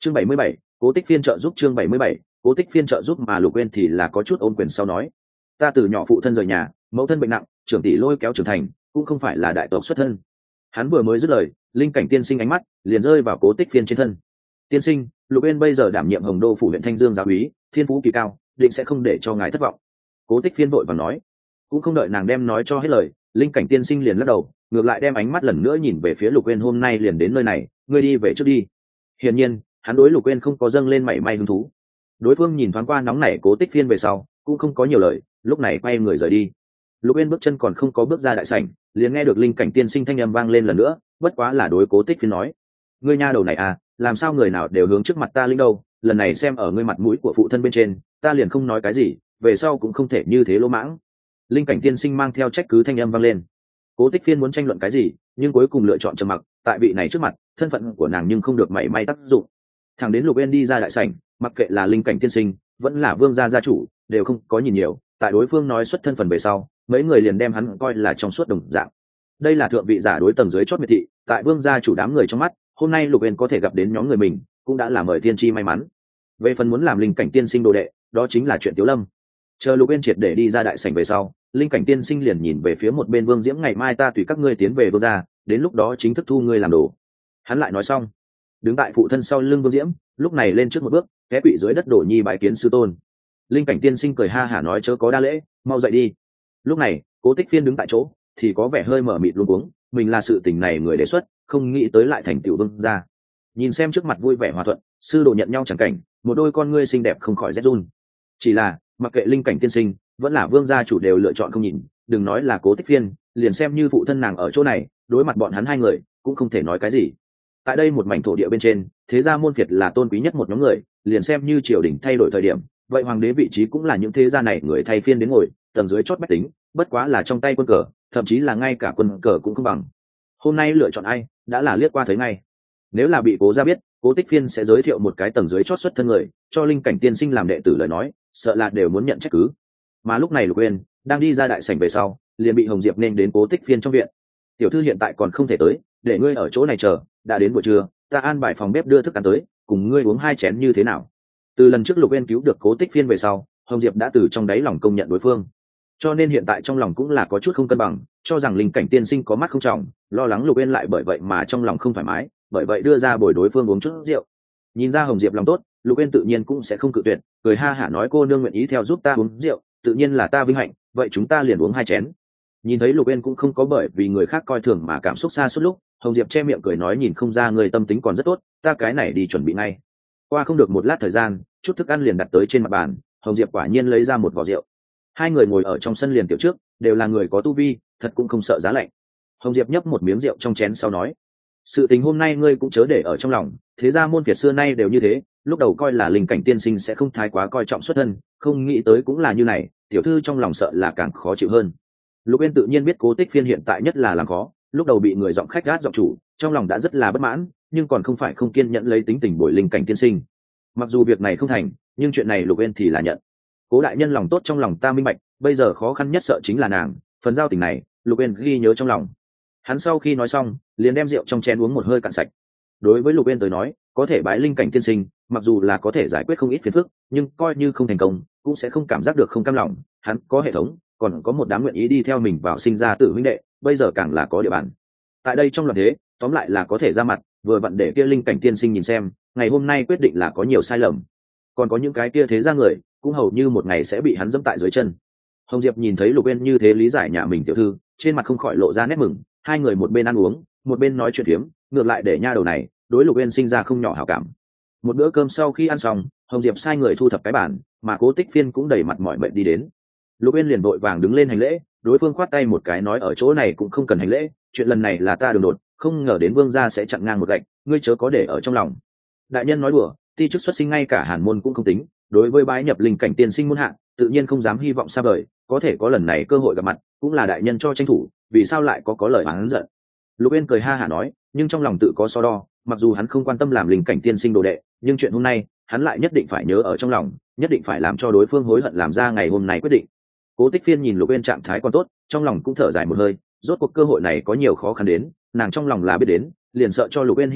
chương 77, cố tích phiên trợ giúp. chương 77, cố tích phiên trợ giúp. Mà Lục Uyên thì là có chút ôn quyền sau nói, ta từ nhỏ phụ thân rời nhà, mẫu thân bệnh nặng, trưởng tỷ lôi kéo trưởng thành, cũng không phải là đại tộc xuất thân. Hắn vừa mới dứt lời, linh cảnh tiên sinh ánh mắt liền rơi vào cố tích phiên trên thân. Tiên sinh, Lục Uyên bây giờ đảm nhiệm Hồng Đô phủ huyện Thanh Dương giáo úy, thiên phú kỳ cao, định sẽ không để cho ngài thất vọng. Cố tích phiên vội vàng nói. Cũng không đợi nàng đem nói cho hết lời, linh cảnh tiên sinh liền lắc đầu, ngược lại đem ánh mắt lần nữa nhìn về phía Lục Uyên. Hôm nay liền đến nơi này, ngươi đi về trước đi. Hiển nhiên hắn đối Lục Uyên không có dâng lên mảy may hứng thú. Đối phương nhìn thoáng qua nóng nảy cố tích phiên về sau, cũng không có nhiều lời, lúc này quay người rời đi. Lục Uyên bước chân còn không có bước ra đại sảnh, liền nghe được linh cảnh tiên sinh thanh âm vang lên lần nữa, bất quá là đối cố tích phiên nói, ngươi nha đầu này à, làm sao người nào đều hướng trước mặt ta linh đâu, lần này xem ở ngươi mặt mũi của phụ thân bên trên, ta liền không nói cái gì, về sau cũng không thể như thế lỗ mãng. Linh cảnh tiên sinh mang theo trách cứ thanh âm vang lên. Cố tích phiên muốn tranh luận cái gì, nhưng cuối cùng lựa chọn trầm mặc, tại vị này trước mặt, thân phận của nàng nhưng không được mảy may tác dụng. Thằng đến Lục Uyên đi ra đại sảnh, mặc kệ là linh cảnh tiên sinh vẫn là vương gia gia chủ, đều không có nhìn nhiều, tại đối phương nói xuất thân phận về sau, mấy người liền đem hắn coi là trong suốt đồng dạng. Đây là thượng vị giả đối tầng dưới chót miệt thị, tại vương gia chủ đám người trong mắt, hôm nay Lục Uyên có thể gặp đến nhóm người mình, cũng đã là mời thiên chi may mắn. Về phần muốn làm linh cảnh tiên sinh đồ đệ, đó chính là chuyện Tiếu Lâm. Chờ Lục Uyên triệt để đi ra đại sảnh về sau, linh cảnh tiên sinh liền nhìn về phía một bên Vương Diễm, ngày mai ta tùy các ngươi tiến về vương gia, đến lúc đó chính thức thu ngươi làm đồ. Hắn lại nói xong, đứng tại phụ thân sau lưng Vương Diễm, lúc này lên trước một bước, té quỵ dưới đất đổ nhi bái kiến sư tôn. Linh cảnh tiên sinh cười ha hả nói, chớ có đa lễ, mau dậy đi. Lúc này cố tích phiên đứng tại chỗ thì có vẻ hơi mở mịt luống cuống, mình là sự tình này người đề xuất, không nghĩ tới lại thành tiểu vương gia. Nhìn xem trước mặt vui vẻ hòa thuận sư đồ nhận nhau chẳng cảnh, một đôi con ngươi xinh đẹp không khỏi rét run. Chỉ là mặc kệ linh cảnh tiên sinh vẫn là vương gia chủ đều lựa chọn không nhìn, đừng nói là cố tích phiên, liền xem như phụ thân nàng ở chỗ này, đối mặt bọn hắn hai người cũng không thể nói cái gì. Tại đây một mảnh thổ địa bên trên, thế gia môn phiệt là tôn quý nhất một nhóm người, liền xem như triều đình thay đổi thời điểm, vậy hoàng đế vị trí cũng là những thế gia này người thay phiên đến ngồi, tầng dưới chót bách tính bất quá là trong tay quân cờ, thậm chí là ngay cả quân cờ cũng không bằng. Hôm nay lựa chọn ai đã là liếc qua thấy ngay. Nếu là bị cố gia biết cố tích phiên sẽ giới thiệu một cái tầng dưới chót xuất thân người cho linh cảnh tiên sinh làm đệ tử lời nói, sợ là đều muốn nhận trách cứ. Mà lúc này Lục Uyên đang đi ra đại sảnh về sau, liền bị Hồng Diệp nên đến cố tích phiên trong viện. Tiểu thư hiện tại còn không thể tới, để ngươi ở chỗ này chờ, đã đến buổi trưa ta an bài phòng bếp đưa thức ăn tới, cùng ngươi uống 2 chén như thế nào? Từ lần trước Lục Uyên cứu được cố tích phiên về sau, Hồng Diệp đã từ trong đáy lòng công nhận đối phương, cho nên hiện tại trong lòng cũng là có chút không cân bằng, cho rằng linh cảnh tiên sinh có mắt không trọng, lo lắng Lục Uyên lại bởi vậy mà trong lòng không thoải mái, bởi vậy đưa ra bồi đối phương uống chút rượu. Nhìn ra Hồng Diệp lòng tốt, Lục Uyên tự nhiên cũng sẽ không cự tuyệt, cười ha hả nói, cô nương nguyện ý theo giúp ta uống rượu, tự nhiên là ta vinh hạnh, vậy chúng ta liền uống 2 chén. Nhìn thấy Lục Uyên cũng không có bởi vì người khác coi thường mà cảm xúc xa suốt lúc, Hồng Diệp che miệng cười nói, nhìn không ra người tâm tính còn rất tốt, ta cái này đi chuẩn bị ngay. Qua không được một lát thời gian, chút thức ăn liền đặt tới trên mặt bàn, Hồng Diệp quả nhiên lấy ra một vò rượu. Hai người ngồi ở trong sân liền tiểu trước, đều là người có tu vi, thật cũng không sợ giá lạnh. Hồng Diệp nhấp một miếng rượu trong chén sau nói, sự tình hôm nay ngươi cũng chớ để ở trong lòng, thế ra môn Việt xưa nay đều như thế, lúc đầu coi là linh cảnh tiên sinh sẽ không thái quá coi trọng xuất thân, không nghĩ tới cũng là như này, tiểu thư trong lòng sợ là càng khó chịu hơn. Lục Uyên tự nhiên biết cố tích phiên hiện tại nhất là làm khó, lúc đầu bị người giọng khách gát giọng chủ, trong lòng đã rất là bất mãn, nhưng còn không phải không kiên nhẫn lấy tính tình bồi linh cảnh tiên sinh. Mặc dù việc này không thành, nhưng chuyện này Lục Uyên thì là nhận. Cố đại nhân lòng tốt trong lòng ta minh bạch, bây giờ khó khăn nhất sợ chính là nàng, phần giao tình này Lục Uyên ghi nhớ trong lòng. Hắn sau khi nói xong, liền đem rượu trong chén uống một hơi cạn sạch. Đối với Lục Uyên tới nói, có thể bái linh cảnh tiên sinh, mặc dù là có thể giải quyết không ít phiền phức, nhưng coi như không thành công, cũng sẽ không cảm giác được không cam lòng. Hắn có hệ thống, còn có một đám nguyện ý đi theo mình vào sinh ra tử huynh đệ, bây giờ càng là có địa bàn. Tại đây trong loạn thế, tóm lại là có thể ra mặt, vừa vặn để kia linh cảnh tiên sinh nhìn xem, ngày hôm nay quyết định là có nhiều sai lầm. Còn có những cái kia thế ra người, cũng hầu như một ngày sẽ bị hắn dẫm tại dưới chân. Hồng Diệp nhìn thấy Lục Uyên như thế lý giải nhà mình tiểu thư, trên mặt không khỏi lộ ra nét mừng, hai người một bên ăn uống, một bên nói chuyện phiếm, ngược lại để nha đầu này đối Lục Uyên sinh ra không nhỏ hảo cảm. Một bữa cơm sau khi ăn xong, Hồng Diệp sai người thu thập cái bàn, mà Cố Tích Phiên cũng đầy mặt mỏi mệt đi đến. Lục Uyên liền vội vàng đứng lên hành lễ, đối phương khoát tay một cái nói, ở chỗ này cũng không cần hành lễ, chuyện lần này là ta đường đột, không ngờ đến vương gia sẽ chặn ngang một gạch, ngươi chớ có để ở trong lòng. Đại nhân nói đùa, ti chức xuất sinh ngay cả hàn môn cũng không tính, đối với bái nhập linh cảnh tiên sinh muôn hạ, tự nhiên không dám hy vọng xa vời, có thể có lần này cơ hội gặp mặt, cũng là đại nhân cho tranh thủ, vì sao lại có lời oán giận. Lục Uyên cười ha hả nói, nhưng trong lòng tự có so đo, mặc dù hắn không quan tâm làm linh cảnh tiên sinh đồ đệ, nhưng chuyện hôm nay hắn lại nhất định phải nhớ ở trong lòng, nhất định phải làm cho đối phương hối hận làm ra ngày hôm nay quyết định. Cố Tích Phiên nhìn Lục Uyên trạng thái còn tốt, trong lòng cũng thở dài một hơi, rốt cuộc cơ hội này có nhiều khó khăn đến, nàng trong lòng là biết đến, liền sợ cho Lục Uyên hy vọng,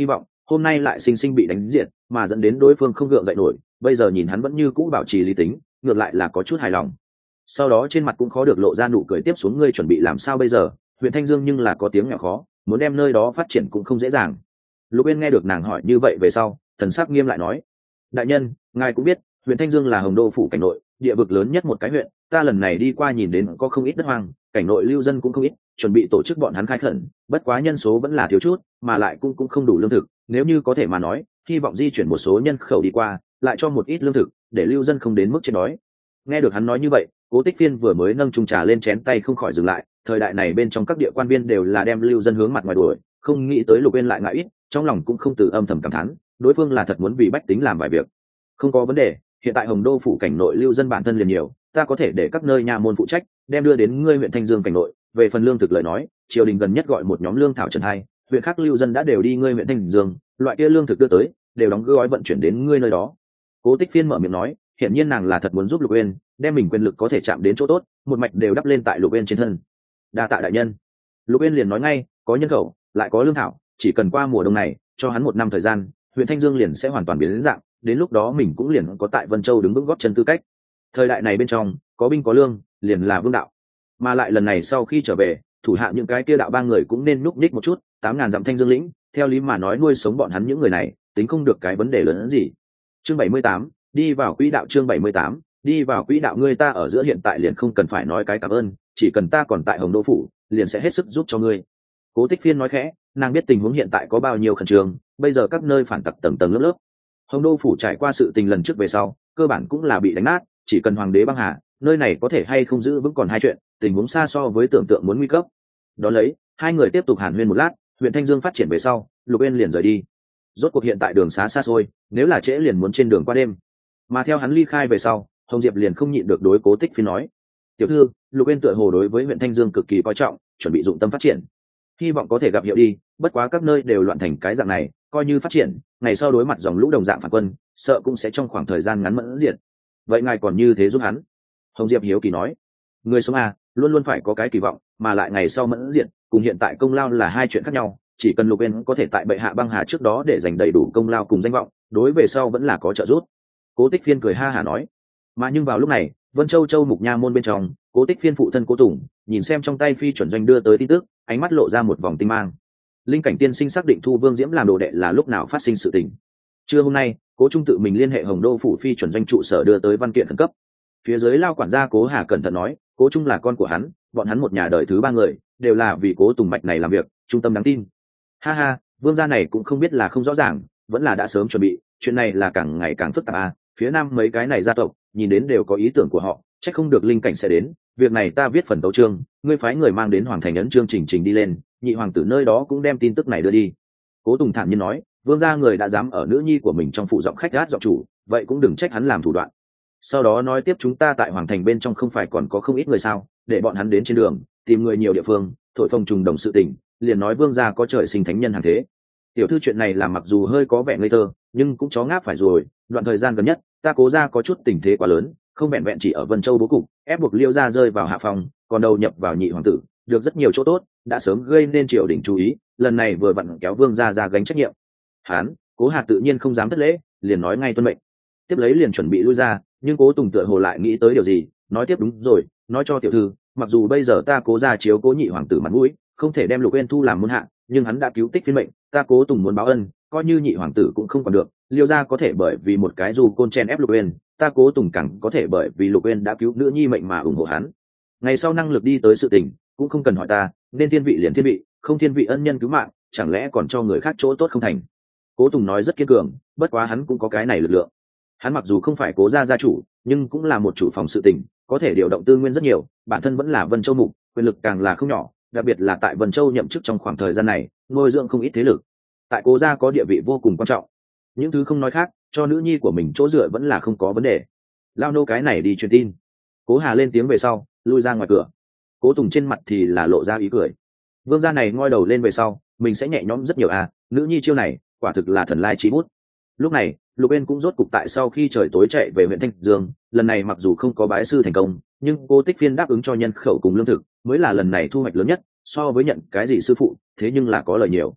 hôm nay lại sinh sinh bị đánh diệt, mà dẫn đến đối phương không gượng dậy nổi. Bây giờ nhìn hắn vẫn như cũ bảo trì lý tính, ngược lại là có chút hài lòng. Sau đó trên mặt cũng khó được lộ ra nụ cười. Tiếp xuống ngươi chuẩn bị làm sao bây giờ? Huyện Thanh Dương nhưng là có tiếng nhỏ khó, muốn đem nơi đó phát triển cũng không dễ dàng. Lục Uyên nghe được nàng hỏi như vậy về sau, thần sắc nghiêm lại nói: đại nhân, ngài cũng biết huyện Thanh Dương là Hồng Đô phủ cảnh nội địa vực lớn nhất một cái huyện, ta lần này đi qua nhìn đến có không ít đất hoang, cảnh nội lưu dân cũng không ít, chuẩn bị tổ chức bọn hắn khai khẩn, bất quá nhân số vẫn là thiếu chút, mà lại cũng không đủ lương thực, nếu như có thể mà nói, hy vọng di chuyển một số nhân khẩu đi qua, lại cho một ít lương thực, để lưu dân không đến mức chết đói. Nghe được hắn nói như vậy, Cố Tích Phiên vừa mới nâng chung trà lên chén tay không khỏi dừng lại, thời đại này bên trong các địa quan viên đều là đem lưu dân hướng mặt ngoài đuổi, không nghĩ tới Lục Uyên lại ngại ít, trong lòng cũng không từ âm thầm cảm thán, đối phương là thật muốn vì bách tính làm vài việc. Không có vấn đề, hiện tại Hồng Đô phủ cảnh nội lưu dân bản thân liền nhiều, ta có thể để các nơi nha môn phụ trách, đem đưa đến ngươi huyện Thanh Dương cảnh nội. Về phần lương thực lời nói, triều đình gần nhất gọi một nhóm lương thảo trần hai, huyện khác lưu dân đã đều đi ngươi huyện Thanh Dương, loại kia lương thực đưa tới, đều đóng gói vận chuyển đến ngươi nơi đó. Cố Tích Phiên mở miệng nói, hiện nhiên nàng là thật muốn giúp Lục Uyên, đem mình quyền lực có thể chạm đến chỗ tốt, một mạch đều đắp lên tại Lục Uyên trên thân. Đa tạ đại nhân. Lục Uyên liền nói ngay, có nhân khẩu, lại có lương thảo, chỉ cần qua mùa đông này, cho hắn 1 năm thời gian, huyện Thanh Dương liền sẽ hoàn toàn biến đến dạng, đến lúc đó mình cũng liền có tại Vân Châu đứng vững gót chân tư cách. Thời đại này bên trong, có binh có lương, liền là vương đạo. Mà lại lần này sau khi trở về, thủ hạ những cái kia đạo ba người cũng nên núp ních một chút, 8.000 dặm Thanh Dương lĩnh, theo lý mà nói nuôi sống bọn hắn những người này, tính không được cái vấn đề lớn hơn gì. Chương 78, đi vào quỹ đạo. Chương 78, đi vào quỹ đạo. Ngươi ta ở giữa hiện tại liền không cần phải nói cái cảm ơn, chỉ cần ta còn tại Hồng Đô phủ, liền sẽ hết sức giúp cho ngươi. Cố Tích Phiên nói khẽ, nàng biết tình huống hiện tại có bao nhiêu khẩn trương, bây giờ các nơi phản tặc tầng tầng lớp lớp. Hồng Đô phủ trải qua sự tình lần trước về sau, cơ bản cũng là bị đánh nát, chỉ cần hoàng đế băng hà, nơi này có thể hay không giữ vững còn hai chuyện, tình huống xa so với tưởng tượng muốn nguy cấp. Đó lấy, hai người tiếp tục hàn huyên một lát, huyện Thanh Dương phát triển về sau, Lục Uyên liền rời đi. Rốt cuộc hiện tại đường xá xa xôi, nếu là trễ liền muốn trên đường qua đêm. Mà theo hắn ly khai về sau, Hồng Diệp liền không nhịn được đối Cố Tích Phiên nói: tiểu thư, Lục Uyên tựa hồ đối với huyện Thanh Dương cực kỳ coi trọng, chuẩn bị dụng tâm phát triển, hy vọng có thể gặp hiệu đi, bất quá các nơi đều loạn thành cái dạng này, coi như phát triển, ngày sau đối mặt dòng lũ đồng dạng phản quân, sợ cũng sẽ trong khoảng thời gian ngắn mẫn diệt. Vậy ngài còn như thế giúp hắn? Hồng Diệp hiếu kỳ nói. Người sống luôn luôn phải có cái kỳ vọng, mà lại ngày sau mẫn diệt cùng hiện tại công lao là hai chuyện khác nhau, chỉ cần Lục Uyên có thể tại bệ hạ băng hà trước đó để giành đầy đủ công lao cùng danh vọng, đối về sau vẫn là có trợ giúp. Cố Tích Phiên cười ha hả nói. Mà nhưng vào lúc này, Vân Châu Châu Mục Nha môn bên trong, Cố Tích Phiên phụ thân Cố Tùng nhìn xem trong tay phi chuẩn doanh đưa tới tin tức, ánh mắt lộ ra một vòng tinh mang. Linh Cảnh tiên sinh xác định thu Vương Diễm làm đồ đệ là lúc nào phát sinh sự tình. Trưa hôm nay, Cố Trung tự mình liên hệ Hồng Đô phủ phi chuẩn doanh trụ sở đưa tới văn kiện khẩn cấp. Phía dưới lao quản gia Cố Hà cẩn thận nói, Cố Trung là con của hắn, bọn hắn một nhà đời thứ 3 người, đều là vì Cố Tùng mạch này làm việc, trung tâm đáng tin. Ha ha, Vương gia này cũng không biết là không rõ ràng, vẫn là đã sớm chuẩn bị, chuyện này là càng ngày càng phức tạp phía nam mấy cái này gia tộc, nhìn đến đều có ý tưởng của họ, chắc không được Linh Cảnh sẽ đến, việc này ta viết phần tấu chương, ngươi phái người mang đến hoàng thành ấn chương trình đi lên, nhị hoàng tử nơi đó cũng đem tin tức này đưa đi. Cố Tùng thản nhiên nói, Vương gia người đã dám ở nữ nhi của mình trong phụ giọng khách gát giọng chủ, vậy cũng đừng trách hắn làm thủ đoạn. Sau đó nói tiếp, chúng ta tại hoàng thành bên trong không phải còn có không ít người sao, để bọn hắn đến trên đường tìm người nhiều địa phương, thổi phồng trùng đồng sự tình, liền nói Vương gia có trời sinh thánh nhân hàng thế. Tiểu thư, chuyện này làm mặc dù hơi có vẻ ngây thơ, nhưng cũng chó ngáp phải rồi, đoạn thời gian gần nhất ta Cố gia có chút tình thế quá lớn, không vẹn vẹn chỉ ở Vân Châu bố cục ép buộc Liêu gia rơi vào hạ phòng, còn đầu nhập vào nhị hoàng tử, được rất nhiều chỗ tốt, đã sớm gây nên triều đình chú ý, lần này vừa vặn kéo Vương gia ra gánh trách nhiệm. Hán, Cố Hà tự nhiên không dám thất lễ, liền nói ngay tuân mệnh. Tiếp lấy liền chuẩn bị lui ra, nhưng Cố Tùng tựa hồ lại nghĩ tới điều gì, nói tiếp, đúng rồi, nói cho tiểu thư, mặc dù bây giờ ta Cố gia chiếu cố nhị hoàng tử mặt mũi, không thể đem Lục Uyên thu làm môn hạ, nhưng hắn đã cứu Tích Phiên mệnh, ta Cố Tùng muốn báo ân, coi như nhị hoàng tử cũng không còn được, Liêu gia có thể bởi vì một cái dù côn chen ép Lục Uyên, ta Cố Tùng càng có thể bởi vì Lục Uyên đã cứu nữ nhi mệnh mà ủng hộ hắn. Ngày sau năng lực đi tới sự tình, cũng không cần hỏi ta, nên thiên vị liền thiên vị, không thiên vị ân nhân cứu mạng, chẳng lẽ còn cho người khác chỗ tốt không thành. Cố Tùng nói rất kiên cường, bất quá hắn cũng có cái này lực lượng. Hắn mặc dù không phải Cố gia gia chủ, nhưng cũng là một chủ phòng sự tình, có thể điều động tư nguyên rất nhiều, bản thân vẫn là Vân Châu mục, quyền lực càng là không nhỏ, đặc biệt là tại Vân Châu nhậm chức trong khoảng thời gian này, nuôi dưỡng không ít thế lực. Tại Cố gia có địa vị vô cùng quan trọng. Những thứ không nói khác, cho nữ nhi của mình chỗ dựa vẫn là không có vấn đề. Lao nô cái này đi truyền tin. Cố Hà lên tiếng về sau, lui ra ngoài cửa. Cố Tùng trên mặt thì là lộ ra ý cười. Vương gia này ngoi đầu lên về sau, mình sẽ nhẹ nhõm rất nhiều nữ nhi chiêu này, quả thực là thần lai chí bút. Lúc này, Lục Uyên cũng rốt cục tại sau khi trời tối chạy về huyện Thanh Dương, lần này mặc dù không có bái sư thành công, nhưng Cố Tích Phiên đáp ứng cho nhân khẩu cùng lương thực, mới là lần này thu hoạch lớn nhất, so với nhận cái gì sư phụ, thế nhưng là có lời nhiều.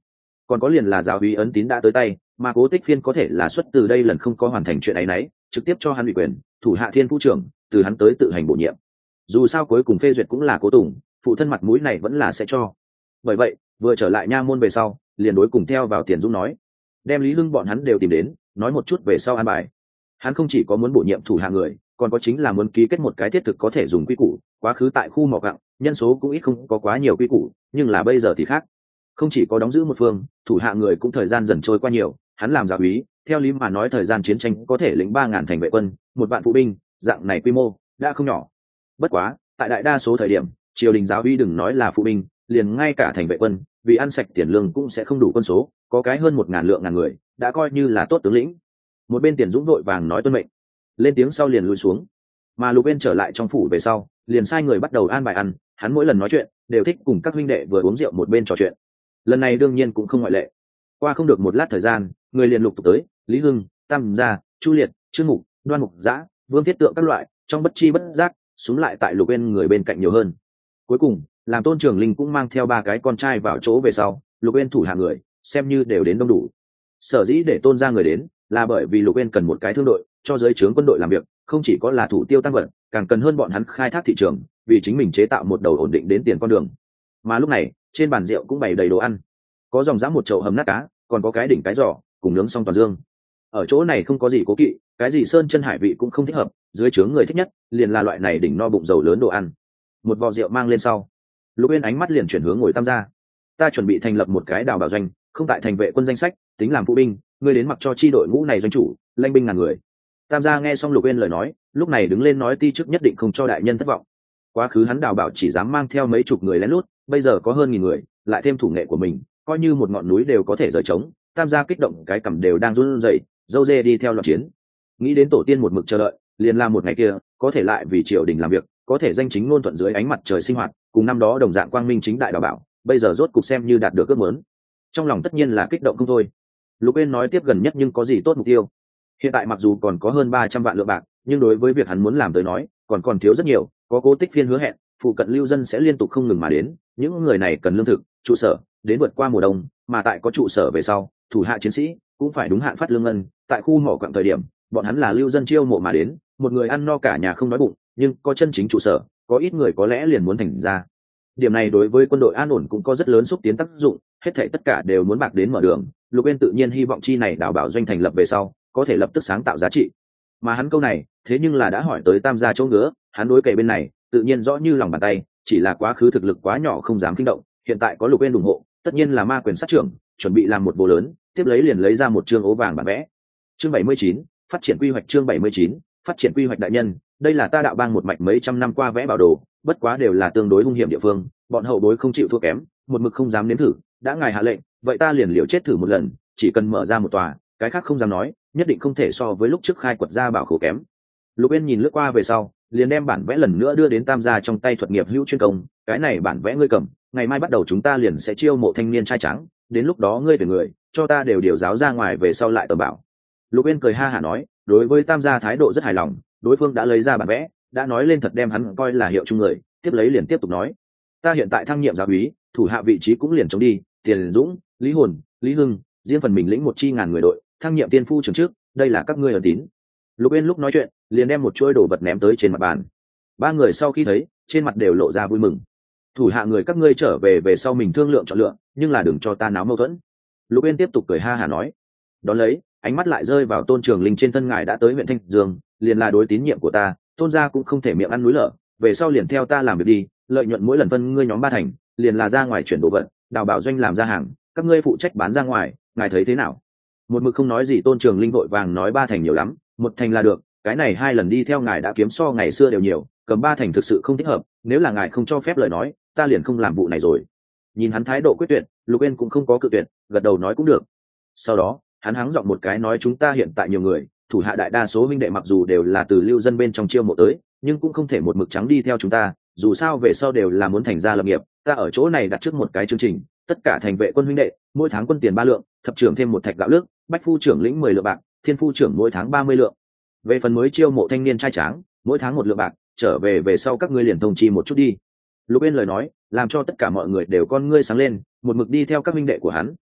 còn có liền là giáo úy ấn tín đã tới tay, mà Cố Tích Phiên có thể là xuất từ đây lần không có hoàn thành chuyện ấy nấy, trực tiếp cho hắn ủy quyền, thủ hạ thiên vũ trưởng, từ hắn tới tự hành bổ nhiệm. Dù sao cuối cùng phê duyệt cũng là Cố Tùng, phụ thân mặt mũi này vẫn là sẽ cho. Bởi vậy, vừa trở lại nha môn về sau, liền đối cùng theo vào Tiền Dũng nói, đem Lý Hưng bọn hắn đều tìm đến, nói một chút về sau an bài. Hắn không chỉ có muốn bổ nhiệm thủ hạ người, còn có chính là muốn ký kết một cái thiết thực có thể dùng quy củ. Quá khứ tại khu mỏ gặng, nhân số cũng ít không có quá nhiều quy củ, nhưng là bây giờ thì khác. Không chỉ có đóng giữ một phương, thủ hạ người cũng thời gian dần trôi qua nhiều. Hắn làm giáo úy, theo lý mà nói thời gian chiến tranh có thể lĩnh 3.000 thành vệ quân, 1 vạn phụ binh, dạng này quy mô đã không nhỏ. Bất quá, tại đại đa số thời điểm, triều đình giáo úy đừng nói là phụ binh, liền ngay cả thành vệ quân, vì ăn sạch tiền lương cũng sẽ không đủ quân số, có cái hơn 1.000 lượng ngàn người, đã coi như là tốt tướng lĩnh. Một bên Tiền Dũng vội vàng nói tuân mệnh, lên tiếng sau liền lui xuống. Mà Lục Uyên trở lại trong phủ về sau, liền sai người bắt đầu an bài ăn. Hắn mỗi lần nói chuyện đều thích cùng các huynh đệ vừa uống rượu một bên trò chuyện. Lần này đương nhiên cũng không ngoại lệ. Qua không được một lát thời gian, người liền lục tục tới, Lý Hưng, Tam Gia, Chu Liệt, Trương Mục, Đoan Mục Dã, Vương Thiết Tượng các loại, trong bất chi bất giác, xuống lại tại Lục Uyên người bên cạnh nhiều hơn. Cuối cùng, làm Tôn Trường Linh cũng mang theo 3 cái con trai vào chỗ về sau, Lục Uyên thủ hạ người xem như đều đến đông đủ. Sở dĩ để Tôn gia người đến, là bởi vì Lục Uyên cần một cái thương đội cho giới trướng quân đội làm việc, không chỉ có là thủ tiêu tăng vật, càng cần hơn bọn hắn khai thác thị trường, vì chính mình chế tạo một đầu ổn định đến tiền con đường. Mà lúc này, trên bàn rượu cũng bày đầy đồ ăn, có dòng dã một chậu hầm nát cá, còn có cái đỉnh cái giò, cùng nướng xong toàn dương. Ở chỗ này không có gì cố kỵ, cái gì sơn chân hải vị cũng không thích hợp, dưới trướng người thích nhất liền là loại này đỉnh no bụng dầu lớn đồ ăn. Một vò rượu mang lên sau, Lục Uyên ánh mắt liền chuyển hướng ngồi Tam gia. Ta chuẩn bị thành lập một cái đào bảo doanh, không tại thành vệ quân danh sách, tính làm phụ binh, ngươi đến mặc cho chi đội ngũ này doanh chủ, lãnh binh ngàn người. Tam gia nghe xong Lục Uyên lời nói, lúc này đứng lên nói ti chức nhất định không cho đại nhân thất vọng. Quá khứ hắn đào bảo chỉ dám mang theo mấy chục người lén lút, bây giờ có hơn 1000 người, lại thêm thủ nghệ của mình, coi như một ngọn núi đều có thể rời trống. Tam gia kích động cái cằm đều đang run rẩy, dâu dê đi theo loạn chiến. Nghĩ đến tổ tiên một mực chờ đợi, liền làm một ngày kia, có thể lại vì triều đình làm việc, có thể danh chính ngôn thuận dưới ánh mặt trời sinh hoạt, cùng năm đó đồng dạng quang minh chính đại đào bảo, bây giờ rốt cục xem như đạt được ước muốn. Trong lòng tất nhiên là kích động không thôi. Lục Uyên nói tiếp gần nhất nhưng có gì tốt mục tiêu. Hiện tại mặc dù còn có hơn 300 vạn lượng bạc, nhưng đối với việc hắn muốn làm tới nói, còn thiếu rất nhiều. Có Cố Tích Phiên hứa hẹn, phụ cận lưu dân sẽ liên tục không ngừng mà đến, những người này cần lương thực, trụ sở, đến vượt qua mùa đông, mà tại có trụ sở về sau, thủ hạ chiến sĩ cũng phải đúng hạn phát lương ngân. Tại khu mỏ quặng thời điểm, bọn hắn là lưu dân chiêu mộ mà đến, một người ăn no cả nhà không đói bụng, nhưng có chân chính trụ sở, có ít người có lẽ liền muốn thành ra. Điểm này đối với quân đội an ổn cũng có rất lớn xúc tiến tác dụng, hết thảy tất cả đều muốn bạc đến mở đường. Lục Uyên tự nhiên hy vọng chi này đào bảo doanh thành lập về sau, có thể lập tức sáng tạo giá trị. Mà hắn câu này, thế nhưng là đã hỏi tới Tam gia chỗ ngứa, hắn đối kệ bên này, tự nhiên rõ như lòng bàn tay, chỉ là quá khứ thực lực quá nhỏ không dám kinh động, hiện tại có Lục Uyên ủng hộ, tất nhiên là ma quyền sát trưởng, chuẩn bị làm một bộ lớn, tiếp lấy liền lấy ra một chương ố vàng bản vẽ. Chương 79, phát triển quy hoạch. Chương 79, phát triển quy hoạch. Đại nhân, đây là ta đạo bang một mạch mấy trăm năm qua vẽ bảo đồ, bất quá đều là tương đối hung hiểm địa phương, bọn hậu bối không chịu thua kém, một mực không dám nếm thử, đã ngài hạ lệnh, vậy ta liền liều chết thử một lần, chỉ cần mở ra một tòa, cái khác không dám nói, nhất định không thể so với lúc trước khai quật ra bảo khổ kém. Lục Uyên nhìn lướt qua về sau, liền đem bản vẽ lần nữa đưa đến Tam gia trong tay thuật nghiệp hữu chuyên công, cái này bản vẽ ngươi cầm, ngày mai bắt đầu chúng ta liền sẽ chiêu mộ thanh niên trai trắng, đến lúc đó ngươi tuyển người, cho ta đều điều giáo ra ngoài về sau lại tờ bảo. Lục Uyên cười ha hả nói, đối với Tam gia thái độ rất hài lòng, đối phương đã lấy ra bản vẽ, đã nói lên thật đem hắn coi là hiệu chung người, tiếp lấy liền tiếp tục nói, ta hiện tại thăng nhiệm giáo úy, thủ hạ vị trí cũng liền chống đi, Tiền Dũng, Lý Hồn, Lý Hưng, riêng phần mình lĩnh 1 chi ngàn người đội, thăng nhiệm tiên phu trưởng trước, đây là các ngươi ấn tín. Lục Uyên lúc nói chuyện, liền đem một chuôi đồ vật ném tới trên mặt bàn. 3 người sau khi thấy, trên mặt đều lộ ra vui mừng. Thủ hạ người các ngươi trở về sau mình thương lượng chọn lựa, nhưng là đừng cho ta náo mâu thuẫn. Lục Uyên tiếp tục cười ha hả nói. Đón lấy, ánh mắt lại rơi vào Tôn Trường Linh trên thân, ngài đã tới huyện Thanh Dương, liền là đối tín nhiệm của ta, Tôn gia cũng không thể miệng ăn núi lở, về sau liền theo ta làm việc đi, lợi nhuận mỗi lần phân ngươi nhóm 3 thành, liền là ra ngoài chuyển đồ vật, đào bảo doanh làm ra hàng, các ngươi phụ trách bán ra ngoài, ngài thấy thế nào? Một mực không nói gì Tôn Trường Linh vội vàng nói 3 thành nhiều lắm, 1 thành là được, cái này 2 lần đi theo ngài đã kiếm so ngày xưa đều nhiều, cầm 3 thành thực sự không thích hợp, nếu là ngài không cho phép lời nói, ta liền không làm vụ này rồi. Nhìn hắn thái độ quyết tuyệt, Lục Uyên cũng không có cự tuyệt, gật đầu nói cũng được. Sau đó, hắn hắng giọng một cái nói chúng ta hiện tại nhiều người, thủ hạ đại đa số huynh đệ mặc dù đều là từ lưu dân bên trong chiêu mộ tới, nhưng cũng không thể một mực trắng đi theo chúng ta, dù sao về sau đều là muốn thành gia lập nghiệp, ta ở chỗ này đặt trước một cái chương trình, tất cả thành vệ quân huynh đệ, mỗi tháng quân tiền 3 lượng, thập trưởng thêm 1 thạch gạo nước, bách phu trưởng lĩnh 10 lượng bạc, thiên phu trưởng mỗi tháng 30 lượng. Về phần mới chiêu mộ thanh niên trai tráng, mỗi tháng 1 lượng bạc, trở về sau các ngươi liền thông chi một chút đi. Lục Uyên lời nói, làm cho tất cả mọi người đều con ngươi sáng lên, một mực đi theo các huynh đệ của hắn,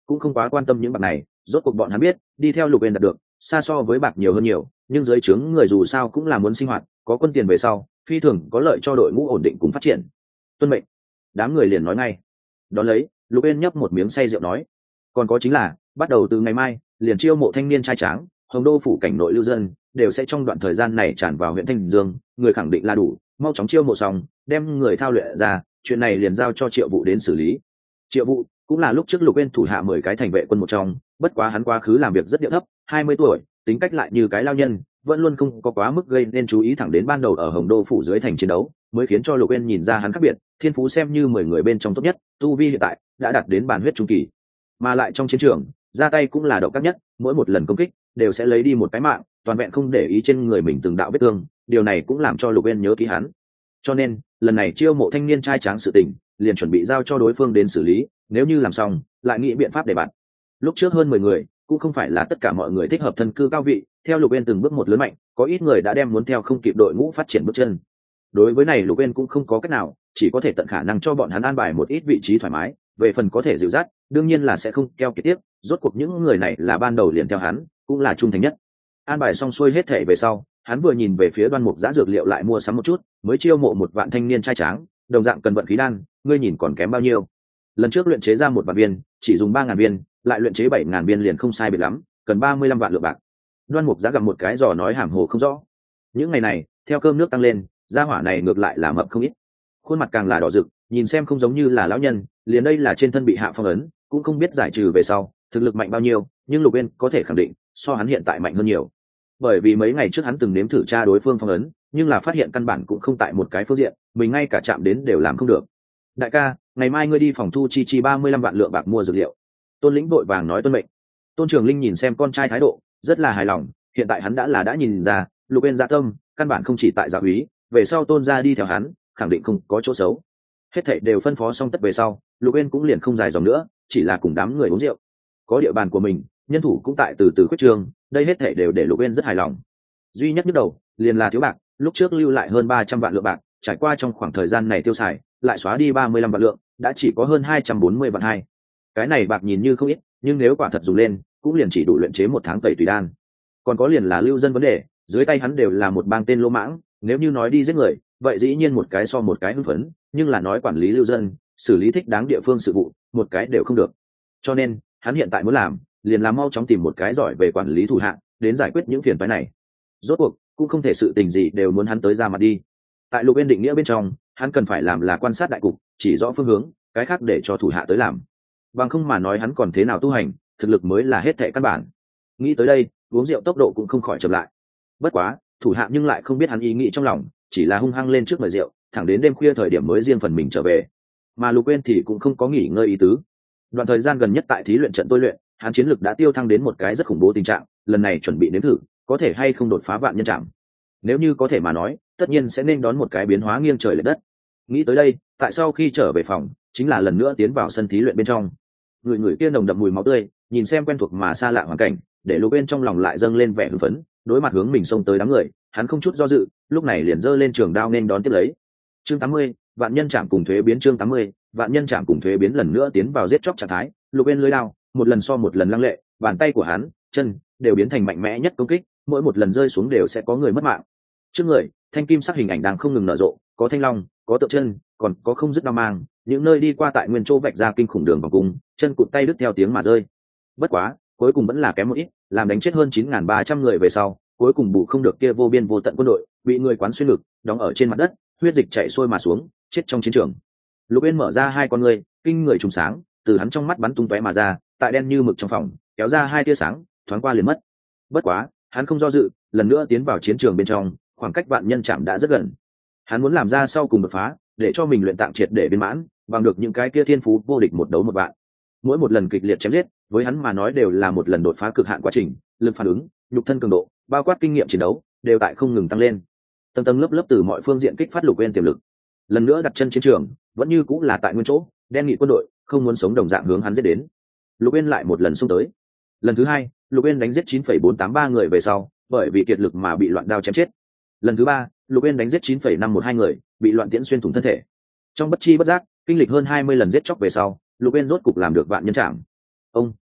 cũng không quá quan tâm những bạc này. Rốt cuộc bọn hắn biết đi theo Lục Uyên đạt được xa so với bạc nhiều hơn nhiều, nhưng dưới trướng người dù sao cũng là muốn sinh hoạt, có quân tiền về sau phi thường có lợi cho đội ngũ ổn định cùng phát triển. Tuân mệnh. Đám người liền nói ngay. Đón lấy Lục Uyên nhấp một miếng say rượu nói, còn có chính là bắt đầu từ ngày mai liền chiêu mộ thanh niên trai tráng, Hồng Đô phủ cảnh nội lưu dân đều sẽ trong đoạn thời gian này tràn vào huyện Thanh Dương, người khẳng định là đủ, mau chóng chiêu mộ xong đem người thao luyện ra, chuyện này liền giao cho Triệu Vụ đến xử lý. Triệu Vụ cũng là lúc trước Lục Uyên thủ hạ 10 cái thành vệ quân một trong, bất quá hắn quá khứ làm việc rất điệu thấp, 20 tuổi, tính cách lại như cái lao nhân, vẫn luôn không có quá mức gây nên chú ý, thẳng đến ban đầu ở Hồng Đô phủ dưới thành chiến đấu mới khiến cho Lục Uyên nhìn ra hắn khác biệt, thiên phú xem như 10 người bên trong tốt nhất, tu vi hiện tại đã đạt đến bản huyết trung kỳ, mà lại trong chiến trường ra tay cũng là độc ác nhất, mỗi một lần công kích đều sẽ lấy đi một cái mạng, toàn vẹn không để ý trên người mình từng đạo vết thương, điều này cũng làm cho Lục Uyên nhớ kỹ hắn. Cho nên lần này chiêu mộ thanh niên trai tráng sự tình liền chuẩn bị giao cho đối phương đến xử lý, nếu như làm xong lại nghĩ biện pháp để bạn. Lúc trước hơn 10 người cũng không phải là tất cả mọi người thích hợp thân cư cao vị, theo Lục Uyên từng bước một lớn mạnh, có ít người đã đem muốn theo không kịp đội ngũ phát triển bước chân. Đối với này Lục Uyên cũng không có cách nào, chỉ có thể tận khả năng cho bọn hắn an bài một ít vị trí thoải mái, về phần có thể dịu dắt đương nhiên là sẽ không keo kiệt tiếp, rốt cuộc những người này là ban đầu liền theo hắn, cũng là trung thành nhất. An bài xong xuôi hết thể về sau, hắn vừa nhìn về phía Đoan Mục Giã dược liệu lại mua sắm một chút, mới chiêu mộ 1 vạn thanh niên trai tráng, đồng dạng cần vận khí đan, ngươi nhìn còn kém bao nhiêu? Lần trước luyện chế ra 1 vạn viên, chỉ dùng 3000 viên, lại luyện chế 7000 viên liền không sai biệt lắm, cần 35 vạn lượng bạc. Đoan Mục Giã gặp một cái giò nói hàm hồ không rõ. Những ngày này, theo cơm nước tăng lên, gia hỏa này ngược lại là mập không ít. Khuôn mặt càng là đỏ rực, nhìn xem không giống như là lão nhân, liền đây là trên thân bị hạ phong ấn, cũng không biết giải trừ về sau thực lực mạnh bao nhiêu, nhưng Lục Uyên có thể khẳng định so hắn hiện tại mạnh hơn nhiều. Bởi vì mấy ngày trước hắn từng nếm thử tra đối phương phong ấn, nhưng là phát hiện căn bản cũng không tại một cái phương diện, mình ngay cả chạm đến đều làm không được. Đại ca, ngày mai ngươi đi phòng thu chi 35 vạn lượng bạc mua dược liệu. Tôn lĩnh vội vàng nói tuân mệnh. Tôn Trường Linh nhìn xem con trai thái độ rất là hài lòng, hiện tại hắn đã nhìn ra Lục Uyên dạ tâm căn bản không chỉ tại giáo úy, về sau Tôn gia đi theo hắn khẳng định không có chỗ xấu. Hết thảy đều phân phó xong tất về sau, Lục Uyên cũng liền không dài dòng nữa, chỉ là cùng đám người uống rượu. Có địa bàn của mình, nhân thủ cũng tại từ từ khuyết trương, đây hết thảy đều để Lục Uyên rất hài lòng. Duy nhất nhức đầu liền là thiếu bạc, lúc trước lưu lại hơn 300 vạn lượng bạc, trải qua trong khoảng thời gian này tiêu xài, lại xóa đi 35 vạn lượng, đã chỉ có hơn 240 vạn hai. Cái này bạc nhìn như không ít, nhưng nếu quả thật dùng lên, cũng liền chỉ đủ luyện chế 1 tháng tẩy tùy đan. Còn có liền là lưu dân vấn đề, dưới tay hắn đều là một bang tên lỗ mãng, nếu như nói đi giết người, vậy dĩ nhiên một cái so một cái hưng phấn, nhưng là nói quản lý lưu dân, xử lý thích đáng địa phương sự vụ, một cái đều không được. Cho nên hắn hiện tại muốn làm liền là mau chóng tìm một cái giỏi về quản lý thủ hạ đến giải quyết những phiền phức này. Rốt cuộc cũng không thể sự tình gì đều muốn hắn tới ra mặt đi. Tại Lục Uyên định nghĩa bên trong, hắn cần phải làm là quan sát đại cục, chỉ rõ phương hướng, cái khác để cho thủ hạ tới làm. Bằng không mà nói hắn còn thế nào tu hành, thực lực mới là hết thảy căn bản. Nghĩ tới đây, uống rượu tốc độ cũng không khỏi chậm lại. Bất quá thủ hạ nhưng lại không biết hắn ý nghĩ trong lòng, chỉ là hung hăng lên trước mời rượu, thẳng đến đêm khuya thời điểm mới riêng phần mình trở về. Mà Lục Uyên thì cũng không có nghỉ ngơi ý tứ. Đoạn thời gian gần nhất tại thí luyện trận tôi luyện, hắn chiến lực đã tiêu thăng đến một cái rất khủng bố tình trạng, lần này chuẩn bị nếm thử có thể hay không đột phá vạn nhân trảm. Nếu như có thể mà nói, tất nhiên sẽ nên đón một cái biến hóa nghiêng trời lệch đất. Nghĩ tới đây, tại sau khi trở về phòng, chính là lần nữa tiến vào sân thí luyện bên trong. Người kia nồng đậm mùi máu tươi, nhìn xem quen thuộc mà xa lạ hoàn cảnh, để Lục Uyên trong lòng lại dâng lên vẻ hưng phấn, đối mặt hướng mình xông tới đám người, hắn không chút do dự, lúc này liền giơ lên trường đao nên đón tiếp lấy. Chương 80, vạn nhân trảm cùng thuế biến. Chương 80, vạn nhân trảm cùng thuế biến lần nữa tiến vào giết chóc trạng thái. Lục Uyên lưỡi đao một lần so một lần lăng lệ, bàn tay của hắn, chân đều biến thành mạnh mẽ nhất công kích, mỗi một lần rơi xuống đều sẽ có người mất mạng. Trước người, thanh kim sắc hình ảnh đang không ngừng nở rộ, có thanh long, có tượng chân, còn có không dứt đao mang, những nơi đi qua tại nguyên chỗ vạch ra kinh khủng đường vòng cung, chân cụt tay đứt theo tiếng mà rơi. Bất quá, cuối cùng vẫn là kém một ít, làm đánh chết hơn 9300 người về sau, cuối cùng bù không được kia vô biên vô tận quân đội, bị người quán xuyên ngực, đóng ở trên mặt đất, huyết dịch chảy xuôi mà xuống, chết trong chiến trường. Lục Uyên mở ra hai con người, kinh người trùng sáng, từ hắn trong mắt bắn tung tóe mà ra, tại đen như mực trong phòng, kéo ra hai tia sáng, thoáng qua liền mất. Bất quá, hắn không do dự, lần nữa tiến vào chiến trường bên trong, khoảng cách vạn nhân trảm đã rất gần. Hắn muốn làm ra sau cùng đột phá, để cho mình luyện tạng triệt để viên mãn, bằng được những cái kia thiên phú vô địch một đấu một vạn. Mỗi một lần kịch liệt chém giết, với hắn mà nói đều là một lần đột phá cực hạn quá trình, lực phản ứng, nhục thân cường độ, bao quát kinh nghiệm chiến đấu, đều tại không ngừng tăng lên. Tầng tầng lớp lớp từ mọi phương diện kích phát Lục Uyên tiềm lực. Lần nữa đặt chân chiến trường, vẫn như cũng là tại nguyên chỗ, đen nghị quân đội, không muốn sống đồng dạng hướng hắn giết đến. Lục Uyên lại một lần xung tới. Lần thứ hai, Lục Uyên đánh giết 9,483 người về sau, bởi vì kiệt lực mà bị loạn đao chém chết. Lần thứ ba, Lục Uyên đánh giết 9,512 người, bị loạn tiễn xuyên thủng thân thể. Trong bất chi bất giác, kinh lịch hơn 20 lần giết chóc về sau, Lục Uyên rốt cục làm được vạn nhân trảm. Ông,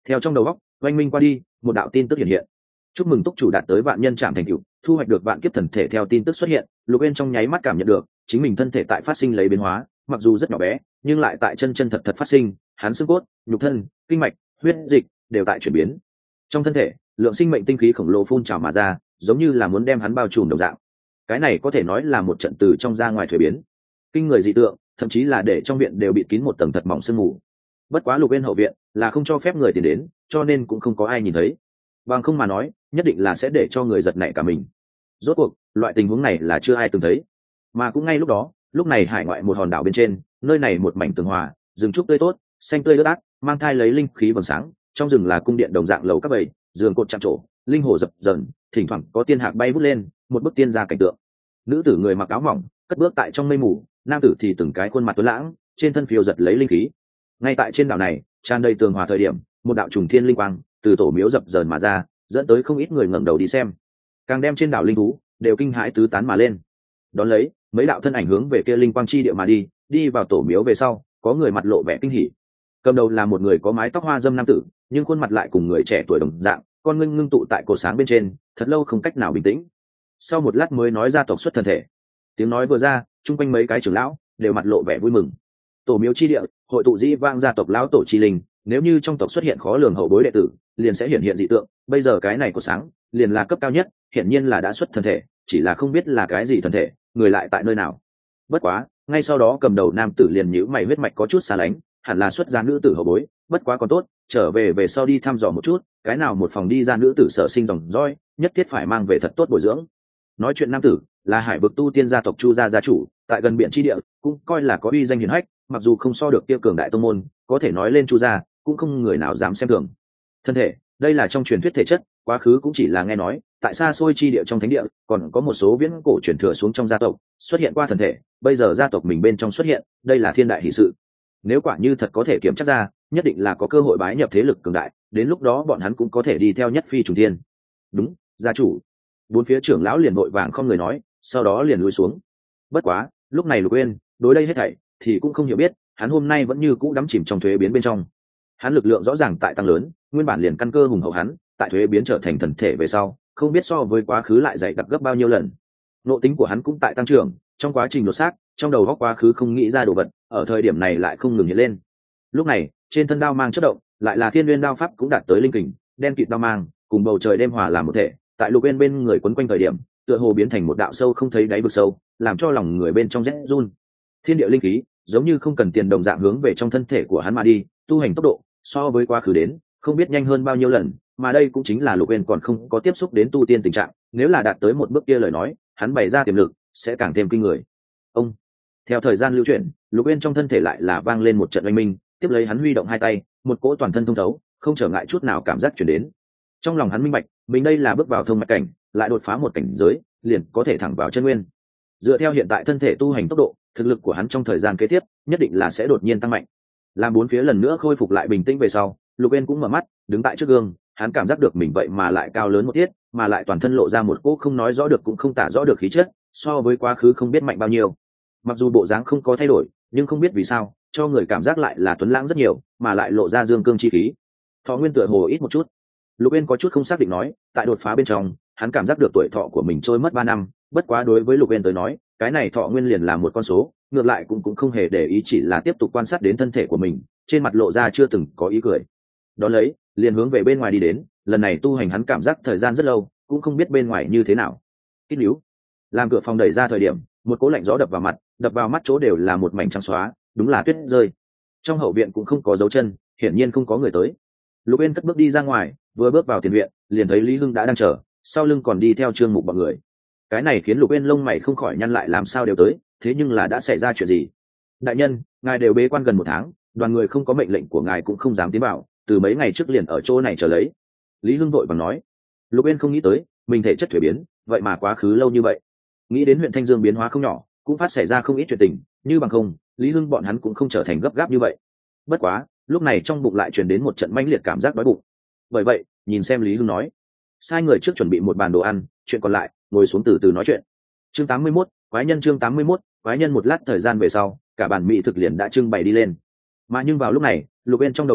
Theo trong đầu góc oanh minh qua đi, một đạo tin tức hiện hiện: chúc mừng túc chủ đạt tới vạn nhân trạm thành tựu, thu hoạch được vạn kiếp thần thể. Theo tin tức xuất hiện, Lục Uyên trong nháy mắt cảm nhận được chính mình thân thể tại phát sinh lấy biến hóa, mặc dù rất nhỏ bé nhưng lại tại chân chân thật thật phát sinh. Hắn xương cốt, nhục thân, kinh mạch, huyết dịch đều tại chuyển biến. Trong thân thể lượng sinh mệnh tinh khí khổng lồ phun trào mà ra, giống như là muốn đem hắn bao trùm đồng dạng. Cái này có thể nói là một trận từ trong ra ngoài thuế biến, kinh người dị tượng, thậm chí là để trong viện đều bị kín một tầng thật mỏng sương mù. Bất quá Lục Uyên hậu viện là không cho phép người tiền đến, cho nên cũng không có ai nhìn thấy. Bằng không mà nói, nhất định là sẽ để cho người giật nảy cả mình. Rốt cuộc loại tình huống này là chưa ai từng thấy. Mà cũng ngay lúc đó, lúc này hải ngoại một hòn đảo bên trên, nơi này một mảnh tường hòa, rừng trúc tươi tốt, xanh tươi ướt át, mang thai lấy linh khí vầng sáng. Trong rừng là cung điện đồng dạng lầu các bầy, giường cột chạm trổ, linh hồ dập dờn, thỉnh thoảng có tiên hạc bay vút lên, một bức tiên gia cảnh tượng. Nữ tử người mặc áo mỏng, cất bước tại trong mây mù, nam tử thì từng cái khuôn mặt tuấn lãng, trên thân phiêu giật lấy linh khí. Ngay tại trên đảo này, tràn đầy tường hòa thời điểm, một đạo trùng thiên linh quang từ tổ miếu dập dờn mà ra, dẫn tới không ít người ngẩng đầu đi xem, càng đem trên đảo linh thú đều kinh hãi tứ tán mà lên. Đón lấy mấy đạo thân ảnh hướng về kia linh quang chi địa mà đi, đi vào tổ miếu về sau, có người mặt lộ vẻ kinh hỉ. Cầm đầu là một người có mái tóc hoa dâm nam tử, nhưng khuôn mặt lại cùng người trẻ tuổi đồng dạng, con ngưng ngưng tụ tại cột sáng bên trên, thật lâu không cách nào bình tĩnh. Sau một lát mới nói ra tộc xuất thân thể. Tiếng nói vừa ra, chung quanh mấy cái trưởng lão đều mặt lộ vẻ vui mừng. Tổ miếu chi địa hội tụ dĩ vang gia tộc lão tổ chi linh, nếu như trong tộc xuất hiện khó lường hậu bối đệ tử, liền sẽ hiện hiện dị tượng. Bây giờ cái này của sáng liền là cấp cao nhất, hiển nhiên là đã xuất thân thể, chỉ là không biết là cái gì thân thể, người lại tại nơi nào. Bất quá ngay sau đó cầm đầu nam tử liền nhíu mày, huyết mạch có chút xa lánh, hẳn là xuất gia nữ tử hậu bối. Bất quá còn tốt, trở về sau đi thăm dò một chút, cái nào một phòng đi ra nữ tử sở sinh dòng dõi, nhất thiết phải mang về thật tốt bồi dưỡng. Nói chuyện nam tử là hải vực tu tiên gia tộc Chu gia gia chủ, tại gần biển chi địa cũng coi là có uy danh hiển hách, mặc dù không so được kia cường đại tông môn, có thể nói lên Chu gia cũng không người nào dám xem thường. Thân thể đây là trong truyền thuyết thể chất, quá khứ cũng chỉ là nghe nói, tại xa xôi chi địa trong thánh địa còn có một số viễn cổ truyền thừa xuống trong gia tộc xuất hiện qua thân thể, bây giờ gia tộc mình bên trong xuất hiện, đây là thiên đại hỷ sự. Nếu quả như thật có thể kiểm chắc ra, nhất định là có cơ hội bái nhập thế lực cường đại, đến lúc đó bọn hắn cũng có thể đi theo nhất phi trùng thiên. Đúng, gia chủ. Bốn phía trưởng lão liền vội vàng không người nói, sau đó liền lùi xuống. Bất quá lúc này Lục Uyên đối đây hết thảy thì cũng không hiểu biết, hắn hôm nay vẫn như cũ đắm chìm trong thuế biến bên trong. Hắn lực lượng rõ ràng tại tăng lớn, nguyên bản liền căn cơ hùng hậu hắn, tại thuế biến trở thành thần thể về sau, không biết so với quá khứ lại dày đặc gấp bao nhiêu lần. Nội tính của hắn cũng tại tăng trưởng, trong quá trình đột xác, trong đầu góc quá khứ không nghĩ ra đồ vật, ở thời điểm này lại không ngừng hiện lên. Lúc này trên thân đao mang chớp động, lại là thiên nguyên đao pháp cũng đạt tới linh kình, đen kịt đao mang cùng bầu trời đêm hòa làm một thể, tại Lục Uyên bên người quấn quanh thời điểm, tựa hồ biến thành một đạo sâu không thấy đáy vực sâu, làm cho lòng người bên trong rét run. Thiên địa linh khí giống như không cần tiền đồng dạng hướng về trong thân thể của hắn mà đi, tu hành tốc độ so với quá khứ đến không biết nhanh hơn bao nhiêu lần, mà đây cũng chính là Lục Uyên còn không có tiếp xúc đến tu tiên tình trạng, nếu là đạt tới một bước kia lời nói, hắn bày ra tiềm lực sẽ càng thêm kinh người. Ông theo thời gian lưu chuyển, Lục Uyên trong thân thể lại là vang lên một trận oanh minh, tiếp lấy hắn huy động hai tay, một cỗ toàn thân thông thấu, không trở ngại chút nào cảm giác truyền đến. Trong lòng hắn minh bạch, mình đây là bước vào thông mạch cảnh, lại đột phá một cảnh giới, liền có thể thẳng vào chân nguyên. Dựa theo hiện tại thân thể tu hành tốc độ, thực lực của hắn trong thời gian kế tiếp nhất định là sẽ đột nhiên tăng mạnh. Làm bốn phía lần nữa khôi phục lại bình tĩnh về sau, Lục Uyên cũng mở mắt, đứng tại trước gương, hắn cảm giác được mình vậy mà lại cao lớn một tiết, mà lại toàn thân lộ ra một cỗ không nói rõ được cũng không tả rõ được khí chất, so với quá khứ không biết mạnh bao nhiêu. Mặc dù bộ dáng không có thay đổi, nhưng không biết vì sao, cho người cảm giác lại là tuấn lãng rất nhiều, mà lại lộ ra dương cương chi khí. Thọ nguyên tựa hồ ít một chút. Lục Uyên có chút không xác định nói, tại đột phá bên trong, hắn cảm giác được tuổi thọ của mình trôi mất 3 năm, bất quá đối với Lục Uyên tới nói, cái này thọ nguyên liền là một con số, ngược lại cũng không hề để ý, chỉ là tiếp tục quan sát đến thân thể của mình, trên mặt lộ ra chưa từng có ý cười. Đón lấy, liền hướng về bên ngoài đi đến, lần này tu hành hắn cảm giác thời gian rất lâu, cũng không biết bên ngoài như thế nào. Kít níu. Làm cửa phòng đẩy ra thời điểm, một cỗ lạnh gió đập vào mắt chỗ đều là một mảnh trắng xóa, đúng là tuyết rơi. Trong hậu viện cũng không có dấu chân, hiển nhiên không có người tới. Lục Uyên cất bước đi ra ngoài, vừa bước vào tiền viện, liền thấy Lý Hưng đã đang chờ, sau lưng còn đi theo Trương Mục bọn người. Cái này khiến Lục Uyên lông mày không khỏi nhăn lại, làm sao đều tới, thế nhưng là đã xảy ra chuyện gì? Đại nhân, ngài đều bế quan gần 1 tháng, đoàn người không có mệnh lệnh của ngài cũng không dám tiến vào, từ mấy ngày trước liền ở chỗ này chờ lấy. Lý Hưng vội vàng nói. Lục Uyên không nghĩ tới, mình thể chất thuế biến, vậy mà quá khứ lâu như vậy. Nghĩ đến huyện Thanh Dương biến hóa không nhỏ, cũng phát xảy ra không ít chuyện tình, như bằng không, Lý Hưng bọn hắn cũng không trở thành gấp gáp như vậy. Bất quá, lúc này trong bụng lại truyền đến một trận mãnh liệt cảm giác đói bụng. Bởi vậy, nhìn xem Lý Hưng nói, sai người trước chuẩn bị một bàn đồ ăn, chuyện còn lại ngồi xuống từ từ nói chuyện. Chương 81, quái nhân. Chương 81, quái nhân. Một lát thời gian về sau, cả bàn mỹ thực liền đã trưng bày đi lên. Mà nhưng vào lúc này, Lục Uyên trong đầu óc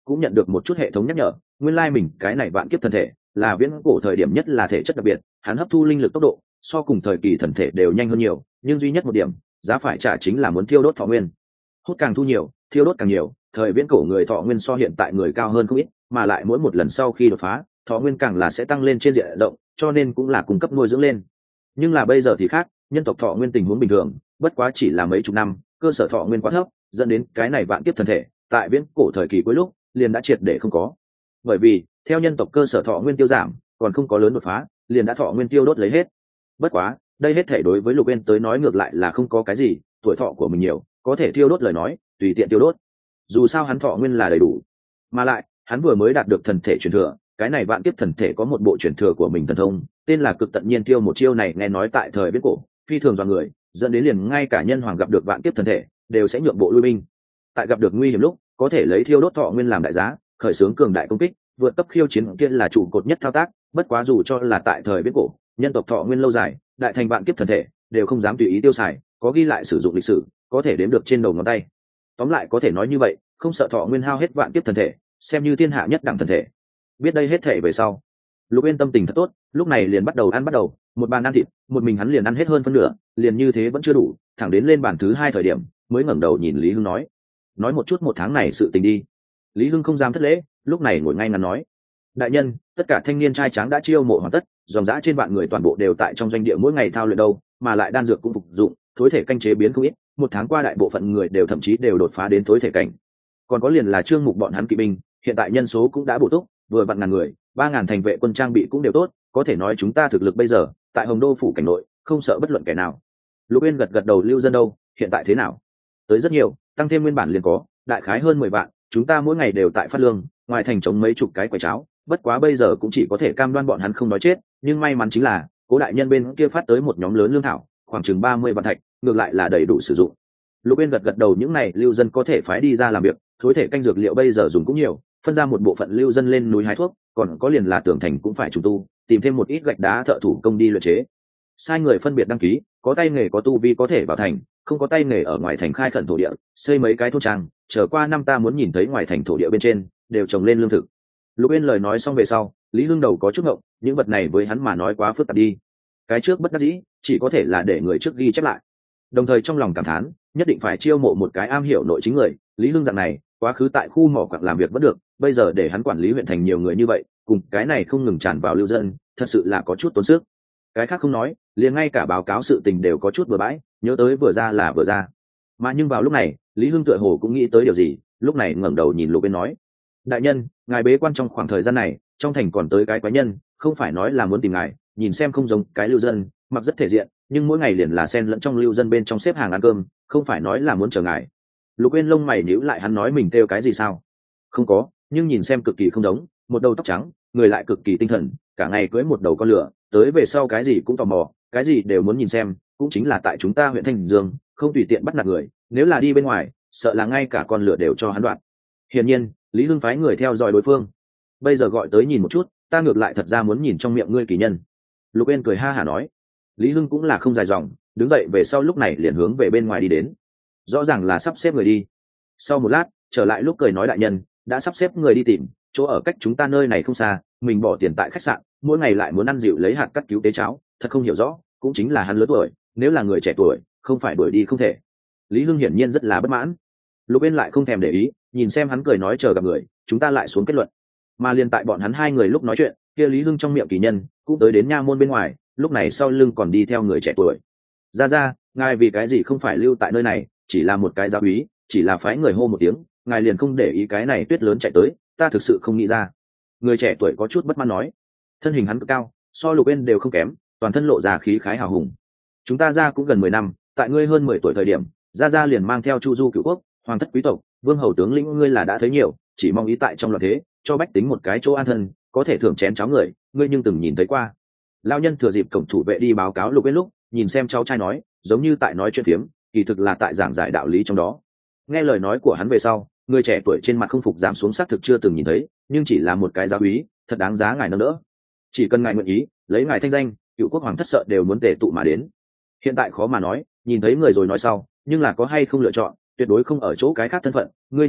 cũng nhận được một chút hệ thống nhắc nhở, nguyên lai mình cái này vạn kiếp thần thể là viễn cổ thời điểm nhất là thể chất đặc biệt, hắn hấp thu linh lực tốc độ so cùng thời kỳ thần thể đều nhanh hơn nhiều, nhưng duy nhất một điểm giá phải trả chính là muốn thiêu đốt thọ nguyên. Hút càng thu nhiều, thiêu đốt càng nhiều, thời viễn cổ người thọ nguyên so hiện tại người cao hơn không ít, mà lại mỗi một lần sau khi đột phá, thọ nguyên càng là sẽ tăng lên trên diện rộng, cho nên cũng là cung cấp nuôi dưỡng lên. Nhưng là bây giờ thì khác, nhân tộc thọ nguyên tình huống bình thường, bất quá chỉ là mấy chục năm, cơ sở thọ nguyên quá thấp, dẫn đến cái này vạn kiếp thần thể, tại viễn cổ thời kỳ cuối lúc, liền đã triệt để không có. Bởi vì, theo nhân tộc cơ sở thọ nguyên tiêu giảm, còn không có lớn đột phá, liền đã thọ nguyên tiêu đốt lấy hết. Bất quá, đây hết thể đối với Lục Uyên tới nói ngược lại là không có cái gì, tuổi thọ của mình nhiều, có thể thiêu đốt lời nói, tùy tiện tiêu đốt. Dù sao hắn thọ nguyên là đầy đủ, mà lại, hắn vừa mới đạt được thần thể truyền thừa, cái này vạn kiếp thần thể có một bộ truyền thừa của mình thần thông, tên là Cực Tận Nhiên Tiêu. Một chiêu này nghe nói tại thời viễn cổ, phi thường dọa người, dẫn đến liền ngay cả nhân hoàng gặp được vạn kiếp thần thể, đều sẽ nhượng bộ lui binh. Tại gặp được nguy hiểm lúc, có thể lấy thiêu đốt thọ nguyên làm đại giá, khởi xướng cường đại công kích, vượt cấp khiêu chiến kia là trụ cột nhất thao tác. Bất quá dù cho là tại thời viễn cổ, nhân tộc thọ nguyên lâu dài, đại thành vạn kiếp thần thể đều không dám tùy ý tiêu xài, có ghi lại sử dụng lịch sử, có thể đếm được trên đầu ngón tay. Tóm lại có thể nói như vậy, không sợ thọ nguyên hao hết vạn kiếp thần thể, xem như thiên hạ nhất đẳng thần thể. Biết đây hết thể về sau, Lục Uyên tâm tình thật tốt, lúc này liền bắt đầu ăn một bàn ăn thịt, một mình hắn liền ăn hết hơn phân nửa, liền như thế vẫn chưa đủ, thẳng đến lên bàn thứ hai thời điểm, mới ngẩng đầu nhìn Lý Hưng nói một chút một tháng này sự tình đi. Lý Hưng không dám thất lễ, lúc này ngồi ngay ngắn nói: đại nhân, tất cả thanh niên trai tráng đã chiêu mộ hoàn tất, dòng dã trên vạn người toàn bộ đều tại trong doanh địa mỗi ngày thao luyện đâu, mà lại đan dược cũng phục dụng, thối thể canh chế biến không ít, một tháng qua đại bộ phận người đều thậm chí đều đột phá đến thối thể cảnh. Còn có liền là Trương Mục bọn hắn kỵ binh, hiện tại nhân số cũng đã bổ túc, vừa vặn ngàn người, 3.000 thành vệ quân trang bị cũng đều tốt, có thể nói chúng ta thực lực bây giờ tại Hồng Đô phủ cảnh nội không sợ bất luận kẻ nào. Lục Uyên gật gật đầu. Lưu dân đâu, hiện tại thế nào? Tới rất nhiều, tăng thêm nguyên bản liền có, đại khái hơn 10 vạn, chúng ta mỗi ngày đều tại phát lương, ngoài thành chống mấy chục cái quầy cháo, bất quá bây giờ cũng chỉ có thể cam đoan bọn hắn không nói chết, nhưng may mắn chính là Cố đại nhân bên kia phát tới một nhóm lớn lương thảo, khoảng chừng 30 vạn thạch, ngược lại là đầy đủ sử dụng. Lục Uyên gật gật đầu, những này lưu dân có thể phái đi ra làm việc, thối thể canh dược liệu bây giờ dùng cũng nhiều, phân ra một bộ phận lưu dân lên núi hái thuốc, còn có liền là tường thành cũng phải trùng tu, tìm thêm một ít gạch đá thợ thủ công đi luyện chế. Sai người phân biệt đăng ký, có tay nghề có tu vi có thể vào thành, không có tay nghề ở ngoài thành khai khẩn thổ địa, xây mấy cái thôn trang, trở qua năm ta muốn nhìn thấy ngoài thành thổ địa bên trên đều trồng lên lương thực. Lục Uyên lời nói xong về sau, Lý Hưng đầu có chút ngộng, những vật này với hắn mà nói quá phức tạp đi. Cái trước bất đắc dĩ, chỉ có thể là để người trước ghi chép lại. Đồng thời trong lòng cảm thán, nhất định phải chiêu mộ một cái am hiểu nội chính người. Lý Hưng dạng này, quá khứ tại khu mỏ quặng làm việc vẫn được, bây giờ để hắn quản lý huyện thành nhiều người như vậy, cùng cái này không ngừng tràn vào lưu dân, thật sự là có chút tốn sức. Cái khác không nói, liền ngay cả báo cáo sự tình đều có chút bừa bãi, nhớ tới vừa ra là vừa ra. Mà nhưng vào lúc này, Lý Hưng tựa hồ cũng nghĩ tới điều gì, lúc này ngẩng đầu nhìn Lục Uyên nói: đại nhân, ngài bế quan trong khoảng thời gian này, trong thành còn tới cái quái nhân, không phải nói là muốn tìm ngài, nhìn xem không giống cái lưu dân, mặc rất thể diện, nhưng mỗi ngày liền là xen lẫn trong lưu dân bên trong xếp hàng ăn cơm, không phải nói là muốn chờ ngài. Lục Uyên lông mày nhíu lại, hắn nói mình kêu cái gì sao? Không có, nhưng nhìn xem cực kỳ không giống, một đầu tóc trắng, người lại cực kỳ tinh thần, cả ngày cưỡi một đầu con lửa, tới về sau cái gì cũng tò mò, cái gì đều muốn nhìn xem, cũng chính là tại chúng ta huyện Thanh Dương, không tùy tiện bắt nạt người, nếu là đi bên ngoài, sợ là ngay cả con lửa đều cho hắn đoạn. Hiển nhiên, Lý Hưng phái người theo dõi đối phương, bây giờ gọi tới nhìn một chút, ta ngược lại thật ra muốn nhìn trong miệng ngươi kỳ nhân. Lục Uyên cười ha hả nói. Lý Hưng cũng là không dài dòng, đứng dậy về sau lúc này liền hướng về bên ngoài đi đến, rõ ràng là sắp xếp người đi. Sau một lát trở lại lúc cười nói: đại nhân đã sắp xếp người đi tìm, chỗ ở cách chúng ta nơi này không xa, mình bỏ tiền tại khách sạn, mỗi ngày lại muốn ăn dịu lấy hạt cắt cứu tế cháo, thật không hiểu rõ, cũng chính là hắn lớn tuổi, nếu là người trẻ tuổi không phải đuổi đi không thể. Lý Hưng hiển nhiên rất là bất mãn. Lục Uyên lại không thèm để ý, nhìn xem hắn cười nói: chờ gặp người, chúng ta lại xuống kết luận. Mà liền tại bọn hắn hai người lúc nói chuyện, kia Lý Hưng trong miệng kỳ nhân cũng tới đến nha môn bên ngoài, lúc này sau lưng còn đi theo người trẻ tuổi. Ra, ngài vì cái gì không phải lưu tại nơi này, chỉ là một cái giáo úy, chỉ là phái người hô một tiếng, ngài liền không để ý cái này tuyết lớn chạy tới, ta thực sự không nghĩ ra. Người trẻ tuổi có chút bất mãn nói. Thân hình hắn cực cao, so Lục Uyên đều không kém, toàn thân lộ ra khí khái hào hùng. Chúng ta ra cũng gần 10 năm, tại ngươi hơn 10 tuổi thời điểm, ra liền mang theo Chu Du cửu quốc, hoàng thất quý tộc, vương hầu tướng lĩnh ngươi là đã thấy nhiều, chỉ mong ý tại trong loạn thế, cho bách tính một cái chỗ an thân, có thể thưởng chén cháo người, ngươi nhưng từng nhìn thấy qua. Lão nhân thừa dịp cổng thủ vệ đi báo cáo Lục Uyên lúc, nhìn xem cháu trai nói, giống như tại nói chuyện phiếm, kỳ thực là tại giảng giải đạo lý trong đó. Nghe lời nói của hắn về sau, người trẻ tuổi trên mặt không phục giảm xuống, xác thực chưa từng nhìn thấy, nhưng chỉ là một cái giáo úy, thật đáng giá ngài nâng đỡ. Chỉ cần ngài nguyện ý, lấy ngài thanh danh, cựu quốc hoàng thất sợ đều muốn tề tụ mà đến. Hiện tại khó mà nói, nhìn thấy người rồi nói sau, nhưng là có hay không lựa chọn, tuyệt đối không ở chỗ cái khác thân phận, ngươi nhớ kỹ,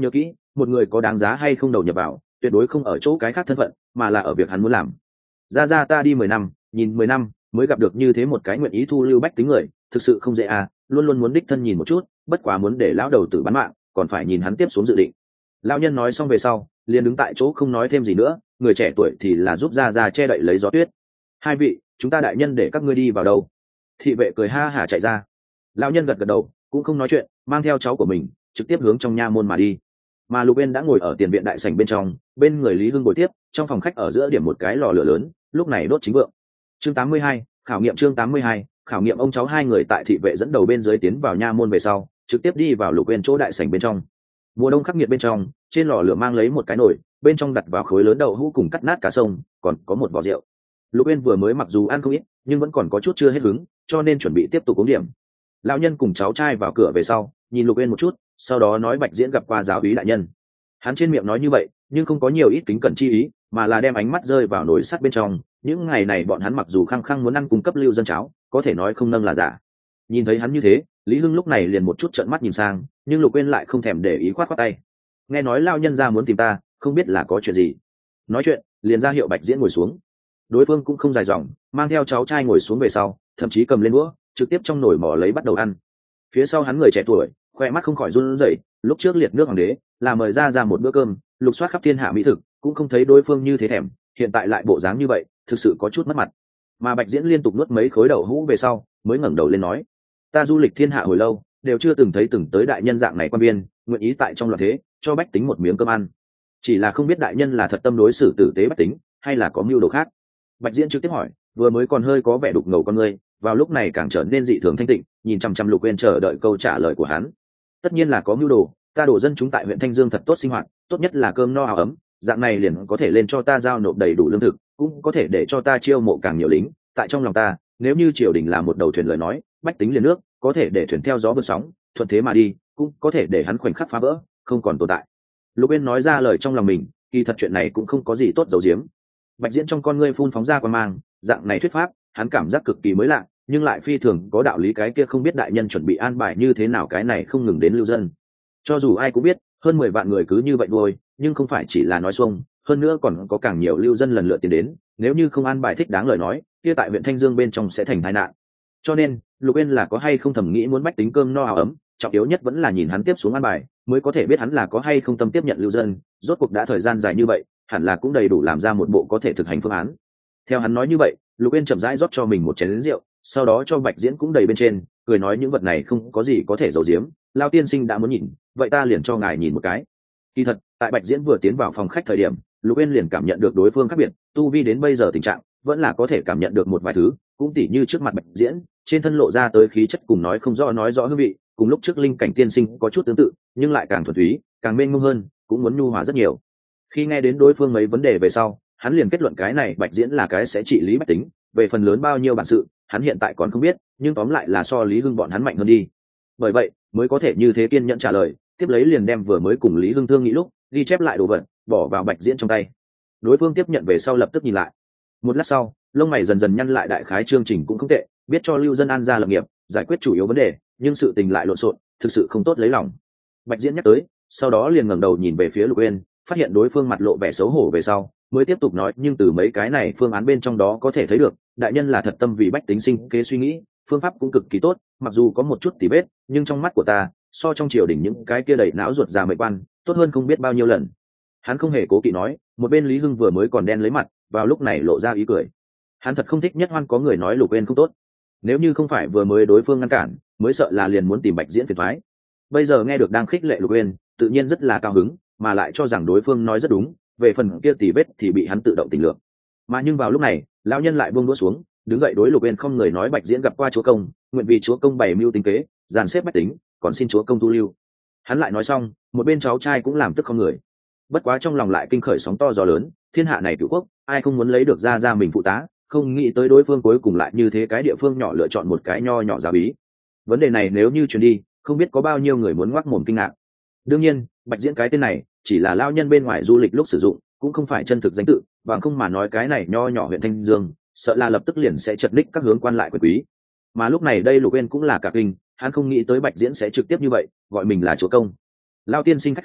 một người có đáng giá hay không đầu nhập vào tuyệt đối không ở chỗ cái khác thân phận, mà là ở việc hắn muốn làm. Ra ta đi 10 năm, nhìn 10 năm mới gặp được như thế một cái nguyện ý thu lưu bách tính người, thực sự không dễ à, luôn luôn muốn đích thân nhìn một chút, bất quá muốn để lão đầu tử bán mạng còn phải nhìn hắn tiếp xuống dự định. Lão nhân nói xong về sau liền đứng tại chỗ không nói thêm gì nữa, người trẻ tuổi thì là giúp ra che đậy lấy gió tuyết. Hai vị, chúng ta đại nhân để các ngươi đi vào đâu? Thị vệ cười ha hả chạy ra. Lão nhân gật gật đầu cũng không nói chuyện, mang theo cháu của mình trực tiếp hướng trong nha môn mà đi. Mà Lục Uyên đã ngồi ở tiền viện đại sảnh bên trong, bên người Lý Hưng ngồi tiếp, trong phòng khách ở giữa điểm một cái lò lửa lớn, lúc này đốt chính vượng. Chương 82, khảo nghiệm. Chương 82, khảo nghiệm. Ông cháu hai người tại thị vệ dẫn đầu bên dưới tiến vào nha môn về sau, trực tiếp đi vào Lục Uyên chỗ đại sảnh bên trong. Mùa đông khắc nghiệt bên trong, trên lò lửa mang lấy một cái nồi, bên trong đặt vào khối lớn đậu hũ cùng cắt nát cá sông, còn có một vò rượu. Lục Uyên vừa mới mặc dù ăn không ít, nhưng vẫn còn có chút chưa hết hứng, cho nên chuẩn bị tiếp tục uống điểm. Lão nhân cùng cháu trai vào cửa về sau, nhìn Lục Uyên một chút, sau đó nói Bạch Diễn gặp qua giáo úy đại nhân. Hắn trên miệng nói như vậy, nhưng không có nhiều ít kính cẩn chi ý, mà là đem ánh mắt rơi vào nồi sắt bên trong. Những ngày này bọn hắn mặc dù khăng khăng muốn ăn cung cấp lưu dân cháo, có thể nói không nâng là giả. Nhìn thấy hắn như thế, Lý Hưng lúc này liền một chút trợn mắt nhìn sang, nhưng Lục Uyên lại không thèm để ý, khoát khoát tay. Nghe nói lão nhân gia muốn tìm ta, không biết là có chuyện gì. Nói chuyện, liền ra hiệu Bạch Diễn ngồi xuống. Đối phương cũng không dài dòng, mang theo cháu trai ngồi xuống về sau, thậm chí cầm lên đũa, trực tiếp trong nồi mò lấy bắt đầu ăn. Phía sau hắn người trẻ tuổi, khoe mắt không khỏi run rẩy, lúc trước liệt nước hoàng đế là mời ra một bữa cơm, lục soát khắp thiên hạ mỹ thực, cũng không thấy đối phương như thế thèm, hiện tại lại bộ dáng như vậy, thực sự có chút mất mặt. Mà Bạch Diễn liên tục nuốt mấy khối đậu hũ về sau, mới ngẩng đầu lên nói: ta du lịch thiên hạ hồi lâu, đều chưa từng thấy từng tới đại nhân dạng này quan viên, nguyện ý tại trong loạn thế cho bách tính một miếng cơm ăn. Chỉ là không biết đại nhân là thật tâm đối xử tử tế bách tính, hay là có mưu đồ khác. Bạch Diễn trực tiếp hỏi, vừa mới còn hơi có vẻ đục ngầu con ngươi, vào lúc này càng trở nên dị thường thanh tịnh, nhìn chăm chăm Lục Uyên chờ đợi câu trả lời của hắn. Tất nhiên là có mưu đồ, ta đổ dân chúng tại huyện Thanh Dương thật tốt sinh hoạt, tốt nhất là cơm no áo ấm, dạng này liền có thể lên cho ta giao nộp đầy đủ lương thực, cũng có thể để cho ta chiêu mộ càng nhiều lính. Tại trong lòng ta, nếu như triều đình là một đầu thuyền lời nói, bách tính liền nước, có thể để thuyền theo gió vượt sóng, thuận thế mà đi, cũng có thể để hắn khoảnh khắc phá vỡ, không còn tồn tại. Lục Uyên nói ra lời trong lòng mình, kỳ thật chuyện này cũng không có gì tốt giấu giếm. Bạch Diễn trong con ngươi phun phóng ra quan mang, dạng này thuyết pháp, hắn cảm giác cực kỳ mới lạ, nhưng lại phi thường có đạo lý. Cái kia không biết đại nhân chuẩn bị an bài như thế nào cái này không ngừng đến lưu dân. Cho dù ai cũng biết, hơn 10 vạn người cứ như vậy nuôi, nhưng không phải chỉ là nói xuông, hơn nữa còn có càng nhiều lưu dân lần lượt tiến đến, nếu như không an bài thích đáng lời nói, kia tại huyện Thanh Dương bên trong sẽ thành tai nạn. Cho nên, Lục Uyên là có hay không thầm nghĩ muốn bách tính cơm no áo ấm, trọng yếu nhất vẫn là nhìn hắn tiếp xuống an bài, mới có thể biết hắn là có hay không tâm tiếp nhận lưu dân, rốt cuộc đã thời gian dài như vậy, hẳn là cũng đầy đủ làm ra một bộ có thể thực hành phương án. Theo hắn nói như vậy, Lục Uyên chậm rãi rót cho mình một chén rượu, sau đó cho Bạch Diễn cũng đầy bên trên, cười nói những vật này không có gì có thể giấu giếm, Lão tiên sinh đã muốn nhìn, vậy ta liền cho ngài nhìn một cái. Kỳ thật, tại Bạch Diễn vừa tiến vào phòng khách thời điểm, Lục Uyên liền cảm nhận được đối phương khác biệt, tu vi đến bây giờ tình trạng, vẫn là có thể cảm nhận được một vài thứ, cũng tỉ như trước mặt Bạch Diễn, trên thân lộ ra tới khí chất cùng nói không rõ nói rõ hương vị, cùng lúc trước linh cảnh tiên sinh có chút tương tự, nhưng lại càng thuần túy, càng mênh mông hơn, cũng muốn nhu hòa rất nhiều. Khi nghe đến đối phương mấy vấn đề về sau, hắn liền kết luận cái này Bạch Diễn là cái sẽ trị lý bách tính, về phần lớn bao nhiêu bản sự, hắn hiện tại còn không biết, nhưng tóm lại là so Lý Hưng bọn hắn mạnh hơn đi. Bởi vậy, mới có thể như thế kiên nhẫn trả lời, tiếp lấy liền đem vừa mới cùng Lý Hưng thương nghĩ lúc, ghi chép lại đồ vật, bỏ vào Bạch Diễn trong tay. Đối phương tiếp nhận về sau lập tức nhìn lại. Một lát sau, lông mày dần dần nhăn lại, đại khái chương trình cũng không tệ, biết cho lưu dân an gia lập nghiệp, giải quyết chủ yếu vấn đề, nhưng sự tình lại lộn xộn, thực sự không tốt lấy lòng. Bạch Diễn nhắc tới, sau đó liền ngẩng đầu nhìn về phía Lục Uyên, phát hiện đối phương mặt lộ vẻ xấu hổ về sau, mới tiếp tục nói, nhưng từ mấy cái này phương án bên trong đó có thể thấy được, đại nhân là thật tâm vì bách tính sinh kế suy nghĩ, phương pháp cũng cực kỳ tốt, mặc dù có một chút tỉ vết, nhưng trong mắt của ta, so trong triều đình những cái kia đầy não ruột già mệnh quan, tốt hơn không biết bao nhiêu lần. Hắn không hề cố kỵ nói, một bên Lý Hưng vừa mới còn đen lấy mặt, vào lúc này lộ ra ý cười. Hắn thật không thích nhất hoan có người nói Lục Uyên không tốt. Nếu như không phải vừa mới đối phương ngăn cản, mới sợ là liền muốn tìm Bạch Diễn phiền toái. Bây giờ nghe được đang khích lệ Lục Uyên, tự nhiên rất là cao hứng, mà lại cho rằng đối phương nói rất đúng, về phần kia tỉ vết thì bị hắn tự động tỉnh lượng. Mà nhưng vào lúc này, lão nhân lại buông đũa xuống, đứng dậy đối Lục Uyên không người nói, Bạch Diễn gặp qua chúa công, nguyện vì chúa công bày mưu tính kế, dàn xếp bách tính, còn xin chúa công thu lưu. Hắn lại nói xong, một bên cháu trai cũng làm tức không người. Bất quá trong lòng lại kinh khởi sóng to gió lớn, thiên hạ này cửu quốc, ai không muốn lấy được ra mình phụ tá, không nghĩ tới đối phương cuối cùng lại như thế cái địa phương nhỏ lựa chọn một cái nho nhỏ giáo bí. Vấn đề này nếu như truyền đi, không biết có bao nhiêu người muốn ngoác mồm kinh ngạc. Đương nhiên, Bạch Diễn cái tên này chỉ là lao nhân bên ngoài du lịch lúc sử dụng, cũng không phải chân thực danh tự, bằng không mà nói cái này nho nhỏ huyện Thanh Dương, sợ là lập tức liền sẽ chật ních các hướng quan lại quyền quý. Mà lúc này đây Lục Uyên cũng là cả kinh, hắn không nghĩ tới Bạch Diễn sẽ trực tiếp như vậy, gọi mình là chúa công. Lao tiên sinh khách khí,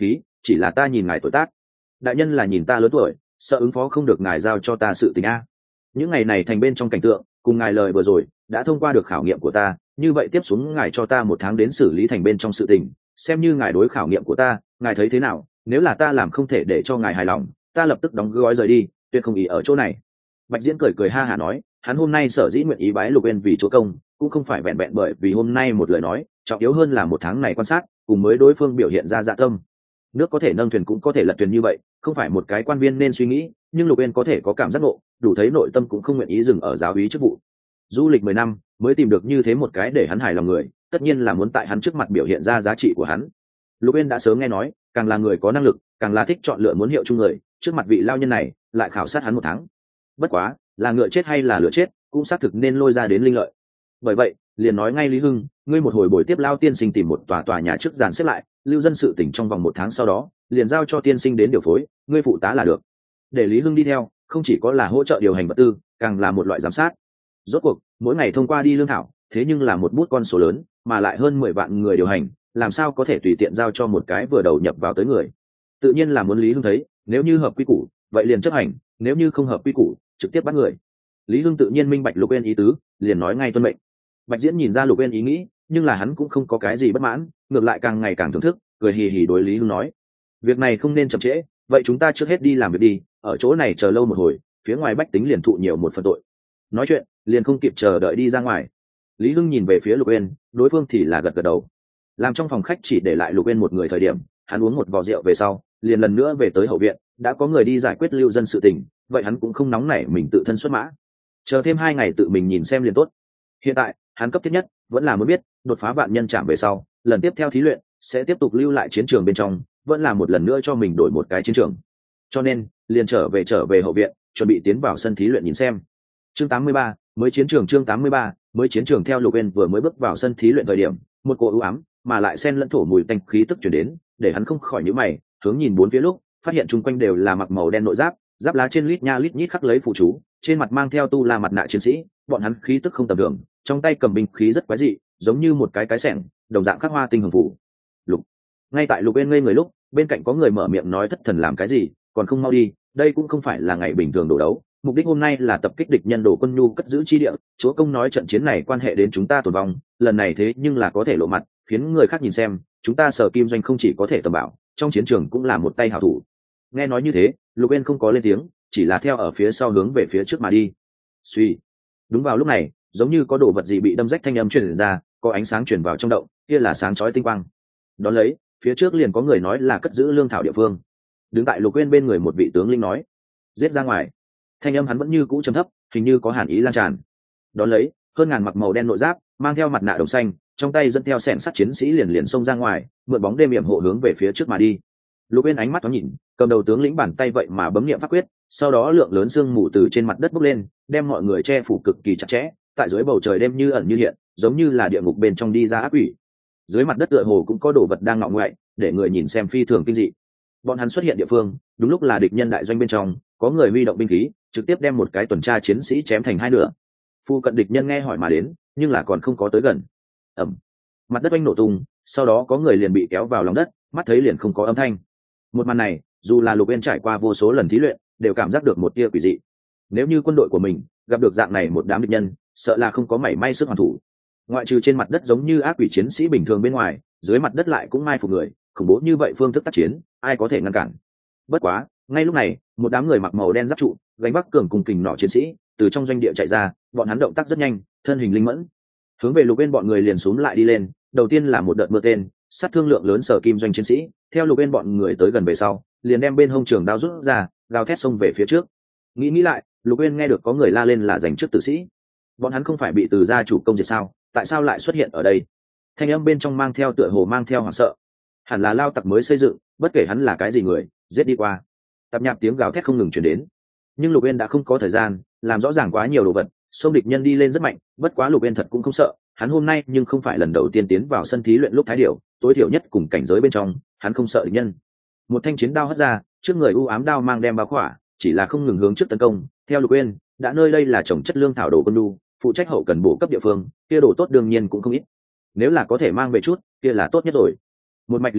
chỉ là ta nhìn ngài tuổi tác. Đại nhân là nhìn ta lớn tuổi, sợ ứng phó không được ngài giao cho ta sự tình a. Những ngày này thành bên trong cảnh tượng cùng ngài lời vừa rồi đã thông qua được khảo nghiệm của ta, như vậy tiếp xuống ngài cho ta 1 tháng đến xử lý thành bên trong sự tình, xem như ngài đối khảo nghiệm của ta, ngài thấy thế nào? Nếu là ta làm không thể để cho ngài hài lòng, ta lập tức đóng gói rời đi, tuyệt không ý ở chỗ này. Bạch Diễn cười cười ha hả nói, hắn hôm nay sở dĩ nguyện ý bái Lục Uyên vì chúa công, cũng không phải vẹn vẹn bởi vì hôm nay một lời nói, trọng yếu hơn là 1 tháng này quan sát, cùng mới đối phương biểu hiện ra dạ tâm. Nước có thể nâng thuyền cũng có thể lật thuyền như vậy, không phải một cái quan viên nên suy nghĩ, nhưng Lục Uyên có thể có cảm giác ngộ, đủ thấy nội tâm cũng không nguyện ý dừng ở giáo úy chức vụ. Du lịch 10 năm mới tìm được như thế một cái để hắn hài lòng người, tất nhiên là muốn tại hắn trước mặt biểu hiện ra giá trị của hắn. Lục Uyên đã sớm nghe nói, càng là người có năng lực, càng là thích chọn lựa muốn hiệu chung người, trước mặt vị lao nhân này lại khảo sát hắn 1 tháng. Bất quá, là ngựa chết hay là lửa chết, cũng xác thực nên lôi ra đến linh lợi. Bởi vậy, liền nói ngay Lý Hưng, ngươi một hồi buổi tiếp lao tiên sinh tìm một tòa nhà trước dàn xếp lại, lưu dân sự tỉnh trong vòng 1 tháng sau đó, liền giao cho tiên sinh đến điều phối, ngươi phụ tá là được. Để Lý Hưng đi theo, không chỉ có là hỗ trợ điều hành vật tư, càng là một loại giám sát. Rốt cuộc, mỗi ngày thông qua đi lương thảo, thế nhưng là một bút con số lớn, mà lại hơn 10 vạn người điều hành, làm sao có thể tùy tiện giao cho một cái vừa đầu nhập vào tới người. Tự nhiên là muốn Lý Hưng thấy, nếu như hợp quy củ, vậy liền chấp hành, nếu như không hợp quy củ, trực tiếp bắt người. Lý Hưng tự nhiên minh bạch Lục Uyên ý tứ, liền nói ngay tuân mệnh. Bạch Diễn nhìn ra Lục Uyên ý nghĩ, nhưng là hắn cũng không có cái gì bất mãn, ngược lại càng ngày càng thưởng thức, cười hì hì đối Lý Hưng nói: việc này không nên chậm trễ, vậy chúng ta trước hết đi làm việc đi, ở chỗ này chờ lâu một hồi, phía ngoài bách tính liền thụ nhiều một phần tội. Nói chuyện, liền không kịp chờ đợi đi ra ngoài. Lý Hưng nhìn về phía Lục Uyên, đối phương thì là gật gật đầu. Làm trong phòng khách chỉ để lại Lục Uyên một người thời điểm, hắn uống một vò rượu về sau, liền lần nữa về tới hậu viện, đã có người đi giải quyết lưu dân sự tình, vậy hắn cũng không nóng nảy mình tự thân xuất mã, chờ thêm 2 ngày tự mình nhìn xem liền tốt. Hiện tại, hắn cấp thiết nhất vẫn là muốn biết, đột phá vạn nhân trạm về sau, lần tiếp theo thí luyện sẽ tiếp tục lưu lại chiến trường bên trong, vẫn là một lần nữa cho mình đổi một cái chiến trường. Cho nên, liền trở về hậu viện, chuẩn bị tiến vào sân thí luyện nhìn xem. Chương 83, mới chiến trường. Chương 83, mới chiến trường. Theo Lục Uyên vừa mới bước vào sân thí luyện thời điểm, một cỗ u ám mà lại xen lẫn thổ mùi tanh khí tức truyền đến, để hắn không khỏi nhíu mày, hướng nhìn bốn phía lúc, phát hiện chung quanh đều là mặc màu đen nội giáp, giáp lá trên lít nha lít nhít khắc lấy phù chú, trên mặt mang theo tu la mặt nạ chiến sĩ, bọn hắn khí tức không tầm thường, trong tay cầm binh khí rất quái dị, giống như một cái xẻng, đồng dạng khắc hoa tinh hồng phù. Lục. Ngay tại Lục Uyên ngây người lúc, bên cạnh có người mở miệng nói: thất thần làm cái gì, còn không mau đi, đây cũng không phải là ngày bình thường đổ đấu, mục đích hôm nay là tập kích địch nhân đồ quân nhu cất giữ chi địa, chúa công nói trận chiến này quan hệ đến chúng ta tồn vong, lần này thế nhưng là có thể lộ mặt, khiến người khác nhìn xem, chúng ta Sở Kim Doanh không chỉ có thể tầm bảo, trong chiến trường cũng là một tay hảo thủ. Nghe nói như thế, Lục Uyên không có lên tiếng, chỉ là theo ở phía sau hướng về phía trước mà đi. Suy. Đúng vào lúc này, giống như có đồ vật gì bị đâm rách, thanh âm truyền ra, có ánh sáng truyền vào trong động, kia là sáng chói tinh quang. Đón lấy, phía trước liền có người nói là cất giữ lương thảo địa phương. Đứng tại Lục Uyên bên người một vị tướng lĩnh nói: giết ra ngoài. Thanh âm hắn vẫn như cũ trầm thấp, hình như có hàn ý lan tràn. Đón lấy, hơn ngàn mặc màu đen nội giáp, mang theo mặt nạ đồng xanh, trong tay dẫn theo xẻng sắt chiến sĩ liền xông ra ngoài, mượn bóng đêm yểm hộ hướng về phía trước mà đi. Lục Uyên ánh mắt thoáng nhìn, cầm đầu tướng lĩnh bàn tay vậy mà bấm niệm pháp quyết, sau đó lượng lớn sương mù từ trên mặt đất bốc lên, đem mọi người che phủ cực kỳ chặt chẽ, tại dưới bầu trời đêm như ẩn như hiện, giống như là địa ngục bên trong đi ra ác quỷ. Dưới mặt đất tựa hồ cũng có đồ vật đang ngọ ngoại, để người nhìn xem phi thường kinh dị. Bọn hắn xuất hiện địa phương, đúng lúc là địch nhân đại doanh bên trong, có người huy động binh khí, trực tiếp đem một cái tuần tra chiến sĩ chém thành 2 nửa. Phu cận địch nhân nghe hỏi mà đến, nhưng là còn không có tới gần. Ầm. Mặt đất oanh nổ tung, sau đó có người liền bị kéo vào lòng đất, mắt thấy liền không có âm thanh. Một màn này, dù là Lục Uyên trải qua vô số lần thí luyện, đều cảm giác được một tia quỷ dị. Nếu như quân đội của mình gặp được dạng này một đám địch nhân, sợ là không có mảy may sức hoàn thủ. Ngoại trừ trên mặt đất giống như ác quỷ chiến sĩ bình thường bên ngoài, dưới mặt đất lại cũng mai phục người, khủng bố như vậy phương thức tác chiến, ai có thể ngăn cản. Bất quá, ngay lúc này, một đám người mặc màu đen giáp trụ, gánh vác cường cùng kình nỏ chiến sĩ, từ trong doanh địa chạy ra, bọn hắn động tác rất nhanh, thân hình linh mẫn. Hướng về Lục Uyên bọn người liền xúm lại đi lên, đầu tiên là một đợt mưa tên, sát thương lượng lớn Sở Kim Doanh chiến sĩ, theo Lục Uyên bọn người tới gần về sau, liền đem bên hông trường đao rút ra, gào thét xông về phía trước. Nghĩ lại, Lục Uyên nghe được có người la lên là giành trước tử sĩ. Bọn hắn không phải bị Từ gia chủ công diệt sao, tại sao lại xuất hiện ở đây? Thanh âm bên trong mang theo tựa hồ mang theo hoảng sợ. Hẳn là lao tặc mới xây dựng, bất kể hắn là cái gì người, giết đi qua. Tạp nhạp tiếng gào thét không ngừng truyền đến. Nhưng Lục Uyên đã không có thời gian làm rõ ràng quá nhiều đồ vật, xông địch nhân đi lên rất mạnh, bất quá Lục Uyên thật cũng không sợ, hắn hôm nay nhưng không phải lần đầu tiên tiến vào sân thí luyện lúc thái điểu, tối thiểu nhất cùng cảnh giới bên trong, hắn không sợ địch nhân. Một thanh chiến đao hất ra, trước người u ám đao mang đem bao khỏa, chỉ là không ngừng hướng trước tấn công. Theo Lục Uyên, đã nơi đây là trồng chất lương thảo đồ quân đu, phụ trách hậu cần bổ cấp địa phương, kia đồ tốt đương nhiên cũng không ít. Nếu là có thể mang về chút, kia là tốt nhất rồi. Một mạch liều chết,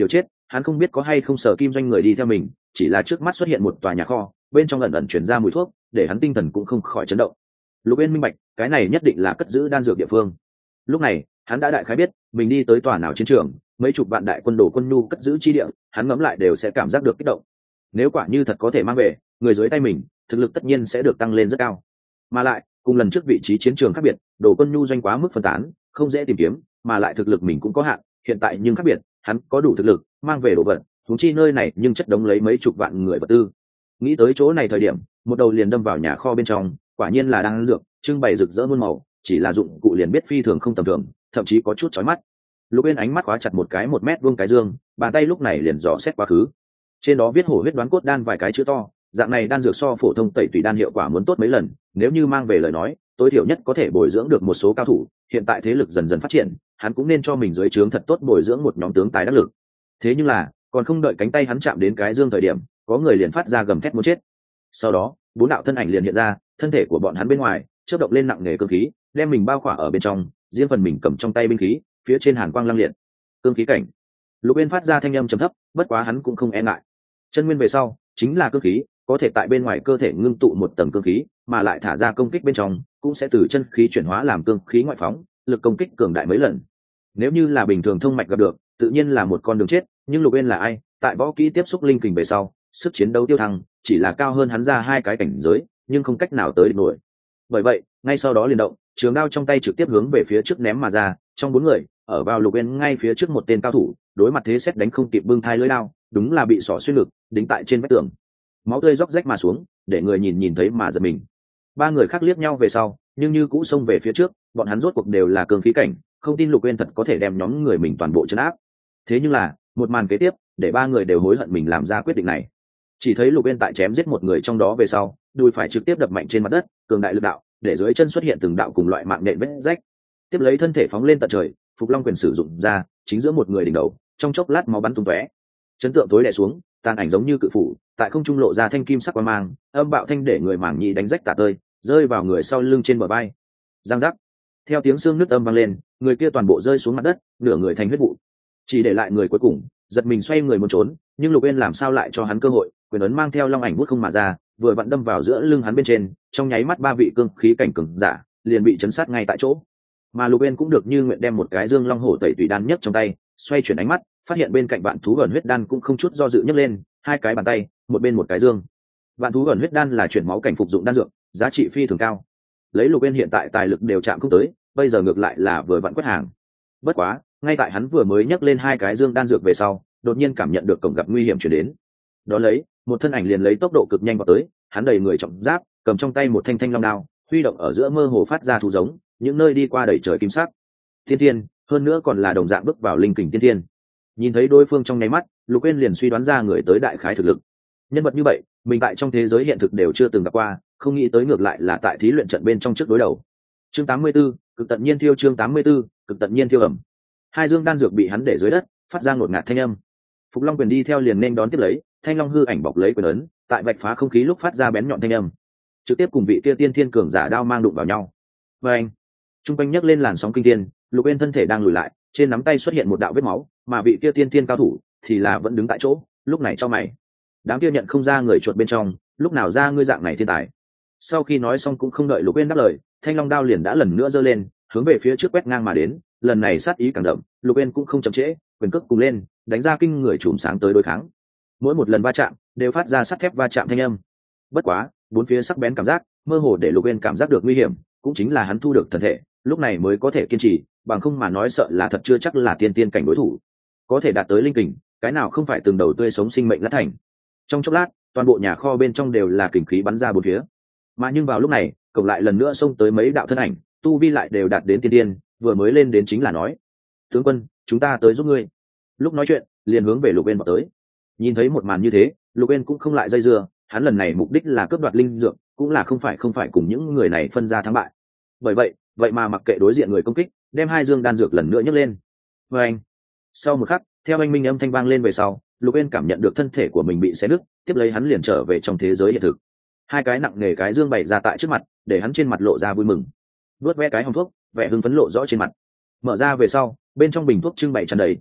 hắn không biết có hay không Sở Kim Doanh người đi theo mình, chỉ là trước mắt xuất hiện một tòa nhà kho, bên trong ẩn ẩn truyền ra mùi thuốc, để hắn tinh thần cũng không khỏi chấn động. Lục Uyên minh bạch, cái này nhất định là cất giữ đan dược địa phương. Lúc này, hắn đã đại khái biết, mình đi tới tòa nào chiến trường, mấy chục vạn đại quân đồ quân nhu cất giữ chi địa, hắn ngẫm lại đều sẽ cảm giác được kích động. Nếu quả như thật có thể mang về, người dưới tay mình, thực lực tất nhiên sẽ được tăng lên rất cao. Mà lại, cùng lần trước vị trí chiến trường khác biệt, đồ quân nhu doanh quá mức phân tán, không dễ tìm kiếm, mà lại thực lực mình cũng có hạn, hiện tại nhưng khác biệt, hắn có đủ thực lực mang về đồ vật, huống chi nơi này nhưng chất đống lấy mấy chục vạn người vật tư. Nghĩ tới chỗ này thời điểm, một đầu liền đâm vào nhà kho bên trong, quả nhiên là đang dược, trưng bày rực rỡ muôn màu, chỉ là dụng cụ liền biết phi thường không tầm thường, thậm chí có chút chói mắt. Lục Uyên ánh mắt khóa chặt một cái 1 mét vuông cái dương, bàn tay lúc này liền dò xét quá khứ. Trên đó viết hổ huyết đoán cốt đan vài cái chữ to, dạng này đan dược so phổ thông tẩy tùy đan hiệu quả muốn tốt mấy lần, nếu như mang về lời nói, tối thiểu nhất có thể bồi dưỡng được một số cao thủ, hiện tại thế lực dần dần phát triển, hắn cũng nên cho mình dưới trướng thật tốt bồi dưỡng một nhóm tướng tài đắc lực. Thế nhưng là, còn không đợi cánh tay hắn chạm đến cái dương thời điểm, có người liền phát ra gầm thét muốn chết. Sau đó, 4 đạo thân ảnh liền hiện ra, thân thể của bọn hắn bên ngoài chớp động lên nặng nề cương khí, đem mình bao khỏa ở bên trong, riêng phần mình cầm trong tay binh khí, phía trên hàn quang lăng liệt. Cương khí cảnh. Lục Uyên phát ra thanh âm trầm thấp, bất quá hắn cũng không e ngại. Chân nguyên về sau, chính là cương khí, có thể tại bên ngoài cơ thể ngưng tụ một tầng cương khí, mà lại thả ra công kích bên trong, cũng sẽ từ chân khí chuyển hóa làm cương khí ngoại phóng, lực công kích cường đại mấy lần. Nếu như là bình thường thông mạch gặp được, tự nhiên là một con đường chết, nhưng Lục Uyên là ai, tại võ kỹ tiếp xúc linh kình về sau, sức chiến đấu tiêu thăng, chỉ là cao hơn hắn ra 2 cái cảnh giới, nhưng không cách nào tới địch nổi. Bởi vậy, ngay sau đó liền động, trường đao trong tay trực tiếp hướng về phía trước ném mà ra, trong 4 người, ở vào Lục Uyên ngay phía trước một tên cao thủ, đối mặt thế xét đánh không kịp bưng thai lưỡi đao, đúng là bị xỏ xuyên ngực, đính tại trên vách tường. Máu tươi róc rách mà xuống, để người nhìn thấy mà giật mình. 3 người khác liếc nhau về sau, nhưng như cũ xông về phía trước, bọn hắn rốt cuộc đều là cường khí cảnh, không tin Lục Uyên thật có thể đem nhóm người mình toàn bộ trấn áp. Thế nhưng là, một màn kế tiếp, để 3 người đều hối hận mình làm ra quyết định này. Chỉ thấy Lục Uyên tại chém giết một người trong đó về sau, đùi phải trực tiếp đập mạnh trên mặt đất, cường đại lực đạo, để dưới chân xuất hiện từng đạo cùng loại mạng nện vết rách. Tiếp lấy thân thể phóng lên tận trời, Phục Long quyền sử dụng ra, chính giữa một người đỉnh đầu, trong chốc lát máu bắn tung tóe. Chấn tượng tối đè xuống, tàn ảnh giống như cự phủ, tại không trung lộ ra thanh kim sắc quang mang, âm bạo thanh để người mảng nhĩ đánh rách tả tơi, rơi vào người sau lưng trên bờ vai. Giang giác. Theo tiếng xương nứt âm vang lên, người kia toàn bộ rơi xuống mặt đất, nửa người thành huyết vụ. Chỉ để lại người cuối cùng, giật mình xoay người muốn trốn, nhưng Lục Uyên làm sao lại cho hắn cơ hội, quyền ấn mang theo long ảnh bút không mà ra, vừa vặn đâm vào giữa lưng hắn bên trên, trong nháy mắt 3 vị cương khí cảnh cường giả liền bị chấn sát ngay tại chỗ. Mà Lục Uyên cũng được như nguyện đem một cái dương long hổ tẩy tùy đan nhấc trong tay, xoay chuyển ánh mắt, phát hiện bên cạnh vạn thú ẩn huyết đan cũng không chút do dự nhấc lên, 2 cái bàn tay, một bên một cái dương. Vạn thú ẩn huyết đan là chuyển máu cảnh phục dụng đan dược, giá trị phi thường cao. Lấy Lục Uyên hiện tại tài lực đều chạm không tới, bây giờ ngược lại là vừa vặn quét hàng. Bất quá, ngay tại hắn vừa mới nhấc lên 2 cái dương đan dược về sau, đột nhiên cảm nhận được cổng gặp nguy hiểm chuyển đến. Đó lấy, một thân ảnh liền lấy tốc độ cực nhanh vào tới, hắn đầy người trọng giáp, cầm trong tay một thanh thanh long đao, huy động ở giữa mơ hồ phát ra thú giống, những nơi đi qua đầy trời kim sắc. Tiên tiên, hơn nữa còn là đồng dạng bước vào linh kình tiên tiên. Nhìn thấy đối phương trong nháy mắt, Lục Uyên liền suy đoán ra người tới đại khái thực lực. Nhân vật như vậy, mình tại trong thế giới hiện thực đều chưa từng gặp qua, không nghĩ tới ngược lại là tại thí luyện trận bên trong trước đối đầu. Chương 84, cực tận nhiên thiêu chương 84, cực tận nhiên thiêu ẩm. 2 dương đan dược bị hắn để dưới đất, phát ra ngột ngạt thanh âm. Phục Long quyền đi theo liền nên đón tiếp lấy, thanh long hư ảnh bọc lấy quyền ấn, tại vạch phá không khí lúc phát ra bén nhọn thanh âm, trực tiếp cùng vị kia tiên thiên cường giả đao mang đụng vào nhau. Và anh, trung quanh nhấc lên làn sóng kinh thiên, Lục Uyên thân thể đang lùi lại, trên nắm tay xuất hiện một đạo vết máu, mà vị kia tiên thiên cao thủ thì là vẫn đứng tại chỗ, lúc này cho mày. Đám kia nhận không ra người chuột bên trong, lúc nào ra ngươi dạng này thiên tài. Sau khi nói xong cũng không đợi Lục Uyên đáp lời, thanh long đao liền đã lần nữa giơ lên, hướng về phía trước quét ngang mà đến, lần này sát ý càng đậm, Lục Uyên cũng không chậm trễ, quyền cước cùng lên, đánh ra kinh người chùm sáng tới đối kháng. Mỗi một lần va chạm đều phát ra sắt thép va chạm thanh âm. Bất quá, bốn phía sắc bén cảm giác, mơ hồ để Lục Uyên cảm giác được nguy hiểm, cũng chính là hắn thu được thần thể, lúc này mới có thể kiên trì, bằng không mà nói sợ là thật chưa chắc là tiên tiên cảnh đối thủ. Có thể đạt tới linh kình, cái nào không phải từng đầu tươi sống sinh mệnh lát thành. Trong chốc lát, toàn bộ nhà kho bên trong đều là kình khí bắn ra bốn phía. Mà nhưng vào lúc này, cổng lại lần nữa xông tới mấy đạo thân ảnh, tu vi lại đều đạt đến tiên tiên, vừa mới lên đến chính là nói: "Tướng quân, chúng ta tới giúp ngươi." Lúc nói chuyện, liền hướng về Lục Uyên vào tới. Nhìn thấy một màn như thế, Lục Uyên cũng không lại dây dưa, hắn lần này mục đích là cướp đoạt linh dược, cũng là không phải cùng những người này phân ra thắng bại. Bởi vậy mà mặc kệ đối diện người công kích, đem 2 dương đan dược lần nữa nhấc lên. Và anh, sau một khắc, theo anh minh âm thanh vang lên về sau, Lục Uyên cảm nhận được thân thể của mình bị xé nứt, tiếp lấy hắn liền trở về trong thế giới hiện thực. 2 cái nặng nề cái dương bày ra tại trước mặt, để hắn trên mặt lộ ra vui mừng. Vuốt ve cái hòm thuốc, vẻ hưng phấn lộ rõ trên mặt. Mở ra về sau, bên trong bình thuốc trưng bày tràn đầy.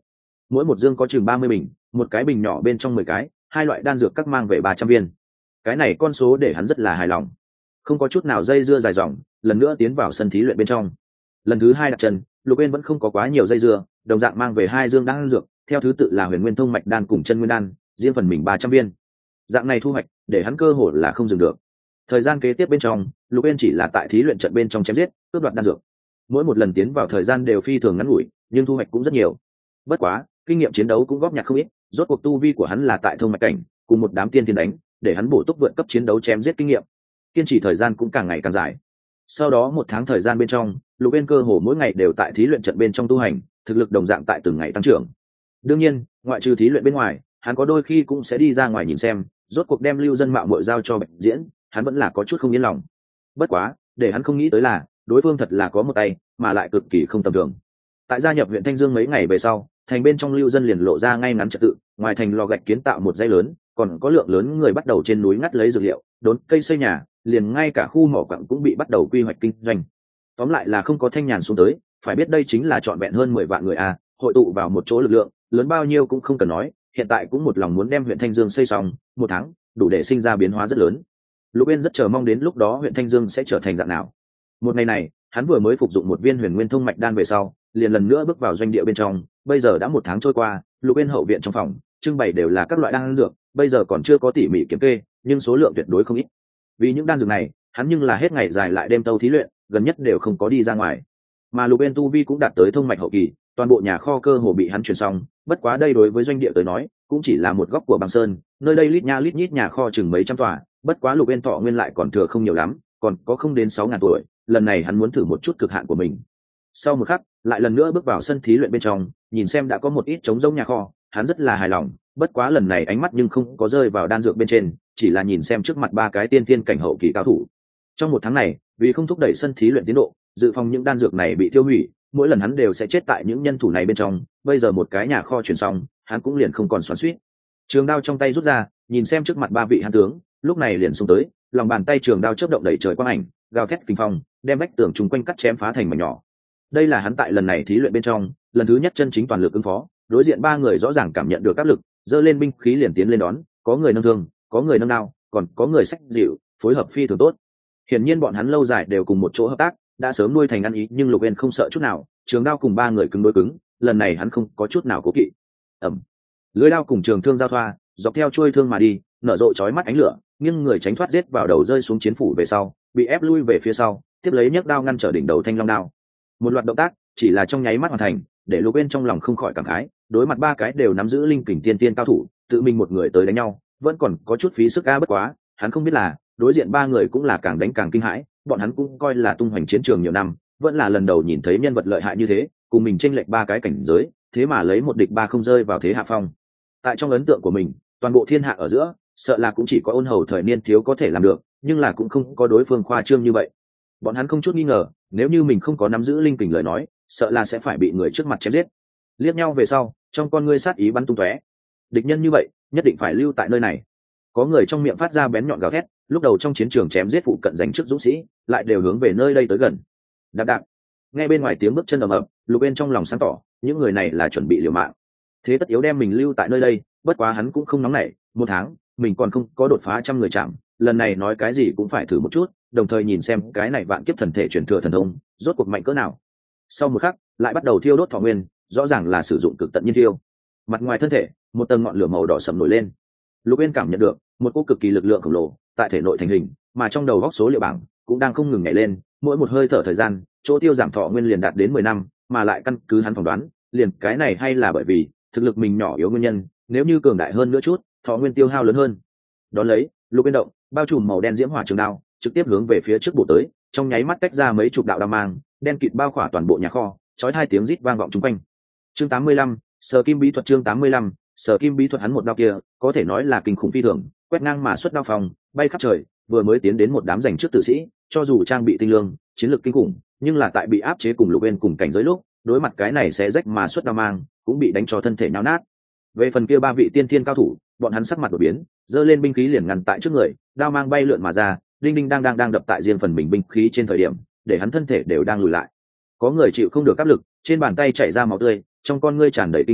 mỗi một dương có chừng 30 bình, một cái bình nhỏ bên trong 10 cái, hai loại đan dược các mang về 300 viên. Cái này con số để hắn rất là hài lòng, không có chút nào dây dưa dài dòng, lần nữa tiến vào sân thí luyện bên trong. Lần thứ hai đặt chân, Lục Uyên vẫn không có quá nhiều dây dưa, đồng dạng mang về hai dương đan dược, theo thứ tự là Huyền Nguyên Thông Mạch Đan cùng Chân Nguyên Đan, riêng phần mình 300 viên. Dạng này thu hoạch, để hắn cơ hội là không dừng được. Thời gian kế tiếp bên trong, Lục Uyên chỉ là tại thí luyện trận bên trong chém giết, cướp đoạt đan dược. Mỗi một lần tiến vào thời gian đều phi thường ngắn ngủi, nhưng thu hoạch cũng rất nhiều. Bất quá, kinh nghiệm chiến đấu cũng góp nhặt không ít, rốt cuộc tu vi của hắn là tại thông mạch cảnh, cùng một đám tiên thiên đánh, để hắn bổ túc vượt cấp chiến đấu chém giết kinh nghiệm. Kiên trì thời gian cũng càng ngày càng dài. Sau đó một tháng thời gian bên trong, Lục Uyên cơ hồ mỗi ngày đều tại thí luyện trận bên trong tu hành, thực lực đồng dạng tại từng ngày tăng trưởng. Đương nhiên, ngoại trừ thí luyện bên ngoài, hắn có đôi khi cũng sẽ đi ra ngoài nhìn xem, rốt cuộc đem Lưu Dân Mạo muội giao cho Bạch Diễn, hắn vẫn là có chút không yên lòng. Bất quá, để hắn không nghĩ tới là, đối phương thật là có một tay, mà lại cực kỳ không tầm thường. Tại gia nhập huyện Thanh Dương mấy ngày về sau, thành bên trong Lưu Dân liền lộ ra ngay ngắn trật tự, ngoài thành lò gạch kiến tạo một dãy lớn, còn có lượng lớn người bắt đầu trên núi ngắt lấy dược liệu, đốn cây xây nhà, liền ngay cả khu mỏ quặng cũng bị bắt đầu quy hoạch kinh doanh. Tóm lại là không có thanh nhàn xuống tới, phải biết đây chính là trọn vẹn hơn 10 vạn người a, hội tụ vào một chỗ lực lượng, lớn bao nhiêu cũng không cần nói, hiện tại cũng một lòng muốn đem huyện Thanh Dương xây xong, một tháng, đủ để sinh ra biến hóa rất lớn. Lục Uyên rất chờ mong đến lúc đó huyện Thanh Dương sẽ trở thành dạng nào. Một ngày này, hắn vừa mới phục dụng một viên Huyền Nguyên Thông Mạch Đan về sau, liền lần nữa bước vào doanh địa bên trong. Bây giờ đã một tháng trôi qua, Lục Uyên hậu viện trong phòng trưng bày đều là các loại đan dược, bây giờ còn chưa có tỉ mỉ kiểm kê, nhưng số lượng tuyệt đối không ít. Vì những đan dược này, hắn nhưng là hết ngày dài lại đêm tâu thí luyện, gần nhất đều không có đi ra ngoài. Mà Lục Uyên tu vi cũng đạt tới thông mạch hậu kỳ, toàn bộ nhà kho cơ hồ bị hắn chuyển xong. Bất quá đây đối với doanh địa tới nói, cũng chỉ là một góc của băng sơn, nơi đây lít nha lít nhít nhà kho chừng mấy trăm tòa. Bất quá Lục Uyên thọ nguyên lại còn thừa không nhiều lắm, còn có không đến 6.000 tuổi. Lần này hắn muốn thử một chút cực hạn của mình. Sau một khắc, lại lần nữa bước vào sân thí luyện bên trong, nhìn xem đã có một ít trống rỗng nhà kho, hắn rất là hài lòng. Bất quá lần này ánh mắt nhưng không có rơi vào đan dược bên trên, chỉ là nhìn xem trước mặt ba cái tiên thiên cảnh hậu kỳ cao thủ. Trong một tháng này, vì không thúc đẩy sân thí luyện tiến độ, dự phòng những đan dược này bị tiêu hủy, mỗi lần hắn đều sẽ chết tại những nhân thủ này bên trong. Bây giờ một cái nhà kho chuyển xong, hắn cũng liền không còn xoắn xuýt. Trường đao trong tay rút ra, nhìn xem trước mặt ba vị hán tướng, lúc này liền xông tới, lòng bàn tay trường đao chớp động đẩy trời quang ảnh, gào thét kinh phong, đem vách tường chung quanh cắt chém phá thành mảnh nhỏ. Đây là hắn tại lần này thí luyện bên trong, lần thứ nhất chân chính toàn lực ứng phó, đối diện ba người rõ ràng cảm nhận được áp lực, giơ lên binh khí liền tiến lên đón, có người nâng thương, có người nâng đao, còn có người xách dịu, phối hợp phi thường tốt. Hiển nhiên bọn hắn lâu dài đều cùng một chỗ hợp tác, đã sớm nuôi thành ăn ý, nhưng Lục Uyên không sợ chút nào, trường đao cùng ba người cứng đối cứng, lần này hắn không có chút nào cố kỵ. Ầm. Lưỡi đao cùng trường thương giao thoa, dọc theo chuôi thương mà đi, nở rộ chói mắt ánh lửa, nhưng người tránh thoát giết vào đầu rơi xuống chiến phủ về sau, bị ép lui về phía sau, tiếp lấy nhấc đao ngăn trở đỉnh đầu thanh long đao. Một loạt động tác chỉ là trong nháy mắt hoàn thành, để Lục Uyên trong lòng không khỏi cảm khái, đối mặt ba cái đều nắm giữ linh kình tiên tiên cao thủ, tự mình một người tới đánh nhau, vẫn còn có chút phí sức a. Bất quá, hắn không biết là, đối diện ba người cũng là càng đánh càng kinh hãi, bọn hắn cũng coi là tung hoành chiến trường nhiều năm, vẫn là lần đầu nhìn thấy nhân vật lợi hại như thế, cùng mình chênh lệch ba cái cảnh giới, thế mà lấy một địch ba không rơi vào thế hạ phong. Tại trong ấn tượng của mình, toàn bộ thiên hạ ở giữa, sợ là cũng chỉ có Ôn Hầu thời niên thiếu có thể làm được, nhưng là cũng không có đối phương khoa trương như vậy. Bọn hắn không chút nghi ngờ, nếu như mình không có nắm giữ linh kình lời nói, sợ là sẽ phải bị người trước mặt chém giết. Liếc nhau về sau, trong con ngươi sát ý bắn tung tóe. Địch nhân như vậy, nhất định phải lưu tại nơi này. Có người trong miệng phát ra bén nhọn gào thét, lúc đầu trong chiến trường chém giết phụ cận giành trước dũng sĩ, lại đều hướng về nơi đây tới gần. Đạp đạp. Nghe bên ngoài tiếng bước chân ầm ầm, Lục Uyên trong lòng sáng tỏ, những người này là chuẩn bị liều mạng. Thế tất yếu đem mình lưu tại nơi đây, bất quá hắn cũng không nóng nảy, một tháng, mình còn không có đột phá 100 người chạm, lần này nói cái gì cũng phải thử một chút, đồng thời nhìn xem cái này vạn kiếp thần thể truyền thừa thần thông, rốt cuộc mạnh cỡ nào. Sau một khắc, lại bắt đầu thiêu đốt thọ nguyên, rõ ràng là sử dụng cực tận nhiên thiêu. Mặt ngoài thân thể, một tầng ngọn lửa màu đỏ sẫm nổi lên. Lục Uyên cảm nhận được một cỗ cực kỳ lực lượng khổng lồ tại thể nội thành hình, mà trong đầu góc số liệu bảng cũng đang không ngừng nhảy lên, mỗi một hơi thở thời gian, chỗ tiêu giảm thọ nguyên liền đạt đến 10 năm, mà lại căn cứ hắn phỏng đoán, liền cái này hay là bởi vì thực lực mình nhỏ yếu nguyên nhân, nếu như cường đại hơn nữa chút, thọ nguyên tiêu hao lớn hơn. Đón lấy, Lục Uyên động, bao trùm màu đen diễm hỏa trường đao, trực tiếp hướng về phía trước bổ tới, trong nháy mắt tách ra mấy chục đạo đao mang, đen kịt bao khỏa toàn bộ nhà kho, chói hai tiếng rít vang vọng xung quanh. Chương 85, Sở Kim bí thuật. Chương 85, Sở Kim bí thuật. Hắn một đao kia, có thể nói là kinh khủng phi thường, quét ngang mà xuất đao phòng, bay khắp trời, vừa mới tiến đến một đám giành trước tử sĩ, cho dù trang bị tinh lương, chiến lược kinh khủng, nhưng là tại bị áp chế cùng Lục Uyên cùng cảnh giới lúc, đối mặt cái này sẽ rách mà xuất đao mang, cũng bị đánh cho thân thể nhão nát. Về phần kia ba vị tiên thiên cao thủ, bọn hắn sắc mặt đổi biến, giơ lên binh khí liền ngăn tại trước người, đao mang bay lượn mà ra, đinh đinh đang đập tại riêng phần mình binh khí trên thời điểm, để hắn thân thể đều đang lùi lại. Có người chịu không được áp lực, trên bàn tay chảy ra máu tươi, trong con ngươi tràn đầy kinh hãi,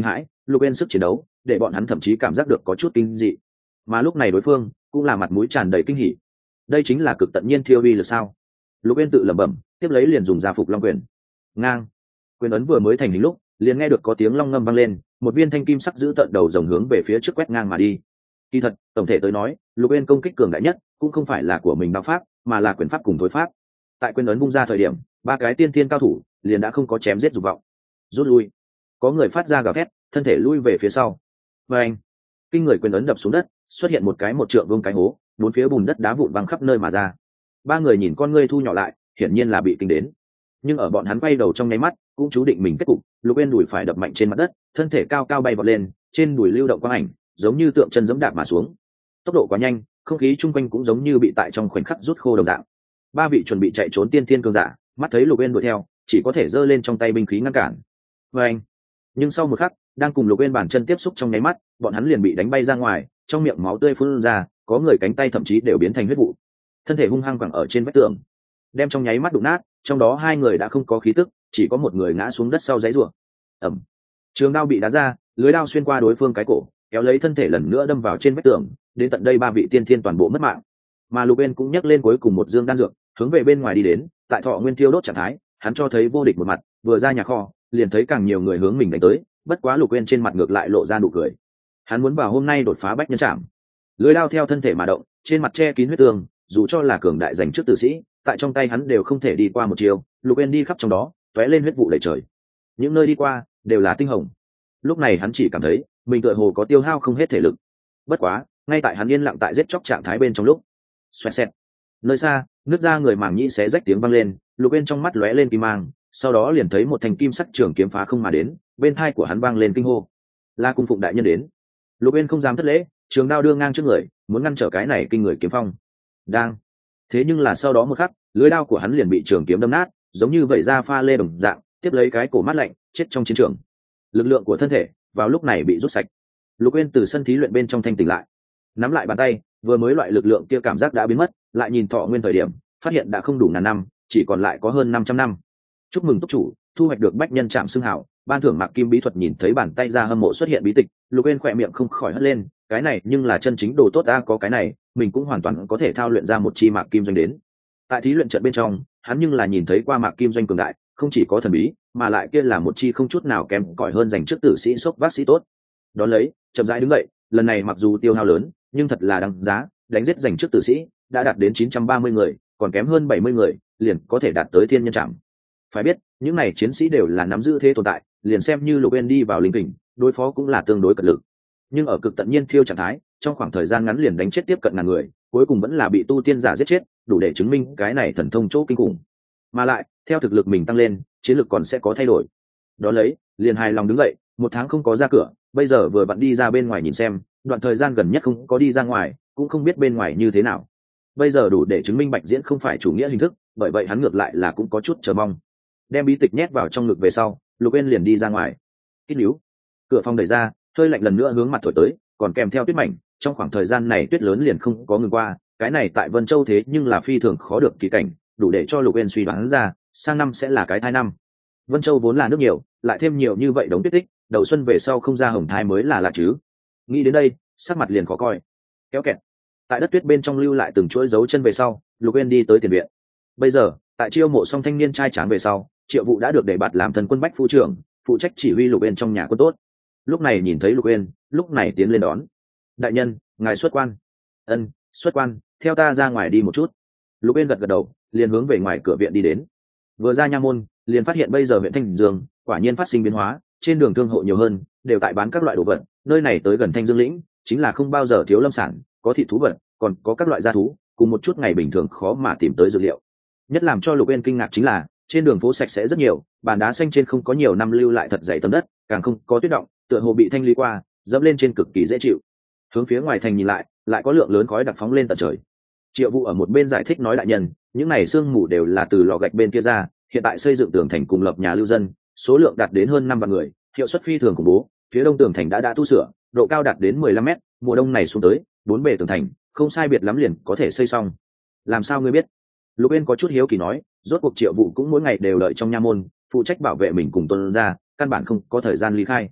lục bên sức chiến đấu để bọn hắn thậm chí cảm giác được có chút kinh dị, mà lúc này đối phương cũng là mặt mũi tràn đầy kinh hỉ. Đây chính là cực tận nhiên thiêu uy lực sao? Lục bên tự lẩm bẩm, tiếp lấy liền dùng ra phục long quyền. Ngang, quyền ấn vừa mới thành hình lúc liền nghe được có tiếng long ngâm vang lên, một viên thanh kim sắc giữ tận đầu rồng hướng về phía trước quét ngang mà đi. Kỳ thật tổng thể tới nói, lục bên công kích cường đại nhất cũng không phải là của mình đao pháp, mà là quyền pháp cùng thối pháp. Tại quyền ấn vung ra thời điểm, ba cái tiên thiên cao thủ liền đã không có chém giết dục vọng. Rút lui, có người phát ra gào thét, thân thể lui về phía sau. Và anh, kinh người quyền ấn đập xuống đất, xuất hiện một cái 1 trượng vuông cái hố, bốn phía bùn đất đá vụn văng khắp nơi mà ra. Ba người nhìn con ngươi thu nhỏ lại, hiển nhiên là bị kinh đến. Nhưng ở bọn hắn quay đầu trong nháy mắt, cũng chú định mình kết cục. Lục Uyên đùi phải đập mạnh trên mặt đất, thân thể cao cao bay vọt lên, trên đùi lưu động quang ảnh, giống như tượng chân giẫm đạp mà xuống. Tốc độ quá nhanh, không khí chung quanh cũng giống như bị tại trong khoảnh khắc rút khô đồng dạng. Ba vị chuẩn bị chạy trốn tiên thiên cường giả, mắt thấy Lục Uyên đuổi theo, chỉ có thể giơ lên trong tay binh khí ngăn cản. Và anh, nhưng sau một khắc, đang cùng Lục Uyên bàn chân tiếp xúc trong nháy mắt, bọn hắn liền bị đánh bay ra ngoài, trong miệng máu tươi phun ra, có người cánh tay thậm chí đều biến thành huyết vụ, thân thể hung hăng quẳng ở trên vách tường, đem trong nháy mắt đụng nát. Trong đó 2 người đã không có khí tức, chỉ có một người ngã xuống đất sau giãy giụa. Ầm, trường đao bị đá ra, lưới đao xuyên qua đối phương cái cổ, kéo lấy thân thể lần nữa đâm vào trên vách tường. Đến tận đây 3 vị tiên thiên toàn bộ mất mạng, mà Lục Uyên cũng nhấc lên cuối cùng một dương đan dược, hướng về bên ngoài đi đến. Tại thọ nguyên tiêu đốt trạng thái, hắn cho thấy vô địch một mặt, vừa ra nhà kho liền thấy càng nhiều người hướng mình đánh tới. Bất quá Lục Uyên trên mặt ngược lại lộ ra nụ cười, hắn muốn vào hôm nay đột phá bách nhân trảm. Lưới đao theo thân thể mà động, trên mặt che kín huyết tương, dù cho là cường đại giành trước tử sĩ, tại trong tay hắn đều không thể đi qua một chiều. Lục Uyên đi khắp trong đó, tóe lên huyết vụ đầy trời, những nơi đi qua đều là tinh hồng. Lúc này hắn chỉ cảm thấy mình tựa hồ có tiêu hao không hết thể lực. Bất quá ngay tại hắn yên lặng tại giết chóc trạng thái bên trong lúc, xoẹt xẹt, nơi xa nước ra người màng nhĩ xé rách tiếng vang lên. Lục Uyên trong mắt lóe lên kim mang, sau đó liền thấy một thanh kim sắc trường kiếm phá không mà đến. Bên tai của hắn vang lên kinh hô, La Cung Phụng đại nhân đến. Lục Uyên không dám thất lễ, trường đao đưa ngang trước người, muốn ngăn trở cái này kinh người kiếm phong. Đang thế nhưng là sau đó một khắc, lưỡi đao của hắn liền bị trường kiếm đâm nát, giống như vẩy ra pha lê đồng dạng, tiếp lấy cái cổ mát lạnh, chết trong chiến trường. Lực lượng của thân thể vào lúc này bị rút sạch. Lục Uyên từ sân thí luyện bên trong thanh tỉnh lại, nắm lại bàn tay, vừa mới loại lực lượng kia cảm giác đã biến mất, lại nhìn thọ nguyên thời điểm, phát hiện đã không đủ ngàn năm, chỉ còn lại có hơn 500 năm. Chúc mừng túc chủ, thu hoạch được bách nhân trảm xưng hào, ban thưởng Mạc Kim bí thuật. Nhìn thấy bàn tay ra hâm mộ xuất hiện bí tịch, Lục Uyên khỏe miệng không khỏi hất lên, cái này nhưng là chân chính đồ tốt ta, có cái này, mình cũng hoàn toàn có thể thao luyện ra một chi Mạc Kim doanh đến. Tại thí luyện trận bên trong, hắn nhưng là nhìn thấy qua Mạc Kim doanh cường đại, không chỉ có thần bí, mà lại kia là một chi không chút nào kém cỏi hơn dành trước tử sĩ sốc bác sĩ tốt. Đón lấy, chậm rãi đứng dậy, lần này mặc dù tiêu hao lớn, nhưng thật là đáng giá, đánh giết dành trước tử sĩ đã đạt đến 930 người, còn kém hơn 70 người, liền có thể đạt tới thiên nhân trảm. Phải biết, những này chiến sĩ đều là nắm giữ thế tồn tại, liền xem như Lục Uyên đi vào linh kình, đối phó cũng là tương đối cật lực. Nhưng ở cực tận nhiên thiêu trạng thái, trong khoảng thời gian ngắn liền đánh chết tiếp cận ngàn người, cuối cùng vẫn là bị tu tiên giả giết chết, đủ để chứng minh cái này thần thông chỗ kinh khủng. Mà lại, theo thực lực mình tăng lên, chiến lực còn sẽ có thay đổi. Đó lấy, liền hài lòng đứng dậy, 1 tháng không có ra cửa, bây giờ vừa vặn đi ra bên ngoài nhìn xem, đoạn thời gian gần nhất không có đi ra ngoài, cũng không biết bên ngoài như thế nào. Bây giờ đủ để chứng minh Bạch Diễn không phải chủ nghĩa hình thức, bởi vậy hắn ngược lại là cũng có chút chờ mong. Đem bí tịch nhét vào trong ngực về sau, Lục Uyên liền đi ra ngoài. Kít níu, cửa phòng đẩy ra, hơi lạnh lần nữa hướng mặt thổi tới, còn kèm theo tuyết mảnh. Trong khoảng thời gian này tuyết lớn liền không có ngừng qua, cái này tại Vân Châu thế nhưng là phi thường khó được kỳ cảnh, đủ để cho Lục Uyên suy đoán ra, sang năm sẽ là cái thai năm. Vân Châu vốn là nước nhiều, lại thêm nhiều như vậy đống tuyết tích, đầu xuân về sau không ra hồng thai mới là lạ chứ. Nghĩ đến đây, sắc mặt liền khó coi. Kéo kẹt, tại đất tuyết bên trong lưu lại từng chuỗi dấu chân về sau, Lục Uyên đi tới tiền viện. Bây giờ, tại chiêu mộ xong thanh niên trai tráng về sau, Triệu Vụ đã được đề bạt làm thần quân bách phu trưởng, phụ trách chỉ huy Lục Uyên trong nhà quân tốt. Lúc này nhìn thấy Lục Uyên, lúc này tiến lên đón. Đại nhân, ngài xuất quan. Ân, xuất quan, theo ta ra ngoài đi một chút. Lục Uyên gật gật đầu, liền hướng về ngoài cửa viện đi đến. Vừa ra nha môn, liền phát hiện bây giờ huyện Thanh Dương quả nhiên phát sinh biến hóa, trên đường thương hộ nhiều hơn, đều tại bán các loại đồ vật. Nơi này tới gần Thanh Dương lĩnh, chính là không bao giờ thiếu lâm sản, có thịt thú vật, còn có các loại gia thú, cùng một chút ngày bình thường khó mà tìm tới dược liệu. Nhất làm cho Lục Uyên kinh ngạc chính là, trên đường phố sạch sẽ rất nhiều, bàn đá xanh trên không có nhiều năm lưu lại thật dày tấm đất, càng không có tuyết động, tựa hồ bị thanh lý qua, dẫm lên trên cực kỳ dễ chịu. Hướng phía ngoài thành nhìn lại có lượng lớn khói đặc phóng lên tận trời. Triệu Vụ ở một bên giải thích nói, đại nhân, những này sương mù đều là từ lò gạch bên kia ra, hiện tại xây dựng tường thành cùng lập nhà lưu dân, số lượng đạt đến hơn 5 vạn người, hiệu suất phi thường khủng bố. Phía đông tường thành đã tu sửa, độ cao đạt đến 15 mét, mùa đông này xuống tới, 4 bề tường thành, không sai biệt lắm liền có thể xây xong. Làm sao ngươi biết? Lục Uyên có chút hiếu kỳ nói, rốt cuộc Triệu Vụ cũng mỗi ngày đều đợi trong nha môn, phụ trách bảo vệ mình cùng tuân gia, căn bản không có thời gian ly khai.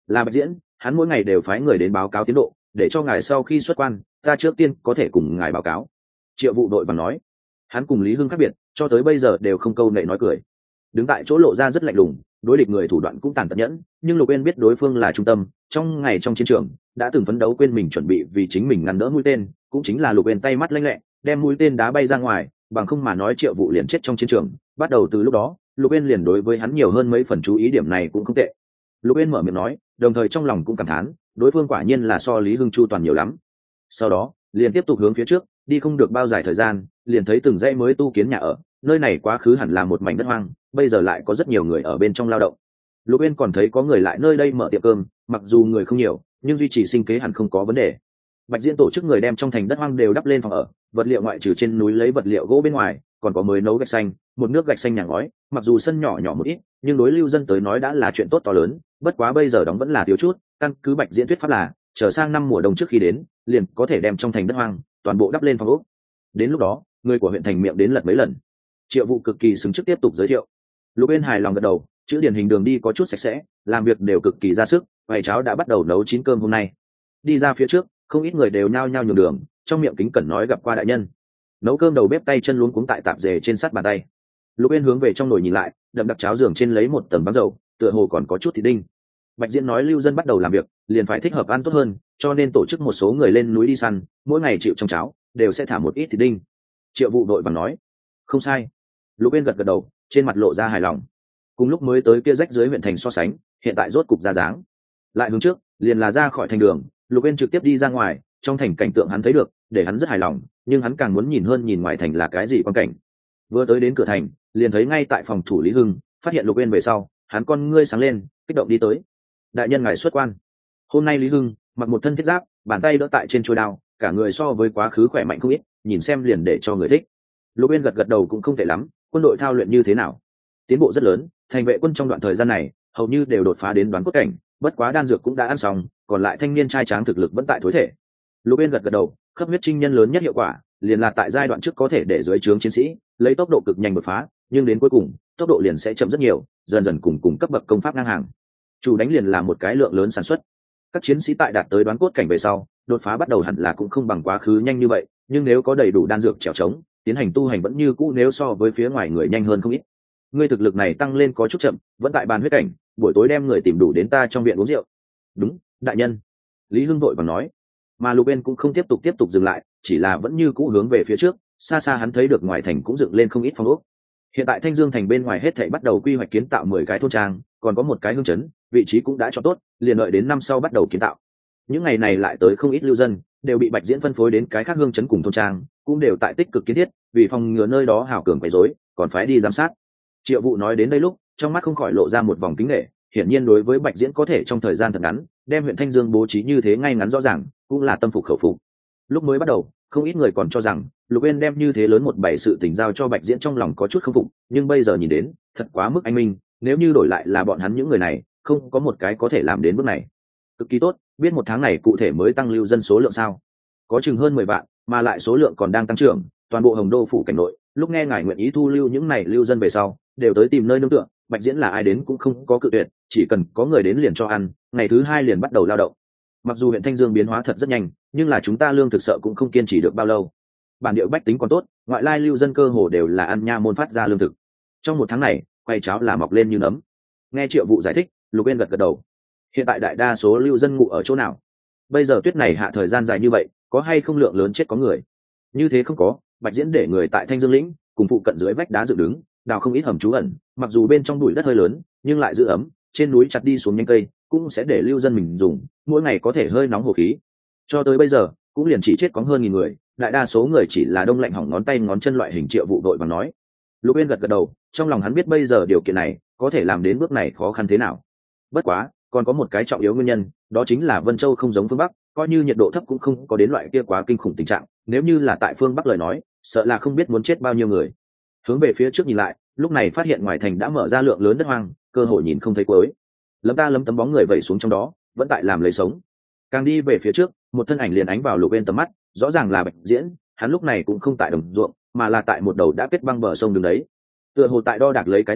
là Bạch Diễn, hắn mỗi ngày đều phái người đến báo cáo tiến độ, để cho ngài sau khi xuất quan, ta trước tiên có thể cùng ngài báo cáo. Triệu vụ đội bằng nói. Hắn cùng Lý Hưng khác biệt, cho tới bây giờ đều không câu nệ nói cười, đứng tại chỗ lộ ra rất lạnh lùng, đối địch người thủ đoạn cũng tàn tật nhẫn, nhưng Lục Uyên biết đối phương là trung tâm, trong ngày trong chiến trường đã từng phấn đấu quên mình chuẩn bị vì chính mình ngăn đỡ mũi tên, cũng chính là Lục Uyên tay mắt lanh lẹ đem mũi tên đá bay ra ngoài, bằng không mà nói Triệu vụ liền chết trong chiến trường. Bắt đầu từ lúc đó, Lục Uyên liền đối với hắn nhiều hơn mấy phần chú ý, điểm này cũng không tệ. Lục Uyên mở miệng nói, đồng thời trong lòng cũng cảm thán, đối phương quả nhiên là so Lý Hưng chu toàn nhiều lắm. Sau đó, liền tiếp tục hướng phía trước, đi không được bao dài thời gian, liền thấy từng dãy mới tu kiến nhà ở, nơi này quá khứ hẳn là một mảnh đất hoang, bây giờ lại có rất nhiều người ở bên trong lao động. Lục Uyên còn thấy có người lại nơi đây mở tiệm cơm, mặc dù người không nhiều, nhưng duy trì sinh kế hẳn không có vấn đề. Bạch Diễn tổ chức người đem trong thành đất hoang đều đắp lên phòng ở, vật liệu ngoại trừ trên núi lấy vật liệu gỗ bên ngoài, còn có mới nấu gạch xanh, một nước gạch xanh nhà ngói, mặc dù sân nhỏ nhỏ một ít, nhưng đối lưu dân tới nói đã là chuyện tốt to lớn, bất quá bây giờ đóng vẫn là thiếu chút, căn cứ Bạch Diễn thuyết pháp là, chờ sang năm mùa đông trước khi đến, liền có thể đem trong thành đất hoang toàn bộ đắp lên phòng ốc. Đến lúc đó, người của huyện thành miệng đến lật mấy lần. Triệu vụ cực kỳ xứng trước tiếp tục giới thiệu. Lục Uyên hài lòng gật đầu, chữ điển hình đường đi có chút sạch sẽ, làm việc đều cực kỳ ra sức, vài cháo đã bắt đầu nấu chín cơm hôm nay. Đi ra phía trước, không ít người đều nhao nhao nhường đường, trong miệng kính cẩn nói gặp qua đại nhân. Nấu cơm đầu bếp tay chân luống cuống tại tạp dề trên sắt bàn tay. Lục Uyên hướng về trong nồi nhìn lại, đậm đặc cháo giường trên lấy một tầng bám dầu, tựa hồ còn có chút thịt đinh. Bạch Diễn nói lưu dân bắt đầu làm việc, liền phải thích hợp ăn tốt hơn, cho nên tổ chức một số người lên núi đi săn, mỗi ngày chịu trong cháo đều sẽ thả một ít thịt đinh. Triệu vụ đội bằng nói, không sai. Lục Uyên gật gật đầu, trên mặt lộ ra hài lòng. Cùng lúc mới tới kia rách dưới huyện thành so sánh, hiện tại rốt cục ra dáng. Lại hướng trước, liền là ra khỏi thành đường, Lục Uyên trực tiếp đi ra ngoài, trong thành cảnh tượng hắn thấy được, để hắn rất hài lòng, nhưng hắn càng muốn nhìn hơn nhìn ngoài thành là cái gì quan cảnh. Vừa tới đến cửa thành, liền thấy ngay tại phòng thủ Lý Hưng, phát hiện Lục Uyên về sau, hắn con ngươi sáng lên, kích động đi tới. Đại nhân ngài xuất quan. Hôm nay Lý Hưng mặc một thân thiết giáp, bàn tay đỡ tại trên chuôi đao, cả người so với quá khứ khỏe mạnh không ít, nhìn xem liền để cho người thích. Lục Uyên gật gật đầu cũng không tệ lắm, quân đội thao luyện như thế nào? Tiến bộ rất lớn, thành vệ quân trong đoạn thời gian này hầu như đều đột phá đến đoán cốt cảnh, bất quá đan dược cũng đã ăn xong, còn lại thanh niên trai tráng thực lực vẫn tại thối thể. Lục Uyên gật gật đầu, khắp huyết trinh nhân lớn nhất hiệu quả liền là tại giai đoạn trước có thể để dưới trướng chiến sĩ lấy tốc độ cực nhanh đột phá, nhưng đến cuối cùng tốc độ liền sẽ chậm rất nhiều, dần dần cùng cấp bậc công pháp ngang hàng. Chủ đánh liền là một cái lượng lớn sản xuất. Các chiến sĩ tại đạt tới đoán cốt cảnh về sau, đột phá bắt đầu hẳn là cũng không bằng quá khứ nhanh như vậy, nhưng nếu có đầy đủ đan dược trèo trống, tiến hành tu hành vẫn như cũ nếu so với phía ngoài người nhanh hơn không ít. Ngươi thực lực này tăng lên có chút chậm, vẫn tại bàn huyết cảnh, buổi tối đem người tìm đủ đến ta trong viện uống rượu. Đúng, đại nhân. Lý Hưng vội vàng nói. Mà Lục Uyên cũng không tiếp tục dừng lại, chỉ là vẫn như cũ hướng về phía trước, xa xa hắn thấy được ngoài thành cũng dựng lên không ít phong ốc. Hiện tại Thanh Dương thành bên ngoài hết thảy bắt đầu quy hoạch kiến tạo 10 cái thôn trang, còn có một cái hương trấn, vị trí cũng đã cho tốt, liền đợi đến năm sau bắt đầu kiến tạo. Những ngày này lại tới không ít lưu dân, đều bị Bạch Diễn phân phối đến cái khác hương trấn cùng thôn trang, cũng đều tại tích cực kiến thiết, vì phòng ngừa nơi đó hào cường quấy rối, còn phải đi giám sát. Triệu vụ nói đến đây lúc, trong mắt không khỏi lộ ra một vòng kính nể, hiển nhiên đối với Bạch Diễn có thể trong thời gian thật ngắn đem huyện Thanh Dương bố trí như thế ngay ngắn rõ ràng, cũng là tâm phục khẩu phục. Lúc mới bắt đầu, không ít người còn cho rằng Lục Uyên đem như thế lớn một bày sự tình giao cho Bạch Diễn trong lòng có chút không phục, nhưng bây giờ nhìn đến, thật quá mức anh minh, nếu như đổi lại là bọn hắn những người này, không có một cái có thể làm đến bước này. Cực kỳ tốt, biết một tháng này cụ thể mới tăng lưu dân số lượng sao? Có chừng hơn 10 vạn, mà lại số lượng còn đang tăng trưởng, toàn bộ Hồng Đô phủ cảnh nội, lúc nghe ngài nguyện ý thu lưu những này lưu dân về sau, đều tới tìm nơi nương tựa, Bạch Diễn là ai đến cũng không có cự tuyệt, chỉ cần có người đến liền cho ăn, ngày thứ 2 liền bắt đầu lao động. Mặc dù huyện Thanh Dương biến hóa thật rất nhanh, nhưng là chúng ta lương thực sợ cũng không kiên trì được bao lâu. Bản địa bách tính còn tốt, ngoại lai lưu dân cơ hồ đều là ăn nha môn phát ra lương thực. Trong một tháng này, quay cháo là mọc lên như nấm. Nghe Triệu vụ giải thích, Lục Uyên gật gật đầu. Hiện tại đại đa số lưu dân ngủ ở chỗ nào? Bây giờ tuyết này hạ thời gian dài như vậy, có hay không lượng lớn chết có người? Như thế không có, Bạch Diễn để người tại Thanh Dương lĩnh, cùng phụ cận dưới vách đá dựng đứng, đào không ít hầm trú ẩn, mặc dù bên trong bụi đất hơi lớn, nhưng lại giữ ấm, trên núi chặt đi xuống nhánh cây, cũng sẽ để lưu dân mình dùng, mỗi ngày có thể hơi nóng hổ khí. Cho tới bây giờ, cũng liền chỉ chết có hơn 1000 người, đại đa số người chỉ là đông lạnh hỏng ngón tay ngón chân loại hình. Triệu vụ đội bằng nói. Lục Uyên gật gật đầu, trong lòng hắn biết bây giờ điều kiện này có thể làm đến bước này khó khăn thế nào. Bất quá, còn có một cái trọng yếu nguyên nhân, đó chính là Vân Châu không giống phương Bắc, coi như nhiệt độ thấp cũng không có đến loại kia quá kinh khủng tình trạng, nếu như là tại phương Bắc lời nói, sợ là không biết muốn chết bao nhiêu người. Hướng về phía trước nhìn lại, lúc này phát hiện ngoài thành đã mở ra lượng lớn đất hoang, cơ hội nhìn không thấy cuối. Lấm tấm bóng người vẩy xuống trong đó, vẫn tại làm lấy sống. Càng đi về phía trước, một thân ảnh liền ánh vào Lục Uyên tầm mắt, rõ ràng là Bạch Diễn, hắn lúc này cũng không tại đồng ruộng, mà là tại một đầu đã kết băng bờ sông đứng đấy. Tựa hồ tại đo đạc lấy cái gì,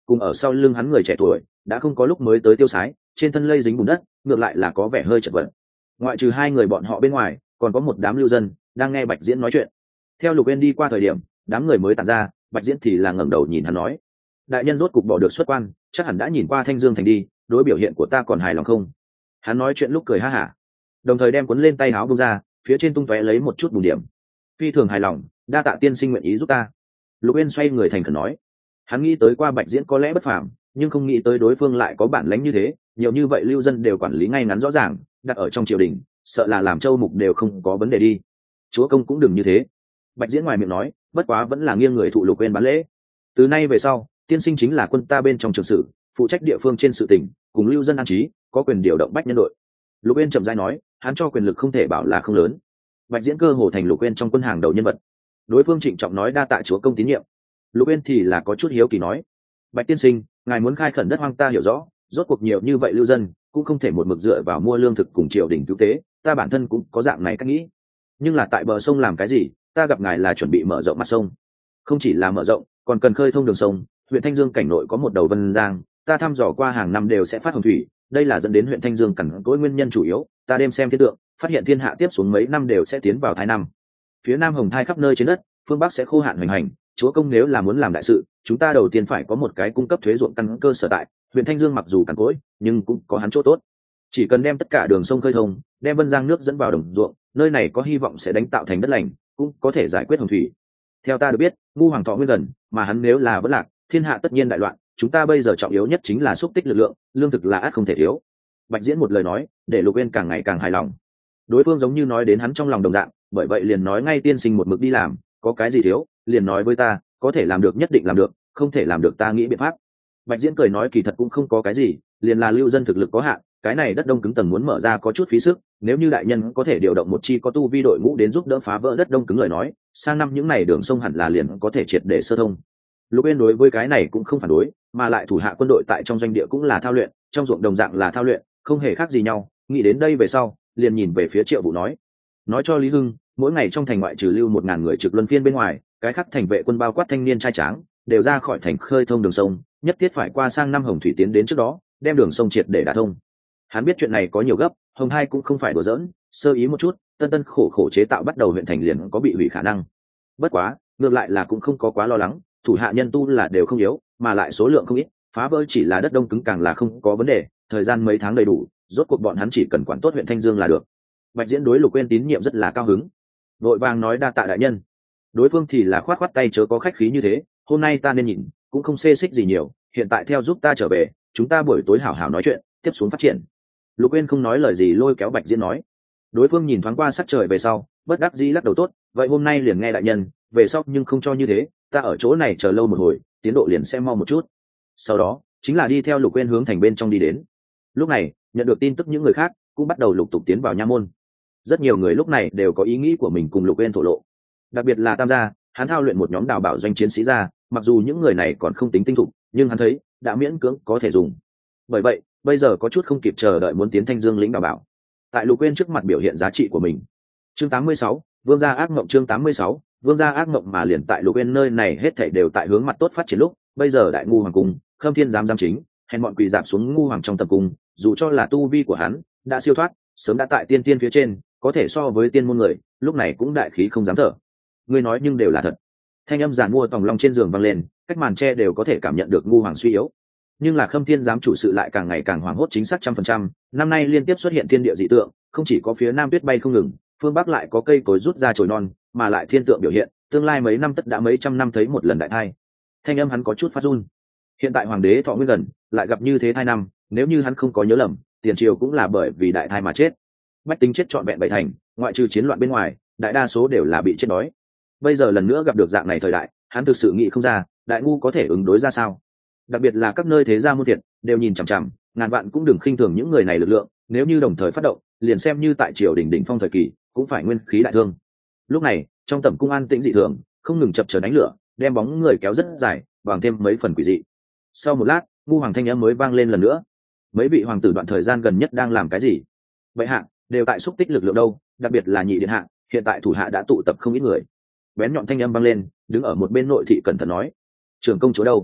cùng ở sau lưng hắn người trẻ tuổi đã không có lúc mới tới tiêu sái, trên thân lây dính bùn đất, ngược lại là có vẻ hơi chật vật. Ngoại trừ hai người bọn họ bên ngoài, còn có một đám lưu dân đang nghe Bạch Diễn nói chuyện. Theo Lục Uyên đi qua thời điểm, đám người mới tản ra, Bạch Diễn thì là ngẩng đầu nhìn hắn nói: đại nhân rốt cục bỏ được xuất quan, chắc hẳn đã nhìn qua Thanh Dương thành đi, đối biểu hiện của ta còn hài lòng không? Hắn nói chuyện lúc cười ha hả, đồng thời đem cuốn lên tay áo bung ra, phía trên tung tóe lấy một chút bùn điểm. Phi thường hài lòng, đa tạ tiên sinh nguyện ý giúp ta. Lục Uyên xoay người thành khẩn nói. Hắn nghĩ tới qua Bạch Diễn có lẽ bất phàm, nhưng không nghĩ tới đối phương lại có bản lĩnh như thế, nhiều như vậy lưu dân đều quản lý ngay ngắn rõ ràng, đặt ở trong triều đình, sợ là làm châu mục đều không có vấn đề đi. Chúa công cũng đừng như thế. Bạch Diễn ngoài miệng nói, bất quá vẫn là nghiêng người thụ Lục Uyên bán lễ. Từ nay về sau, tiên sinh chính là quân ta bên trong trường sử, phụ trách địa phương trên sự tình, cùng lưu dân an trí, có quyền điều động bách nhân đội. Lục Uyên chậm rãi nói, hắn cho quyền lực không thể bảo là không lớn. Bạch Diễn cơ hồ thành Lục Uyên trong quân hàng đầu nhân vật. Đối phương trịnh trọng nói đa tạ chúa công tín nhiệm. Lục Uyên thì là có chút hiếu kỳ nói, Bạch tiên sinh, ngài muốn khai khẩn đất hoang ta hiểu rõ, rốt cuộc nhiều như vậy lưu dân cũng không thể một mực dựa vào mua lương thực cùng triều đình cứu tế, ta bản thân cũng có dạng này cách nghĩ. Nhưng là tại bờ sông làm cái gì, ta gặp ngài là chuẩn bị mở rộng mặt sông, không chỉ là mở rộng, còn cần khơi thông đường sông. Huyện Thanh Dương cảnh nội có một đầu Vân Giang, ta thăm dò qua hàng năm đều sẽ phát hồng thủy, đây là dẫn đến huyện Thanh Dương cằn cỗi nguyên nhân chủ yếu. Ta đêm xem thiên tượng, phát hiện thiên hạ tiếp xuống mấy năm đều sẽ tiến vào thái năm. Phía nam hồng thai khắp nơi trên đất, phương bắc sẽ khô hạn hoành hành. Chúa công nếu là muốn làm đại sự, chúng ta đầu tiên phải có một cái cung cấp thuế ruộng căn cơ sở tại. Huyện Thanh Dương mặc dù cằn cỗi, nhưng cũng có hắn chỗ tốt. Chỉ cần đem tất cả đường sông khơi thông, đem Vân Giang nước dẫn vào đồng ruộng, nơi này có hy vọng sẽ đánh tạo thành đất lành, cũng có thể giải quyết hồng thủy. Theo ta được biết, ngu hoàng thọ nguyên gần, mà hắn nếu là vẫn lạc, thiên hạ tất nhiên đại loạn. Chúng ta bây giờ trọng yếu nhất chính là xúc tích lực lượng, lương thực là ắt không thể thiếu. Bạch Diễn một lời nói, để Lục Uyên càng ngày càng hài lòng. Đối phương giống như nói đến hắn trong lòng đồng dạng, bởi vậy liền nói ngay tiên sinh một mực đi làm, có cái gì thiếu, liền nói với ta, có thể làm được nhất định làm được, không thể làm được ta nghĩ biện pháp. Bạch Diễn cười nói kỳ thật cũng không có cái gì, liền là lưu dân thực lực có hạn, cái này đất đông cứng tầng muốn mở ra có chút phí sức, nếu như đại nhân có thể điều động một chi có tu vi đội ngũ đến giúp đỡ phá vỡ đất đông cứng lời nói, sang năm những này đường sông hẳn là liền có thể triệt để sơ thông. Lục Uyên đối với cái này cũng không phản đối, mà lại thủ hạ quân đội tại trong doanh địa cũng là thao luyện, trong ruộng đồng dạng là thao luyện, không hề khác gì nhau. Nghĩ đến đây về sau, liền nhìn về phía Triệu Vũ nói cho Lý Hưng, mỗi ngày trong thành ngoại trừ lưu 1000 người trực luân phiên bên ngoài, cái khác thành vệ quân bao quát thanh niên trai tráng đều ra khỏi thành khơi thông đường sông, nhất thiết phải qua sang năm hồng thủy tiến đến trước đó, đem đường sông triệt để đả thông. Hắn biết chuyện này có nhiều gấp, hồng hai cũng không phải đùa giỡn, sơ ý một chút, tân khổ khổ chế tạo bắt đầu huyện thành liền có bị hủy khả năng. Bất quá, ngược lại là cũng không có quá lo lắng, thủ hạ nhân tu là đều không yếu, mà lại số lượng không ít, phá vỡ chỉ là đất đông cứng càng là không có vấn đề, thời gian mấy tháng đầy đủ, rốt cuộc bọn hắn chỉ cần quản tốt huyện Thanh Dương là được. Bạch Diễn đối Lục Uyên tín nhiệm rất là cao hứng, vội vàng nói đa tạ đại nhân. Đối phương thì là khoát tay chớ có khách khí như thế, hôm nay ta nên nhìn, cũng không xê xích gì nhiều, hiện tại theo giúp ta trở về, chúng ta buổi tối hảo hảo nói chuyện, tiếp xuống phát triển. Lục Uyên không nói lời gì lôi kéo Bạch Diễn nói. Đối phương nhìn thoáng qua sắc trời về sau, bất đắc dĩ lắc đầu tốt, vậy hôm nay liền nghe đại nhân, về sau nhưng không cho như thế, ta ở chỗ này chờ lâu một hồi, tiến độ liền sẽ mau một chút. Sau đó chính là đi theo Lục Uyên hướng thành bên trong đi đến. Lúc này nhận được tin tức những người khác cũng bắt đầu lục tục tiến vào nha môn. Rất nhiều người lúc này đều có ý nghĩ của mình cùng Lục Uyên thổ lộ, đặc biệt là Tam gia, hắn thao luyện một nhóm đào bảo doanh chiến sĩ ra, mặc dù những người này còn không tính tinh thục, nhưng hắn thấy đã miễn cưỡng có thể dùng. Bởi vậy bây giờ có chút không kịp chờ đợi muốn tiến Thanh Dương lĩnh đào bảo, tại Lục Uyên trước mặt biểu hiện giá trị của mình. Chương 86, Vương gia ác mộng. Chương 86, Vương gia ác mộng. Mà liền tại Lục Uyên nơi này hết thảy đều tại hướng mặt tốt phát triển lúc, bây giờ đại ngu hoàng cung, Khâm Thiên giám chính hèn bọn quỳ dạp xuống ngu hoàng trong tầm cung, dù cho là tu vi của hắn đã siêu thoát, sớm đã tại tiên tiên phía trên, có thể so với tiên môn người, lúc này cũng đại khí không dám thở. Ngươi nói nhưng đều là thật. Thanh âm giản mua tòng long trên giường vang lên, cách màn tre đều có thể cảm nhận được ngu hoàng suy yếu. Nhưng là Khâm Thiên giám chủ sự lại càng ngày càng hoảng hốt chính xác 100%, năm nay liên tiếp xuất hiện thiên địa dị tượng, không chỉ có phía nam tuyết bay không ngừng, phương bắc lại có cây cối rút ra chồi non, mà lại thiên tượng biểu hiện, tương lai mấy năm tất đã mấy trăm năm thấy một lần đại thai. Thanh âm hắn có chút phát run. Hiện tại hoàng đế thọ nguyên gần, lại gặp như thế thai năm, nếu như hắn không có nhớ lầm, tiền triều cũng là bởi vì đại thai mà chết. Bách tính chết trọn vẹn bảy thành, ngoại trừ chiến loạn bên ngoài, đại đa số đều là bị chết đói. Bây giờ lần nữa gặp được dạng này thời đại, hắn thực sự nghĩ không ra, đại ngu có thể ứng đối ra sao. Đặc biệt là các nơi thế gia muôn thiệt đều nhìn chằm chằm, ngàn vạn cũng đừng khinh thường những người này lực lượng, nếu như đồng thời phát động, liền xem như tại triều đình đỉnh phong thời kỳ, cũng phải nguyên khí đại thương. Lúc này, trong tẩm cung an tĩnh dị thường, không ngừng chập chờn ánh lửa, đem bóng người kéo rất dài, bằng thêm mấy phần quỷ dị. Sau một lát, ngu hoàng thanh âm mới vang lên lần nữa. Mấy vị hoàng tử đoạn thời gian gần nhất đang làm cái gì? Vậy hạ, đều tại xúc tích lực lượng đâu, đặc biệt là nhị điện hạ, hiện tại thủ hạ đã tụ tập không ít người. Bén nhọn thanh âm vang lên, đứng ở một bên nội thị cẩn thận nói: trưởng công chúa đâu?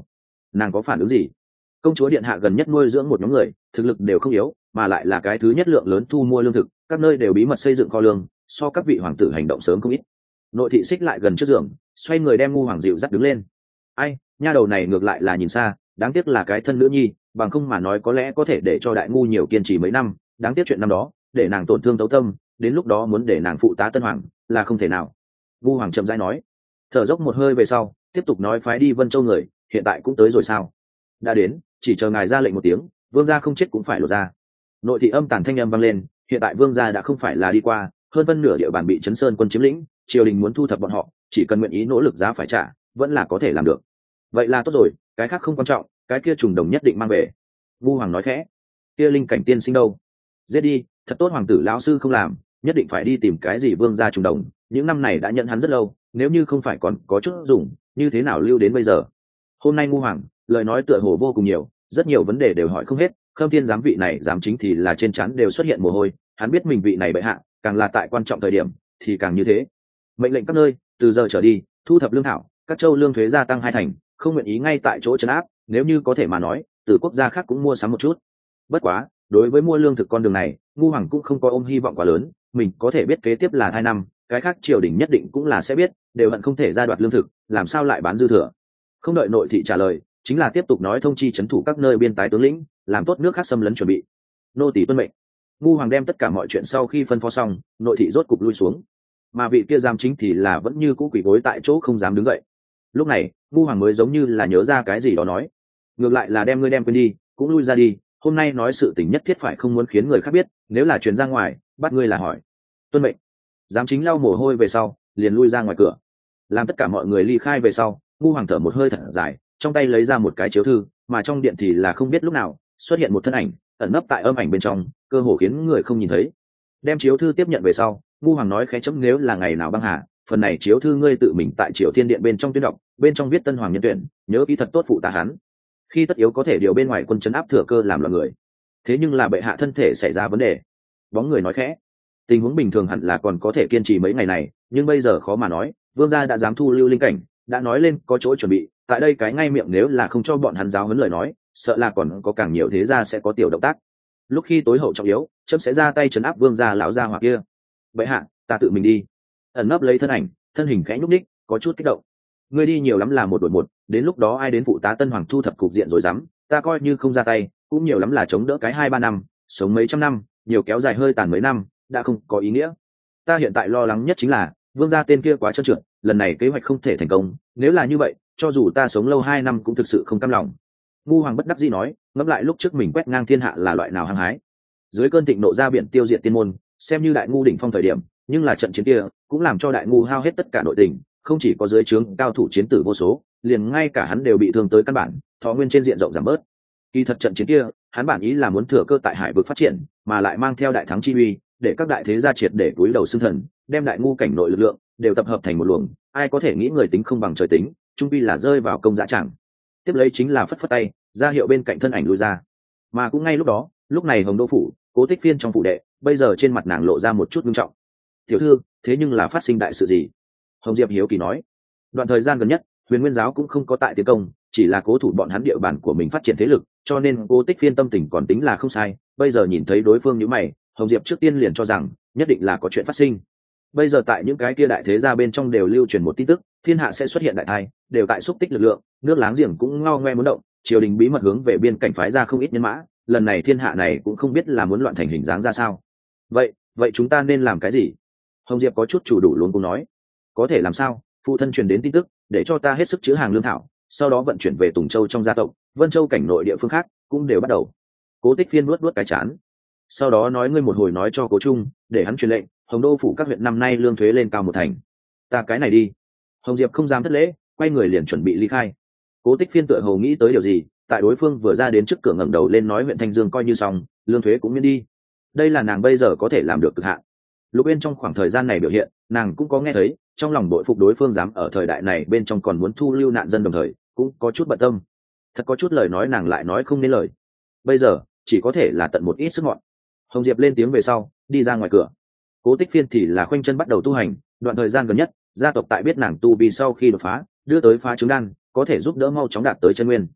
nàng có phản ứng gì? Công chúa điện hạ gần nhất nuôi dưỡng một nhóm người, thực lực đều không yếu, mà lại là cái thứ nhất lượng lớn thu mua lương thực, các nơi đều bí mật xây dựng kho lương, so các vị hoàng tử hành động sớm không ít. Nội thị xích lại gần trước giường, xoay người đem Ngu Hoàng dịu dắt đứng lên. Ai, nha đầu này ngược lại là nhìn xa, đáng tiếc là cái thân nữ nhi, bằng không mà nói có lẽ có thể để cho đại ngu nhiều kiên trì mấy năm, đáng tiếc chuyện năm đó để nàng tổn thương tấu tâm, đến lúc đó muốn để nàng phụ tá tân hoàng là không thể nào. Ngu Hoàng chậm rãi nói, thở dốc một hơi về sau tiếp tục nói, phái đi Vân Châu người hiện tại cũng tới rồi sao? Đã đến, chỉ chờ ngài ra lệnh một tiếng, vương gia không chết cũng phải lột ra. Nội thị âm tàn thanh âm vang lên, hiện tại vương gia đã không phải là đi qua, hơn phân nửa địa bàn bị Trấn Sơn quân chiếm lĩnh, triều đình muốn thu thập bọn họ, chỉ cần nguyện ý nỗ lực giá phải trả, vẫn là có thể làm được. Vậy là tốt rồi, cái khác không quan trọng, cái kia trùng đồng nhất định mang về. Vu Hoàng nói khẽ, kia linh cảnh tiên sinh đâu? Giết đi, thật tốt hoàng tử lão sư không làm, nhất định phải đi tìm cái gì vương gia trùng đồng, những năm này đã nhận hắn rất lâu, nếu như không phải còn có chút dùng, như thế nào lưu đến bây giờ? Hôm nay Ngu Hoàng lời nói tựa hồ vô cùng nhiều, rất nhiều vấn đề đều hỏi không hết. Khâm Thiên giám vị này giám chính thì là trên trán đều xuất hiện mồ hôi, hắn biết mình vị này bệ hạ càng là tại quan trọng thời điểm thì càng như thế. Mệnh lệnh các nơi từ giờ trở đi thu thập lương thảo, các châu lương thuế gia tăng 2 thành, không nguyện ý ngay tại chỗ trấn áp, nếu như có thể mà nói từ quốc gia khác cũng mua sắm một chút. Bất quá đối với mua lương thực con đường này, Ngu Hoàng cũng không có ôm hy vọng quá lớn, mình có thể biết kế tiếp là 2 năm, cái khác triều đình nhất định cũng là sẽ biết, đều hận không thể ra đoạt lương thực, làm sao lại bán dư thừa. Không đợi nội thị trả lời, chính là tiếp tục nói thông chi trấn thủ các nơi biên tái tướng lĩnh, làm tốt nước khác xâm lấn chuẩn bị. Nô tỳ tuân mệnh. Ngu Hoàng đem tất cả mọi chuyện sau khi phân phó xong, nội thị rốt cục lui xuống, mà vị kia giám chính thì là vẫn như cũ quỳ gối tại chỗ không dám đứng dậy. Lúc này Ngu Hoàng mới giống như là nhớ ra cái gì đó nói, ngược lại là đem ngươi đem quên đi, cũng lui ra đi, hôm nay nói sự tình nhất thiết phải không muốn khiến người khác biết, nếu là truyền ra ngoài bắt ngươi là hỏi. Tuân mệnh. Giám chính lau mồ hôi về sau liền lui ra ngoài cửa. Làm tất cả mọi người ly khai về sau, Ngu Hoàng thở một hơi thật dài, trong tay lấy ra một cái chiếu thư, mà trong điện thì là không biết lúc nào xuất hiện một thân ảnh ẩn nấp tại âm ảnh bên trong, cơ hồ khiến người không nhìn thấy. Đem chiếu thư tiếp nhận về sau, Ngu Hoàng nói khẽ, chấm nếu là ngày nào băng hà, phần này chiếu thư ngươi tự mình tại Triều Thiên Điện bên trong tuyên đọc, bên trong viết tân hoàng nhân tuyển, nhớ kỹ thật tốt phụ tá hắn, khi tất yếu có thể điều bên ngoài quân trấn áp thừa cơ làm loạn người. Thế nhưng là bệ hạ thân thể xảy ra vấn đề. Bóng người nói khẽ, tình huống bình thường hẳn là còn có thể kiên trì mấy ngày này, nhưng bây giờ khó mà nói, vương gia đã dám thu lưu linh cảnh, đã nói lên có chỗ chuẩn bị, tại đây cái ngay miệng nếu là không cho bọn hắn giáo huấn lời nói, sợ là còn có càng nhiều thế gia sẽ có tiểu động tác. Lúc khi tối hậu trọng yếu, chấm sẽ ra tay trấn áp vương gia lão gia hoặc kia. Bệ hạ, ta tự mình đi. Ẩn nấp lấy thân ảnh, thân hình khẽ nhúc ních, có chút kích động. Ngươi đi nhiều lắm là 1 đội 1, đến lúc đó ai đến phụ tá tân hoàng thu thập cục diện rồi dám, ta coi như không ra tay, cũng nhiều lắm là chống đỡ cái 2-3 năm, sống mấy trăm năm, nhiều kéo dài hơi tàn mấy năm, đã không có ý nghĩa. Ta hiện tại lo lắng nhất chính là vương gia tên kia quá trơn trượt, lần này kế hoạch không thể thành công, nếu là như vậy, cho dù ta sống lâu 2 năm cũng thực sự không cam lòng. Ngu Hoàng bất đắc dĩ nói, ngẫm lại lúc trước mình quét ngang thiên hạ là loại nào hăng hái, dưới cơn thịnh nộ ra biển tiêu diệt tiên môn, xem như đại ngu đỉnh phong thời điểm, nhưng là trận chiến kia cũng làm cho đại ngu hao hết tất cả nội tình, không chỉ có dưới trướng cao thủ chiến tử vô số, liền ngay cả hắn đều bị thương tới căn bản, thọ nguyên trên diện rộng giảm bớt. Kỳ thật trận chiến kia, hắn bản ý là muốn thừa cơ tại hải vực phát triển, mà lại mang theo đại thắng chi uy, để các đại thế gia triệt để cúi đầu xưng thần, đem đại ngu cảnh nội lực lượng đều tập hợp thành một luồng, ai có thể nghĩ người tính không bằng trời tính, trung quy là rơi vào công dã tràng. Tiếp lấy chính là phất phất tay, ra hiệu bên cạnh thân ảnh lui ra. Mà cũng ngay lúc đó, lúc này Hồng Đô phủ, Cố Tích Phiên trong phủ đệ, bây giờ trên mặt nàng lộ ra một chút nghiêm trọng. Tiểu thư, thế nhưng là phát sinh đại sự gì? Hồng Diệp hiếu kỳ nói. Đoạn thời gian gần nhất, Huyền Nguyên giáo cũng không có tại tiến công, chỉ là cố thủ bọn hắn địa bàn của mình phát triển thế lực, cho nên Cố Tích Phiên tâm tình còn tính là không sai. Bây giờ nhìn thấy đối phương như mày, Hồng Diệp trước tiên liền cho rằng nhất định là có chuyện phát sinh. Bây giờ tại những cái kia đại thế gia bên trong đều lưu truyền một tin tức, thiên hạ sẽ xuất hiện đại thai, đều tại xúc tích lực lượng, nước láng giềng cũng ngao ngoe muốn động, triều đình bí mật hướng về biên cảnh phái ra không ít nhân mã, lần này thiên hạ này cũng không biết là muốn loạn thành hình dáng ra sao. Vậy chúng ta nên làm cái gì? Hồng Diệp có chút chủ đủ luôn cũng nói, có thể làm sao, phụ thân truyền đến tin tức, để cho ta hết sức chứa hàng lương thảo, sau đó vận chuyển về Tùng Châu trong gia tộc, Vân Châu cảnh nội địa phương khác cũng đều bắt đầu. Cố Tích Phiên nuốt cái chán, sau đó nói ngươi một hồi nói cho Cố Trung, để hắn truyền lệnh, Hồng Đô phủ các huyện năm nay lương thuế lên cao 1 thành. Ta cái này đi. Hồng Diệp không dám thất lễ, quay người liền chuẩn bị ly khai. Cố Tích Phiên tựa hồ nghĩ tới điều gì, tại đối phương vừa ra đến trước cửa ngẩng đầu lên nói huyện Thanh Dương coi như xong, lương thuế cũng miễn đi. Đây là nàng bây giờ có thể làm được cực hạn. Lục Uyên trong khoảng thời gian này biểu hiện, nàng cũng có nghe thấy, trong lòng bội phục đối phương dám ở thời đại này bên trong còn muốn thu lưu nạn dân đồng thời, cũng có chút bận tâm. Thật có chút lời nói nàng lại nói không nên lời. Bây giờ, chỉ có thể là tận một ít sức mọn. Hồng Diệp lên tiếng về sau, đi ra ngoài cửa. Cố Tích Phiên thì là khoanh chân bắt đầu tu hành, đoạn thời gian gần nhất, gia tộc tại biết nàng tu vì sau khi đột phá, đưa tới phá trứng đan, có thể giúp đỡ mau chóng đạt tới chân nguyên.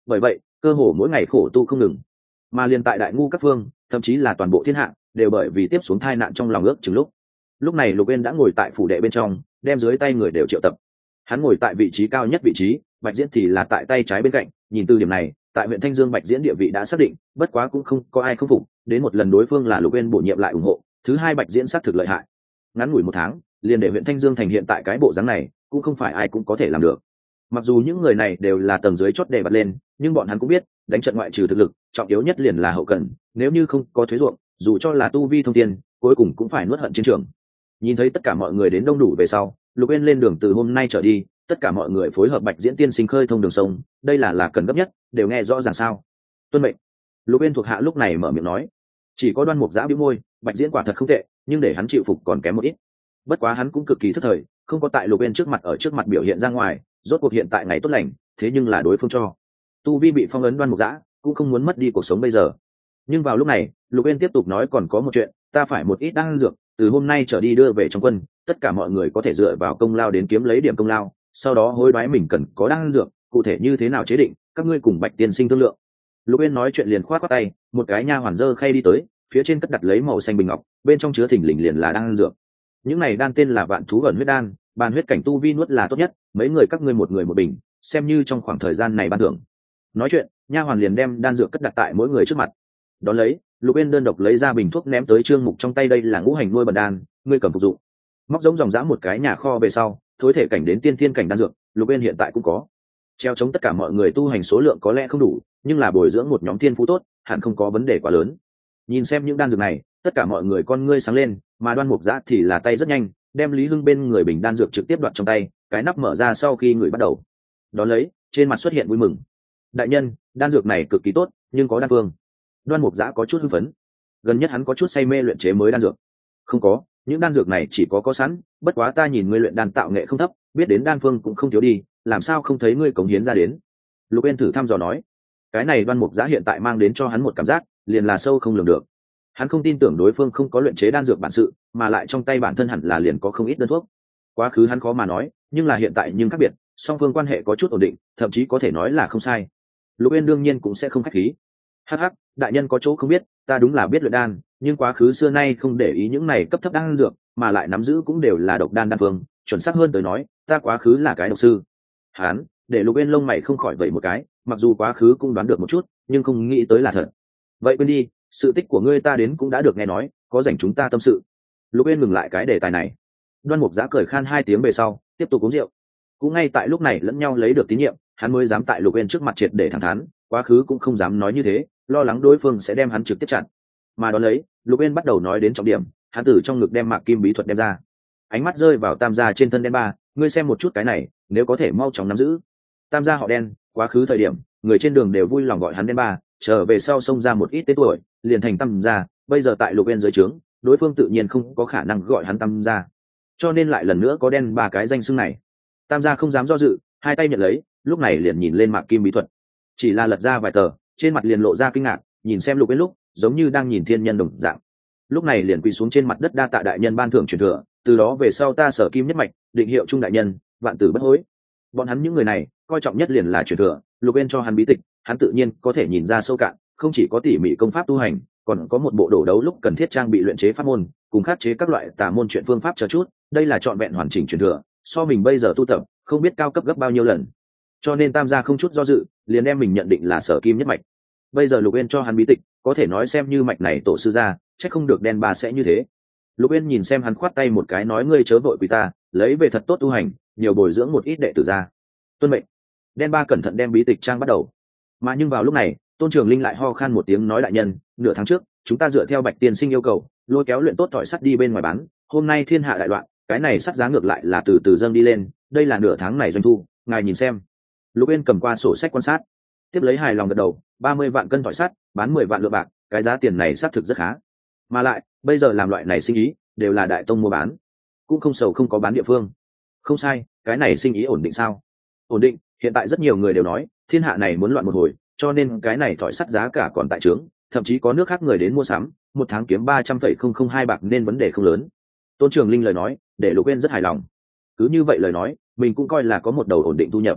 bởi vậy cơ hồ mỗi ngày khổ tu không ngừng, mà liền tại đại ngu các phương thậm chí là toàn bộ thiên hạ đều bởi vì tiếp xuống tai nạn trong lòng ước chừng lúc này Lục Uyên đã ngồi tại phủ đệ bên trong, đem dưới tay người đều triệu tập. Hắn ngồi tại vị trí cao nhất vị trí, Bạch Diễn thì là tại tay trái bên cạnh. Nhìn từ điểm này, tại huyện Thanh Dương Bạch Diễn địa vị đã xác định, bất quá cũng không có ai không phục. Đến một lần đối phương là Lục Uyên bổ nhiệm lại ủng hộ, thứ hai Bạch Diễn xác thực lợi hại. Ngắn ngủi một tháng, liền để huyện Thanh Dương thành hiện tại cái bộ dáng này, cũng không phải ai cũng có thể làm được. Mặc dù những người này đều là tầng dưới chót đề bật lên, nhưng bọn hắn cũng biết, đánh trận ngoại trừ thực lực, trọng yếu nhất liền là hậu cần. Nếu như không có thuế ruộng, dù cho là tu vi thông thiên, cuối cùng cũng phải nuốt hận chiến trường. Nhìn thấy tất cả mọi người đến đông đủ về sau, Lục Uyên lên đường từ hôm nay trở đi, tất cả mọi người phối hợp Bạch Diễn tiên sinh khơi thông đường sông, đây là cần gấp nhất, đều nghe rõ ràng sao? Tuân mệnh. Lục Uyên thuộc hạ lúc này mở miệng nói. Chỉ có Đoan Mục Giã bĩu môi, Bạch Diễn quả thật không tệ, nhưng để hắn chịu phục còn kém một ít. Bất quá hắn cũng cực kỳ thất thời, không có tại Lục Uyên trước mặt biểu hiện ra ngoài, rốt cuộc hiện tại ngày tốt lành, thế nhưng là đối phương cho. Tu vi bị phong ấn Đoan Mục Giã, cũng không muốn mất đi cuộc sống bây giờ. Nhưng vào lúc này, Lục Uyên tiếp tục nói còn có một chuyện, ta phải một ít đan dược, từ hôm nay trở đi đưa về trong quân, tất cả mọi người có thể dựa vào công lao đến kiếm lấy điểm công lao, sau đó hối đoái mình cần có đan dược, cụ thể như thế nào chế định, các ngươi cùng Bạch tiên sinh thương lượng. Lục Uyên nói chuyện liền khoát qua tay, một cái nha hoàn dơ khay đi tới, phía trên cất đặt lấy màu xanh bình ngọc, bên trong chứa thình lình liền là đan dược. Những này đan tên là Vạn Thú ẩn huyết đan, bàn huyết cảnh tu vi nuốt là tốt nhất, mấy người các ngươi một người một bình, xem như trong khoảng thời gian này ban thưởng. Nói chuyện, nha hoàn liền đem đan dược cất đặt tại mỗi người trước mặt. Đón lấy, Lục Uyên đơn độc lấy ra bình thuốc ném tới Trương Mục trong tay, đây là ngũ hành nuôi bần đan, ngươi cầm phục dụng. Móc giống dòng dã một cái nhà kho về sau, thối thể cảnh đến tiên thiên cảnh đan dược, Lục Uyên hiện tại cũng có. Treo chống tất cả mọi người tu hành số lượng có lẽ không đủ, nhưng là bồi dưỡng một nhóm thiên phú tốt, hẳn không có vấn đề quá lớn. Nhìn xem những đan dược này, tất cả mọi người con ngươi sáng lên, mà Đoan Mục Giã thì là tay rất nhanh, đem Lý Hưng bên người bình đan dược trực tiếp đoạt trong tay, cái nắp mở ra sau khi người bắt đầu. Đón lấy, trên mặt xuất hiện vui mừng. Đại nhân, đan dược này cực kỳ tốt, nhưng có đan phương. Đoan Mục Giã có chút hưng phấn. Gần nhất hắn có chút say mê luyện chế mới đan dược. Không có, những đan dược này chỉ có sẵn, bất quá ta nhìn ngươi luyện đan tạo nghệ không thấp, biết đến đan phương cũng không thiếu đi, làm sao không thấy ngươi cống hiến ra đến. Lục Uyên thử thăm dò nói. Cái này Đoan Mục Giã hiện tại mang đến cho hắn một cảm giác, liền là sâu không lường được. Hắn không tin tưởng đối phương không có luyện chế đan dược bản sự, mà lại trong tay bản thân hẳn là liền có không ít đơn thuốc. Quá khứ hắn khó mà nói, nhưng là hiện tại nhưng khác biệt, song phương quan hệ có chút ổn định, thậm chí có thể nói là không sai. Lục Uyên đương nhiên cũng sẽ không khách khí. Hắc hắc, đại nhân có chỗ không biết, ta đúng là biết luyện đan, nhưng quá khứ xưa nay không để ý những này cấp thấp đan dược, mà lại nắm giữ cũng đều là độc đan đan phương, chuẩn xác hơn tới nói, ta quá khứ là cái độc sư. Hắn, để Lục Uyên lông mày không khỏi vậy một cái, mặc dù quá khứ cũng đoán được một chút, nhưng không nghĩ tới là thật. Vậy quên đi, sự tích của ngươi ta đến cũng đã được nghe nói, có rảnh chúng ta tâm sự. Lục Uyên ngừng lại cái đề tài này. Đoan Mục Giã cười khan 2 tiếng về sau, tiếp tục uống rượu. Cũng ngay tại lúc này lẫn nhau lấy được tín nhiệm, hắn mới dám tại Lục Uyên trước mặt triệt để thẳng thắn, quá khứ cũng không dám nói như thế, lo lắng đối phương sẽ đem hắn trực tiếp chặn. Mà đón lấy, Lục Uyên bắt đầu nói đến trọng điểm, hắn từ trong ngực đem Mạc Kim bí thuật đem ra. Ánh mắt rơi vào Tam gia trên thân đen ba, ngươi xem một chút cái này, nếu có thể mau chóng nắm giữ. Tam gia họ Đen, quá khứ thời điểm, người trên đường đều vui lòng gọi hắn đen ba, trở về sau xông ra một ít tên tuổi, liền thành Tam gia, bây giờ tại Lục Uyên dưới trướng, đối phương tự nhiên không có khả năng gọi hắn Tam gia. Cho nên lại lần nữa có đen ba cái danh xưng này. Tam gia không dám do dự, hai tay nhận lấy, lúc này liền nhìn lên Mạc Kim bí thuật. Chỉ là lật ra vài tờ, trên mặt liền lộ ra kinh ngạc, nhìn xem Lục Uyên lúc, giống như đang nhìn thiên nhân đồng dạng. Lúc này liền quỳ xuống trên mặt đất đa tạ đại nhân ban thưởng truyền thừa, từ đó về sau ta Sở Kim nhất mạch, định hiệu trung đại nhân, vạn tử bất hối. Bọn hắn những người này, coi trọng nhất liền là truyền thừa, Lục Uyên cho hắn bí tịch, hắn tự nhiên có thể nhìn ra sâu cạn, không chỉ có tỉ mỉ công pháp tu hành, còn có một bộ đồ đấu lúc cần thiết trang bị luyện chế pháp môn, cùng khắc chế các loại tà môn chuyện phương pháp chờ chút, đây là trọn vẹn hoàn chỉnh truyền thừa, so mình bây giờ tu tập, không biết cao cấp gấp bao nhiêu lần. Cho nên Tam gia không chút do dự, liền đem mình nhận định là Sở Kim nhất mạch. Bây giờ Lục Uyên cho hắn bí tịch, có thể nói xem như mạch này tổ sư gia, chắc không được đen ba sẽ như thế. Lục Uyên nhìn xem hắn khoát tay một cái nói ngươi chớ vội quỳ ta, lấy về thật tốt tu hành, nhiều bồi dưỡng một ít đệ tử ra. Tuân mệnh. Đen ba cẩn thận đem bí tịch trang bắt đầu. Mà nhưng vào lúc này, Tôn Trường Linh lại ho khan một tiếng nói đại nhân, nửa tháng trước, chúng ta dựa theo Bạch tiên sinh yêu cầu, lôi kéo luyện tốt thỏi sắt đi bên ngoài bán, hôm nay thiên hạ đại loạn, cái này sắt giá ngược lại là từ từ dâng đi lên, đây là nửa tháng này doanh thu, ngài nhìn xem. Lục Uyên cầm qua sổ sách quan sát, tiếp lấy hài lòng gật đầu, 30 vạn cân thỏi sắt, bán 10 vạn lượng bạc, cái giá tiền này xác thực rất khá. Mà lại, bây giờ làm loại này sinh ý, đều là đại tông mua bán, cũng không sầu không có bán địa phương. Không sai, cái này sinh ý ổn định sao? Ổn định, hiện tại rất nhiều người đều nói, thiên hạ này muốn loạn một hồi, cho nên cái này thỏi sắt giá cả còn tại trướng, thậm chí có nước khác người đến mua sắm, một tháng kiếm 300,002 bạc nên vấn đề không lớn. Tôn Trường Linh lời nói, để Lục Uyên rất hài lòng. Cứ như vậy lời nói, mình cũng coi là có một đầu ổn định thu nhập.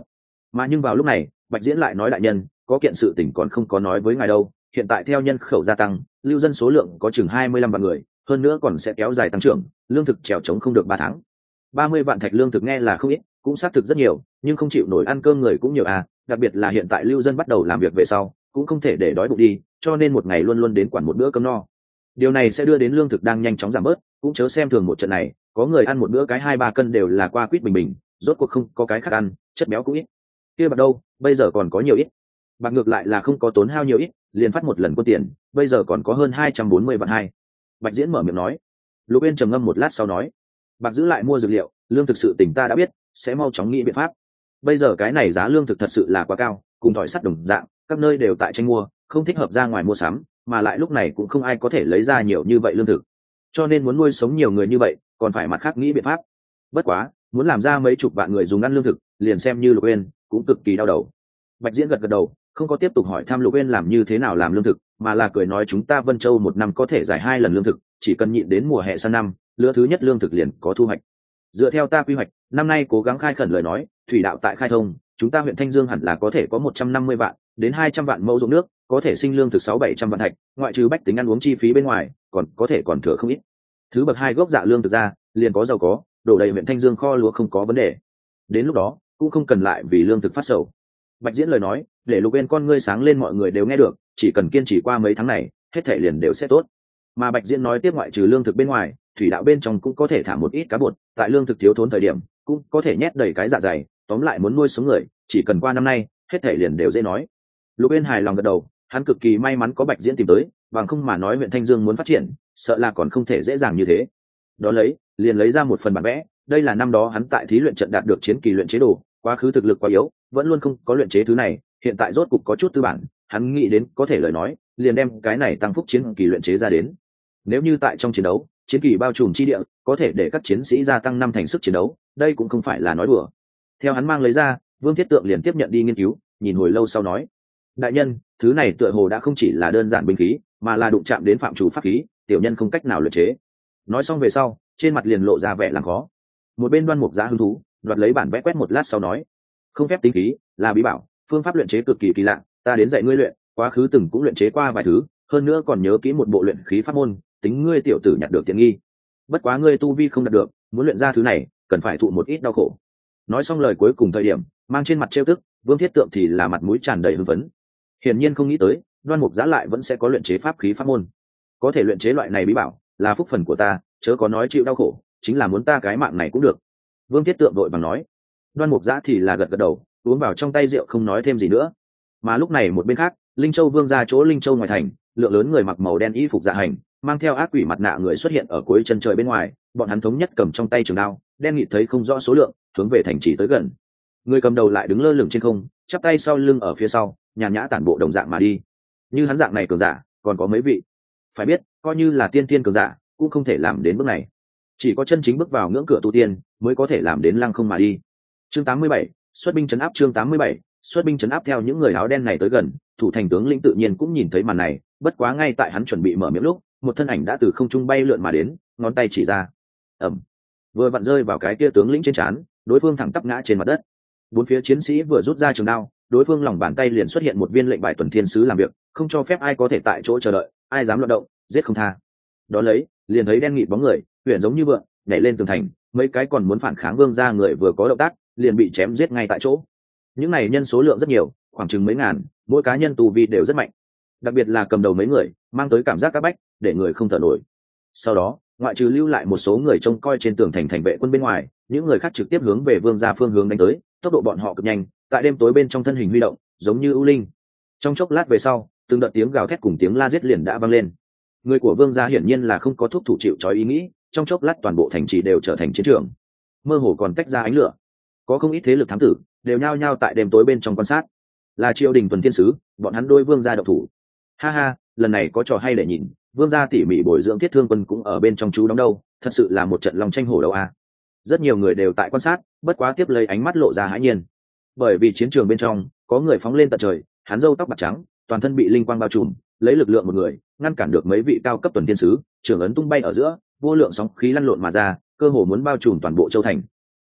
Mà nhưng vào lúc này Bạch Diễn lại nói đại nhân, có kiện sự tình còn không có nói với ngài đâu. Hiện tại theo nhân khẩu gia tăng, lưu dân số lượng có chừng 25 vạn người, hơn nữa còn sẽ kéo dài tăng trưởng, lương thực trèo trống không được 3 tháng. 30 vạn thạch lương thực nghe là không ít, cũng xác thực rất nhiều, nhưng không chịu nổi ăn cơm người cũng nhiều à, đặc biệt là hiện tại lưu dân bắt đầu làm việc về sau, cũng không thể để đói bụng đi, cho nên một ngày luôn luôn đến quản một bữa cơm no. Điều này sẽ đưa đến lương thực đang nhanh chóng giảm bớt, cũng chớ xem thường một trận này, có người ăn một bữa cái 2-3 cân đều là qua quýt bình bình, rốt cuộc không có cái khác ăn, chất béo cũng ít. Kia bạc đâu, bây giờ còn có nhiều ít. Bạc ngược lại là không có tốn hao nhiều ít, liền phát một lần quân tiền, bây giờ còn có hơn 240 vạn hai. Bạch Diễn mở miệng nói. Lục Uyên trầm ngâm một lát sau nói, bạc giữ lại mua dược liệu, lương thực sự tỉnh ta đã biết, sẽ mau chóng nghĩ biện pháp. Bây giờ cái này giá lương thực thật sự là quá cao, cùng thỏi sắt đồng dạng, các nơi đều tại tranh mua, không thích hợp ra ngoài mua sắm, mà lại lúc này cũng không ai có thể lấy ra nhiều như vậy lương thực, cho nên muốn nuôi sống nhiều người như vậy, còn phải mặt khác nghĩ biện pháp. Bất quá, muốn làm ra mấy chục vạn người dùng ăn lương thực, liền xem như Lục Uyên cũng cực kỳ đau đầu. Bạch Diễn gật gật đầu, không có tiếp tục hỏi thăm Lục Uyên làm như thế nào làm lương thực, mà là cười nói chúng ta Vân Châu một năm có thể giải 2 lần lương thực, chỉ cần nhịn đến mùa hè sang năm, lứa thứ nhất lương thực liền có thu hoạch. Dựa theo ta quy hoạch, năm nay cố gắng khai khẩn lời nói, thủy đạo tại khai thông, chúng ta huyện Thanh Dương hẳn là có thể có 150 vạn đến 200 vạn mẫu ruộng nước, có thể sinh lương thực 600-700 vạn thạch, ngoại trừ bách tính ăn uống chi phí bên ngoài, còn có thể còn thừa không ít. Thứ bậc 2 gốc dạ lương thực ra, liền có giàu có, đổ đầy huyện Thanh Dương kho lúa không có vấn đề. Đến lúc đó, cũng không cần lại vì lương thực phát sầu. Bạch Diễn lời nói, để Lục Uyên con ngươi sáng lên, mọi người đều nghe được, chỉ cần kiên trì qua mấy tháng này, hết thảy liền đều sẽ tốt. Mà Bạch Diễn nói tiếp, ngoại trừ lương thực bên ngoài, thủy đạo bên trong cũng có thể thả một ít cá bột, tại lương thực thiếu thốn thời điểm, cũng có thể nhét đầy cái dạ dày, tóm lại muốn nuôi sống người, chỉ cần qua năm nay, hết thảy liền đều dễ nói. Lục Uyên hài lòng gật đầu, hắn cực kỳ may mắn có Bạch Diễn tìm tới, bằng không mà nói huyện Thanh Dương muốn phát triển, sợ là còn không thể dễ dàng như thế. Đó liền lấy ra một phần bản vẽ, đây là năm đó hắn tại thí luyện trận đạt được chiến kỳ luyện chế đồ, quá khứ thực lực quá yếu, vẫn luôn không có luyện chế thứ này, hiện tại rốt cục có chút tư bản, hắn nghĩ đến có thể lời nói, liền đem cái này tăng phúc chiến kỳ luyện chế ra đến. Nếu như tại trong chiến đấu, chiến kỳ bao trùm chi địa, có thể để các chiến sĩ gia tăng 5 thành sức chiến đấu, đây cũng không phải là nói đùa. Theo hắn mang lấy ra, Vương Thiết Tượng liền tiếp nhận đi nghiên cứu, nhìn hồi lâu sau nói: đại nhân, thứ này tựa hồ đã không chỉ là đơn giản binh khí, mà là đụng chạm đến phạm chủ pháp khí, tiểu nhân không cách nào luyện chế. Nói xong về sau, trên mặt liền lộ ra vẻ làm khó. Một bên Đoan Mục Giá hứng thú, đoạt lấy bản vẽ quét một lát sau nói: không phép tính khí, là bí bảo, phương pháp luyện chế cực kỳ kỳ lạ, ta đến dạy ngươi luyện, quá khứ từng cũng luyện chế qua vài thứ, hơn nữa còn nhớ kỹ một bộ luyện khí pháp môn, tính ngươi tiểu tử nhặt được tiện nghi. Bất quá ngươi tu vi không đạt được, muốn luyện ra thứ này, cần phải thụ một ít đau khổ. Nói xong lời cuối cùng thời điểm, mang trên mặt trêu tức, Vương Thiết Tượng thì là mặt mũi tràn đầy hưng phấn. Hiển nhiên không nghĩ tới, Đoan Mục Giá lại vẫn sẽ có luyện chế pháp khí pháp môn. Có thể luyện chế loại này bí bảo, là phúc phần của ta, chớ có nói chịu đau khổ, chính là muốn ta cái mạng này cũng được. Vương Thiết Tượng đội bằng nói. Đoan Mục Giá thì là gật gật đầu, uống vào trong tay rượu không nói thêm gì nữa. Mà lúc này một bên khác, Linh Châu Vương ra chỗ Linh Châu ngoài thành, lượng lớn người mặc màu đen y phục dạ hành, mang theo ác quỷ mặt nạ người xuất hiện ở cuối chân trời bên ngoài, bọn hắn thống nhất cầm trong tay trường đao, đen nghịt thấy không rõ số lượng, hướng về thành trì tới gần. Người cầm đầu lại đứng lơ lửng trên không, chắp tay sau lưng ở phía sau, nhàn nhã tản bộ đồng dạng mà đi. Như hắn dạng này cường giả, còn có mấy vị. Phải biết, coi như là tiên tiên cường giả, cũng không thể làm đến bước này. Chỉ có chân chính bước vào ngưỡng cửa tu tiên, mới có thể làm đến lăng không mà đi. Chương 87, xuất binh trấn áp. Chương 87, xuất binh trấn áp. Theo những người áo đen này tới gần, thủ thành tướng lĩnh tự nhiên cũng nhìn thấy màn này, bất quá ngay tại hắn chuẩn bị mở miệng lúc, một thân ảnh đã từ không trung bay lượn mà đến, ngón tay chỉ ra. Ầm. Vừa vặn rơi vào cái kia tướng lĩnh trên trán, đối phương thẳng tắp ngã trên mặt đất. Bốn phía chiến sĩ vừa rút ra trường đao, đối phương lòng bàn tay liền xuất hiện một viên lệnh bài tuần thiên sứ làm việc, không cho phép ai có thể tại chỗ chờ đợi, ai dám loạn động, giết không tha. Đó lấy, liền thấy đen nghịt bóng người, huyền giống như vượn, nhảy lên tường thành, mấy cái còn muốn phản kháng vương gia người vừa có động tác, liền bị chém giết ngay tại chỗ. Những này nhân số lượng rất nhiều, khoảng chừng mấy ngàn, mỗi cá nhân tu vi đều rất mạnh. Đặc biệt là cầm đầu mấy người, mang tới cảm giác áp bách, để người không thở nổi. Sau đó, ngoại trừ lưu lại một số người trông coi trên tường thành thành vệ quân bên ngoài, những người khác trực tiếp hướng về vương gia phương hướng đánh tới, tốc độ bọn họ cực nhanh, tại đêm tối bên trong thân hình huy động, giống như ưu linh. Trong chốc lát về sau, từng đợt tiếng gào thét cùng tiếng la giết liền đã vang lên. Người của vương gia hiển nhiên là không có thuốc thủ chịu trói ý nghĩ, trong chốc lát toàn bộ thành trì đều trở thành chiến trường, mơ hồ còn tách ra ánh lửa. Có không ít thế lực thám tử đều nhao nhao tại đêm tối bên trong quan sát. Là triều đình tuần thiên sứ, bọn hắn đôi vương gia độc thủ. Ha ha, lần này có trò hay để nhìn, vương gia tỉ mỉ bồi dưỡng thiết thương quân cũng ở bên trong chú đóng đâu, thật sự là một trận lòng tranh hổ đấu a. Rất nhiều người đều tại quan sát, bất quá tiếp lấy ánh mắt lộ ra hãi nhiên, bởi vì chiến trường bên trong có người phóng lên tận trời, hắn râu tóc bạc trắng, toàn thân bị linh quang bao trùm, lấy lực lượng một người ngăn cản được mấy vị cao cấp tuần thiên sứ, trưởng ấn tung bay ở giữa, vô lượng sóng khí lăn lộn mà ra, cơ hồ muốn bao trùm toàn bộ châu thành.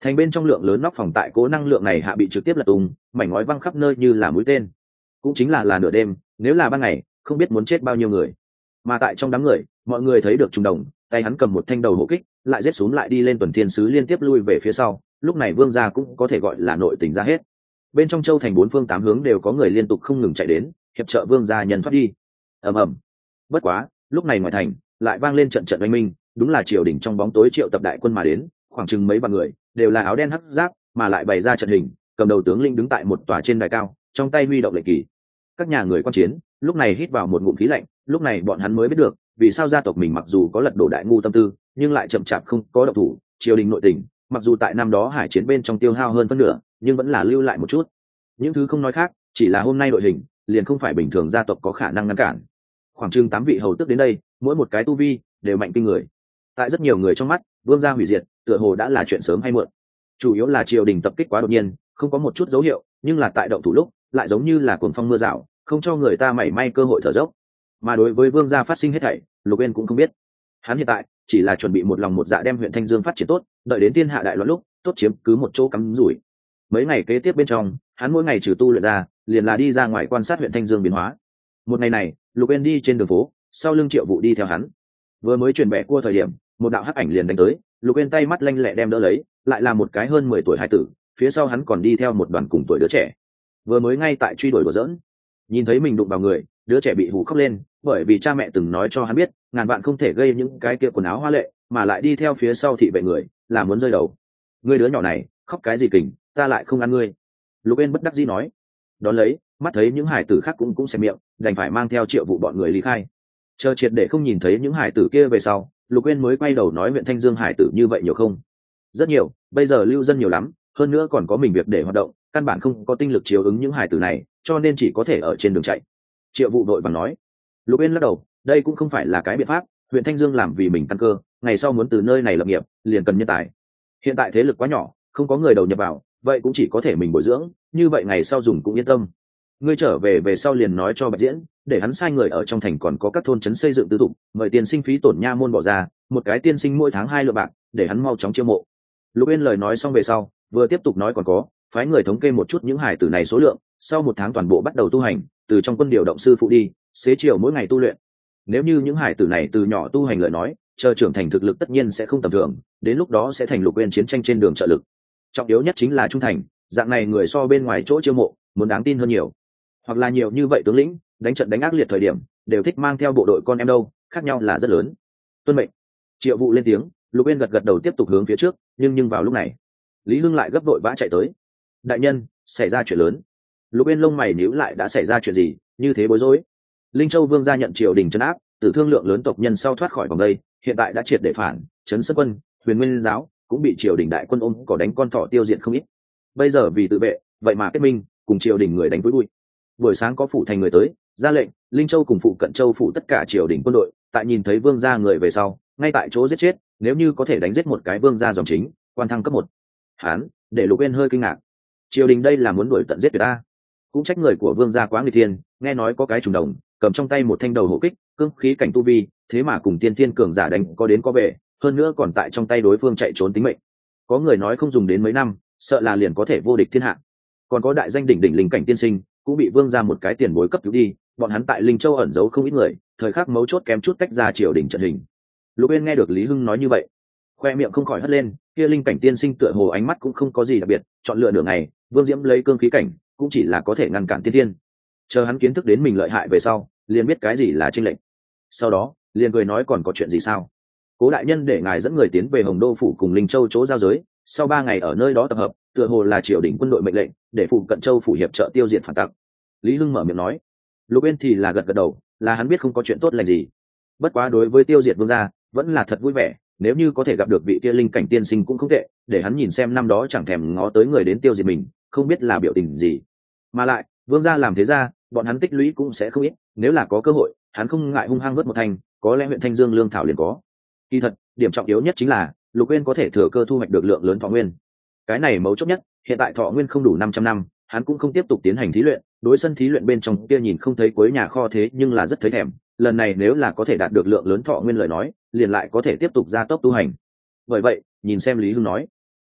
Thành bên trong lượng lớn nóc phòng tại cố năng lượng này hạ bị trực tiếp lật tung, mảnh ngói văng khắp nơi như là mũi tên. Cũng chính là nửa đêm, nếu là ban ngày không biết muốn chết bao nhiêu người. Mà tại trong đám người, mọi người thấy được Trung Đồng, tay hắn cầm một thanh đầu hộ kích, lại giết xuống lại đi lên tuần thiên sứ liên tiếp lui về phía sau. Lúc này Vương gia cũng có thể gọi là nội tình ra hết. Bên trong châu thành bốn phương tám hướng đều có người liên tục không ngừng chạy đến, hiệp trợ Vương gia nhân thoát đi. Ầm ầm. Bất quá, lúc này ngoài thành lại vang lên trận trận oanh minh, đúng là triều đình trong bóng tối triệu tập đại quân mà đến, khoảng chừng mấy vạn người, đều là áo đen hắc giáp, mà lại bày ra trận hình, cầm đầu tướng lĩnh đứng tại một tòa trên đài cao, trong tay huy động lệnh kỳ. Các nhà người quan chiến lúc này hít vào một ngụm khí lạnh, lúc này bọn hắn mới biết được vì sao gia tộc mình mặc dù có lật đổ đại ngu tâm tư, nhưng lại chậm chạp không có động thủ. Triều đình nội tình mặc dù tại năm đó hải chiến bên trong tiêu hao hơn phân nửa, nhưng vẫn là lưu lại một chút. Những thứ không nói khác, chỉ là hôm nay đội hình liền không phải bình thường gia tộc có khả năng ngăn cản. Khoảng chừng 8 vị hầu tước đến đây, mỗi một cái tu vi đều mạnh kinh người. Tại rất nhiều người trong mắt, Vương gia hủy diệt tựa hồ đã là chuyện sớm hay muộn. Chủ yếu là triều đình tập kích quá đột nhiên, không có một chút dấu hiệu, nhưng là tại động thủ lúc lại giống như là cuồng phong mưa rào, không cho người ta mảy may cơ hội thở dốc. Mà đối với Vương gia phát sinh hết thảy, Lục Uyên cũng không biết. Hắn hiện tại chỉ là chuẩn bị một lòng một dạ đem huyện Thanh Dương phát triển tốt, đợi đến thiên hạ đại loạn lúc tốt chiếm cứ một chỗ cắm rủi. Mấy ngày kế tiếp bên trong, hắn mỗi ngày trừ tu luyện ra, liền là đi ra ngoài quan sát huyện Thanh Dương biến hóa. Một ngày này, Lục Uyên đi trên đường phố, sau lưng Triệu Vũ đi theo hắn. Vừa mới chuyển bẻ cua thời điểm, một đạo hắc ảnh liền đánh tới, Lục Uyên tay mắt lanh lẹ đem đỡ lấy, lại là một cái hơn 10 tuổi hải tử, phía sau hắn còn đi theo một đoàn cùng tuổi đứa trẻ. Vừa mới ngay tại truy đuổi đùa giỡn, nhìn thấy mình đụng vào người, đứa trẻ bị hù khóc lên, bởi vì cha mẹ từng nói cho hắn biết, ngàn vạn không thể gây những cái kia quần áo hoa lệ, mà lại đi theo phía sau thị vệ người, là muốn rơi đầu. Ngươi đứa nhỏ này, khóc cái gì kình, ta lại không ăn ngươi. Lục Uyên bất đắc dĩ nói. Đón lấy, mắt thấy những hải tử khác cũng xẻ miệng, đành phải mang theo Triệu Vũ bọn người ly khai. Chờ triệt để không nhìn thấy những hải tử kia về sau, Lục Uyên mới quay đầu nói huyện Thanh Dương hải tử như vậy nhiều không? Rất nhiều, bây giờ lưu dân nhiều lắm, hơn nữa còn có mình việc để hoạt động, căn bản không có tinh lực chiếu ứng những hải tử này, cho nên chỉ có thể ở trên đường chạy. Triệu Vũ đội bằng nói. Lục Uyên lắc đầu, đây cũng không phải là cái biện pháp, huyện Thanh Dương làm vì mình căn cơ, ngày sau muốn từ nơi này lập nghiệp, liền cần nhân tài. Hiện tại thế lực quá nhỏ, không có người đầu nhập vào, vậy cũng chỉ có thể mình bồi dưỡng, như vậy ngày sau dùng cũng yên tâm. Ngươi trở về sau liền nói cho Bạch Diễn, để hắn sai người ở trong thành còn có các thôn trấn xây dựng tư thục, mời tiền sinh phí tổn nha môn bỏ ra, một cái tiên sinh mỗi tháng 2 lượng bạc, để hắn mau chóng chiêu mộ. Lục Uyên lời nói xong về sau, vừa tiếp tục nói còn có, phái người thống kê một chút những hải tử này số lượng, sau 1 tháng toàn bộ bắt đầu tu hành, từ trong quân điều động sư phụ đi, xế chiều mỗi ngày tu luyện. Nếu như những hải tử này từ nhỏ tu hành lời nói, chờ trưởng thành thực lực tất nhiên sẽ không tầm thường, đến lúc đó sẽ thành Lục Uyên chiến tranh trên đường trợ lực. Trọng yếu nhất chính là trung thành, dạng này người so bên ngoài chỗ chiêu mộ muốn đáng tin hơn nhiều. Hoặc là nhiều như vậy tướng lĩnh đánh trận đánh ác liệt thời điểm đều thích mang theo bộ đội con em đâu, khác nhau là rất lớn. Tuân mệnh. Triệu Vũ lên tiếng. Lục Uyên gật đầu tiếp tục hướng phía trước, nhưng vào lúc này Lý Hưng lại gấp đội vã chạy tới. Đại nhân, xảy ra chuyện lớn. Lục Uyên lông mày nhíu lại, đã xảy ra chuyện gì như thế bối rối? Linh Châu Vương gia nhận triều đình trấn áp, tử thương lượng lớn tộc nhân sau thoát khỏi vòng đây, hiện tại đã triệt để phản trấn Sơn Quân, Huyền Nguyên giáo cũng bị triều đình đại quân ôm cỏ đánh con thỏ tiêu diệt không ít. Bây giờ vì tự vệ, vậy mà kết minh cùng triều đình người đánh với bụi. Buổi sáng có phủ thành người tới ra lệnh, Linh Châu cùng phụ cận châu phủ tất cả triều đình quân đội tại nhìn thấy vương gia người về sau ngay tại chỗ giết chết, nếu như có thể đánh giết một cái vương gia dòng chính, quan thăng cấp 1. Hán để Lục Uyên hơi kinh ngạc, triều đình đây là muốn đuổi tận giết tuyệt ta. Cũng trách người của vương gia quá người thiên, nghe nói có cái trùng đồng cầm trong tay một thanh đầu hộ kích, cương khí cảnh tu vi, thế mà cùng tiên thiên cường giả đánh có đến có về, hơn nữa còn tại trong tay đối phương chạy trốn tính mệnh. Có người nói không dùng đến mấy năm, sợ là liền có thể vô địch thiên hạ. Còn có đại danh đỉnh đỉnh linh cảnh tiên sinh cũng bị vương gia một cái tiền bối cấp cứu đi, bọn hắn tại Linh Châu ẩn giấu không ít người, thời khắc mấu chốt kém chút tách ra triều đình trận hình. Lục Uyên nghe được Lý Hưng nói như vậy, khoe miệng không khỏi hất lên, kia linh cảnh tiên sinh tựa hồ ánh mắt cũng không có gì đặc biệt, chọn lựa nửa ngày, Vương Diễm lấy cương khí cảnh, cũng chỉ là có thể ngăn cản tiên tiên. Chờ hắn kiến thức đến mình lợi hại về sau, liền biết cái gì là chênh lệnh. Sau đó, liền cười nói còn có chuyện gì sao? Cố đại nhân để ngài dẫn người tiến về Hồng Đô phủ cùng Linh Châu chỗ giao giới, sau 3 ngày ở nơi đó tập hợp, tựa hồ là triều đình quân đội mệnh lệnh, để phụ cận châu phủ hiệp trợ tiêu diệt phản tặc. Lý Hưng mở miệng nói. Lục Uyên thì là gật đầu, là hắn biết không có chuyện tốt lành gì. Bất quá đối với tiêu diệt vương gia, vẫn là thật vui vẻ, nếu như có thể gặp được vị kia linh cảnh tiên sinh cũng không tệ, để hắn nhìn xem năm đó chẳng thèm ngó tới người đến tiêu diệt mình, không biết là biểu tình gì. Mà lại, vương gia làm thế ra, bọn hắn tích lũy cũng sẽ không ít, nếu là có cơ hội, hắn không ngại hung hăng vớt một thành, có lẽ huyện Thanh Dương lương thảo liền có. Kỳ thật, điểm trọng yếu nhất chính là Lục Uyên có thể thừa cơ thu hoạch được lượng lớn thọ nguyên. Cái này mấu chốt nhất, hiện tại thọ nguyên không đủ 500 năm, hắn cũng không tiếp tục tiến hành thí luyện, đối sân thí luyện bên trong kia nhìn không thấy cuối nhà kho thế nhưng là rất thấy thèm, lần này nếu là có thể đạt được lượng lớn thọ nguyên lời nói, liền lại có thể tiếp tục gia tốc tu hành. Bởi vậy, nhìn xem Lý Hưng nói,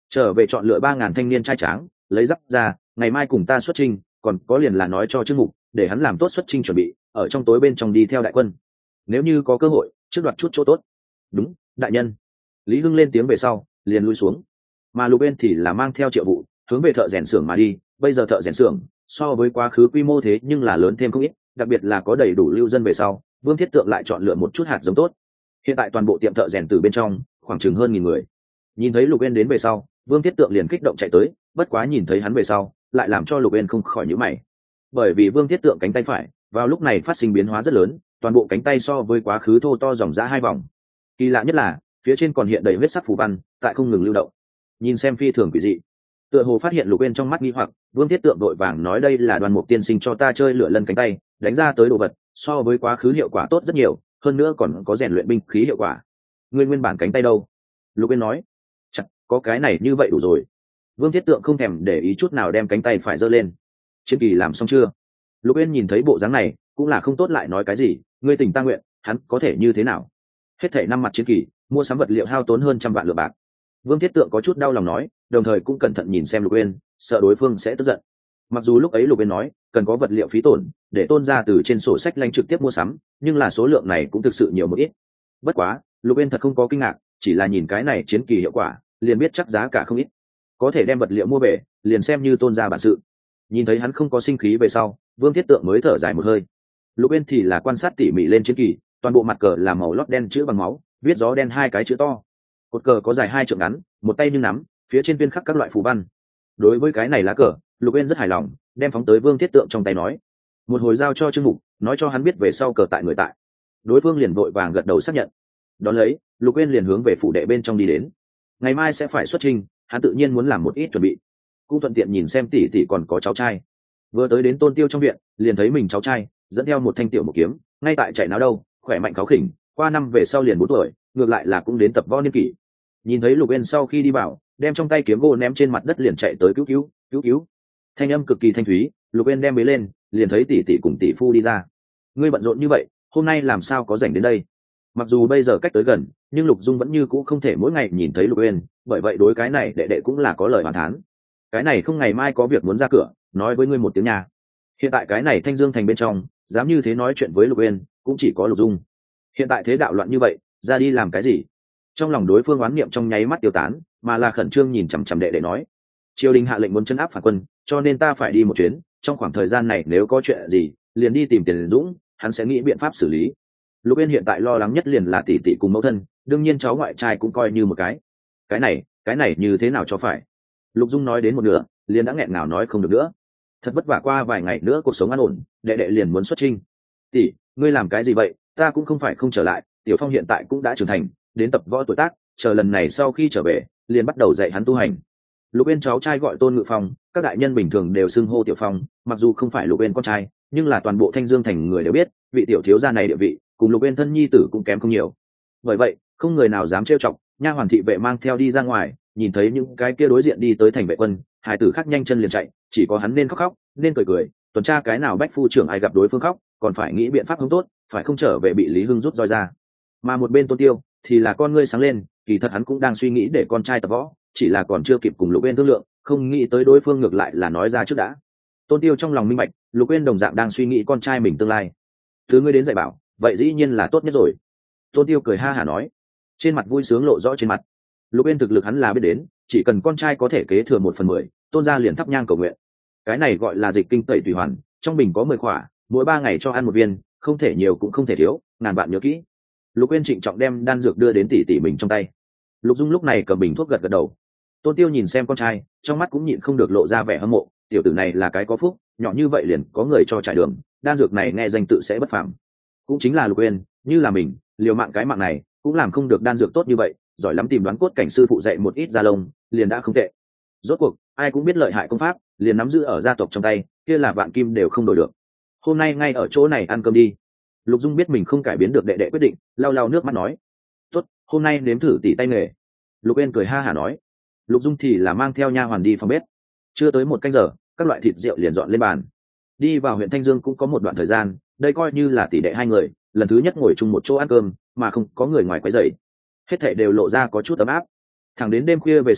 trở về chọn lựa 3.000 thanh niên trai tráng, lấy giáp ra, ngày mai cùng ta xuất chinh, còn có liền là nói cho Trương Mục để hắn làm tốt xuất chinh chuẩn bị, ở trong tối bên trong đi theo đại quân, nếu như có cơ hội trước đoạt chút chỗ tốt. Đúng, đại nhân. Lý Hưng lên tiếng về sau liền lui xuống, mà Lục Uyên thì là mang theo Triệu Vụ hướng về thợ rèn xưởng mà đi. Bây giờ thợ rèn xưởng so với quá khứ quy mô thế nhưng là lớn thêm không ít, đặc biệt là có đầy đủ lưu dân về sau, Vương Thiết Tượng lại chọn lựa một chút hạt giống tốt. Hiện tại toàn bộ tiệm thợ rèn từ bên trong khoảng chừng hơn 1.000 người. Nhìn thấy Lục Uyên đến về sau, Vương Thiết Tượng liền kích động chạy tới, bất quá nhìn thấy hắn về sau lại làm cho Lục Uyên không khỏi nhíu mày, bởi vì Vương Thiết Tượng cánh tay phải vào lúc này phát sinh biến hóa rất lớn, toàn bộ cánh tay so với quá khứ thô to ròng rã 2 vòng. Kỳ lạ nhất là phía trên còn hiện đầy huyết sắc phù văn tại không ngừng lưu động, nhìn xem phi thường quỷ dị. Tựa hồ phát hiện Lục Uyên trong mắt nghi hoặc, Vương Thiết Tượng đội vàng nói đây là Đoàn Mục tiên sinh cho ta chơi lửa lân cánh tay, đánh ra tới đồ vật so với quá khứ hiệu quả tốt rất nhiều, hơn nữa còn có rèn luyện binh khí hiệu quả. Ngươi nguyên bản cánh tay đâu? Lục Uyên nói. Chặt, có cái này như vậy đủ rồi. Vương Thiết Tượng không thèm để ý chút nào đem cánh tay phải giơ lên. Chiến kỳ làm xong chưa? Lục Uyên nhìn thấy bộ dáng này cũng là không tốt lại nói cái gì, ngươi tình ta nguyện, hắn có thể như thế nào? Hết thảy 5 mặt chiến kỳ, mua sắm vật liệu hao tốn hơn 100 vạn lượng bạc. Vương Thiết Tượng có chút đau lòng nói, đồng thời cũng cẩn thận nhìn xem Lục Uyên, sợ đối phương sẽ tức giận. Mặc dù lúc ấy Lục Uyên nói cần có vật liệu phí tổn để Tôn gia từ trên sổ sách lãnh trực tiếp mua sắm, nhưng là số lượng này cũng thực sự nhiều một ít. Bất quá Lục Uyên thật không có kinh ngạc, chỉ là nhìn cái này chiến kỳ hiệu quả liền biết chắc giá cả không ít, có thể đem vật liệu mua về liền xem như Tôn gia bản sự. Nhìn thấy hắn không có sinh khí về sau, Vương Thiết Tượng mới thở dài một hơi. Lục Uyên thì là quan sát tỉ mỉ lên chiến kỳ, toàn bộ mặt cờ là màu lót đen chữ bằng máu, viết gió đen 2 cái chữ to, cột cờ có dài 2 trượng ngắn, một tay như nắm, phía trên tuyên khắc các loại phù văn. Đối với cái này lá cờ, Lục Uyên rất hài lòng, đem phóng tới Vương Thiết Tượng trong tay nói, một hồi giao cho Trương Mục, nói cho hắn biết về sau cờ tại người tại. Đối phương liền vội vàng gật đầu xác nhận. Đón lấy, Lục Uyên liền hướng về phủ đệ bên trong đi đến. Ngày mai sẽ phải xuất trình, hắn tự nhiên muốn làm một ít chuẩn bị, cũng thuận tiện nhìn xem tỷ tỷ còn có cháu trai. Vừa tới đến Tôn Tiêu trong viện, liền thấy mình cháu trai dẫn theo một thanh tiểu một kiếm, ngay tại chạy náo đâu, khỏe mạnh kháo khỉnh, qua năm về sau liền 4 tuổi, ngược lại là cũng đến tập võ niên kỷ. Nhìn thấy Lục Uyên sau khi đi vào, đem trong tay kiếm gỗ ném trên mặt đất liền chạy tới cứu cứu, cứu cứu. Thanh âm cực kỳ thanh thúy, Lục Uyên đem bế lên, liền thấy tỷ tỷ cùng tỷ phu đi ra. Ngươi bận rộn như vậy, hôm nay làm sao có rảnh đến đây? Mặc dù bây giờ cách tới gần, nhưng Lục Dung vẫn như cũ không thể mỗi ngày nhìn thấy Lục Uyên, bởi vậy đối cái này đệ đệ cũng là có lời bàn thán. Cái này không ngày mai có việc muốn ra cửa, nói với ngươi một tiếng nhà. Hiện tại cái này Thanh Dương thành bên trong, dám như thế nói chuyện với Lục Uyên, cũng chỉ có Lục Dung. Hiện tại thế đạo loạn như vậy, ra đi làm cái gì? Trong lòng đối phương oán niệm trong nháy mắt tiêu tán, mà là khẩn trương nhìn chằm chằm đệ đệ nói, triều đình hạ lệnh muốn trấn áp phản quân, cho nên ta phải đi một chuyến, trong khoảng thời gian này nếu có chuyện gì liền đi tìm Tiền Dũng, hắn sẽ nghĩ biện pháp xử lý. Lục Uyên hiện tại lo lắng nhất liền là tỷ tỷ cùng mẫu thân, đương nhiên cháu ngoại trai cũng coi như một cái này như thế nào cho phải. Lục Dung nói đến một nửa liền đã nghẹn ngào nói không được nữa, thật vất vả qua vài ngày nữa cuộc sống an ổn, đệ đệ liền muốn xuất chinh. Tỷ, ngươi làm cái gì vậy? Ta cũng không phải không trở lại, Tiểu Phong hiện tại cũng đã trưởng thành, đến tập võ tuổi tác, chờ lần này sau khi trở về liền bắt đầu dạy hắn tu hành. Lục Uyên cháu trai gọi Tôn Ngự Phong, các đại nhân bình thường đều xưng hô Tiểu Phong, mặc dù không phải Lục Uyên con trai, nhưng là toàn bộ Thanh Dương thành người đều biết, vị tiểu thiếu gia này địa vị cùng Lục Uyên thân nhi tử cũng kém không nhiều. Bởi vậy, không người nào dám trêu chọc. Nha hoàn thị vệ mang theo đi ra ngoài, nhìn thấy những cái kia đối diện đi tới thành vệ quân, hải tử khác nhanh chân liền chạy, chỉ có hắn nên khóc khóc, nên cười cười, tuần tra cái nào bách phu trưởng ai gặp đối phương khóc, còn phải nghĩ biện pháp không tốt, phải không trở về bị Lý Hưng rút roi ra. Mà một bên Tôn Tiêu thì là con ngươi sáng lên, kỳ thật hắn cũng đang suy nghĩ để con trai tập võ, chỉ là còn chưa kịp cùng Lục Uyên thương lượng, không nghĩ tới đối phương ngược lại là nói ra trước đã. Tôn Tiêu trong lòng minh bạch, Lục Uyên đồng dạng đang suy nghĩ con trai mình tương lai. Thứ ngươi đến dạy bảo, vậy dĩ nhiên là tốt nhất rồi. Tôn Tiêu cười ha hả nói, trên mặt vui sướng lộ rõ trên mặt. Lục Uyên thực lực hắn là biết đến, chỉ cần con trai có thể kế thừa 1/10, Tôn gia liền thắp nhang cầu nguyện. Cái này gọi là dịch kinh tẩy tùy hoàn, trong bình có 10 khỏa, mỗi 3 ngày cho ăn 1 viên, không thể nhiều cũng không thể thiếu, ngàn bạn nhớ kỹ. Lục Uyên trịnh trọng đem đan dược đưa đến tỷ tỷ mình trong tay. Lục Dung lúc này cầm bình thuốc gật gật đầu. Tôn Tiêu nhìn xem con trai, trong mắt cũng nhịn không được lộ ra vẻ hâm mộ, tiểu tử này là cái có phúc, nhỏ như vậy liền có người cho trải đường, đan dược này nghe danh tự sẽ bất phàm. Cũng chính là Lục Uyên, như là mình, liều mạng cái mạng này, cũng làm không được đan dược tốt như vậy, giỏi lắm tìm đoán cốt cảnh sư phụ dạy một ít gia lông, liền đã không tệ. Rốt cuộc, ai cũng biết lợi hại công pháp, liền nắm giữ ở gia tộc trong tay, kia là vạn kim đều không đổi được. Hôm nay ngay ở chỗ này ăn cơm đi. Lục Dung biết mình không cải biến được đệ đệ quyết định, lau lau nước mắt nói, tốt, hôm nay nếm thử tỉ tay nghề. Lục Uyên cười ha hả nói. Lục Dung thì là mang theo nha hoàn đi phòng bếp. Chưa tới 1 canh giờ, các loại thịt rượu liền dọn lên bàn. Đi vào huyện Thanh Dương cũng có một đoạn thời gian, đây coi như là tỷ đệ hai người lần thứ nhất ngồi chung một chỗ ăn cơm, mà không có người ngoài quấy rầy. Hết thảy đều lộ ra có chút ấm áp. Thẳng đến đêm khuya về sau,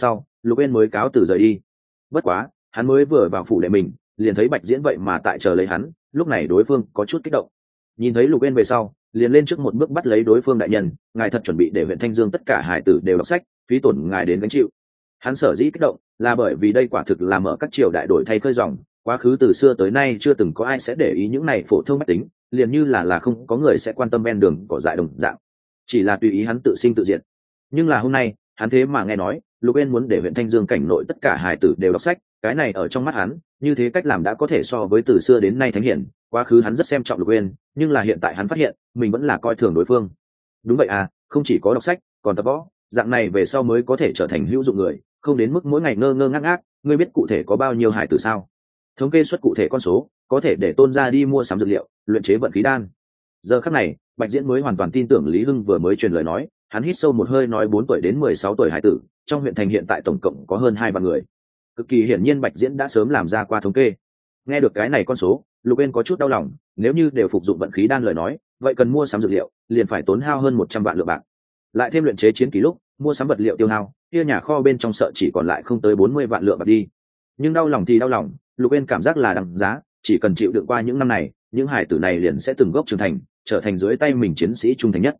Lục Uyên mới cáo từ rời đi. Bất quá hắn mới vừa vào phủ đệ mình liền thấy Bạch Diễn vậy mà tại chờ lấy hắn, lúc này đối phương có chút kích động. Nhìn thấy Lục Uyên về sau liền lên trước một bước bắt lấy đối phương: đại nhân, ngài thật chuẩn bị để huyện Thanh Dương tất cả hải tử đều đọc sách, phí tổn ngài đến gánh chịu. Hắn sở dĩ kích động là bởi vì đây quả thực là mở các triều đại đổi thay khơi dòng, quá khứ từ xưa tới nay chưa từng có ai sẽ để ý những này phổ thông mách tính, liền như là không có người sẽ quan tâm ven đường cỏ dại đồng dạng, chỉ là tùy ý hắn tự sinh tự diệt. Nhưng là hôm nay hắn thế mà nghe nói Lục Uyên muốn để huyện Thanh Dương cảnh nội tất cả hải tử đều đọc sách, cái này ở trong mắt hắn như thế cách làm đã có thể so với từ xưa đến nay thánh hiển. Quá khứ hắn rất xem trọng Lục Uyên, nhưng là hiện tại hắn phát hiện mình vẫn là coi thường đối phương. Đúng vậy à, không chỉ có đọc sách còn tập võ, dạng này về sau mới có thể trở thành hữu dụng người, không đến mức mỗi ngày ngơ ngơ ngác ngác. Ngươi biết cụ thể có bao nhiêu hải tử sao? Thống kê xuất cụ thể con số, có thể để Tôn gia đi mua sắm dược liệu, luyện chế vận khí đan. Giờ khắc này Bạch Diễn mới hoàn toàn tin tưởng Lý Hưng vừa mới truyền lời nói. Hắn hít sâu một hơi nói 4 tuổi đến 16 tuổi hải tử trong huyện thành hiện tại tổng cộng có hơn 2 vạn người. Cực kỳ hiển nhiên Bạch Diễn đã sớm làm ra qua thống kê. Nghe được cái này con số, Lục Uyên có chút đau lòng, nếu như đều phục dụng vận khí đan lời nói, vậy cần mua sắm dược liệu liền phải tốn hao hơn 100 vạn lượng bạc. Lại thêm luyện chế chiến ký lúc mua sắm vật liệu tiêu hao, kia nhà kho bên trong sợ chỉ còn lại không tới 40 vạn lượng bạc đi. Nhưng đau lòng thì đau lòng, Lục Uyên cảm giác là đằng giá, chỉ cần chịu đựng qua những năm này, những hải tử này liền sẽ từng gốc trưởng thành, trở thành dưới tay mình chiến sĩ trung thành nhất.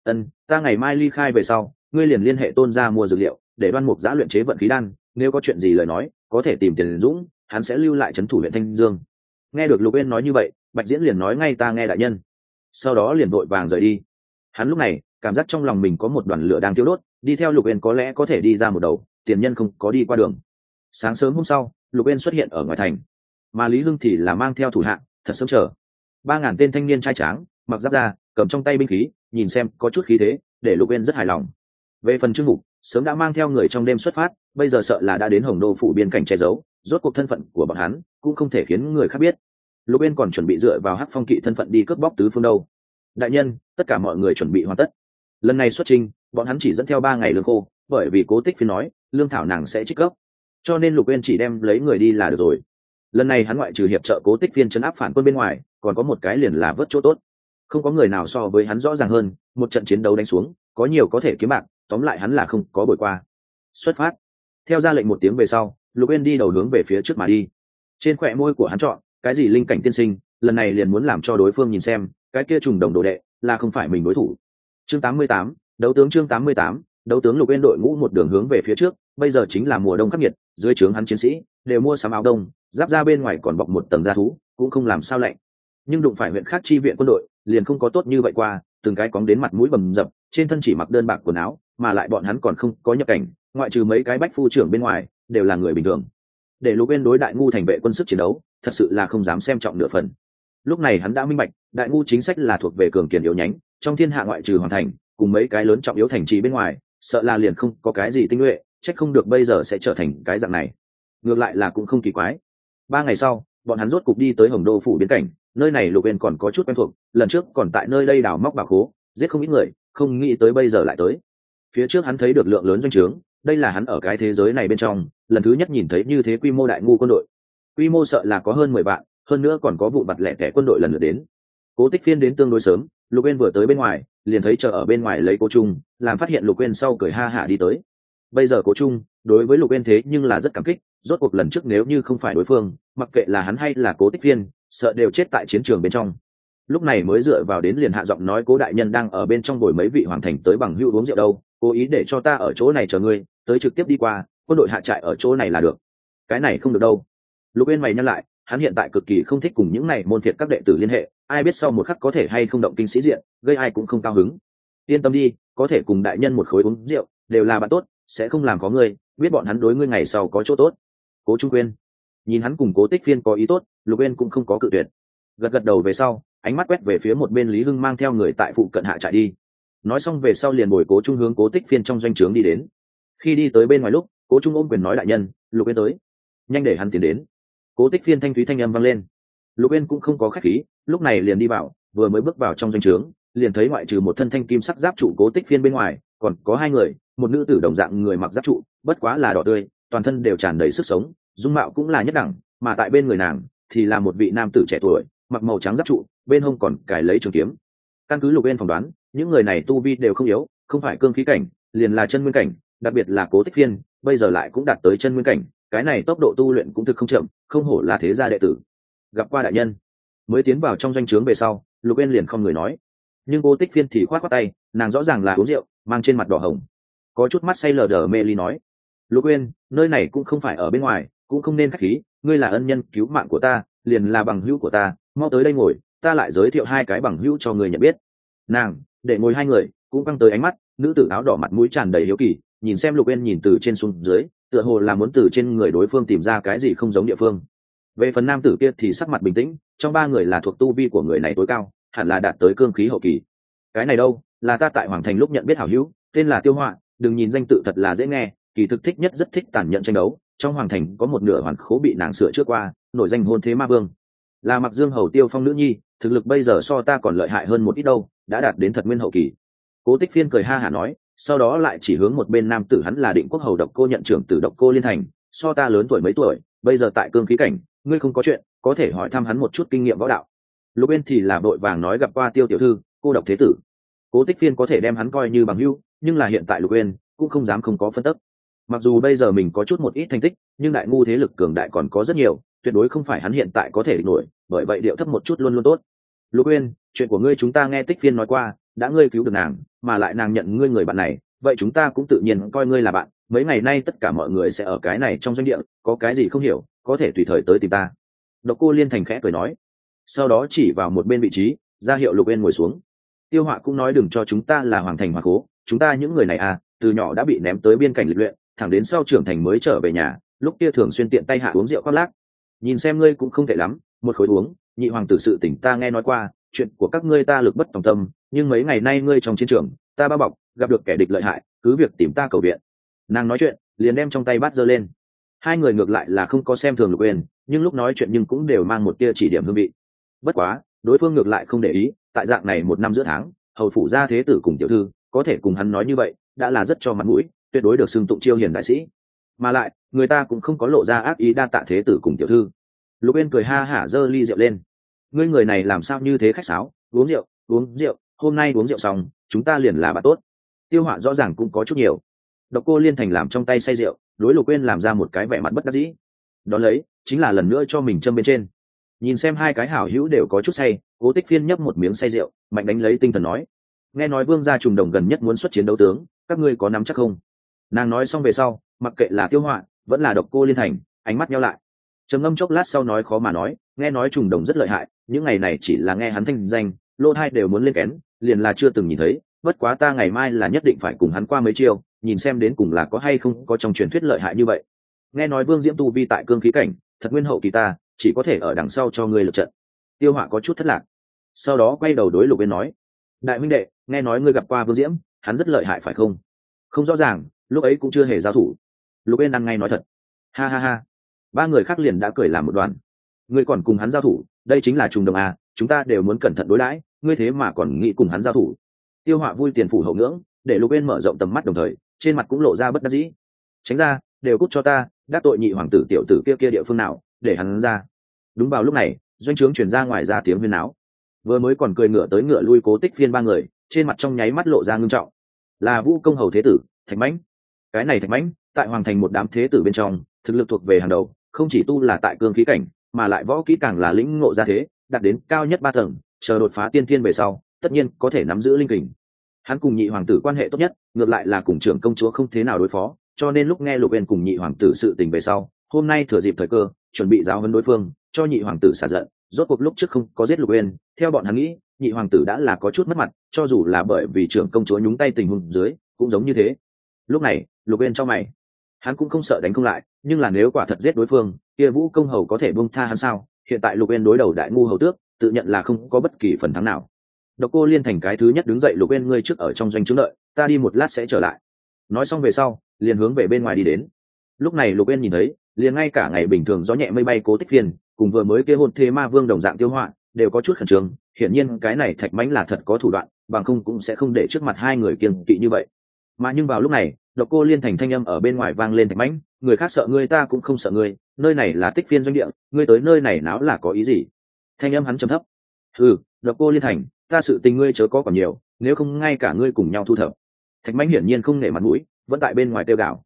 Ta ngày mai ly khai về sau, ngươi liền liên hệ Tôn gia mua dược liệu, để Đoan Mục Giã luyện chế vận khí đan, nếu có chuyện gì lời nói, có thể tìm Tiền Dũng, hắn sẽ lưu lại trấn thủ huyện Thanh Dương. Nghe được Lục Uyên nói như vậy, Bạch Diễn liền nói ngay ta nghe đại nhân. Sau đó liền vội vàng rời đi. Hắn lúc này cảm giác trong lòng mình có một đoàn lửa đang thiêu đốt, đi theo Lục Uyên có lẽ có thể đi ra một đầu, tiền nhân không có đi qua đường. Sáng sớm hôm sau, Lục Uyên xuất hiện ở ngoài thành, mà Lý Hưng thì là mang theo thủ hạ, thật sớm chờ. 3.000 tên thanh niên trai tráng, mặc giáp da, cầm trong tay binh khí, nhìn xem có chút khí thế, để Lục Uyên rất hài lòng. Về phần Trương Mục, sớm đã mang theo người trong đêm xuất phát, bây giờ sợ là đã đến Hồng Đô phủ biên cảnh che giấu, rốt cuộc thân phận của bọn hắn cũng không thể khiến người khác biết. Lục Uyên còn chuẩn bị dựa vào Hắc Phong kỵ thân phận đi cướp bóc tứ phương đâu. Đại nhân, tất cả mọi người chuẩn bị hoàn tất. Lần này xuất trình, bọn hắn chỉ dẫn theo 3 ngày lương khô, bởi vì Cố Tích Phiên nói lương thảo nàng sẽ trích gốc, cho nên Lục Uyên chỉ đem lấy người đi là được rồi. Lần này hắn ngoại trừ hiệp trợ Cố Tích Phiên trấn áp phản quân bên ngoài, còn có một cái liền là vớt chỗ tốt. Không có người nào so với hắn rõ ràng hơn, một trận chiến đấu đánh xuống, có nhiều có thể kiếm bạc, tóm lại hắn là không có bồi qua. Xuất phát. Theo ra lệnh một tiếng về sau, Lục Uyên đi đầu hướng về phía trước mà đi. Trên khóe môi của hắn chọn cái gì linh cảnh tiên sinh, lần này liền muốn làm cho đối phương nhìn xem, cái kia trùng đồng đồ đệ là không phải mình đối thủ. Chương 88, đấu tướng. Chương 88, đấu tướng. Lục Uyên đội ngũ một đường hướng về phía trước, bây giờ chính là mùa đông khắc nghiệt, dưới trướng hắn chiến sĩ đều mua sắm áo đông, giáp ra bên ngoài còn bọc một tầng da thú, cũng không làm sao lạnh. Nhưng đụng phải huyện khác chi viện quân đội, liền không có tốt như vậy qua, từng cái cóng đến mặt mũi bầm dập, trên thân chỉ mặc đơn bạc quần áo, mà lại bọn hắn còn không có nhập cảnh, ngoại trừ mấy cái bách phu trưởng bên ngoài, đều là người bình thường. Để Lục Uyên đối Đại Ngu thành vệ quân sức chiến đấu, thật sự là không dám xem trọng nửa phần. Lúc này hắn đã minh bạch, Đại Ngu chính sách là thuộc về cường kiền yếu nhánh, trong thiên hạ ngoại trừ hoàn thành, cùng mấy cái lớn trọng yếu thành trì bên ngoài, sợ là liền không có cái gì tinh nhuệ, trách không được bây giờ sẽ trở thành cái dạng này. Ngược lại là cũng không kỳ quái. 3 ngày sau, bọn hắn rốt cục đi tới Hồng Đô phủ biên cảnh, nơi này Lục Uyên còn có chút quen thuộc, lần trước còn tại nơi đây đào móc bạc hố, giết không ít người, không nghĩ tới bây giờ lại tới. Phía trước hắn thấy được lượng lớn doanh trướng, đây là hắn ở cái thế giới này bên trong lần thứ nhất nhìn thấy như thế quy mô Đại Ngu quân đội. Quy mô sợ là có hơn 10 vạn, hơn nữa còn có vụ vặt lẻ tẻ quân đội lần lượt đến. Cố Tích Phiên đến tương đối sớm, Lục Uyên vừa tới bên ngoài, liền thấy chờ ở bên ngoài lấy Cố Trung, làm phát hiện Lục Uyên sau cười ha hả đi tới. Bây giờ Cố Trung đối với Lục Uyên thế nhưng là rất cảm kích, rốt cuộc lần trước nếu như không phải đối phương, mặc kệ là hắn hay là Cố Tích Phiên, sợ đều chết tại chiến trường bên trong. Lúc này mới dựa vào đến liền hạ giọng nói Cố đại nhân đang ở bên trong bồi mấy vị hoàng thành tới bằng hữu uống rượu đâu, cố ý để cho ta ở chỗ này chờ ngươi, tới trực tiếp đi qua, quân đội hạ trại ở chỗ này là được. Cái này không được đâu. Lục Uyên mày nhăn lại, hắn hiện tại cực kỳ không thích cùng những này môn phiệt các đệ tử liên hệ, ai biết sau một khắc có thể hay không động kinh sĩ diện, gây ai cũng không cao hứng. Yên tâm đi, có thể cùng đại nhân một khối uống rượu, đều là bạn tốt, sẽ không làm có ngươi, biết bọn hắn đối ngươi ngày sau có chỗ tốt. Cố Trung Quyên nhìn hắn cùng Cố Tích Phiên có ý tốt, Lục Uyên cũng không có cự tuyệt. Gật gật đầu về sau, ánh mắt quét về phía một bên Lý Hưng mang theo người tại phụ cận hạ trại đi. Nói xong về sau liền bồi Cố Trung hướng Cố Tích Phiên trong doanh trướng đi đến. Khi đi tới bên ngoài lúc, Cố Trung ôm quyền nói đại nhân, Lục Uyên tới, nhanh để hắn tiến đến. Cố Tích Phiên thanh thúy thanh âm vang lên. Lục Uyên cũng không có khách khí, lúc này liền đi vào, vừa mới bước vào trong doanh trướng, liền thấy ngoại trừ một thân thanh kim sắc giáp trụ Cố Tích Phiên bên ngoài, còn có 2 người, một nữ tử đồng dạng người mặc giáp trụ, bất quá là đỏ tươi, toàn thân đều tràn đầy sức sống, dung mạo cũng là nhất đẳng, mà tại bên người nàng thì là một vị nam tử trẻ tuổi, mặc màu trắng giáp trụ, bên hông còn cài lấy trường kiếm. Căn cứ Lục Uyên phỏng đoán, những người này tu vi đều không yếu, không phải cương khí cảnh, liền là chân nguyên cảnh, đặc biệt là Cố Tích Phiên, bây giờ lại cũng đạt tới chân nguyên cảnh, cái này tốc độ tu luyện cũng thực không chậm, không hổ là thế gia đệ tử. Gặp qua đại nhân. Mới tiến vào trong doanh trướng về sau, Lục Uyên liền không người nói, nhưng Cố Tích Phiên thì khoát khoát tay, nàng rõ ràng là uống rượu, mang trên mặt đỏ hồng, có chút mắt say lờ đờ mê ly nói: Lục Uyên, nơi này cũng không phải ở bên ngoài, cũng không nên khách khí, ngươi là ân nhân cứu mạng của ta, liền là bằng hữu của ta, mau tới đây ngồi, ta lại giới thiệu hai cái bằng hữu cho người nhận biết. Nàng để ngồi hai người cũng căng tới ánh mắt, nữ tử áo đỏ mặt mũi tràn đầy hiếu kỳ, nhìn xem Lục Uyên nhìn từ trên xuống dưới, tựa hồ là muốn từ trên người đối phương tìm ra cái gì không giống địa phương. Về phần nam tử kia thì sắc mặt bình tĩnh, trong ba người là thuộc tu vi của người này tối cao, hẳn là đạt tới cương khí hậu kỳ. Cái này đâu, là ta tại Hoàng Thành lúc nhận biết hảo hữu, tên là Tiêu Họa, đừng nhìn danh tự thật là dễ nghe, kỳ thực thích nhất rất thích tàn nhẫn tranh đấu, trong Hoàng Thành có một nửa hoàn khố bị nàng sửa trước qua, nổi danh hôn thế ma vương, là Mặc Dương hầu Tiêu Phong nữ nhi, thực lực bây giờ so ta còn lợi hại hơn một ít đâu, đã đạt đến thật nguyên hậu kỳ. Cố Tích Phiên cười ha hả nói, sau đó lại chỉ hướng một bên nam tử, hắn là Định Quốc hầu Độc Cô nhận trưởng tử Độc Cô Liên Thành, so ta lớn tuổi mấy tuổi, bây giờ tại cương khí cảnh, ngươi không có chuyện có thể hỏi thăm hắn một chút kinh nghiệm võ đạo. Lục Uyên thì là vội vàng nói, gặp qua Tiêu tiểu thư, cô độc thế tử. Cố Tích Phiên có thể đem hắn coi như bằng hữu, nhưng là hiện tại Lục Uyên cũng không dám không có phân tích. Mặc dù bây giờ mình có chút một ít thành tích, nhưng đại ngu thế lực cường đại còn có rất nhiều, tuyệt đối không phải hắn hiện tại có thể địch nổi, bởi vậy điệu thấp một chút luôn luôn tốt. Lục Uyên, chuyện của ngươi chúng ta nghe Tích Phiên nói qua, đã ngươi cứu được nàng, mà lại nàng nhận ngươi người bạn này, vậy chúng ta cũng tự nhiên coi ngươi là bạn. Mấy ngày nay tất cả mọi người sẽ ở cái này trong doanh địa, có cái gì không hiểu, có thể tùy thời tới tìm ta. Độc Cô Liên Thành khẽ cười nói, sau đó chỉ vào một bên vị trí, ra hiệu Lục Uyên ngồi xuống. Tiêu Họa cũng nói, đừng cho chúng ta là Hoàng Thành Hoàng Cố, chúng ta những người này à, từ nhỏ đã bị ném tới biên cảnh lịch luyện, thẳng đến sau trưởng thành mới trở về nhà, lúc kia thường xuyên tiện tay hạ uống rượu khoác lác. Nhìn xem ngươi cũng không tệ lắm, một khối uống, nhị hoàng tử sự tỉnh ta nghe nói qua, chuyện của các ngươi ta lực bất tòng tâm, nhưng mấy ngày nay ngươi trong chiến trường, ta bao bọc, gặp được kẻ địch lợi hại, cứ việc tìm ta cầu viện. Nàng nói chuyện, liền đem trong tay bát giơ lên. Hai người ngược lại là không có xem thường Lục Uyên, nhưng lúc nói chuyện nhưng cũng đều mang một tia chỉ điểm hương vị. Bất quá, đối phương ngược lại không để ý, tại dạng này một năm giữa tháng, hầu phủ gia thế tử cùng tiểu thư, có thể cùng hắn nói như vậy, đã là rất cho mặt mũi, tuyệt đối được xưng tụng chiêu hiền đại sĩ. Mà lại, người ta cũng không có lộ ra ác ý, đa tạ thế tử cùng tiểu thư. Lục Uyên cười ha hả giơ ly rượu lên. Ngươi người này làm sao như thế khách sáo, uống rượu, uống rượu, hôm nay uống rượu xong, chúng ta liền là bạn tốt. Tiêu Họa rõ ràng cũng có chút nhiều. Độc Cô Liên Thành làm trong tay say rượu, đối Lục Uyên làm ra một cái vẻ mặt bất đắc dĩ. Đón lấy, chính là lần nữa cho mình châm bên trên. Nhìn xem hai cái hảo hữu đều có chút say, Cố Tích Phiên nhấp một miếng say rượu, mạnh đánh lấy tinh thần nói, nghe nói Vương gia Trùng Đồng gần nhất muốn xuất chiến đấu tướng, các ngươi có nắm chắc không? Nàng nói xong về sau, mặc kệ là Tiêu Họa vẫn là Độc Cô Liên Thành, ánh mắt nheo lại. Trầm ngâm chốc lát sau nói, khó mà nói, nghe nói Trùng Đồng rất lợi hại, những ngày này chỉ là nghe hắn thanh danh, lô hai đều muốn lên kén, liền là chưa từng nhìn thấy, bất quá ta ngày mai là nhất định phải cùng hắn qua mấy chiêu, nhìn xem đến cùng là có hay không có trong truyền thuyết lợi hại như vậy. Nghe nói Vương Diễm tu vi tại cương khí cảnh, thật nguyên hậu kỳ, ta chỉ có thể ở đằng sau cho ngươi lượt trận. Tiêu Họa có chút thất lạc, sau đó quay đầu đối Lục Uyên nói, đại huynh đệ, nghe nói ngươi gặp qua Vương Diễm, hắn rất lợi hại phải không? Không rõ ràng, lúc ấy cũng chưa hề giao thủ. Lục Uyên ăn ngay nói thật. Ha ha ha, ba người khác liền đã cười làm một đoàn. Ngươi còn cùng hắn giao thủ, đây chính là Trùng Đồng à, chúng ta đều muốn cẩn thận đối đãi, ngươi thế mà còn nghĩ cùng hắn giao thủ. Tiêu Họa vui tiền phủ hậu ngưỡng, để Lục Uyên mở rộng tầm mắt, đồng thời trên mặt cũng lộ ra bất đắc dĩ. Tránh ra, đều cút cho ta, đắc tội nhị hoàng tử tiểu tử kia địa phương nào, để hắn ra. Đúng vào lúc này, doanh trướng truyền ra ngoài ra tiếng huyên náo. Vừa mới còn cười ngựa tới ngựa lui Cố Tích Phiên ba người, trên mặt trong nháy mắt lộ ra ngưng trọng. Là Vũ công hầu thế tử Thạch Mãnh. Cái này Thạch Mãnh, tại Hoàng Thành một đám thế tử bên trong, thực lực thuộc về hàng đầu, không chỉ tu là tại cương khí cảnh, mà lại võ kỹ càng là lĩnh ngộ ra thế, đạt đến cao nhất 3 tầng, chờ đột phá tiên thiên về sau, tất nhiên có thể nắm giữ linh kình. Hắn cùng nhị hoàng tử quan hệ tốt nhất, ngược lại là cùng trưởng công chúa không thế nào đối phó, cho nên lúc nghe Lục Uyên cùng nhị hoàng tử sự tình về sau, hôm nay thừa dịp thời cơ, chuẩn bị giáo huấn đối phương, cho nhị hoàng tử xả giận. Rốt cuộc lúc trước không có giết Lục Uyên, theo bọn hắn nghĩ, nhị hoàng tử đã là có chút mất mặt, cho dù là bởi vì trưởng công chúa nhúng tay tình huống dưới, cũng giống như thế. Lúc này, Lục Uyên trong mày, hắn cũng không sợ đánh không lại, nhưng là nếu quả thật giết đối phương, kia Vũ công hầu có thể buông tha hắn sao? Hiện tại Lục Uyên đối đầu đại ngu hầu tước, tự nhận là không có bất kỳ phần thắng nào. Độc Cô Liên Thành cái thứ nhất đứng dậy, Lục Uyên ngươi trước ở trong doanh trướng đợi, ta đi một lát sẽ trở lại. Nói xong về sau, liền hướng về bên ngoài đi đến. Lúc này Lục Uyên nhìn thấy, liền ngay cả ngày bình thường gió nhẹ mây bay Cố Tích Phiên, cùng vừa mới kia hôn thế ma vương đồng dạng Tiêu Họa, đều có chút khẩn trương. Hiển nhiên cái này Thạch Mãnh là thật có thủ đoạn, bằng không cũng sẽ không để trước mặt hai người kiêng kỵ như vậy. Mà nhưng vào lúc này, Độc Cô Liên Thành thanh âm ở bên ngoài vang lên, Thạch Mãnh, người khác sợ ngươi, ta cũng không sợ ngươi, nơi này là Tích Phiên doanh địa, ngươi tới nơi này náo là có ý gì? Thanh âm hắn trầm thấp. Độc Cô Liên Thành, ta sự tình ngươi chớ có còn nhiều, nếu không ngay cả ngươi cùng nhau thu thập. Thạch Mãnh hiển nhiên không nể mặt mũi, vẫn tại bên ngoài tiêu gạo.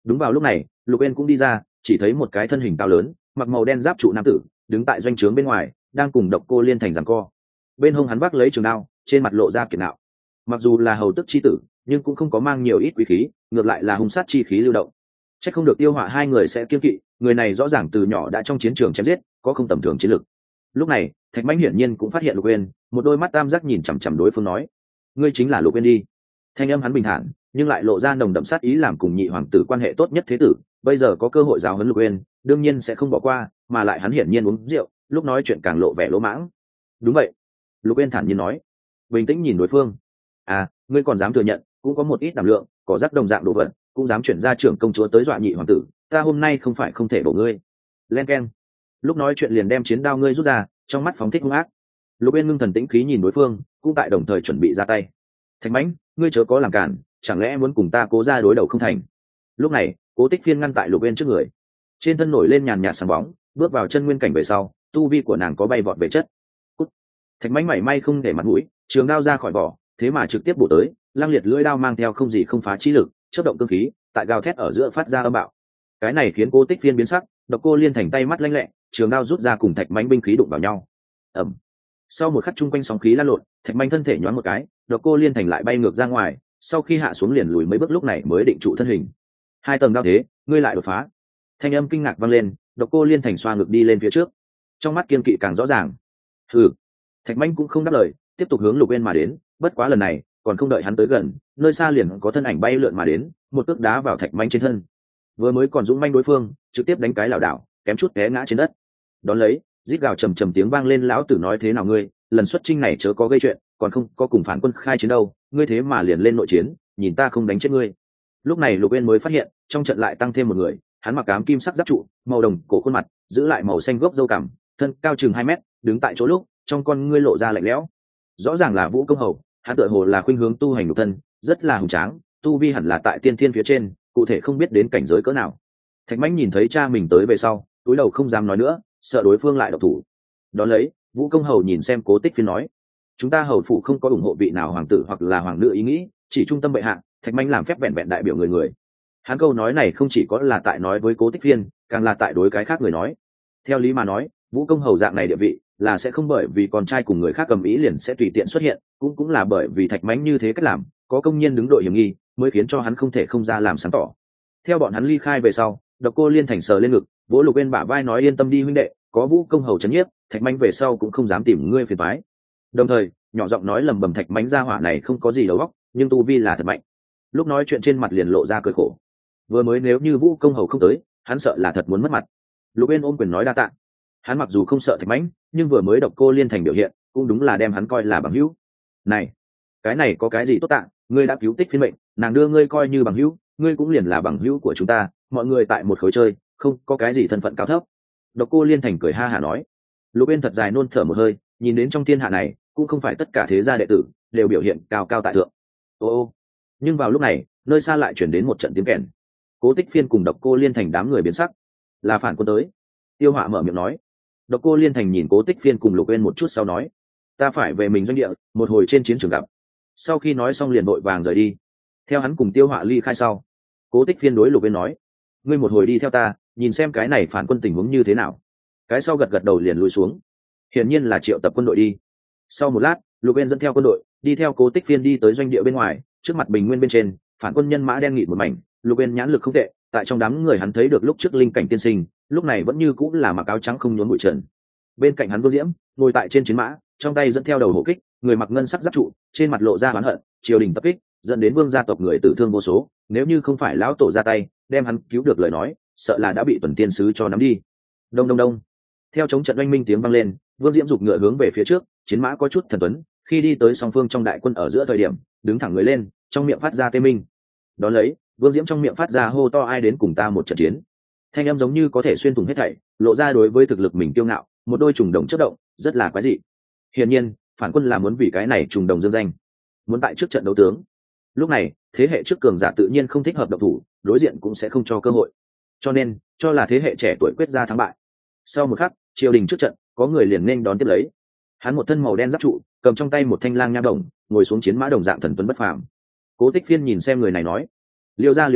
Đúng vào lúc này Lục Uyên cũng đi ra, chỉ thấy một cái thân hình cao lớn mặc màu đen giáp trụ nam tử đứng tại doanh trướng bên ngoài, đang cùng Độc Cô Liên Thành giằng co. Bên hông hắn vác lấy trường đao, trên mặt lộ ra kiệt ngạo. Mặc dù là hầu tức chi tử, nhưng cũng không có mang nhiều ít quý khí, ngược lại là hung sát chi khí lưu động. Chắc không được Tiêu Họa hai người sẽ kiêng kỵ, người này rõ ràng từ nhỏ đã trong chiến trường chém giết, có không tầm thường chiến lực. Lúc này Thạch Mãnh hiển nhiên cũng phát hiện Lục Uyên, một đôi mắt tam giác nhìn chằm chằm đối phương nói: ngươi chính là Lục Uyên đi. Thanh âm hắn bình thản nhưng lại lộ ra nồng đậm sát ý, làm cùng nhị hoàng tử quan hệ tốt nhất thế tử bây giờ có cơ hội giáo huấn Lục Uyên, đương nhiên sẽ không bỏ qua, mà lại hắn hiển nhiên uống rượu, lúc nói chuyện càng lộ vẻ lỗ mãng. Đúng vậy, Lục Uyên thản nhiên nói, bình tĩnh nhìn đối phương. À, ngươi còn dám thừa nhận, cũng có một ít đảm lượng, có rắc đồng dạng đồ vật, cũng dám chuyển ra trưởng công chúa tới dọa nhị hoàng tử, ta hôm nay không phải không thể đổ ngươi. Len keng. Lúc nói chuyện liền đem chiến đao ngươi rút ra, trong mắt phóng thích hung ác. Lục Uyên ngưng thần tĩnh khí nhìn đối phương, cũng tại đồng thời chuẩn bị ra tay. Thạch Mãnh, ngươi chớ có làm cản, chẳng lẽ muốn cùng ta Cố ra đối đầu không thành? Lúc này Cố Tích Phiên ngăn tại Lục Uyên trước người, trên thân nổi lên nhàn nhạt sáng bóng, bước vào chân nguyên cảnh về sau, tu vi của nàng có bay vọt về chất. Cút. Thạch Mãnh mảy may không để mặt mũi, trường đao ra khỏi vỏ, thế mà trực tiếp bổ tới, lăng liệt lưỡi đao mang theo không gì không phá chi lực, chớp động cương khí, tại gào thét ở giữa phát ra âm bạo. Cái này khiến Cố Tích Phiên biến sắc, Độc Cô Liên Thành tay mắt lanh lẹ, trường đao rút ra cùng Thạch Mãnh binh khí đụng vào nhau. Ầm. Sau một khắc trung quanh sóng khí lan lộn, Thạch Mãnh thân thể nhoáng một cái, Độc Cô Liên Thành lại bay ngược ra ngoài, sau khi hạ xuống liền lùi mấy bước, lúc này mới định trụ thân hình. Hai tầng đao thế, ngươi lại đột phá. Thanh âm kinh ngạc vang lên, Độc Cô Liên Thành xoa ngực đi lên phía trước, trong mắt kiên kỵ càng rõ ràng. Hừ. Thạch Mãnh cũng không đáp lời, tiếp tục hướng Lục Uyên mà đến, bất quá lần này còn không đợi hắn tới gần, nơi xa liền có thân ảnh bay lượn mà đến, một cước đá vào Thạch Mãnh trên thân. Vừa mới còn dũng manh đối phương, trực tiếp đánh cái lảo đảo, kém chút té ngã trên đất. Đón lấy rít gào trầm trầm tiếng vang lên, lão tử nói thế nào ngươi, lần xuất chinh này chớ có gây chuyện, còn không có cùng phản quân khai chiến đâu, ngươi thế mà liền lên nội chiến, nhìn ta không đánh chết ngươi. Lúc này Lục Uyên mới phát hiện trong trận lại tăng thêm một người, hắn mặc ám kim sắc giáp trụ, màu đồng cổ khuôn mặt, giữ lại màu xanh gốc râu cằm, thân cao chừng 2 mét, đứng tại chỗ lúc trong con ngươi lộ ra lạnh lẽo. Rõ ràng là Vũ Công Hầu, hắn tựa hồ là khuynh hướng tu hành nhục thân, rất là hùng tráng, tu vi hẳn là tại tiên thiên phía trên, cụ thể không biết đến cảnh giới cỡ nào. Thạch Mãnh nhìn thấy cha mình tới về sau, cúi đầu không dám nói nữa, sợ đối phương lại độc thủ. Đón lấy Vũ Công Hầu nhìn xem Cố Tích Phiên nói, chúng ta hầu phủ không có ủng hộ vị nào hoàng tử hoặc là hoàng nữ ý nghĩ, chỉ trung tâm bệ hạ. Thạch Mãnh làm phép vẹn vẹn đại biểu người. Hắn câu nói này không chỉ có là tại nói với Cố Tích Phiên, càng là tại đối cái khác người nói. Theo lý mà nói, Vũ Công Hầu dạng này địa vị là sẽ không bởi vì con trai cùng người khác cầm ý liền sẽ tùy tiện xuất hiện, cũng là bởi vì Thạch Mãnh như thế cách làm, có công nhân đứng đội hiểm nghi, mới khiến cho hắn không thể không ra làm sáng tỏ. Theo bọn hắn ly khai về sau, Độc Cô Liên Thành sờ lên ngực, vỗ Lục Uyên bả vai nói, yên tâm đi huynh đệ, có Vũ Công Hầu trấn nhiếp, Thạch Mãnh về sau cũng không dám tìm ngươi phiền toái. Đồng thời nhỏ giọng nói lầm bầm, Thạch Mãnh gia hỏa này không có gì đầu óc, nhưng tu vi là thật mạnh. Lúc nói chuyện trên mặt liền lộ ra cười khổ, vừa mới nếu như Vũ Công Hầu không tới, hắn sợ là thật muốn mất mặt. Lục Uyên ôm quyền nói đa tạ. Hắn mặc dù không sợ Thạch Mãnh, nhưng vừa mới Độc Cô Liên Thành biểu hiện cũng đúng là đem hắn coi là bằng hữu. Này, cái này có cái gì tốt tạ, ngươi đã cứu Tích Phiên mệnh, nàng đưa ngươi coi như bằng hữu, ngươi cũng liền là bằng hữu của chúng ta, mọi người tại một khối chơi, không có cái gì thân phận cao thấp. Độc Cô Liên Thành cười ha hả nói. Lục Uyên thật dài nôn thở một hơi, nhìn đến trong thiên hạ này cũng không phải tất cả thế gia đệ tử đều biểu hiện cao cao tại thượng. Ô, nhưng vào lúc này nơi xa lại chuyển đến một trận tiếng kèn. Cố Tích Phiên cùng Độc Cô Liên Thành đám người biến sắc, là phản quân tới. Tiêu Họa mở miệng nói. Độc Cô Liên Thành nhìn Cố Tích Phiên cùng Lục Uyên một chút sau nói, ta phải về mình doanh địa, một hồi trên chiến trường gặp. Sau khi nói xong liền vội vàng rời đi. Theo hắn cùng Tiêu Họa ly khai sau, Cố Tích Phiên đối Lục Uyên nói, ngươi một hồi đi theo ta, nhìn xem cái này phản quân tình huống như thế nào. Cái sau gật gật đầu liền lùi xuống, hiển nhiên là triệu tập quân đội đi. Sau một lát Lục Uyên dẫn theo quân đội đi theo Cố Tích Phiên đi tới doanh địa bên ngoài, trước mặt bình nguyên bên trên phản quân nhân mã đen nghịt một mảnh. Lục Uyên nhãn lực không tệ, tại trong đám người hắn thấy được lúc trước linh cảnh tiên sinh, lúc này vẫn như cũng là mặc áo trắng không nhốn bụi trần. Bên cạnh hắn Vương Diễm ngồi tại trên chiến mã, trong tay dẫn theo đầu hổ kích, người mặc ngân sắc giáp trụ, trên mặt lộ ra oán hận, triều đình tập kích dẫn đến Vương gia tộc người tử thương vô số, nếu như không phải lão tổ ra tay đem hắn cứu được lời nói, sợ là đã bị Tuần Tiên sứ cho nắm đi. Đông đông đông, theo chống trận oanh minh tiếng vang lên, Vương Diễm giục ngựa hướng về phía trước, chiến mã có chút thần tuấn, khi đi tới song phương trong đại quân ở giữa thời điểm đứng thẳng người lên, trong miệng phát ra tê minh. Đón lấy Vương Diễm trong miệng phát ra hô to, ai đến cùng ta một trận chiến. Thanh âm giống như có thể xuyên thủng hết thảy, lộ ra đối với thực lực mình kiêu ngạo, một đôi trùng đồng chớp động, rất là quái dị. Hiển nhiên phản quân là muốn vì cái này trùng đồng dương danh, muốn tại trước trận đấu tướng. Lúc này thế hệ trước cường giả tự nhiên không thích hợp động thủ, đối diện cũng sẽ không cho cơ hội, cho nên cho là thế hệ trẻ tuổi quyết ra thắng bại. Sau một khắc triều đình trước trận có người liền nên đón tiếp lấy. Hắn một thân màu đen giáp trụ, cầm trong tay một thanh lang nha đồng, ngồi xuống chiến mã đồng dạng thần tuấn bất phàm. Cố Tích Phiên nhìn xem người này nói, Liêu gia Liễu Nguyên,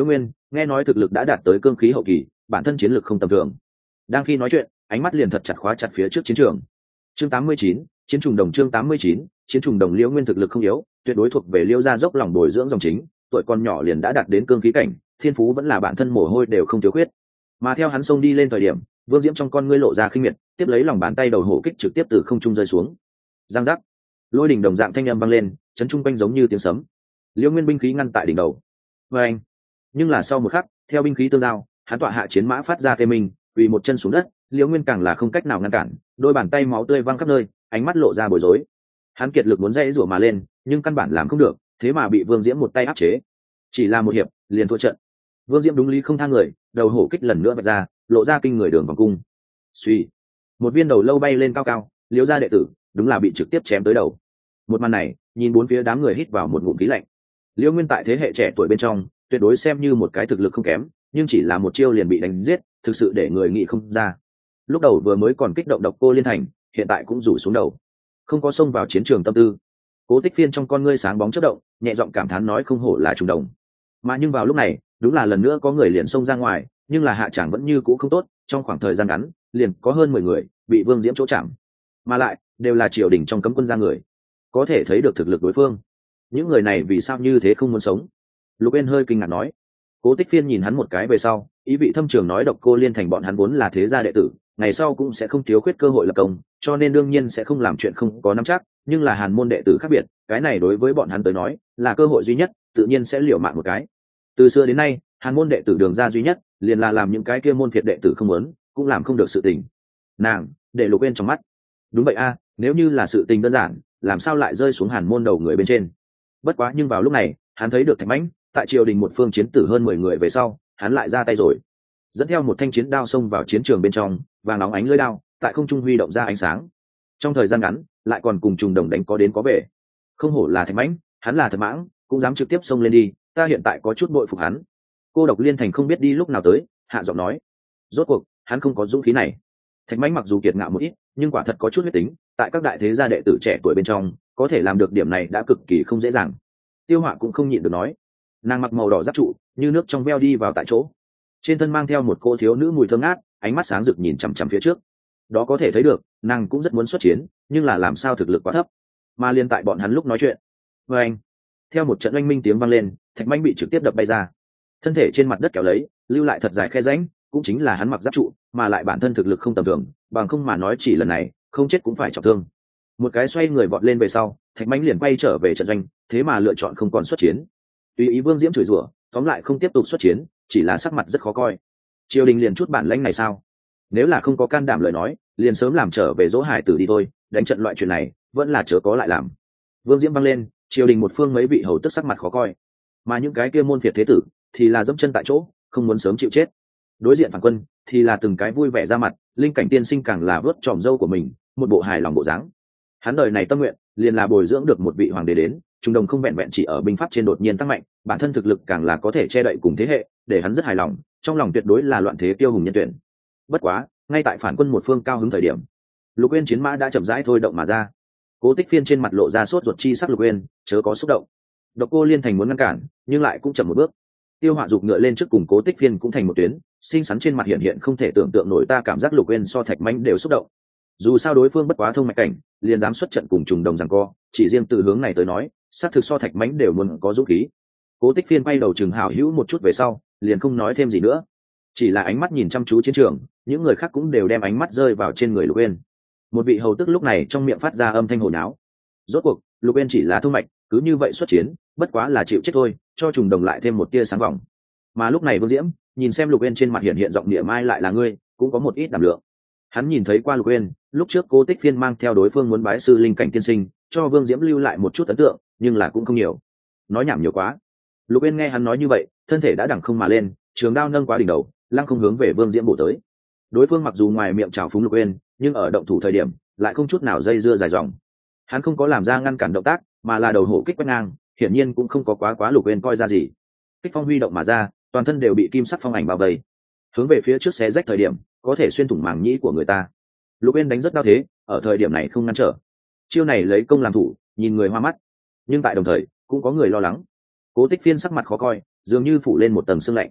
nghe nói thực lực đã đạt tới cương khí hậu kỳ, bản thân chiến lực không tầm thường. Đang khi nói chuyện, ánh mắt liền thật chặt khóa chặt phía trước chiến trường. Chương 89, chiến trùng đồng. Chương 89, chiến trùng đồng. Liễu Nguyên thực lực không yếu, tuyệt đối thuộc về Liễu gia dốc lòng bồi dưỡng dòng chính, tuổi còn nhỏ liền đã đạt đến cương khí cảnh, thiên phú vẫn là bản thân mồ hôi đều không thiếu khuyết. Mà theo hắn xông đi lên thời điểm, Vương Diễm trong con ngươi lộ ra khinh miệt, tiếp lấy lòng bàn tay đầu hổ kích trực tiếp từ không trung rơi xuống. Giang giác, lôi đỉnh đồng dạng thanh âm vang lên, chấn trung quanh giống như tiếng sấm. Liễu Nguyên binh khí ngăn tại đỉnh đầu. Và anh, nhưng là sau một khắc, theo binh khí tương giao, hắn tọa hạ chiến mã phát ra tê mình, quỳ một chân xuống đất. Liễu Nguyên càng là không cách nào ngăn cản, đôi bàn tay máu tươi văng khắp nơi, ánh mắt lộ ra bối rối. Hắn kiệt lực muốn dãy rủa mà lên, nhưng căn bản làm không được, thế mà bị Vương Diễm một tay áp chế. Chỉ là một hiệp, liền thua trận. Vương Diễm đúng lý không tha người, đầu hổ kích lần nữa vạch ra, lộ ra kinh người đường vòng cung. Suy, một viên đầu lâu bay lên cao cao, Liễu gia đệ tử đúng là bị trực tiếp chém tới đầu. Một màn này, nhìn bốn phía đám người hít vào một ngụm khí lạnh. Liễu Nguyên tại thế hệ trẻ tuổi bên trong, tuyệt đối xem như một cái thực lực không kém, nhưng chỉ là một chiêu liền bị đánh giết, thực sự để người nghĩ không ra. Lúc đầu vừa mới còn kích động Độc Cô Liên Thành, hiện tại cũng rủ xuống đầu, không có xông vào chiến trường tâm tư. Cố Tích Phiên trong con ngươi sáng bóng chớp động, nhẹ giọng cảm thán nói không hổ là trùng đồng. Mà nhưng vào lúc này, đúng là lần nữa có người liền xông ra ngoài, nhưng là hạ tràng vẫn như cũ không tốt, trong khoảng thời gian ngắn, liền có hơn 10 người bị Vương Diễm chỗ chạm, mà lại đều là triều đình trong cấm quân ra người, có thể thấy được thực lực đối phương. Những người này vì sao như thế không muốn sống? Lục Uyên hơi kinh ngạc nói. Cố Tích Phiên nhìn hắn một cái về sau, ý vị thâm trường nói Độc Cô Liên Thành bọn hắn vốn là thế gia đệ tử, ngày sau cũng sẽ không thiếu khuyết cơ hội lập công, cho nên đương nhiên sẽ không làm chuyện không có nắm chắc, nhưng là Hàn môn đệ tử khác biệt, cái này đối với bọn hắn tới nói là cơ hội duy nhất, tự nhiên sẽ liều mạng một cái. Từ xưa đến nay, Hàn môn đệ tử đường ra duy nhất, liền là làm những cái kia môn phiệt đệ tử không muốn, cũng làm không được sự tình. Nàng để Lục Uyên trong mắt. Đúng vậy a, nếu như là sự tình đơn giản, làm sao lại rơi xuống Hàn môn đầu người bên trên? Bất quá nhưng vào lúc này, hắn thấy được Thạch Mãnh, tại triều đình một phương chiến tử hơn 10 người về sau, hắn lại ra tay rồi. Dẫn theo một thanh chiến đao xông vào chiến trường bên trong, vàng nóng ánh lưỡi đao, tại không trung huy động ra ánh sáng. Trong thời gian ngắn, lại còn cùng trùng đồng đánh có đến có về. Không hổ là Thạch Mãnh, hắn là thật mãng, cũng dám trực tiếp xông lên đi, ta hiện tại có chút bội phục hắn. Cô Độc Liên Thành không biết đi lúc nào tới, hạ giọng nói. Rốt cuộc, hắn không có dũng khí này. Thạch Mãnh mặc dù kiệt ngạo một ít, nhưng quả thật có chút huyết tính, tại các đại thế gia đệ tử trẻ tuổi bên trong, có thể làm được điểm này đã cực kỳ không dễ dàng. Tiêu Họa cũng không nhịn được nói. Nàng mặc màu đỏ giáp trụ, như nước trong veo đi vào tại chỗ, trên thân mang theo một cô thiếu nữ mùi thơm ngát, ánh mắt sáng rực nhìn chằm chằm phía trước. Đó có thể thấy được, nàng cũng rất muốn xuất chiến, nhưng là làm sao thực lực quá thấp. Mà liên tại bọn hắn lúc nói chuyện, với anh, theo một trận oanh minh tiếng vang lên, Thạch Mãnh bị trực tiếp đập bay ra, thân thể trên mặt đất kéo lấy, lưu lại thật dài khe rãnh, cũng chính là hắn mặc giáp trụ, mà lại bản thân thực lực không tầm thường, bằng không mà nói chỉ lần này, không chết cũng phải trọng thương. Một cái xoay người vọt lên về sau, Thạch Mãnh liền quay trở về trận doanh, thế mà lựa chọn không còn xuất chiến. Tùy ý Vương Diễm chửi rủa, tóm lại không tiếp tục xuất chiến, chỉ là sắc mặt rất khó coi. Triều đình liền chút bản lãnh này sao? Nếu là không có can đảm lời nói, liền sớm làm trở về dỗ hải tử đi thôi, đánh trận loại chuyện này vẫn là chớ có lại làm. Vương Diễm văng lên, triều đình một phương mấy vị hầu tức sắc mặt khó coi, mà những cái kia môn phiệt thế tử thì là dẫm chân tại chỗ, không muốn sớm chịu chết. Đối diện phản quân thì là từng cái vui vẻ ra mặt, linh cảnh tiên sinh càng là vớt tròm râu của mình, một bộ hài lòng bộ dáng. Hắn đời này tâm nguyện liền là bồi dưỡng được một vị hoàng đế đến, trung đồng không vẹn vẹn chỉ ở binh pháp trên đột nhiên tăng mạnh, bản thân thực lực càng là có thể che đậy cùng thế hệ, để hắn rất hài lòng, trong lòng tuyệt đối là loạn thế tiêu hùng nhân tuyển. Bất quá, ngay tại phản quân một phương cao hứng thời điểm, Lục Uyên chiến mã đã chậm rãi thôi động mà ra. Cố Tích Phiên trên mặt lộ ra sốt ruột chi sắc. Lục Uyên chớ có xúc động. Độc Cô Liên Thành muốn ngăn cản, nhưng lại cũng chậm một bước. Tiêu Họa giục ngựa lên trước cùng Cố Tích Phiên cũng thành một tuyến, xinh xắn trên mặt hiện hiện không thể tưởng tượng nổi, ta cảm giác Lục Uyên so Thạch Mãnh đều xúc động. Dù sao đối phương bất quá thông mạch cảnh, liền dám xuất trận cùng trùng đồng giằng co, chỉ riêng từ hướng này tới nói, sát thực so Thạch Mãnh đều muốn có dũng khí. Cố Tích Phiên quay đầu chừng Hảo Hữu một chút về sau, liền không nói thêm gì nữa, chỉ là ánh mắt nhìn chăm chú chiến trường. Những người khác cũng đều đem ánh mắt rơi vào trên người Lục Uyên. Một vị hầu tức lúc này trong miệng phát ra âm thanh hồn áo. Rốt cuộc Lục Uyên chỉ là thông mạch, cứ như vậy xuất chiến, bất quá là chịu chết thôi, cho trùng đồng lại thêm một tia sáng vòng. Mà lúc này Vương Diễm nhìn xem Lục Uyên trên mặt hiện hiện giọng địa mai lại là ngươi, cũng có một ít đảm lượng. Hắn nhìn thấy qua Lục Uyên, lúc trước Cố Tích Phiên mang theo đối phương muốn bái sư linh cảnh tiên sinh, cho Vương Diễm lưu lại một chút ấn tượng, nhưng là cũng không nhiều. Nói nhảm nhiều quá. Lục Uyên nghe hắn nói như vậy, thân thể đã đằng không mà lên, trường đao nâng quá đỉnh đầu, lăng không hướng về Vương Diễm bổ tới. Đối phương mặc dù ngoài miệng trào phúng Lục Uyên, nhưng ở động thủ thời điểm lại không chút nào dây dưa dài dòng. Hắn không có làm ra ngăn cản động tác, mà là đầu hổ kích quét ngang, hiển nhiên cũng không có quá Lục Uyên coi ra gì. Kích phong huy động mà ra, toàn thân đều bị kim sắc phong ảnh bao vây, hướng về phía trước xé rách thời điểm có thể xuyên thủng màng nhĩ của người ta. Lục Uyên đánh rất đau thế, ở thời điểm này không ngăn trở, chiêu này lấy công làm thủ, nhìn người hoa mắt, nhưng tại đồng thời cũng có người lo lắng. Cố Tích Phiên sắc mặt khó coi, dường như phủ lên một tầng sương lạnh.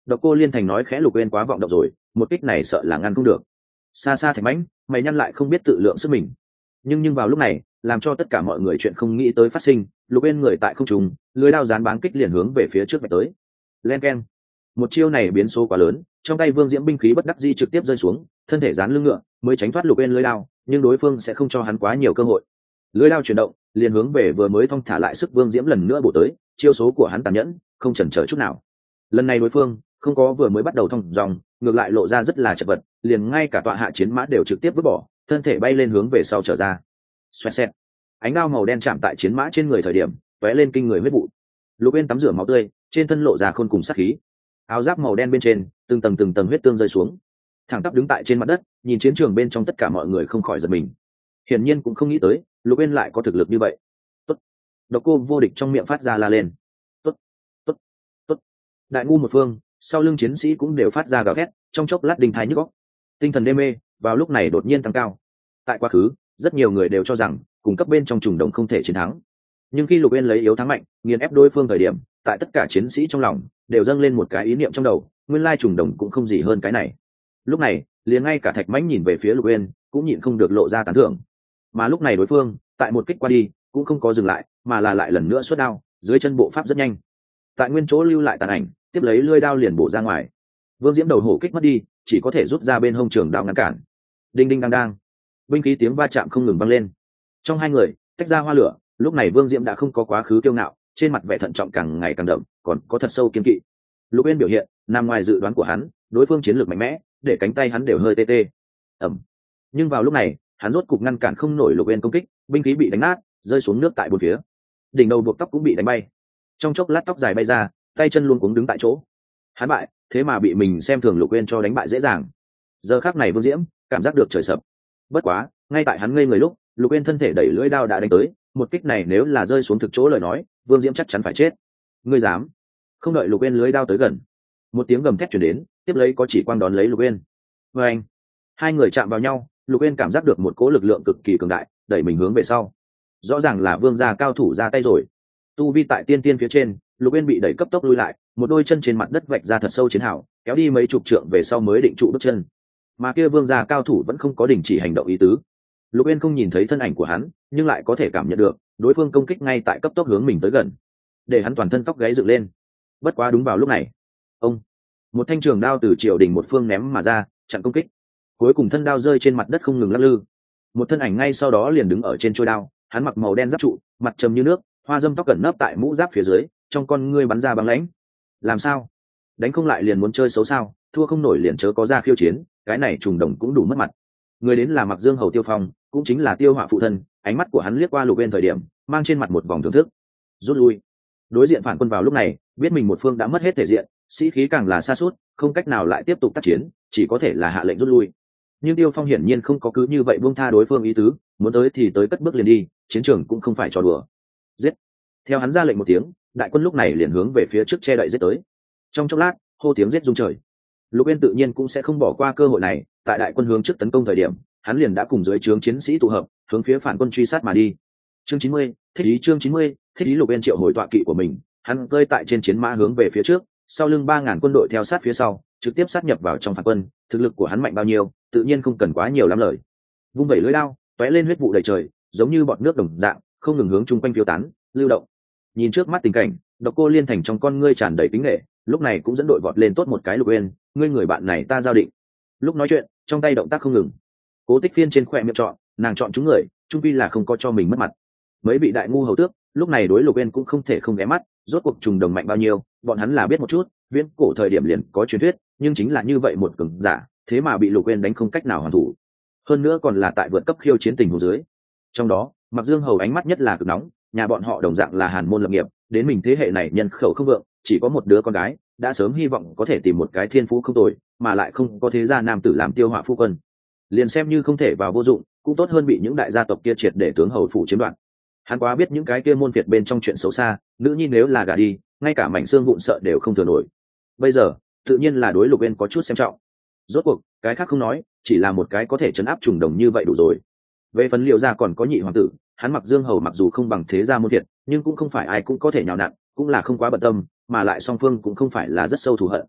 Độc Cô Liên Thành nói khẽ Lục Uyên quá vọng động rồi, một kích này sợ là ngăn không được. Xa xa Thạch Mãnh, mày nhăn lại không biết tự lượng sức mình. Nhưng vào lúc này, làm cho tất cả mọi người chuyện không nghĩ tới phát sinh, Lục Uyên người tại không trung, lưỡi đao gián báng kích liền hướng về phía trước vạch tới. Len keng. Một chiêu này biến số quá lớn, trong tay Vương Diễm binh khí bất đắc dĩ trực tiếp rơi xuống, thân thể dán lưng ngựa, mới tránh thoát Lục Uyên lưỡi đao, nhưng đối phương sẽ không cho hắn quá nhiều cơ hội. Lưỡi đao chuyển động, liền hướng về vừa mới thong thả lại sức Vương Diễm lần nữa bổ tới, chiêu số của hắn tàn nhẫn, không chần chờ chút nào. Lần này đối phương không có vừa mới bắt đầu thông dòng, ngược lại lộ ra rất là chật vật, liền ngay cả tọa hạ chiến mã đều trực tiếp vứt bỏ, thân thể bay lên hướng về sau trở ra. Xoẹt xẹt. Ánh đao màu đen chạm tại chiến mã trên người thời điểm, tóe lên kinh người huyết vụ. Lục Uyên tắm rửa máu tươi, trên thân lộ ra khôn cùng sát khí. Áo giáp màu đen bên trên, từng tầng huyết tương rơi xuống. Thẳng tắp đứng tại trên mặt đất, nhìn chiến trường bên trong tất cả mọi người không khỏi giật mình. Hiển nhiên cũng không nghĩ tới, Lục Uyên lại có thực lực như vậy. Tốt. Độc Cô Vô Địch trong miệng phát ra la lên. Tốt, tốt, tốt. Đại ngu một phương, sau lưng chiến sĩ cũng đều phát ra gào thét, trong chốc lát đình thái nhức óc. Tinh thần đê mê, vào lúc này đột nhiên tăng cao. Tại quá khứ, rất nhiều người đều cho rằng cùng cấp bên trong trùng đồng không thể chiến thắng. Nhưng khi Lục Uyên lấy yếu thắng mạnh, nghiền ép đối phương thời điểm, tại tất cả chiến sĩ trong lòng đều dâng lên một cái ý niệm trong đầu, nguyên lai trùng đồng cũng không gì hơn cái này. Lúc này, liền ngay cả Thạch Mãnh nhìn về phía Lục Uyên, cũng nhịn không được lộ ra tán thưởng. Mà lúc này đối phương, tại một kích qua đi, cũng không có dừng lại, mà là lại lần nữa xuất đao, dưới chân bộ pháp rất nhanh. Tại nguyên chỗ lưu lại tàn ảnh, tiếp lấy lưỡi đao liền bổ ra ngoài. Vương Diễm đầu hổ kích mất đi, chỉ có thể rút ra bên hông trường đao ngăn cản. Đinh đinh đang đang, binh khí tiếng va chạm không ngừng vang lên. Trong hai người tách ra hoa lửa, lúc này Vương Diễm đã không có quá khứ kiêu ngạo, trên mặt vẻ thận trọng càng ngày càng đậm, còn có thật sâu kiên kỵ. Lục Uyên biểu hiện nằm ngoài dự đoán của hắn, đối phương chiến lược mạnh mẽ, để cánh tay hắn đều hơi tê tê. Ầm. Nhưng vào lúc này, hắn rốt cục ngăn cản không nổi Lục Uyên công kích, binh khí bị đánh nát, rơi xuống nước tại bốn phía. Đỉnh đầu buộc tóc cũng bị đánh bay. Trong chốc lát tóc dài bay ra, tay chân luôn cuống đứng tại chỗ. Hắn bại, thế mà bị mình xem thường Lục Uyên cho đánh bại dễ dàng. Giờ khắc này Vương Diễm cảm giác được trời sập. Bất quá, ngay tại hắn ngây người lúc, Lục Uyên thân thể đẩy lưỡi đao đã đánh tới, một kích này nếu là rơi xuống thực chỗ lời nói, Vương Diễm chắc chắn phải chết. Ngươi dám? Không đợi Lục Uyên lưỡi đao tới gần, một tiếng gầm thét truyền đến, tiếp lấy có chỉ quang đón lấy Lục Uyên. Và anh, hai người chạm vào nhau, Lục Uyên cảm giác được một cỗ lực lượng cực kỳ cường đại, đẩy mình hướng về sau. Rõ ràng là Vương gia cao thủ ra tay rồi. Tu vi tại tiên tiên phía trên, Lục Uyên bị đẩy cấp tốc lui lại, một đôi chân trên mặt đất vạch ra thật sâu chiến hào, kéo đi mấy chục trượng về sau mới định trụ bước chân. Mà kia Vương gia cao thủ vẫn không có đình chỉ hành động ý tứ. Lục Uyên không nhìn thấy thân ảnh của hắn, nhưng lại có thể cảm nhận được đối phương công kích ngay tại cấp tốc hướng mình tới gần, để hắn toàn thân tóc gáy dựng lên. Bất quá đúng vào lúc này, ông, một thanh trường đao từ triều đình một phương ném mà ra, chặn công kích. Cuối cùng thân đao rơi trên mặt đất không ngừng lắc lư. Một thân ảnh ngay sau đó liền đứng ở trên trôi đao, hắn mặc màu đen giáp trụ, mặt trầm như nước, hoa dâm tóc cẩn nấp tại mũ giáp phía dưới, trong con ngươi bắn ra băng lãnh. Làm sao? Đánh không lại liền muốn chơi xấu sao? Thua không nổi liền chớ có ra khiêu chiến, cái này trùng đồng cũng đủ mất mặt. Người đến là Mặc Dương Hầu Tiêu Phong, cũng chính là Tiêu Họa phụ thân, ánh mắt của hắn liếc qua Lục Uyên thời điểm, mang trên mặt một vòng thưởng thức. Rút lui. Đối diện phản quân vào lúc này, biết mình một phương đã mất hết thể diện, sĩ khí càng là sa sút, không cách nào lại tiếp tục tác chiến, chỉ có thể là hạ lệnh rút lui. Nhưng Tiêu Phong hiển nhiên không có cứ như vậy buông tha đối phương ý tứ, muốn tới thì tới cất bước liền đi, chiến trường cũng không phải trò đùa. Giết. Theo hắn ra lệnh một tiếng, đại quân lúc này liền hướng về phía trước che đậy giết tới. Trong chốc lát, hô tiếng giết rung trời. Lục Uyên tự nhiên cũng sẽ không bỏ qua cơ hội này, tại đại quân hướng trước tấn công thời điểm, hắn liền đã cùng dưới trướng chiến sĩ tụ hợp, hướng phía phản quân truy sát mà đi. Chương 90, thích ý chương 90, thích ý Lục Uyên triệu hồi tọa kỵ của mình, hắn cơi tại trên chiến mã hướng về phía trước, sau lưng 3000 quân đội theo sát phía sau, trực tiếp sát nhập vào trong phản quân, thực lực của hắn mạnh bao nhiêu, tự nhiên không cần quá nhiều lắm lời. Vung vẩy lưỡi đao, tóe lên huyết vụ đầy trời, giống như bọt nước đồng dạng, không ngừng hướng chung quanh phiêu tán, lưu động. Nhìn trước mắt tình cảnh, Độc Cô Liên Thành trong con ngươi tràn đầy kính nể, lúc này cũng dẫn đội vọt lên tốt một cái. Lục Uyên, ngươi người bạn này ta giao định. Lúc nói chuyện, trong tay động tác không ngừng. Cố Tích Phiên trên khóe miệng chọn, nàng chọn chúng người, chung quy là không có cho mình mất mặt. Mấy vị đại ngu hầu tước, lúc này đối Lục Uyên cũng không thể không ghé mắt, rốt cuộc trùng đồng mạnh bao nhiêu, bọn hắn là biết một chút, viễn cổ thời điểm liền có truyền thuyết, nhưng chính là như vậy một cường giả, thế mà bị Lục Uyên đánh không cách nào hoàn thủ. Hơn nữa còn là tại vượt cấp khiêu chiến tình huống dưới. Trong đó, Mặc Dương Hầu ánh mắt nhất là cực nóng, nhà bọn họ đồng dạng là hàn môn lập nghiệp, đến mình thế hệ này nhân khẩu không vượng, chỉ có một đứa con gái, đã sớm hy vọng có thể tìm một cái thiên phú không tồi, mà lại không có thế gia nam tử làm Tiêu Họa phu quân. Liền xem như không thể vào vô dụng, cũng tốt hơn bị những đại gia tộc kia triệt để tướng hầu phủ chiếm đoạt. Hắn quá biết những cái kia môn phiệt bên trong chuyện xấu xa, nữ nhi nếu là gả đi, ngay cả mảnh xương vụn sợ đều không thừa nổi. Bây giờ, tự nhiên là đối Lục Uyên có chút xem trọng. Rốt cuộc, cái khác không nói, chỉ là một cái có thể trấn áp trùng đồng như vậy đủ rồi. Về phần Liệu gia còn có nhị hoàng tử, hắn Mặc Dương Hầu mặc dù không bằng thế gia môn thiệt, nhưng cũng không phải ai cũng có thể nhào nặn, cũng là không quá bận tâm, mà lại song phương cũng không phải là rất sâu thù hận.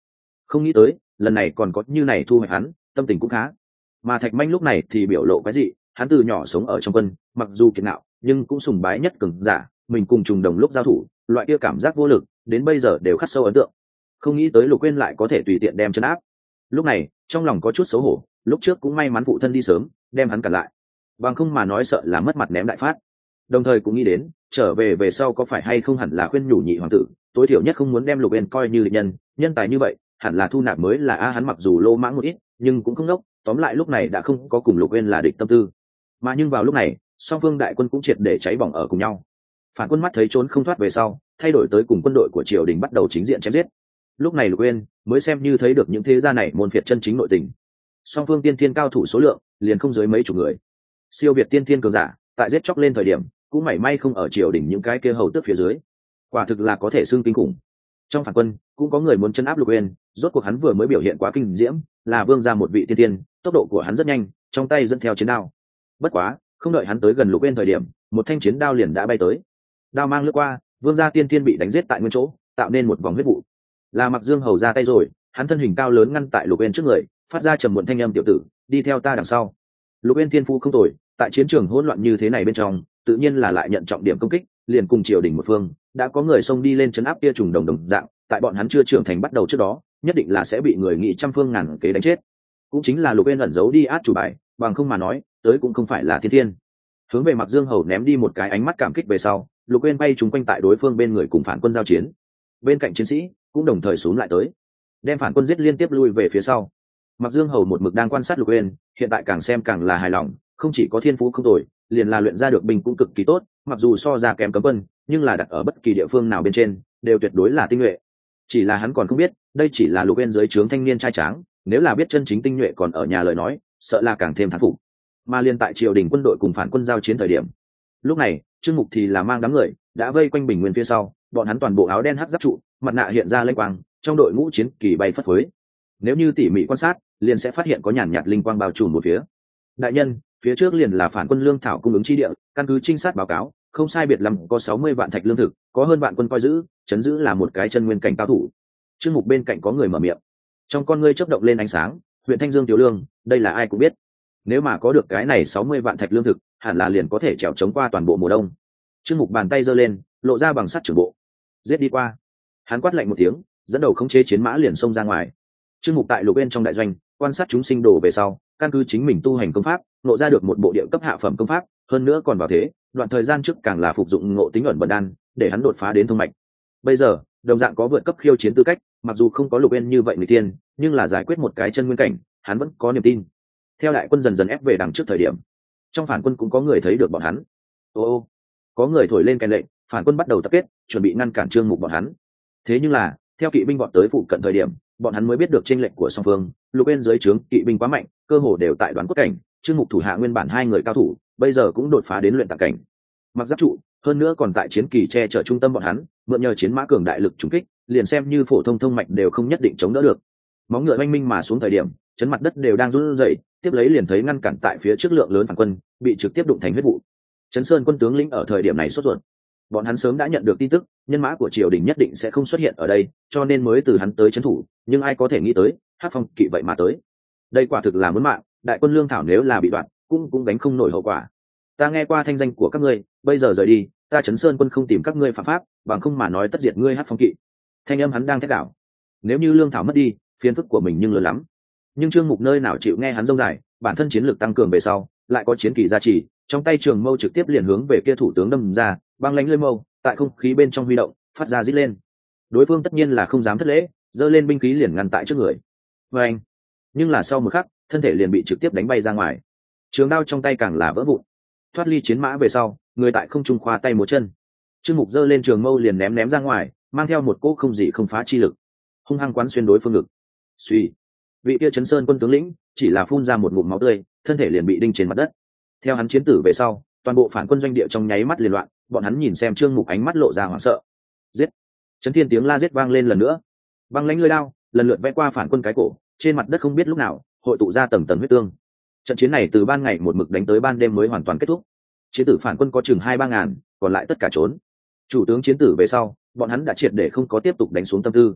Không nghĩ tới lần này còn có như này thu hoạch, hắn tâm tình cũng khá. Mà Thạch Manh lúc này thì biểu lộ cái gì, hắn từ nhỏ sống ở trong quân, mặc dù kiệt ngạo nhưng cũng sùng bái nhất cường giả, mình cùng trùng đồng lúc giao thủ loại kia cảm giác vô lực đến bây giờ đều khắc sâu ấn tượng. Không nghĩ tới Lục Uyên lại có thể tùy tiện đem chân áp. Lúc này trong lòng có chút xấu hổ, lúc trước cũng may mắn phụ thân đi sớm đem hắn cản lại, bằng không mà nói sợ là mất mặt ném đại phát. Đồng thời cũng nghĩ đến trở về sau có phải hay không hẳn là khuyên nhủ nhị hoàng tử, tối thiểu nhất không muốn đem Lục Uyên coi như địch nhân, nhân tài như vậy hẳn là thu nạp mới là. Hắn mặc dù lô mãng một ít nhưng cũng không ngốc, tóm lại lúc này đã không có cùng Lục Uyên là địch tâm tư. Mà nhưng vào lúc này song phương đại quân cũng triệt để cháy bỏng ở cùng nhau. Phản quân mắt thấy trốn không thoát về sau, thay đổi tới cùng quân đội của triều đình bắt đầu chính diện chém giết. Lúc này Lục Uyên mới xem như thấy được những thế gia này môn phiệt chân chính nội tình. Song phương tiên thiên cao thủ số lượng liền không dưới mấy chục người, siêu việt tiên thiên cường giả tại giết chóc lên thời điểm cũng mảy may không ở triều đình những cái kia hầu tước phía dưới, quả thực là có thể xưng kinh khủng. Trong phản quân cũng có người muốn chân áp Lục Uyên, rốt cuộc hắn vừa mới biểu hiện quá kinh diễm, là vương gia một vị tiên tiên, tốc độ của hắn rất nhanh, trong tay dẫn theo chiến đao. Bất quá không đợi hắn tới gần Lục Uyên thời điểm, một thanh chiến đao liền đã bay tới, đao mang lướt qua, vương gia tiên tiên bị đánh giết tại nguyên chỗ, tạo nên một vòng huyết vụ. Là Mặc Dương hầu ra tay rồi, hắn thân hình cao lớn ngăn tại Lục Uyên trước người, phát ra trầm muộn thanh âm, tiểu tử đi theo ta đằng sau. Lục Uyên thiên phu không tồi, tại chiến trường hỗn loạn như thế này bên trong tự nhiên là lại nhận trọng điểm công kích, liền cùng triều đình một phương đã có người xông đi lên chấn áp kia trùng đồng đồng dạng, tại bọn hắn chưa trưởng thành bắt đầu trước đó nhất định là sẽ bị người nghị trăm phương ngàn kế đánh chết. Cũng chính là Lục Uyên ẩn giấu đi át chủ bài, bằng không mà nói tới cũng không phải là thiên thiên. Hướng về Mặc Dương hầu ném đi một cái ánh mắt cảm kích về sau, Lục Uyên bay trúng quanh tại đối phương bên người cùng phản quân giao chiến. Bên cạnh chiến sĩ cũng đồng thời xuống lại tới, đem phản quân giết liên tiếp lui về phía sau. Mặc Dương hầu một mực đang quan sát Lục Uyên, hiện tại càng xem càng là hài lòng, không chỉ có thiên phú không tồi, liền là luyện ra được binh cũng cực kỳ tốt, mặc dù so ra kém cấm quân, nhưng là đặt ở bất kỳ địa phương nào bên trên đều tuyệt đối là tinh nhuệ. Chỉ là hắn còn không biết, đây chỉ là Lục Uyên dưới trướng thanh niên trai tráng, nếu là biết chân chính tinh nhuệ còn ở nhà lời nói, sợ là càng thêm thán phục. Mà liên tại triều đình quân đội cùng phản quân giao chiến thời điểm, lúc này Trương Mục thì là mang đám người đã vây quanh Bình Nguyên phía sau, bọn hắn toàn bộ áo đen hắc giáp trụ, mặt nạ hiện ra lênh quang, trong đội ngũ chiến kỳ bay phất phới. Nếu như tỉ mỉ quan sát, liền sẽ phát hiện có nhàn nhạt linh quang bao trùm một phía. Đại nhân, phía trước liền là phản quân lương thảo cung ứng chi địa, căn cứ trinh sát báo cáo, không sai biệt lắm có 60 vạn thạch lương thực, có hơn vạn quân coi giữ, chấn giữ là một cái chân nguyên cảnh cao thủ. Trương Mục bên cạnh có người mở miệng, trong con ngươi chớp động lên ánh sáng, huyện Thanh Dương tiểu lương, đây là ai cũng biết. Nếu mà có được cái này 60 vạn thạch lương thực, hẳn là liền có thể trèo chống qua toàn bộ mùa đông. Trương Mục bàn tay giơ lên, lộ ra bằng sắt trưởng bộ, giết đi qua. Hắn quát lạnh một tiếng, dẫn đầu khống chế chiến mã liền xông ra ngoài. Trương Mục tại Lục Uyên trong đại doanh quan sát chúng sinh đồ về sau, căn cứ chính mình tu hành công pháp, ngộ ra được một bộ địa cấp hạ phẩm công pháp, hơn nữa còn vào thế, đoạn thời gian trước càng là phục dụng ngộ tính ẩn bần đan, để hắn đột phá đến thông mạch. Bây giờ, đồng dạng có vượt cấp khiêu chiến tư cách, mặc dù không có Lục Uyên như vậy người tiên, nhưng là giải quyết một cái chân nguyên cảnh, hắn vẫn có niềm tin. Theo đại quân dần dần ép về đằng trước thời điểm, trong phản quân cũng có người thấy được bọn hắn. Ô, có người thổi lên kèn lệnh, phản quân bắt đầu tập kết, chuẩn bị ngăn cản Trương Mục bọn hắn. Thế nhưng là, theo kỵ binh bọn tới phụ cận thời điểm, bọn hắn mới biết được chênh lệnh của song phương. Lục Uyên dưới trướng kỵ binh quá mạnh, cơ hồ đều tại đoán cốt cảnh, Trương Mục thủ hạ nguyên bản 2 người cao thủ, bây giờ cũng đột phá đến luyện tạng cảnh. Mặc giáp trụ, hơn nữa còn tại chiến kỳ che chở trung tâm bọn hắn, mượn nhờ chiến mã cường đại lực trùng kích, liền xem như phổ thông thông mạch đều không nhất định chống đỡ được. Móng ngựa oanh minh mà xuống thời điểm, chấn mặt đất đều đang run rẩy, tiếp lấy liền thấy ngăn cản tại phía trước lượng lớn phản quân, bị trực tiếp đụng thành huyết vụ. Trấn Sơn quân tướng lĩnh ở thời điểm này sốt ruột. Bọn hắn sớm đã nhận được tin tức, nhân mã của triều đình nhất định sẽ không xuất hiện ở đây, cho nên mới từ hắn tới trấn thủ, nhưng ai có thể nghĩ tới, Hắc Phong kỵ vậy mà tới. Đây quả thực là muốn mạng, đại quân lương thảo nếu là bị đoạn, cũng đánh không nổi hậu quả. Ta nghe qua thanh danh của các ngươi, bây giờ rời đi, ta Trấn Sơn quân không tìm các ngươi phạm pháp, bằng không mà nói tất diệt ngươi Hắc Phong kỵ. Thanh âm hắn đang thét đảo. Nếu như lương thảo mất đi, phiền phức của mình nhưng lớn lắm. Nhưng Trương Mục nơi nào chịu nghe hắn rông dài, bản thân chiến lược tăng cường về sau, lại có chiến kỳ gia trì, trong tay trường mâu trực tiếp liền hướng về kia thủ tướng đâm ra, băng lãnh lưỡi mâu tại không khí bên trong huy động, phát ra rít lên. Đối phương tất nhiên là không dám thất lễ, giơ lên binh khí liền ngăn tại trước người. Và anh, nhưng là sau một khắc, thân thể liền bị trực tiếp đánh bay ra ngoài. Trường đao trong tay càng là vỡ vụn. Thoát ly chiến mã về sau, người tại không trung khoa tay múa chân. Trương Mục giơ lên trường mâu liền ném ra ngoài, mang theo một cỗ không gì không phá chi lực, hung hăng quán xuyên đối phương ngực. Suy, vị kia Trấn Sơn quân tướng lĩnh chỉ là phun ra một ngụm máu tươi, thân thể liền bị đinh trên mặt đất. Theo hắn chiến tử về sau, toàn bộ phản quân doanh địa trong nháy mắt liền loạn, bọn hắn nhìn xem Trương Mục ánh mắt lộ ra hoảng sợ. Giết! Chấn thiên tiếng la giết vang lên lần nữa. Băng lãnh lưỡi đao lần lượt vẽ qua phản quân cái cổ, trên mặt đất không biết lúc nào hội tụ ra tầng tầng huyết tương. Trận chiến này từ ban ngày một mực đánh tới ban đêm mới hoàn toàn kết thúc. Chiến tử phản quân có chừng 2-3 ngàn, còn lại tất cả trốn. Chủ tướng chiến tử về sau, bọn hắn đã triệt để không có tiếp tục đánh xuống tâm tư.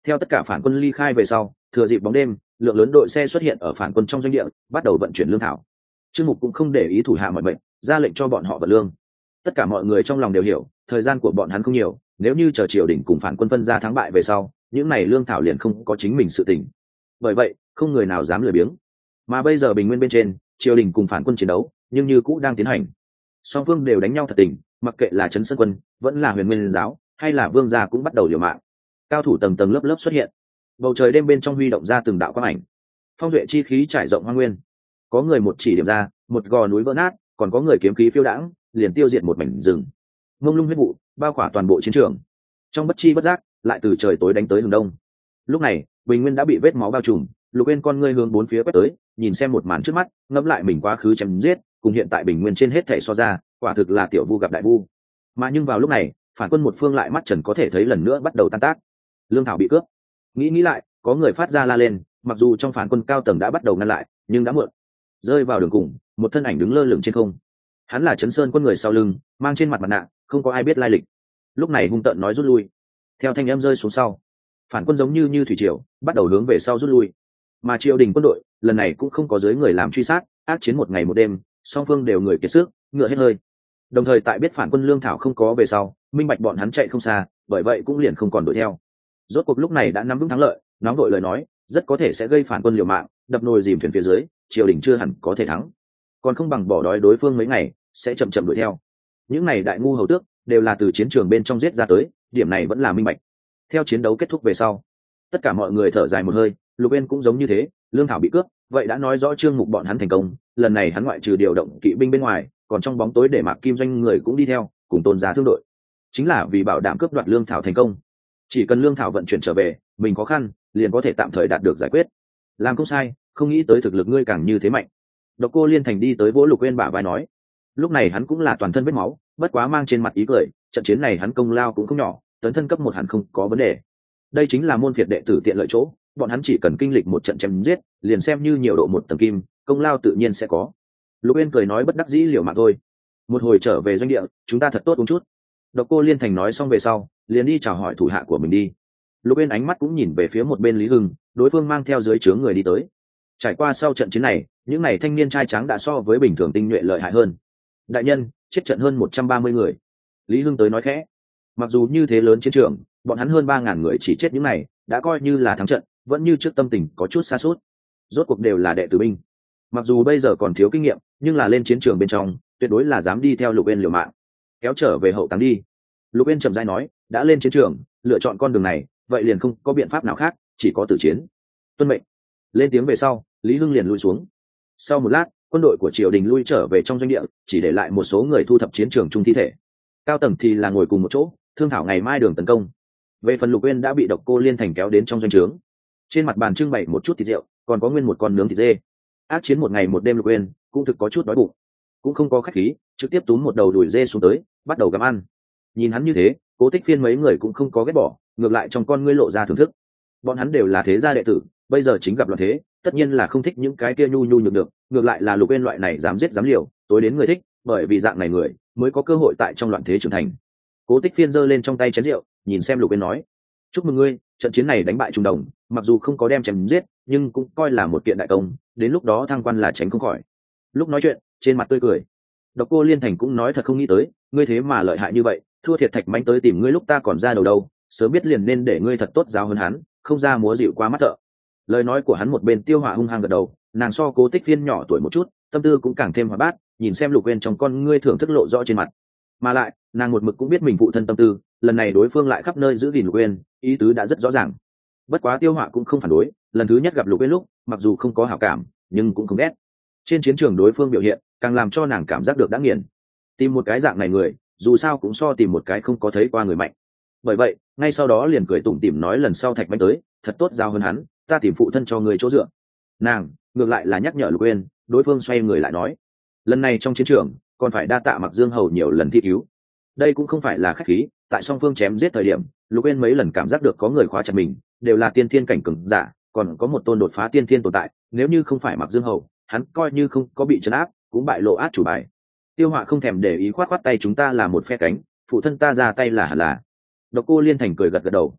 Theo tất cả phản quân ly khai về sau, thừa dịp bóng đêm, lượng lớn đội xe xuất hiện ở phản quân trong doanh địa, bắt đầu vận chuyển lương thảo. Trương Mục cũng không để ý thủ hạ mọi mệnh, ra lệnh cho bọn họ vận lương. Tất cả mọi người trong lòng đều hiểu, thời gian của bọn hắn không nhiều, nếu như chờ triều đình cùng phản quân phân ra thắng bại về sau, những này lương thảo liền không có chính mình sự tình. Bởi vậy, không người nào dám lười biếng. Mà bây giờ bình nguyên bên trên, triều đình cùng phản quân chiến đấu, nhưng như cũ đang tiến hành. Song phương đều đánh nhau thật tình, mặc kệ là Trấn Sơn quân, vẫn là Huyền Nguyên giáo, hay là vương gia cũng bắt đầu liều mạng. Cao thủ tầng tầng lớp lớp xuất hiện, bầu trời đêm bên trong huy động ra từng đạo quang ảnh, phong duệ chi khí trải rộng hoang nguyên. Có người một chỉ điểm ra, một gò núi vỡ nát, còn có người kiếm khí phiêu đãng, liền tiêu diệt một mảnh rừng. Mông lung huyết vụ bao khỏa toàn bộ chiến trường. Trong bất chi bất giác, lại từ trời tối đánh tới hướng đông. Lúc này, bình nguyên đã bị vết máu bao trùm, Lục Uyên con ngươi hướng bốn phía quét tới, nhìn xem một màn trước mắt, ngẫm lại mình quá khứ chém giết, cùng hiện tại bình nguyên trên hết thảy so ra, quả thực là tiểu vu gặp đại vu. Mà nhưng vào lúc này, phản quân một phương lại mắt trần có thể thấy lần nữa bắt đầu tan tác. Lương thảo bị cướp. Nghĩ lại, có người phát ra la lên, mặc dù trong phản quân cao tầng đã bắt đầu ngăn lại, nhưng đã muộn. Rơi vào đường cùng, một thân ảnh đứng lơ lửng trên không. Hắn là Trấn Sơn quân người sau lưng, mang trên mặt mặt nạ, không có ai biết lai lịch. Lúc này hung tợn nói rút lui. Theo thanh âm rơi xuống sau, phản quân giống như thủy triều, bắt đầu hướng về sau rút lui. Mà triều đình quân đội lần này cũng không có dưới người làm truy sát, ác chiến một ngày một đêm, song phương đều người kiệt sức, ngựa hết hơi. Đồng thời tại biết phản quân lương thảo không có về sau, minh bạch bọn hắn chạy không xa, bởi vậy cũng liền không còn đuổi theo. Rốt cuộc lúc này đã nắm vững thắng lợi, nóng đội lời nói, rất có thể sẽ gây phản quân liều mạng, đập nồi dìm thuyền phía dưới, triều đình chưa hẳn có thể thắng. Còn không bằng bỏ đói đối phương mấy ngày, sẽ chậm chậm đuổi theo. Những này đại ngu hầu tước đều là từ chiến trường bên trong giết ra tới, điểm này vẫn là minh bạch. Theo chiến đấu kết thúc về sau, tất cả mọi người thở dài một hơi, Lục Uyên cũng giống như thế, lương thảo bị cướp, vậy đã nói rõ Trương Mục bọn hắn thành công, lần này hắn ngoại trừ điều động kỵ binh bên ngoài, còn trong bóng tối để Mạc Kim Doanh người cũng đi theo, cùng Tôn Giá thương đội. Chính là vì bảo đảm cướp đoạt lương thảo thành công. Chỉ cần lương thảo vận chuyển trở về, mình khó khăn, liền có thể tạm thời đạt được giải quyết. Làm không sai, không nghĩ tới thực lực ngươi càng như thế mạnh. Độc Cô Liên Thành đi tới vỗ Lục Uyên bả vai nói. Lúc này hắn cũng là toàn thân vết máu, bất quá mang trên mặt ý cười, trận chiến này hắn công lao cũng không nhỏ, tấn thân cấp 1 hẳn không có vấn đề. Đây chính là môn phiệt đệ tử tiện lợi chỗ, bọn hắn chỉ cần kinh lịch một trận chém giết, liền xem như nhiều độ 1 tầng kim, công lao tự nhiên sẽ có. Lục Uyên cười nói bất đắc dĩ liều mạng thôi. Một hồi trở về doanh địa, chúng ta thật tốt uống chút. Độc Cô Liên Thành nói xong về sau, liền đi chào hỏi thủ hạ của mình đi. Lục Uyên ánh mắt cũng nhìn về phía một bên Lý Hưng, đối phương mang theo dưới trướng người đi tới. Trải qua sau trận chiến này, những này thanh niên trai trắng đã so với bình thường tinh nhuệ lợi hại hơn. Đại nhân, chết trận hơn 130 người. Lý Hưng tới nói khẽ. Mặc dù như thế lớn chiến trường, bọn hắn hơn 3.000 người chỉ chết những này, đã coi như là thắng trận, vẫn như trước tâm tình có chút sa sút. Rốt cuộc đều là đệ tử binh, mặc dù bây giờ còn thiếu kinh nghiệm, nhưng là lên chiến trường bên trong, tuyệt đối là dám đi theo Lục Uyên liều mạng. Kéo trở về hậu táng đi. Lục Uyên chậm rãi nói, đã lên chiến trường, lựa chọn con đường này, vậy liền không có biện pháp nào khác, chỉ có tử chiến. Tuân mệnh. Lên tiếng về sau, Lý Hưng liền lui xuống. Sau một lát, quân đội của triều đình lui trở về trong doanh địa, chỉ để lại một số người thu thập chiến trường chung thi thể. Cao tầng thì là ngồi cùng một chỗ, thương thảo ngày mai đường tấn công. Về phần Lục Uyên đã bị Độc Cô Liên Thành kéo đến trong doanh trướng. Trên mặt bàn trưng bày một chút thịt rượu, còn có nguyên một con nướng thịt dê. Ác chiến một ngày một đêm, Lục Uyên cũng thực có chút đói bụng, cũng không có khách khí, trực tiếp túm một đầu đùi dê xuống tới, bắt đầu gặm ăn. Nhìn hắn như thế, Cố Tích Phiên mấy người cũng không có ghét bỏ, ngược lại trong con ngươi lộ ra thưởng thức. Bọn hắn đều là thế gia đệ tử, bây giờ chính gặp loạn thế, tất nhiên là không thích những cái kia nhu nhu nhược được, ngược lại là Lục Uyên loại này dám giết dám liều, tối đến người thích, bởi vì dạng này người mới có cơ hội tại trong loạn thế trưởng thành. Cố Tích Phiên giơ lên trong tay chén rượu, nhìn xem Lục Uyên nói: chúc mừng ngươi, trận chiến này đánh bại Trung Đồng, mặc dù không có đem chém giết, nhưng cũng coi là một kiện đại công, đến lúc đó thăng quan là tránh không khỏi. Lúc nói chuyện, trên mặt tươi cười. Độc Cô Liên Thành cũng nói thật không nghĩ tới, ngươi thế mà lợi hại như vậy, thua thiệt Thạch Mãnh tới tìm ngươi lúc ta còn ra đầu đâu, sớm biết liền nên để ngươi thật tốt giáo hơn hắn, không ra múa dịu qua mắt thợ. Lời nói của hắn một bên Tiêu Hỏa hung hăng gật đầu, nàng so Cố Tích Phiên nhỏ tuổi một chút, tâm tư cũng càng thêm hoạt bát, nhìn xem Lục Uyên trong con ngươi thưởng thức lộ rõ trên mặt. Mà lại, nàng một mực cũng biết mình phụ thân tâm tư, lần này đối phương lại khắp nơi giữ gìn Lục Uyên, ý tứ đã rất rõ ràng. Bất quá Tiêu Hỏa cũng không phản đối, lần thứ nhất gặp Lục Uyên lúc, mặc dù không có hảo cảm, nhưng cũng không ghét. Trên chiến trường đối phương biểu hiện, càng làm cho nàng cảm giác được đã nghiền. Tìm một cái dạng này người, dù sao cũng so tìm một cái không có thấy qua người mạnh. Bởi vậy, ngay sau đó liền cười tủm tỉm nói lần sau Thạch Mãnh tới, thật tốt giao hơn hắn, ta tìm phụ thân cho người chỗ dựa. Nàng ngược lại là nhắc nhở Lục Uyên, đối phương xoay người lại nói, lần này trong chiến trường còn phải đa tạ Mặc Dương Hầu nhiều lần thi cứu. Đây cũng không phải là khách khí, tại song phương chém giết thời điểm, Lục Uyên mấy lần cảm giác được có người khóa chặt mình, đều là tiên thiên cảnh cường giả, còn có một tôn đột phá tiên thiên tồn tại, nếu như không phải Mặc Dương Hầu, hắn coi như không có bị trấn áp, cũng bại lộ át chủ bài. Tiêu Hỏa không thèm để ý, khoát khoát tay, chúng ta là một phe cánh, phụ thân ta ra tay là hẳn là. Độc Cô Liên Thành cười gật gật đầu.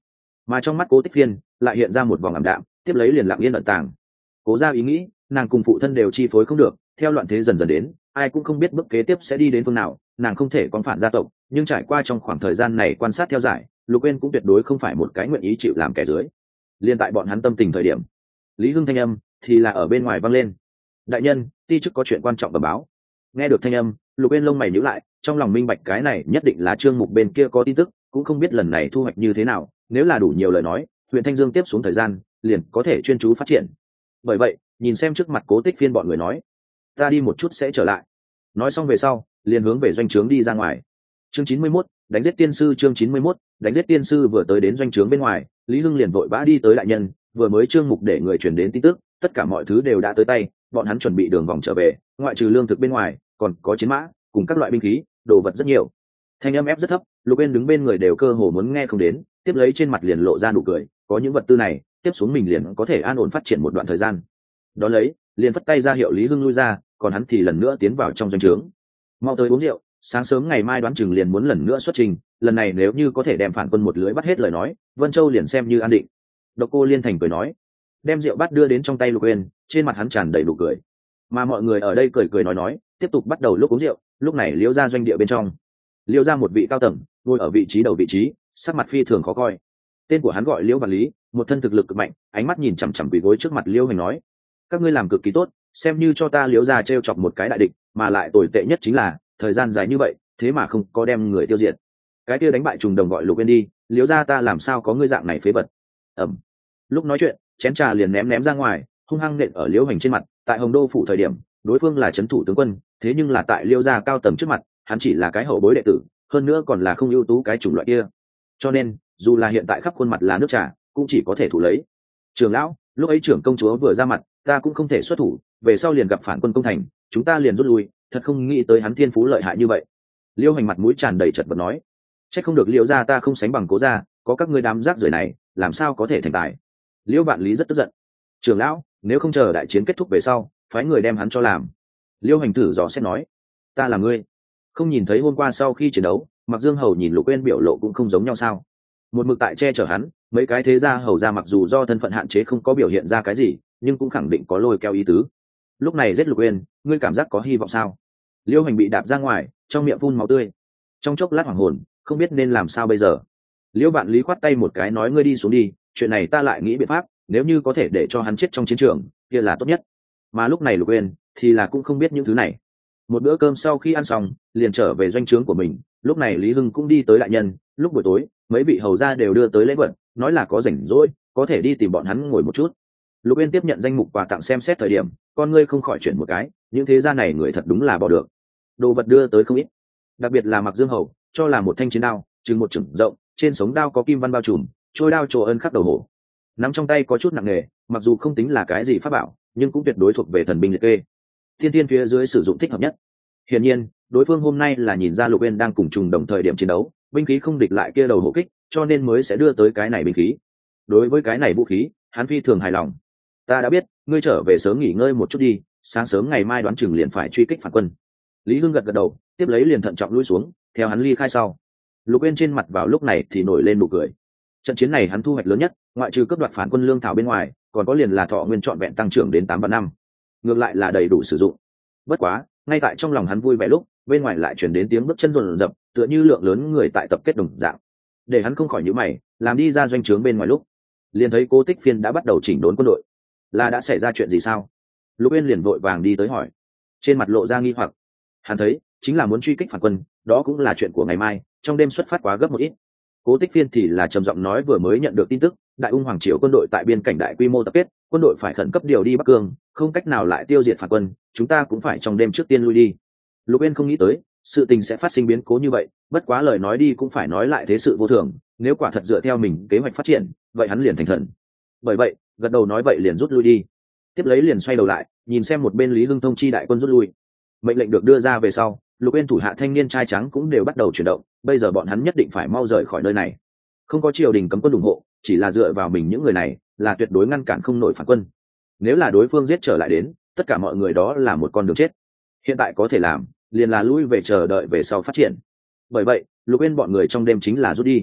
mà trong mắt Cố Tích Phiên lại hiện ra một vòng ảm đạm, tiếp lấy liền lặng yên ẩn tàng. Cố ra ý nghĩ, nàng cùng phụ thân đều chi phối không được, theo loạn thế dần dần đến, ai cũng không biết bước kế tiếp sẽ đi đến phương nào, nàng không thể còn phản gia tộc, nhưng trải qua trong khoảng thời gian này quan sát theo dõi, Lục Uyên cũng tuyệt đối không phải một cái nguyện ý chịu làm kẻ dưới. Liên tại bọn hắn tâm tình thời điểm, Lý Hưng thanh âm thì là ở bên ngoài vang lên. Đại nhân, ti chức có chuyện quan trọng bẩm báo. Nghe được thanh âm, Lục Uyên lông mày nhíu lại, trong lòng minh bạch cái này nhất định là Trương Mục bên kia có tin tức, cũng không biết lần này thu hoạch như thế nào, nếu là đủ nhiều lời nói, huyện Thanh Dương tiếp xuống thời gian liền có thể chuyên chú phát triển. Bởi vậy, nhìn xem trước mặt Cố Tích Phiên bọn người nói, ta đi một chút sẽ trở lại. Nói xong về sau, liền hướng về doanh trướng đi ra ngoài. Chương 91, đánh giết tiên sư. Chương 91, đánh giết tiên sư. Vừa tới đến doanh trướng bên ngoài, Lý Hưng liền vội vã đi tới đại nhân, vừa mới Trương Mục để người truyền đến tin tức, tất cả mọi thứ đều đã tới tay, bọn hắn chuẩn bị đường vòng trở về, ngoại trừ lương thực bên ngoài, còn có chiến mã cùng các loại binh khí, đồ vật rất nhiều. Thanh âm ép rất thấp, Lục Uyên đứng bên người đều cơ hồ muốn nghe không đến, tiếp lấy trên mặt liền lộ ra nụ cười, có những vật tư này, tiếp xuống mình liền có thể an ổn phát triển một đoạn thời gian. Đó lấy, liền phất tay ra hiệu Lý Hưng lui ra, còn hắn thì lần nữa tiến vào trong doanh trướng. Mau tới uống rượu, sáng sớm ngày mai đoán chừng liền muốn lần nữa xuất trình, lần này nếu như có thể đem phản quân một lưới bắt hết lời nói, Vân Châu liền xem như an định. Độc Cô Liên Thành cười nói, đem rượu bát đưa đến trong tay Lục Uyên, trên mặt hắn tràn đầy nụ cười. Mà mọi người ở đây cười cười nói, tiếp tục bắt đầu lúc uống rượu. Lúc này Liễu gia doanh địa bên trong, Liễu gia một vị cao tầng ngồi ở vị trí đầu vị trí, sắc mặt phi thường khó coi. Tên của hắn gọi Liễu Vạn Lý, một thân thực lực cực mạnh, ánh mắt nhìn chằm chằm quỳ gối trước mặt Liễu Hành nói, các ngươi làm cực kỳ tốt, xem như cho ta Liễu gia trêu chọc một cái đại địch, mà lại tồi tệ nhất chính là thời gian dài như vậy, thế mà không có đem người tiêu diệt. Cái kia đánh bại trùng đồng gọi Lục Uyên đi, Liễu gia ta làm sao có ngươi dạng này phế vật. Ẩm. Lúc nói chuyện, chén trà liền ném ra ngoài, hung hăng nện ở Liễu Hành trên mặt. Tại Hồng Đô phủ thời điểm, đối phương là trấn thủ tướng quân, thế nhưng là tại Liễu gia cao tầng trước mặt, hắn chỉ là cái hậu bối đệ tử, hơn nữa còn là không ưu tú cái chủng loại kia. Cho nên, dù là hiện tại khắp khuôn mặt là nước trà, cũng chỉ có thể thủ lấy. Trưởng lão, lúc ấy trưởng công chúa vừa ra mặt, ta cũng không thể xuất thủ, về sau liền gặp phản quân công thành, chúng ta liền rút lui, thật không nghĩ tới hắn thiên phú lợi hại như vậy. Liễu Hành mặt mũi tràn đầy chật vật nói, trách không được Liễu gia ta không sánh bằng Cố gia, có các ngươi đám rác rưởi này, làm sao có thể thành tài. Liễu Vạn Lý rất tức giận. Trưởng lão, nếu không chờ đại chiến kết thúc về sau, phái người đem hắn cho làm. Liễu Hành thử dò xét nói, ta là ngươi, không nhìn thấy hôm qua sau khi chiến đấu, Mặc Dương hầu nhìn Lục Uyên biểu lộ cũng không giống nhau sao? Một mực tại che chở hắn, mấy cái thế gia hầu gia mặc dù do thân phận hạn chế không có biểu hiện ra cái gì, nhưng cũng khẳng định có lôi kéo ý tứ. Lúc này giết Lục Uyên, ngươi cảm giác có hy vọng sao? Liễu Hành bị đạp ra ngoài, trong miệng phun máu tươi, trong chốc lát hoảng hồn, không biết nên làm sao bây giờ. Liễu Vạn Lý khoát tay một cái nói, ngươi đi xuống đi, chuyện này ta lại nghĩ biện pháp, nếu như có thể để cho hắn chết trong chiến trường, kia là tốt nhất. Mà lúc này Lục Uyên thì là cũng không biết những thứ này. Một bữa cơm sau khi ăn xong, liền trở về doanh trướng của mình. Lúc này Lý Hưng cũng đi tới đại nhân, lúc buổi tối, mấy vị hầu gia đều đưa tới lễ vật, nói là có rảnh rỗi, có thể đi tìm bọn hắn ngồi một chút. Lục Uyên tiếp nhận danh mục quà tặng xem xét thời điểm, con ngươi không khỏi chuyển một cái, những thế gia này người thật đúng là bỏ được. Đồ vật đưa tới không ít, đặc biệt là Mặc Dương hầu, cho là một thanh chiến đao, chừng một chưởng rộng, trên sống đao có kim văn bao trùm, trôi đao trổ ân khắc đầu hổ. Nắm trong tay có chút nặng nề, mặc dù không tính là cái gì pháp bảo, nhưng cũng tuyệt đối thuộc về thần binh liệt kê. Thiên tiên phía dưới sử dụng thích hợp nhất. Hiển nhiên, đối phương hôm nay là nhìn ra Lục Uyên đang cùng trùng đồng thời điểm chiến đấu, binh khí không địch lại kia đầu hổ kích, cho nên mới sẽ đưa tới cái này binh khí. Đối với cái này vũ khí, hắn phi thường hài lòng. Ta đã biết, ngươi trở về sớm nghỉ ngơi một chút đi, sáng sớm ngày mai đoán chừng liền phải truy kích phản quân. Lý Hưng gật gật đầu, tiếp lấy liền thận trọng lui xuống, theo hắn ly khai sau. Lục Uyên trên mặt vào lúc này thì nổi lên nụ cười. Trận chiến này hắn thu hoạch lớn nhất, ngoại trừ cướp đoạt phản quân lương thảo bên ngoài, còn có liền là thọ nguyên trọn vẹn tăng trưởng đến 8 vạn năm. Ngược lại là đầy đủ sử dụng. Bất quá, ngay tại trong lòng hắn vui vẻ lúc, bên ngoài lại truyền đến tiếng bước chân rồn rập, tựa như lượng lớn người tại tập kết đồng dạng. Để hắn không khỏi nhíu mày, làm đi ra doanh trướng bên ngoài lúc, liền thấy Cố Tích Phiên đã bắt đầu chỉnh đốn quân đội. Là đã xảy ra chuyện gì sao? Lục Uyên liền vội vàng đi tới hỏi, trên mặt lộ ra nghi hoặc. Hắn thấy, chính là muốn truy kích phản quân, đó cũng là chuyện của ngày mai, trong đêm xuất phát quá gấp một ít. Cố Tích Phiên thì là trầm giọng nói, vừa mới nhận được tin tức, Đại Ung hoàng triều quân đội tại biên cảnh đại quy mô tập kết, quân đội phải khẩn cấp điều đi Bắc Cương, không cách nào lại tiêu diệt phản quân, chúng ta cũng phải trong đêm trước tiên lui đi. Lục Uyên không nghĩ tới, sự tình sẽ phát sinh biến cố như vậy, bất quá lời nói đi cũng phải nói lại, thế sự vô thường, nếu quả thật dựa theo mình kế hoạch phát triển, vậy hắn liền thành thần. Bởi vậy, gật đầu nói vậy liền rút lui đi. Tiếp lấy liền xoay đầu lại, nhìn xem một bên Lý Hưng thông chi đại quân rút lui. Mệnh lệnh được đưa ra về sau, Lục Uyên thủ hạ thanh niên trai trắng cũng đều bắt đầu chuyển động, bây giờ bọn hắn nhất định phải mau rời khỏi nơi này. Không có triều đình cấm quân ủng hộ, chỉ là dựa vào mình những người này, là tuyệt đối ngăn cản không nổi phản quân. Nếu là đối phương giết trở lại đến, tất cả mọi người đó là một con đường chết. Hiện tại có thể làm, liền là lui về chờ đợi về sau phát triển. Bởi vậy, Lục Uyên bọn người trong đêm chính là rút đi.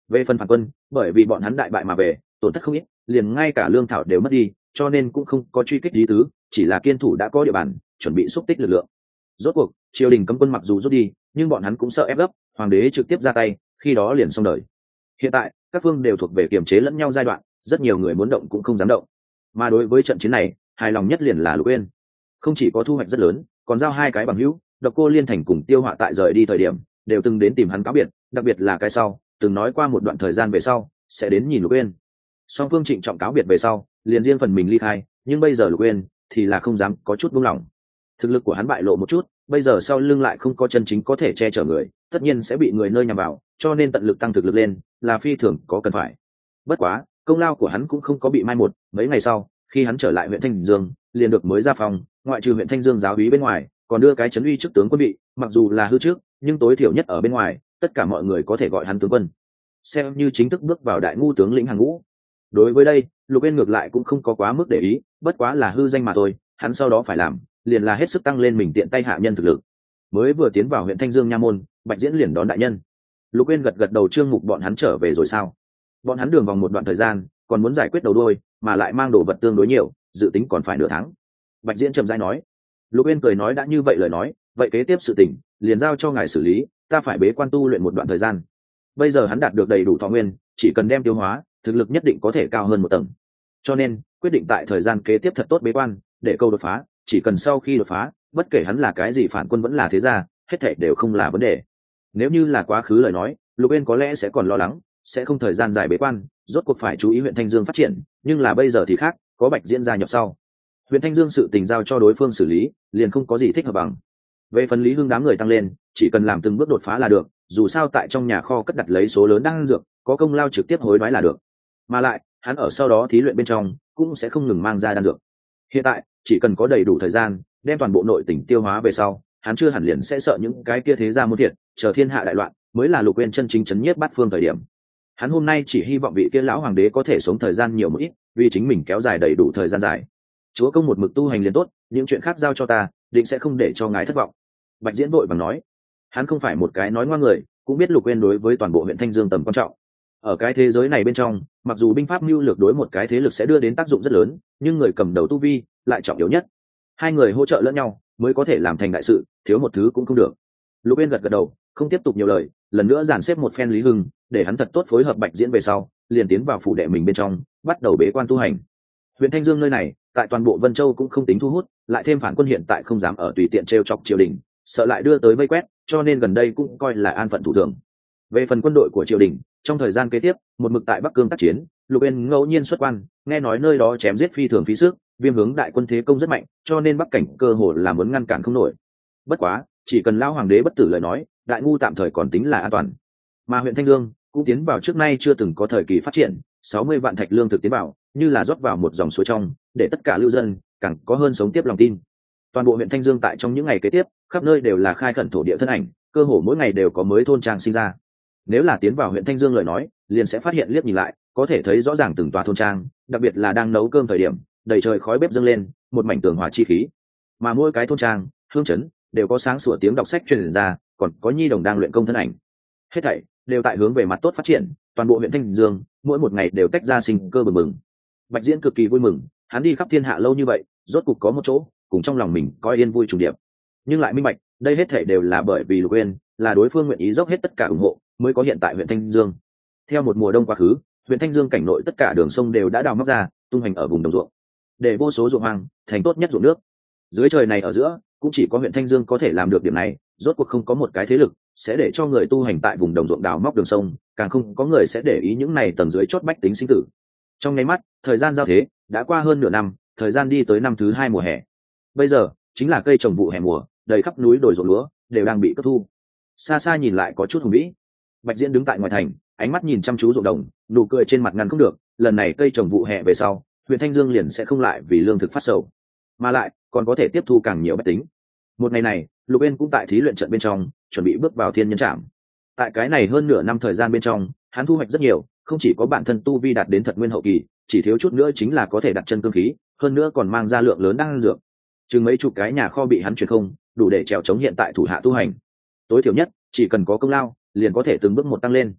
Về phần phản quân, bởi vì bọn hắn đại bại mà về, tổn thất không ít, liền ngay cả lương thảo đều mất đi, cho nên cũng không có truy kích lý tứ, chỉ là kiên thủ đã có địa bàn, chuẩn bị xúc tích lực lượng. Rốt cuộc triều đình cấm quân mặc dù rút đi, nhưng bọn hắn cũng sợ ép gấp, hoàng đế trực tiếp ra tay, khi đó liền xong đời. Hiện tại các phương đều thuộc về kiềm chế lẫn nhau giai đoạn, rất nhiều người muốn động cũng không dám động. Mà đối với trận chiến này, hài lòng nhất liền là Lục Uyên, không chỉ có thu hoạch rất lớn, còn giao hai cái bằng hữu, Độc Cô Liên Thành cùng Tiêu Họa tại rời đi thời điểm, đều từng đến tìm hắn cáo biệt, đặc biệt là cái sau, từng nói qua một đoạn thời gian về sau sẽ đến nhìn Lục Uyên. Song phương trịnh trọng cáo biệt về sau, liền riêng phần mình ly khai, nhưng bây giờ Lục Uyên thì là không dám có chút buông lỏng. Thực lực của hắn bại lộ một chút, bây giờ sau lưng lại không có chân chính có thể che chở người, tất nhiên sẽ bị người nơi nhằm vào, cho nên tận lực tăng thực lực lên là phi thường có cần phải. Bất quá công lao của hắn cũng không có bị mai một, mấy ngày sau khi hắn trở lại huyện Thanh Dương liền được mới ra phòng, ngoại trừ huyện Thanh Dương giáo úy bên ngoài, còn đưa cái trấn uy chức tướng quân bị, mặc dù là hư trước nhưng tối thiểu nhất ở bên ngoài tất cả mọi người có thể gọi hắn tướng quân, xem như chính thức bước vào đại ngu tướng lĩnh hàng ngũ. Đối với đây Lục Uyên ngược lại cũng không có quá mức để ý, bất quá là hư danh mà thôi, hắn sau đó phải làm liền là hết sức tăng lên mình tiện tay hạ nhân thực lực. Mới vừa tiến vào huyện Thanh Dương nha môn, Bạch Diễn liền đón đại nhân. Lục Uyên gật gật đầu, Trương Mục bọn hắn trở về rồi sao? Bọn hắn đường vòng một đoạn thời gian, còn muốn giải quyết đầu đuôi, mà lại mang đồ vật tương đối nhiều, dự tính còn phải nửa tháng. Bạch Diễn trầm rãi nói. Lục Uyên cười nói, đã như vậy lời nói, vậy kế tiếp sự tình liền giao cho ngài xử lý, ta phải bế quan tu luyện một đoạn thời gian. Bây giờ hắn đạt được đầy đủ thọ nguyên, chỉ cần đem tiêu hóa, thực lực nhất định có thể cao hơn một tầng. Cho nên quyết định tại thời gian kế tiếp thật tốt bế quan, để câu đột phá, chỉ cần sau khi đột phá, bất kể hắn là cái gì, phản quân vẫn là thế gia, hết thảy đều không là vấn đề. Nếu như là quá khứ lời nói, Lục Uyên có lẽ sẽ còn lo lắng, sẽ không thời gian dài bế quan, rốt cuộc phải chú ý huyện Thanh Dương phát triển, nhưng là bây giờ thì khác, có Bạch Diễn gia nhập sau, huyện Thanh Dương sự tình giao cho đối phương xử lý, liền không có gì thích hợp bằng. Về phần Lý Hưng đám người tăng lên, chỉ cần làm từng bước đột phá là được, dù sao tại trong nhà kho cất đặt lấy số lớn đan dược, có công lao trực tiếp hối đoái là được. Mà lại, hắn ở sau đó thí luyện bên trong cũng sẽ không ngừng mang ra đan dược. Hiện tại, chỉ cần có đầy đủ thời gian, đem toàn bộ nội tỉnh tiêu hóa về sau, hắn chưa hẳn liền sẽ sợ những cái kia thế gia muôn thiệt, chờ thiên hạ đại loạn, mới là Lục Uyên chân chính chấn nhiếp bát phương thời điểm. Hắn hôm nay chỉ hy vọng vị kia lão hoàng đế có thể sống thời gian nhiều một ít, vì chính mình kéo dài đầy đủ thời gian dài. Chúa công một mực tu hành liền tốt, những chuyện khác giao cho ta, định sẽ không để cho ngài thất vọng. Bạch Diễn vội vàng nói. Hắn không phải một cái nói ngoa người, cũng biết Lục Uyên đối với toàn bộ huyện Thanh Dương tầm quan trọng. Ở cái thế giới này bên trong, mặc dù binh pháp mưu lược đối một cái thế lực sẽ đưa đến tác dụng rất lớn, nhưng người cầm đầu tu vi lại trọng yếu nhất. Hai người hỗ trợ lẫn nhau mới có thể làm thành đại sự, thiếu một thứ cũng không được. Lục Uyên gật gật đầu, không tiếp tục nhiều lời, lần nữa dàn xếp một phen Lý Hưng, để hắn thật tốt phối hợp Bạch Diễn về sau, liền tiến vào phủ đệ mình bên trong, bắt đầu bế quan tu hành. Huyện Thanh Dương nơi này, tại toàn bộ Vân Châu cũng không tính thu hút, lại thêm phản quân hiện tại không dám ở tùy tiện trêu chọc triều đình, sợ lại đưa tới vây quét, cho nên gần đây cũng coi là an phận thủ thường. Về phần quân đội của triều đình, trong thời gian kế tiếp, một mực tại Bắc Cương tác chiến, Lục Uyên ngẫu nhiên xuất quan, nghe nói nơi đó chém giết phi thường phí sức, Viêm hướng đại quân thế công rất mạnh, cho nên Bắc cảnh cơ hồ là muốn ngăn cản không nổi. Bất quá, chỉ cần lão hoàng đế bất tử lời nói, đại ngu tạm thời còn tính là an toàn. Mà huyện Thanh Dương cũng tiến vào trước nay chưa từng có thời kỳ phát triển, 60 vạn thạch lương thực tiến vào, như là rót vào một dòng suối trong, để tất cả lưu dân càng có hơn sống tiếp lòng tin. Toàn bộ huyện Thanh Dương tại trong những ngày kế tiếp, khắp nơi đều là khai khẩn thổ địa thân ảnh, cơ hồ mỗi ngày đều có mới thôn trang sinh ra. Nếu là tiến vào huyện Thanh Dương lời nói, liền sẽ phát hiện liếc nhìn lại, có thể thấy rõ ràng từng tòa thôn trang, đặc biệt là đang nấu cơm thời điểm, đầy trời khói bếp dâng lên, một mảnh tường hòa chi khí. Mà mỗi cái thôn trang, hương trấn đều có sáng sủa tiếng đọc sách truyền ra, còn có nhi đồng đang luyện công thân ảnh. Hết thảy đều tại hướng về mặt tốt phát triển, toàn bộ huyện Thanh Dương mỗi một ngày đều tách ra sinh cơ bừng bừng. Bạch Diễn cực kỳ vui mừng, hắn đi khắp thiên hạ lâu như vậy, rốt cục có một chỗ cùng trong lòng mình coi yên vui trùng điệp, nhưng lại minh bạch, đây hết thảy đều là bởi vì Lục Uyên, là đối phương nguyện ý dốc hết tất cả ủng hộ, mới có hiện tại huyện Thanh Dương. Theo một mùa đông quá khứ, huyện Thanh Dương cảnh nội tất cả đường sông đều đã đào móc ra, tung hành ở vùng đồng ruộng, để vô số ruộng hoang thành tốt nhất ruộng nước. Dưới trời này ở giữa, cũng chỉ có huyện Thanh Dương có thể làm được điểm này, rốt cuộc không có một cái thế lực sẽ để cho người tu hành tại vùng đồng ruộng đào móc đường sông, càng không có người sẽ để ý những này tầng dưới chót bách tính sinh tử. Trong nháy mắt, thời gian giao thế đã qua hơn nửa năm, thời gian đi tới năm thứ 2 mùa hè. Bây giờ chính là cây trồng vụ hè mùa, đầy khắp núi đồi ruộng lúa đều đang bị cấp thu. Xa xa nhìn lại có chút hùng vĩ. Bạch Diễn đứng tại ngoài thành, ánh mắt nhìn chăm chú ruộng đồng, nụ cười trên mặt ngăn không được. Lần này cây trồng vụ hè về sau, huyện Thanh Dương liền sẽ không lại vì lương thực phát sầu, mà lại còn có thể tiếp thu càng nhiều bách tính. Một ngày này, Lục Uyên cũng tại thí luyện trận bên trong, chuẩn bị bước vào thiên nhân trạm. Tại cái này hơn nửa năm thời gian bên trong, hắn thu hoạch rất nhiều, không chỉ có bản thân tu vi đạt đến thật nguyên hậu kỳ, chỉ thiếu chút nữa chính là có thể đặt chân cương khí, hơn nữa còn mang ra lượng lớn đan dược. Chừng mấy chục cái nhà kho bị hắn chuyển không, đủ để trèo chống hiện tại thủ hạ tu hành. Tối thiểu nhất, chỉ cần có công lao, liền có thể từng bước một tăng lên.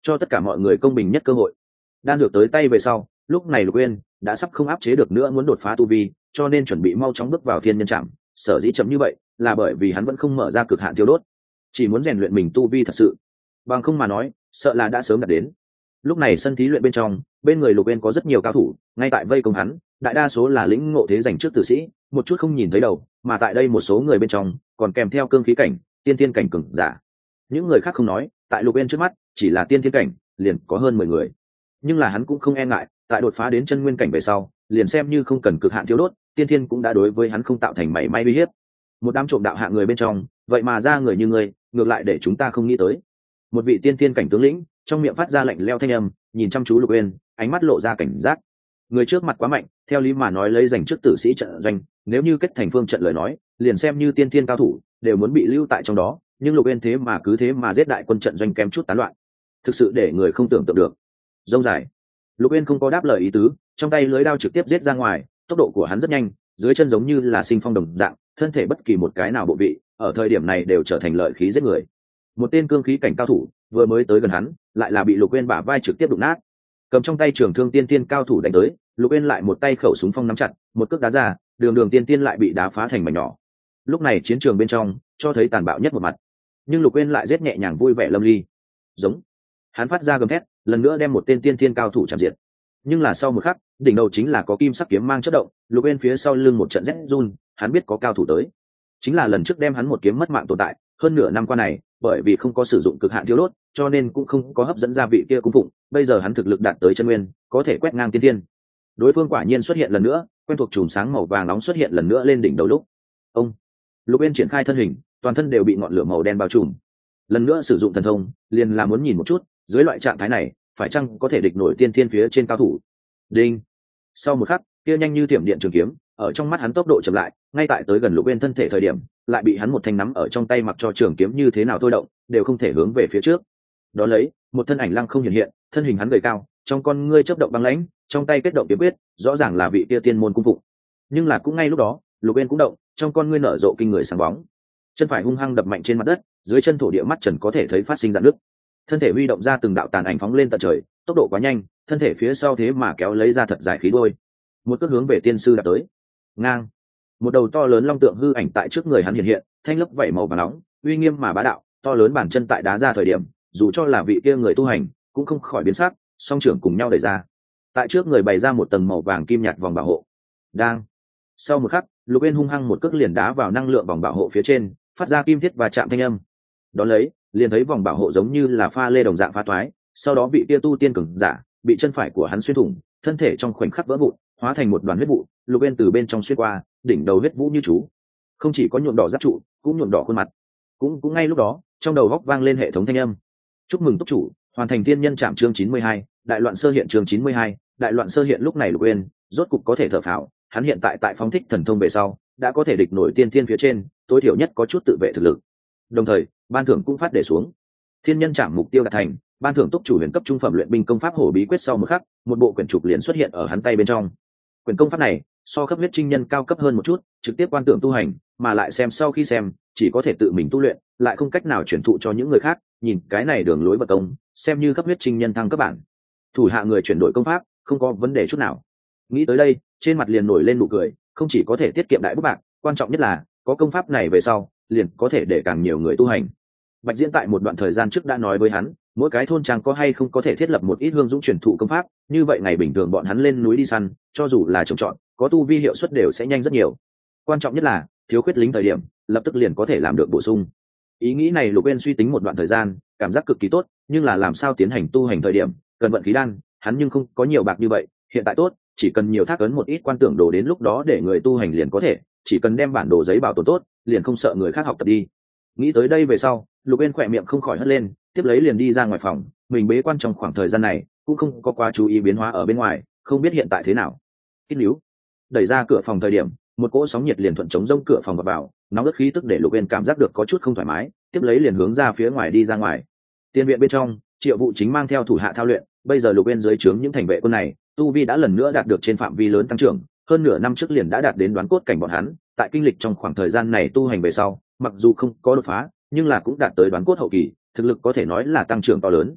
cho tất cả mọi người công bình nhất cơ hội. Đan dược tới tay về sau, lúc này Lục Uyên đã sắp không áp chế được nữa, muốn đột phá tu vi, cho nên chuẩn bị mau chóng bước vào thiên nhân trạm. Sở dĩ chậm như vậy là bởi vì hắn vẫn không mở ra cực hạn thiêu đốt, chỉ muốn rèn luyện mình tu vi thật sự, bằng không mà nói sợ là đã sớm đạt đến. Lúc này sân thí luyện bên trong, bên người Lục Uyên có rất nhiều cao thủ ngay tại vây công hắn, đại đa số là lĩnh ngộ thế giành trước tử sĩ, một chút không nhìn thấy đầu, mà tại đây một số người bên trong còn kèm theo cương khí cảnh, tiên thiên cảnh cường giả. Những người khác không nói, tại Lục Uyên trước mắt chỉ là tiên thiên cảnh liền có hơn 10 người, nhưng là hắn cũng không e ngại, tại đột phá đến chân nguyên cảnh về sau, liền xem như không cần cực hạn thiêu đốt, tiên thiên cũng đã đối với hắn không tạo thành mảy may uy hiếp. Một đám trộm đạo hạ người bên trong, vậy mà ra người như ngươi, ngược lại để chúng ta không nghĩ tới. Một vị tiên thiên cảnh tướng lĩnh trong miệng phát ra lạnh lẽo thanh âm, nhìn chăm chú Lục Uyên, ánh mắt lộ ra cảnh giác. Người trước mặt quá mạnh, theo lý mà nói lấy giành trước tử sĩ trận doanh, nếu như kết thành phương trận lời nói, liền xem như tiên thiên cao thủ đều muốn bị lưu tại trong đó, nhưng Lục Uyên thế mà giết đại quân trận doanh kém chút tán loạn, thực sự để người không tưởng tượng được. Rông dài, Lục Uyên không có đáp lời ý tứ, trong tay lưới đao trực tiếp giết ra ngoài, tốc độ của hắn rất nhanh, dưới chân giống như là sinh phong đồng dạng, thân thể bất kỳ một cái nào bộ vị ở thời điểm này đều trở thành lợi khí giết người. Một tên cương khí cảnh cao thủ vừa mới tới gần hắn, lại là bị Lục Uyên bả vai trực tiếp đụng nát. Cầm trong tay trường thương tiên tiên cao thủ đánh tới, Lục Uyên lại một tay khẩu súng phong nắm chặt, một cước đá ra, đường tiên tiên lại bị đá phá thành mảnh nhỏ. Lúc này chiến trường bên trong cho thấy tàn bạo nhất một mặt, nhưng Lục Uyên lại giết nhẹ nhàng vui vẻ lâm ly. Giống, hắn phát ra gầm thét, lần nữa đem một tên tiên tiên cao thủ chạm diệt. Nhưng là sau một khắc, đỉnh đầu chính là có kim sắc kiếm mang chớp động, Lục Uyên phía sau lưng một trận rét run, hắn biết có cao thủ tới. Chính là lần trước đem hắn một kiếm mất mạng tồn tại, hơn nửa năm qua này, bởi vì không có sử dụng cực hạn thiêu đốt, cho nên cũng không có hấp dẫn ra vị kia cung phụng, bây giờ hắn thực lực đạt tới chân nguyên, có thể quét ngang tiên tiên. Đối phương quả nhiên xuất hiện lần nữa, quen thuộc chùm sáng màu vàng nóng xuất hiện lần nữa lên đỉnh đầu lúc. Ông Lục Uyên triển khai thân hình, toàn thân đều bị ngọn lửa màu đen bao trùm. Lần nữa sử dụng thần thông, liền là muốn nhìn một chút, dưới loại trạng thái này, phải chăng có thể địch nổi tiên thiên phía trên cao thủ. Đinh. Sau một khắc, kia nhanh như thiểm điện trường kiếm, ở trong mắt hắn tốc độ chậm lại, ngay tại tới gần Lục Uyên thân thể thời điểm, lại bị hắn một thanh nắm ở trong tay, mặc cho trường kiếm như thế nào thôi động, đều không thể hướng về phía trước. Đó lấy, một thân ảnh lăng không hiện hiện, thân hình hắn gầy cao, trong con ngươi chớp động băng lãnh, trong tay kết động kiếm quyết, rõ ràng là vị kia tiên môn cung phụng. Nhưng là cũng ngay lúc đó, Lục Uyên cũng động, trong con ngươi nở rộ kinh người sáng bóng. Chân phải hung hăng đập mạnh trên mặt đất, dưới chân thổ địa mắt trần có thể thấy phát sinh rạn nứt. Thân thể huy động ra từng đạo tàn ảnh phóng lên tận trời, tốc độ quá nhanh, thân thể phía sau thế mà kéo lấy ra thật dài khí đuôi. Một cước hướng về tiên sư đạp tới. Ngang. Một đầu to lớn long tượng hư ảnh tại trước người hắn hiện hiện, thanh lấp vảy màu vàng nóng, uy nghiêm mà bá đạo, to lớn bàn chân tại đá ra thời điểm, dù cho là vị kia người tu hành, cũng không khỏi biến sắc, song trưởng cùng nhau đẩy ra. Tại trước người bày ra một tầng màu vàng kim nhạt vòng bảo hộ. Đang. Sau một khắc, Lục Uyên hung hăng một cước liền đá vào năng lượng vòng bảo hộ phía trên, phát ra kim thiết và chạm thanh âm. Đón lấy, liền thấy vòng bảo hộ giống như là pha lê đồng dạng phá toái, sau đó bị kia tu tiên cường giả, bị chân phải của hắn xuyên thủng, thân thể trong khoảnh khắc vỡ vụn, hóa thành một đoàn huyết vụ. Lục Uyên từ bên trong xuyên qua, đỉnh đầu huyết vũ như chú, không chỉ có nhuộm đỏ giáp trụ, cũng nhuộm đỏ khuôn mặt. Cũng ngay lúc đó, trong đầu góc vang lên hệ thống thanh âm. Chúc mừng túc chủ, hoàn thành tiên nhân trạm chương 92, đại loạn sơ hiện chương 92, đại loạn sơ hiện. Lúc này Lục Uyên rốt cục có thể thở phào, hắn hiện tại phóng thích thần thông về sau, đã có thể địch nổi tiên thiên phía trên, tối thiểu nhất có chút tự vệ thực lực. Đồng thời, ban thưởng cũng phát để xuống. Thiên nhân trạm mục tiêu đạt thành, ban thưởng túc chủ huyền cấp trung phẩm luyện binh công pháp hổ bí quyết. Sau một khắc, một bộ quyển trục liền xuất hiện ở hắn tay bên trong. Quyển công pháp này so cấp huyết trinh nhân cao cấp hơn một chút, trực tiếp quan tưởng tu hành, mà lại xem sau khi xem, chỉ có thể tự mình tu luyện, lại không cách nào truyền thụ cho những người khác. Nhìn cái này đường lối vật công, xem như cấp huyết trinh nhân thăng cấp bản. Thủ hạ người chuyển đổi công pháp, không có vấn đề chút nào. Nghĩ tới đây, trên mặt liền nổi lên nụ cười, không chỉ có thể tiết kiệm đại bút bạc, quan trọng nhất là có công pháp này về sau, liền có thể để càng nhiều người tu hành. Bạch Diễn tại một đoạn thời gian trước đã nói với hắn, mỗi cái thôn trang có hay không có thể thiết lập một ít hương dũng truyền thụ công pháp, như vậy ngày bình thường bọn hắn lên núi đi săn, cho dù là trồng trọt, có tu vi hiệu suất đều sẽ nhanh rất nhiều. Quan trọng nhất là thiếu khuyết lính thời điểm, lập tức liền có thể làm được bổ sung. Ý nghĩ này Lục Uyên suy tính một đoạn thời gian, cảm giác cực kỳ tốt, nhưng là làm sao tiến hành tu hành thời điểm, cần vận khí đan, hắn nhưng không có nhiều bạc như vậy. Hiện tại tốt, chỉ cần nhiều thác ấn một ít quan tưởng đồ, đến lúc đó để người tu hành liền có thể, chỉ cần đem bản đồ giấy bảo tồn tốt, liền không sợ người khác học tập đi. Nghĩ tới đây về sau, Lục Uyên khỏe miệng không khỏi hất lên, tiếp lấy liền đi ra ngoài phòng. Mình bế quan trong khoảng thời gian này cũng không có quá chú ý biến hóa ở bên ngoài, không biết hiện tại thế nào. Kít níu đẩy ra cửa phòng thời điểm, một cỗ sóng nhiệt liền thuận chống rông cửa phòng vào, nóng ướt khí tức để Lục Uyên cảm giác được có chút không thoải mái, tiếp lấy liền hướng ra phía ngoài đi ra ngoài. Tiên viện bên trong, Triệu Vụ chính mang theo thủ hạ thao luyện, bây giờ Lục Uyên dưới trướng những thành vệ quân này, tu vi đã lần nữa đạt được trên phạm vi lớn tăng trưởng, hơn nửa năm trước liền đã đạt đến đoán cốt cảnh bọn hắn, tại kinh lịch trong khoảng thời gian này tu hành về sau, mặc dù không có đột phá, nhưng là cũng đạt tới đoán cốt hậu kỳ, thực lực có thể nói là tăng trưởng to lớn.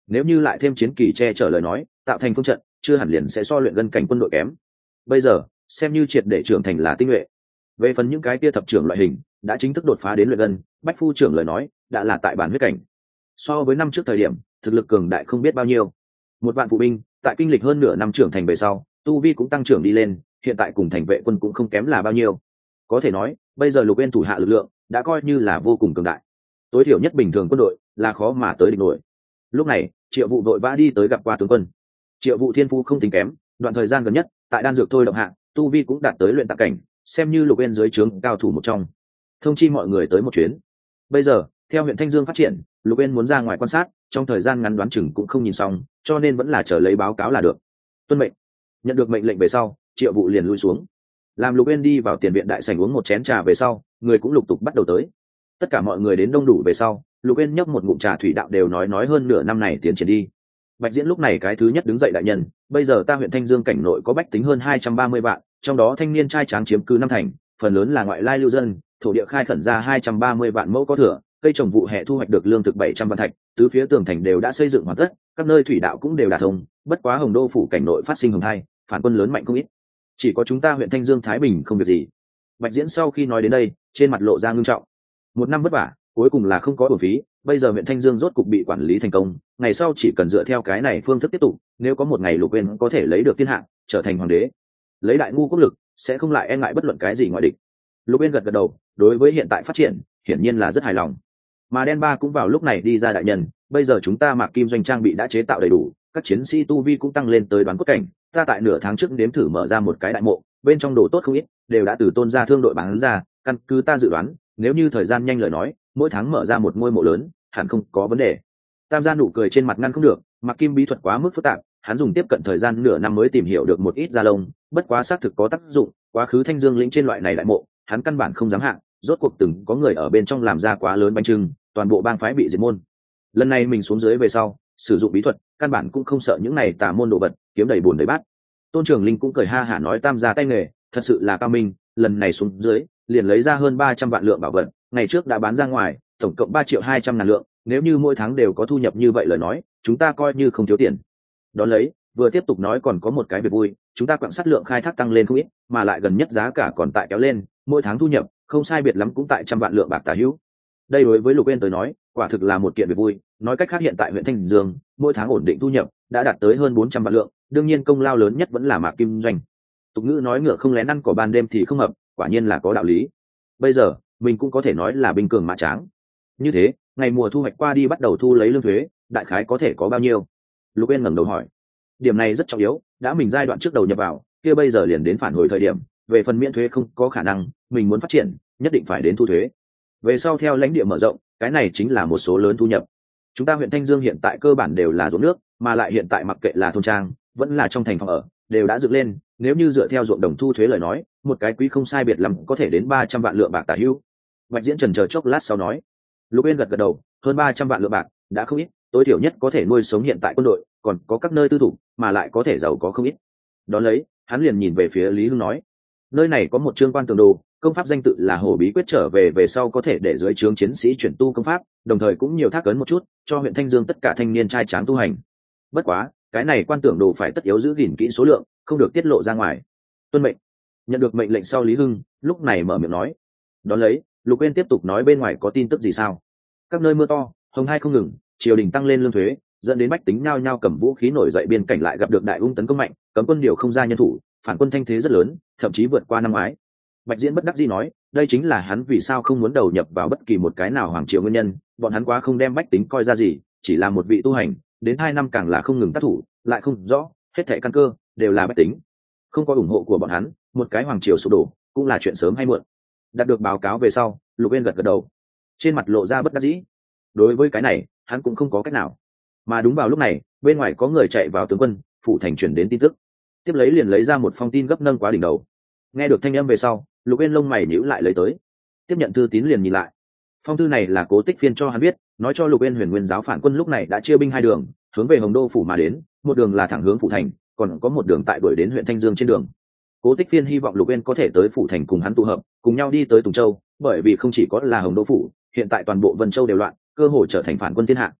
nếu như lại thêm chiến kỳ che chở lời nói, tạo thành phương trận chưa hẳn liền sẽ so luyện ngân cảnh quân đội kém. Bây giờ xem như triệt để trưởng thành là tinh nhuệ. Về phần những cái kia thập trưởng loại hình đã chính thức đột phá đến luyện ngân, bách phu trưởng lời nói đã là tại bản huyết cảnh. So với năm trước thời điểm, thực lực cường đại không biết bao nhiêu. Một vạn phụ binh tại kinh lịch hơn nửa năm trưởng thành về sau, tu vi cũng tăng trưởng đi lên, hiện tại cùng thành vệ quân cũng không kém là bao nhiêu. Có thể nói bây giờ Lục Uyên thủ hạ lực lượng đã coi như là vô cùng cường đại, tối thiểu nhất bình thường quân đội là khó mà tới địch nổi. Lúc này Triệu Vụ vội vã đi tới gặp qua tướng quân. Triệu Vụ thiên phu không tính kém, đoạn thời gian gần nhất tại đan dược thôi động hạ, tu vi cũng đạt tới luyện tạng cảnh, xem như Lục Uyên dưới trướng cao thủ một trong. Thông chi mọi người tới một chuyến. Bây giờ theo huyện Thanh Dương phát triển, Lục Uyên muốn ra ngoài quan sát, trong thời gian ngắn đoán chừng cũng không nhìn xong, cho nên vẫn là chờ lấy báo cáo là được. Tuân mệnh. Nhận được mệnh lệnh về sau, Triệu Vụ liền lui xuống. Làm Lục Uyên đi vào tiền viện đại sảnh uống một chén trà về sau, người cũng lục tục bắt đầu tới. Tất cả mọi người đến đông đủ về sau, Lục Uyên nhấp một ngụm trà thủy đạo đều nói hơn nửa năm này tiến triển đi. Bạch Diễn lúc này cái thứ nhất đứng dậy đại nhân, bây giờ ta huyện Thanh Dương cảnh nội có bách tính hơn 230 vạn, trong đó thanh niên trai tráng chiếm cứ năm thành, phần lớn là ngoại lai lưu dân, thổ địa khai khẩn ra 230 vạn mẫu có thừa, cây trồng vụ hè thu hoạch được lương thực 700 vạn thạch, tứ phía tường thành đều đã xây dựng hoàn tất, các nơi thủy đạo cũng đều đả thông, bất quá Hồng Đô phủ cảnh nội phát sinh hồng hai, phản quân lớn mạnh không ít. Chỉ có chúng ta huyện Thanh Dương Thái Bình không việc gì. Bạch Diễn sau khi nói đến đây, trên mặt lộ ra ngưng trọng. Một năm vất vả, cuối cùng là không có uổng phí, bây giờ huyện Thanh Dương rốt cục bị quản lý thành công, ngày sau chỉ cần dựa theo cái này phương thức tiếp tục, nếu có một ngày Lục Uyên có thể lấy được thiên hạ, trở thành hoàng đế, lấy đại ngu quốc lực, sẽ không lại e ngại bất luận cái gì ngoại địch. Lục Uyên gật gật đầu, đối với hiện tại phát triển, hiển nhiên là rất hài lòng. Mà Đen Ba cũng vào lúc này đi ra đại nhân, bây giờ chúng ta Mạc Kim doanh trang bị đã chế tạo đầy đủ, các chiến sĩ tu vi cũng tăng lên tới đoán cốt cảnh, ta tại nửa tháng trước đếm thử mở ra một cái đại mộ, bên trong đồ tốt không ít, đều đã từ Tôn gia thương đội bán ra, căn cứ ta dự đoán, nếu như thời gian nhanh lời nói, mỗi tháng mở ra một ngôi mộ lớn, hẳn không có vấn đề. Tam gia nụ cười trên mặt ngăn không được, Mạc Kim bí thuật quá mức phức tạp, hắn dùng tiếp cận thời gian nửa năm mới tìm hiểu được một ít da lông, bất quá xác thực có tác dụng, quá khứ Thanh Dương lĩnh trên loại này đại mộ, hắn căn bản không dám hạ, rốt cuộc từng có người ở bên trong làm ra quá lớn bánh trưng, toàn bộ bang phái bị diệt môn. Lần này mình xuống dưới về sau, sử dụng bí thuật, căn bản cũng không sợ những này tà môn đồ vật, kiếm đầy bùn đầy bát. Tôn Trường Linh cũng cười ha hả nói Tam gia tay nghề, thật sự là cao minh, lần này xuống dưới, liền lấy ra hơn 300 vạn lượng bảo vật, ngày trước đã bán ra ngoài, tổng cộng 3.200.000 lượng, nếu như mỗi tháng đều có thu nhập như vậy lời nói, chúng ta coi như không thiếu tiền. Đón lấy, vừa tiếp tục nói còn có một cái việc vui, chúng ta quặng sắt lượng khai thác tăng lên không ít, mà lại gần nhất giá cả còn tại kéo lên, mỗi tháng thu nhập không sai biệt lắm cũng tại 100 vạn lượng bạc tả hữu. Đây đối với Lục Uyên tới nói, quả thực là một kiện việc vui, nói cách khác hiện tại huyện Thanh Dương, mỗi tháng ổn định thu nhập đã đạt tới hơn 400 vạn lượng, đương nhiên công lao lớn nhất vẫn là Mạc Kim doanh. Tục ngữ nói ngựa không lén ăn cỏ ban đêm thì không hợp, quả nhiên là có đạo lý. Bây giờ, mình cũng có thể nói là binh cường mã tráng. Như thế, ngày mùa thu hoạch qua đi bắt đầu thu lấy lương thuế, đại khái có thể có bao nhiêu? Lục Uyên ngẩng đầu hỏi. Điểm này rất trọng yếu, đã mình giai đoạn trước đầu nhập vào, kia bây giờ liền đến phản hồi thời điểm, về phần miễn thuế không có khả năng, mình muốn phát triển, nhất định phải đến thu thuế. Về sau theo lãnh địa mở rộng, cái này chính là một số lớn thu nhập. Chúng ta huyện Thanh Dương hiện tại cơ bản đều là ruộng nước, mà lại hiện tại mặc kệ là thôn trang, vẫn là trong thành phòng ở, đều đã dựng lên, nếu như dựa theo ruộng đồng thu thuế lời nói, một cái quý không sai biệt lắm có thể đến 300 vạn lượng bạc tả hữu. Bạch Diễn chần chờ chốc lát sau nói. Lục Uyên gật gật đầu, hơn 300 vạn lượng bạc, đã không ít, tối thiểu nhất có thể nuôi sống hiện tại quân đội, còn có các nơi tư thủ, mà lại có thể giàu có không ít. Đón lấy, hắn liền nhìn về phía Lý Hưng nói, nơi này có một chương quan tường đồ, công pháp danh tự là Hổ Bí Quyết, trở về sau có thể để dưới trướng chiến sĩ chuyển tu công pháp, đồng thời cũng nhiều thác ấn một chút, cho huyện Thanh Dương tất cả thanh niên trai tráng tu hành. Bất quá, cái này quan tưởng đồ phải tất yếu giữ gìn kỹ số lượng, không được tiết lộ ra ngoài. Tuân mệnh. Nhận được mệnh lệnh sau Lý Hưng lúc này mở miệng nói. Đón lấy, Lục Uyên tiếp tục nói bên ngoài có tin tức gì sao? Các nơi mưa to, hồng hai không ngừng, triều đình tăng lên lương thuế, dẫn đến bách tính nhao nhao cầm vũ khí nổi dậy, biên cảnh lại gặp được đại ung tấn công mạnh, cấm quân điều không ra nhân thủ, phản quân thanh thế rất lớn, thậm chí vượt qua năm ngoái. Bạch Diễn bất đắc dĩ nói, đây chính là hắn vì sao không muốn đầu nhập vào bất kỳ một cái nào hoàng triều nguyên nhân, bọn hắn quá không đem bách tính coi ra gì, chỉ là một vị tu hành, đến 2 năm càng là không ngừng tác thủ, lại không rõ, hết thảy căn cơ đều là bách tính. Không có ủng hộ của bọn hắn, một cái hoàng triều sụp đổ cũng là chuyện sớm hay muộn. Đạt được báo cáo về sau, Lục Uyên gật gật đầu, trên mặt lộ ra bất đắc dĩ. Đối với cái này, hắn cũng không có cách nào. Mà đúng vào lúc này, bên ngoài có người chạy vào tướng quân phủ thành chuyển đến tin tức, tiếp lấy liền lấy ra một phong tin gấp nâng quá đỉnh đầu. Nghe được thanh âm về sau, Lục Uyên lông mày nhíu lại lấy tới, tiếp nhận thư tín liền nhìn lại. Phong thư này là Cố Tích Phiên cho hắn biết, nói cho Lục Uyên Huyền Nguyên giáo phản quân lúc này đã chia binh 2 đường, hướng về Hồng Đô phủ mà đến, một đường là thẳng hướng phủ thành, còn có một đường tại đuổi đến huyện Thanh Dương trên đường. Cố Tích Phiên hy vọng Lục Uyên có thể tới phủ thành cùng hắn tụ hợp, cùng nhau đi tới Tùng Châu, bởi vì không chỉ có là Hồng Đô phủ, hiện tại toàn bộ Vân Châu đều loạn, cơ hội trở thành phản quân thiên hạ.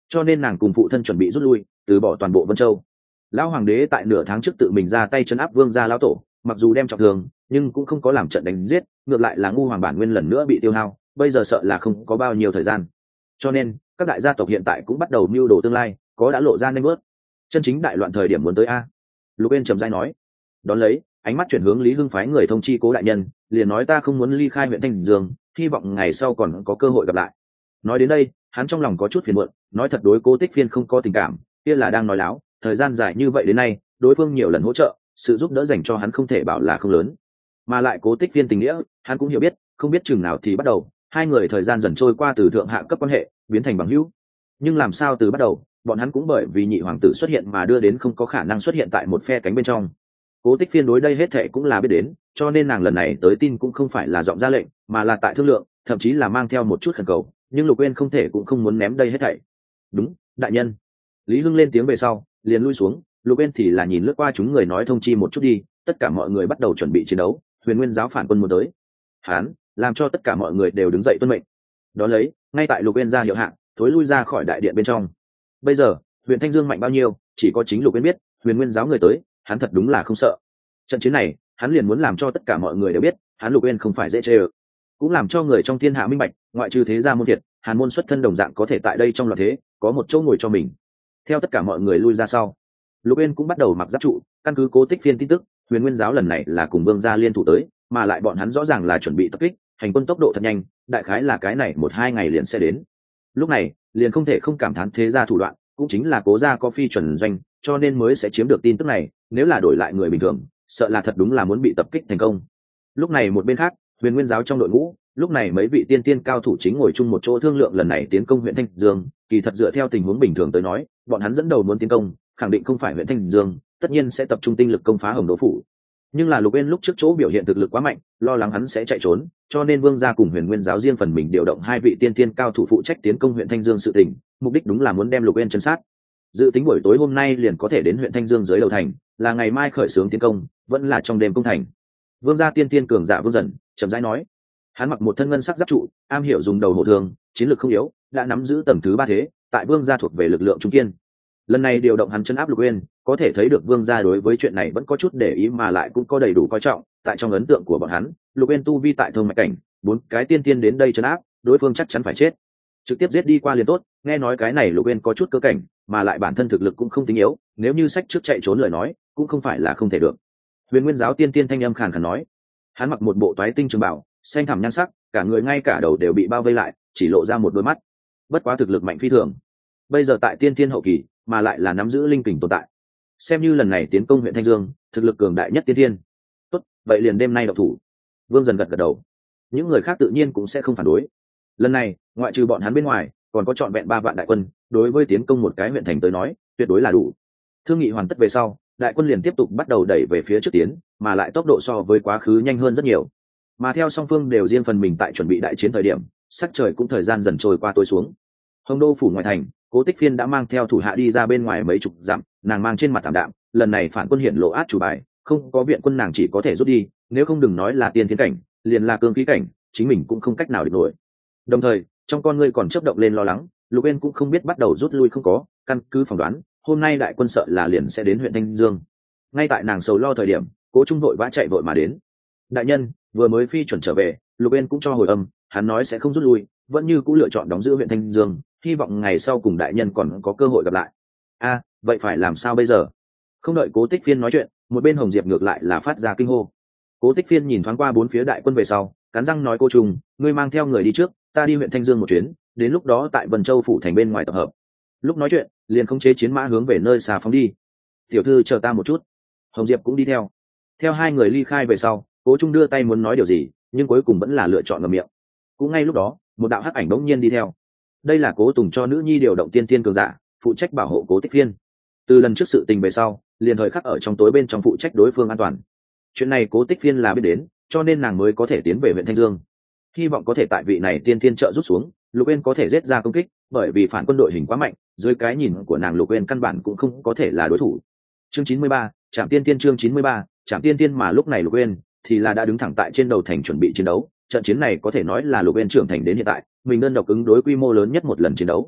cho nên nàng cùng phụ thân chuẩn bị rút lui, từ bỏ toàn bộ Vân Châu. Lão hoàng đế tại nửa tháng trước tự mình ra tay trấn áp Vương gia lão tổ, mặc dù đem trọng thương nhưng cũng không có làm trận đánh giết, ngược lại là ngu hoàng bản nguyên lần nữa bị tiêu hao, bây giờ sợ là không có bao nhiêu thời gian. Cho nên các đại gia tộc hiện tại cũng bắt đầu mưu đồ tương lai, có đã lộ ra nên bước. Chân chính đại loạn thời điểm muốn tới a. Lục Uyên trầm rãi nói. Đón lấy, ánh mắt chuyển hướng Lý Hưng phái người thông chi Cố đại nhân, liền nói ta không muốn ly khai huyện Thanh Dương, hy vọng ngày sau còn có cơ hội gặp lại. Nói đến đây, hắn trong lòng có chút phiền muộn, nói thật đối Cố Tích Phiên không có tình cảm, kia là đang nói láo, thời gian dài như vậy đến nay, đối phương nhiều lần hỗ trợ, sự giúp đỡ dành cho hắn không thể bảo là không lớn. Mà lại Cố Tích Phiên tình nghĩa, hắn cũng hiểu biết, không biết chừng nào thì bắt đầu, hai người thời gian dần trôi qua từ thượng hạ cấp quan hệ, biến thành bằng hữu. Nhưng làm sao từ bắt đầu, bọn hắn cũng bởi vì nhị hoàng tử xuất hiện mà đưa đến không có khả năng xuất hiện tại một phe cánh bên trong. Cố Tích Phiên đối đây hết thệ cũng là biết đến, cho nên nàng lần này tới tin cũng không phải là giọng ra lệnh, mà là tại thương lượng, thậm chí là mang theo một chút khẩn cầu, nhưng Lục Uyên không thể cũng không muốn ném đây hết thảy. Đúng, đại nhân. Lý Hưng lên tiếng về sau, liền lui xuống, Lục Uyên thì là nhìn lướt qua chúng người nói thông chi một chút đi, tất cả mọi người bắt đầu chuẩn bị chiến đấu, Huyền Nguyên giáo phản quân muốn tới. Hán, làm cho tất cả mọi người đều đứng dậy tuân mệnh. Đó lấy, ngay tại Lục Uyên ra hiệu hạn, thối lui ra khỏi đại điện bên trong. Bây giờ, huyện Thanh Dương mạnh bao nhiêu, chỉ có chính Lục Uyên biết, Huyền Nguyên giáo người tới, hắn thật đúng là không sợ. Trận chiến này, hắn liền muốn làm cho tất cả mọi người đều biết, hắn Lục Uyên không phải dễ chơi, cũng làm cho người trong thiên hạ minh bạch, ngoại trừ thế gia môn thiệt, Hàn môn xuất thân đồng dạng có thể tại đây trong loạt thế, có một chỗ ngồi cho mình. Theo tất cả mọi người lui ra sau, Lục Uyên cũng bắt đầu mặc giáp trụ, căn cứ Cố Tích Phiên tin tức, Huyền Nguyên giáo lần này là cùng Vương gia liên thủ tới, mà lại bọn hắn rõ ràng là chuẩn bị tập kích, hành quân tốc độ thật nhanh, đại khái là cái này 1-2 ngày liền sẽ đến. Lúc này, liền không thể không cảm thán thế gia thủ đoạn, cũng chính là Cố gia có phi chuẩn doanh, cho nên mới sẽ chiếm được tin tức này, nếu là đổi lại người bình thường, sợ là thật đúng là muốn bị tập kích thành công. Lúc này một bên khác, Huyền Nguyên giáo trong đội ngũ, lúc này mấy vị tiên tiên cao thủ chính ngồi chung một chỗ thương lượng lần này tiến công huyện Thanh Dương, kỳ thật dựa theo tình huống bình thường tới nói, bọn hắn dẫn đầu muốn tiến công, khẳng định không phải huyện Thanh Dương, tất nhiên sẽ tập trung tinh lực công phá Hồng Đô phủ. Nhưng là Lục Uyên lúc trước chỗ biểu hiện thực lực quá mạnh, lo lắng hắn sẽ chạy trốn, cho nên Vương gia cùng Huyền Nguyên giáo riêng phần mình điều động hai vị tiên tiên cao thủ phụ trách tiến công huyện Thanh Dương sự tình, mục đích đúng là muốn đem Lục Uyên trấn sát. Dự tính buổi tối hôm nay liền có thể đến huyện Thanh Dương dưới đầu thành, là ngày mai khởi xướng tiến công, vẫn là trong đêm công thành. Vương gia tiên tiên cường giả Vương Dần chậm rãi nói, hắn mặc một thân ngân sắc giáp trụ, am hiểu dùng đầu hộ thường, chiến lược không yếu, đã nắm giữ tầng thứ 3 thế, tại Vương gia thuộc về lực lượng trung kiên. Lần này điều động hắn trấn áp Lục Uyên, có thể thấy được Vương gia đối với chuyện này vẫn có chút để ý mà lại cũng có đầy đủ coi trọng, tại trong ấn tượng của bọn hắn, Lục Uyên tu vi tại thông mạch cảnh, 4 cái tiên tiên đến đây trấn áp, đối phương chắc chắn phải chết. Trực tiếp giết đi qua liền tốt, nghe nói cái này Lục Uyên có chút cơ cảnh, mà lại bản thân thực lực cũng không tính yếu, nếu như sách trước chạy trốn lời nói, cũng không phải là không thể được. Huyền Nguyên giáo tiên tiên thanh âm khàn khàn nói, hắn mặc một bộ toái tinh trường bào, xanh thẳm nhan sắc, cả người ngay cả đầu đều bị bao vây lại, chỉ lộ ra một đôi mắt. Bất quá thực lực mạnh phi thường. Bây giờ tại tiên tiên hậu kỳ, mà lại là nắm giữ linh kình tồn tại. Xem như lần này tiến công huyện Thanh Dương, thực lực cường đại nhất tiên tiên. Tốt, vậy liền đêm nay động thủ. Vương Dần gật gật đầu. Những người khác tự nhiên cũng sẽ không phản đối. Lần này, ngoại trừ bọn hắn bên ngoài, còn có trọn vẹn 3 vạn đại quân, đối với tiến công một cái huyện thành tới nói, tuyệt đối là đủ. Thương nghị hoàn tất về sau, đại quân liền tiếp tục bắt đầu đẩy về phía trước tiến, mà lại tốc độ so với quá khứ nhanh hơn rất nhiều. Mà theo song phương đều riêng phần mình tại chuẩn bị đại chiến thời điểm, sắc trời cũng thời gian dần trôi qua tối xuống. Hồng Đô phủ ngoại thành, Cố Tích Phiên đã mang theo thủ hạ đi ra bên ngoài mấy chục dặm, nàng mang trên mặt thảm đạm, lần này phản quân hiện lộ át chủ bài, không có viện quân nàng chỉ có thể rút đi, nếu không đừng nói là tiên thiên cảnh, liền là cương khí cảnh, chính mình cũng không cách nào địch nổi. Đồng thời, trong con ngươi còn chớp động lên lo lắng, Lục Uyên cũng không biết bắt đầu rút lui không có, căn cứ phỏng đoán, hôm nay đại quân sợ là liền sẽ đến huyện Thanh Dương. Ngay tại nàng sầu lo thời điểm, Cố Trung vội vã chạy vội mà đến. Đại nhân, vừa mới phi chuẩn trở về, Lục Uyên cũng cho hồi âm, hắn nói sẽ không rút lui, vẫn như cũ lựa chọn đóng giữ huyện Thanh Dương, hy vọng ngày sau cùng đại nhân còn có cơ hội gặp lại. A, vậy phải làm sao bây giờ? Không đợi Cố Tích Phiên nói chuyện, một bên Hồng Diệp ngược lại là phát ra kinh hô. Cố Tích Phiên nhìn thoáng qua bốn phía đại quân về sau, cắn răng nói, cô Trung, ngươi mang theo người đi trước, ta đi huyện Thanh Dương một chuyến, đến lúc đó tại Vân Châu phủ thành bên ngoài tập hợp. Lúc nói chuyện, liền khống chế chiến mã hướng về nơi xa phóng đi. Tiểu thư chờ ta một chút. Hồng Diệp cũng đi theo. Theo hai người ly khai về sau, Cố Trung đưa tay muốn nói điều gì, nhưng cuối cùng vẫn là lựa chọn ngậm miệng. Cũng ngay lúc đó, một đạo hắc ảnh bỗng nhiên đi theo. Đây là Cố Tùng cho nữ nhi điều động tiên tiên cường giả, phụ trách bảo hộ Cố Tích Phiên. Từ lần trước sự tình về sau, liền thời khắc ở trong tối bên trong phụ trách đối phương an toàn. Chuyện này Cố Tích Phiên là biết đến, cho nên nàng mới có thể tiến về huyện Thanh Dương. Hy vọng có thể tại vị này tiên tiên trợ rút xuống, Lục Uyên có thể giết ra công kích, bởi vì phản quân đội hình quá mạnh, dưới cái nhìn của nàng Lục Uyên căn bản cũng không có thể là đối thủ. Chương 93, Trạm Tiên Tiên chương 93, Trạm Tiên Tiên mà lúc này Lục Uyên thì là đã đứng thẳng tại trên đầu thành chuẩn bị chiến đấu. Trận chiến này có thể nói là Lục Uyên trưởng thành đến hiện tại, mình đơn độc ứng đối quy mô lớn nhất một lần chiến đấu.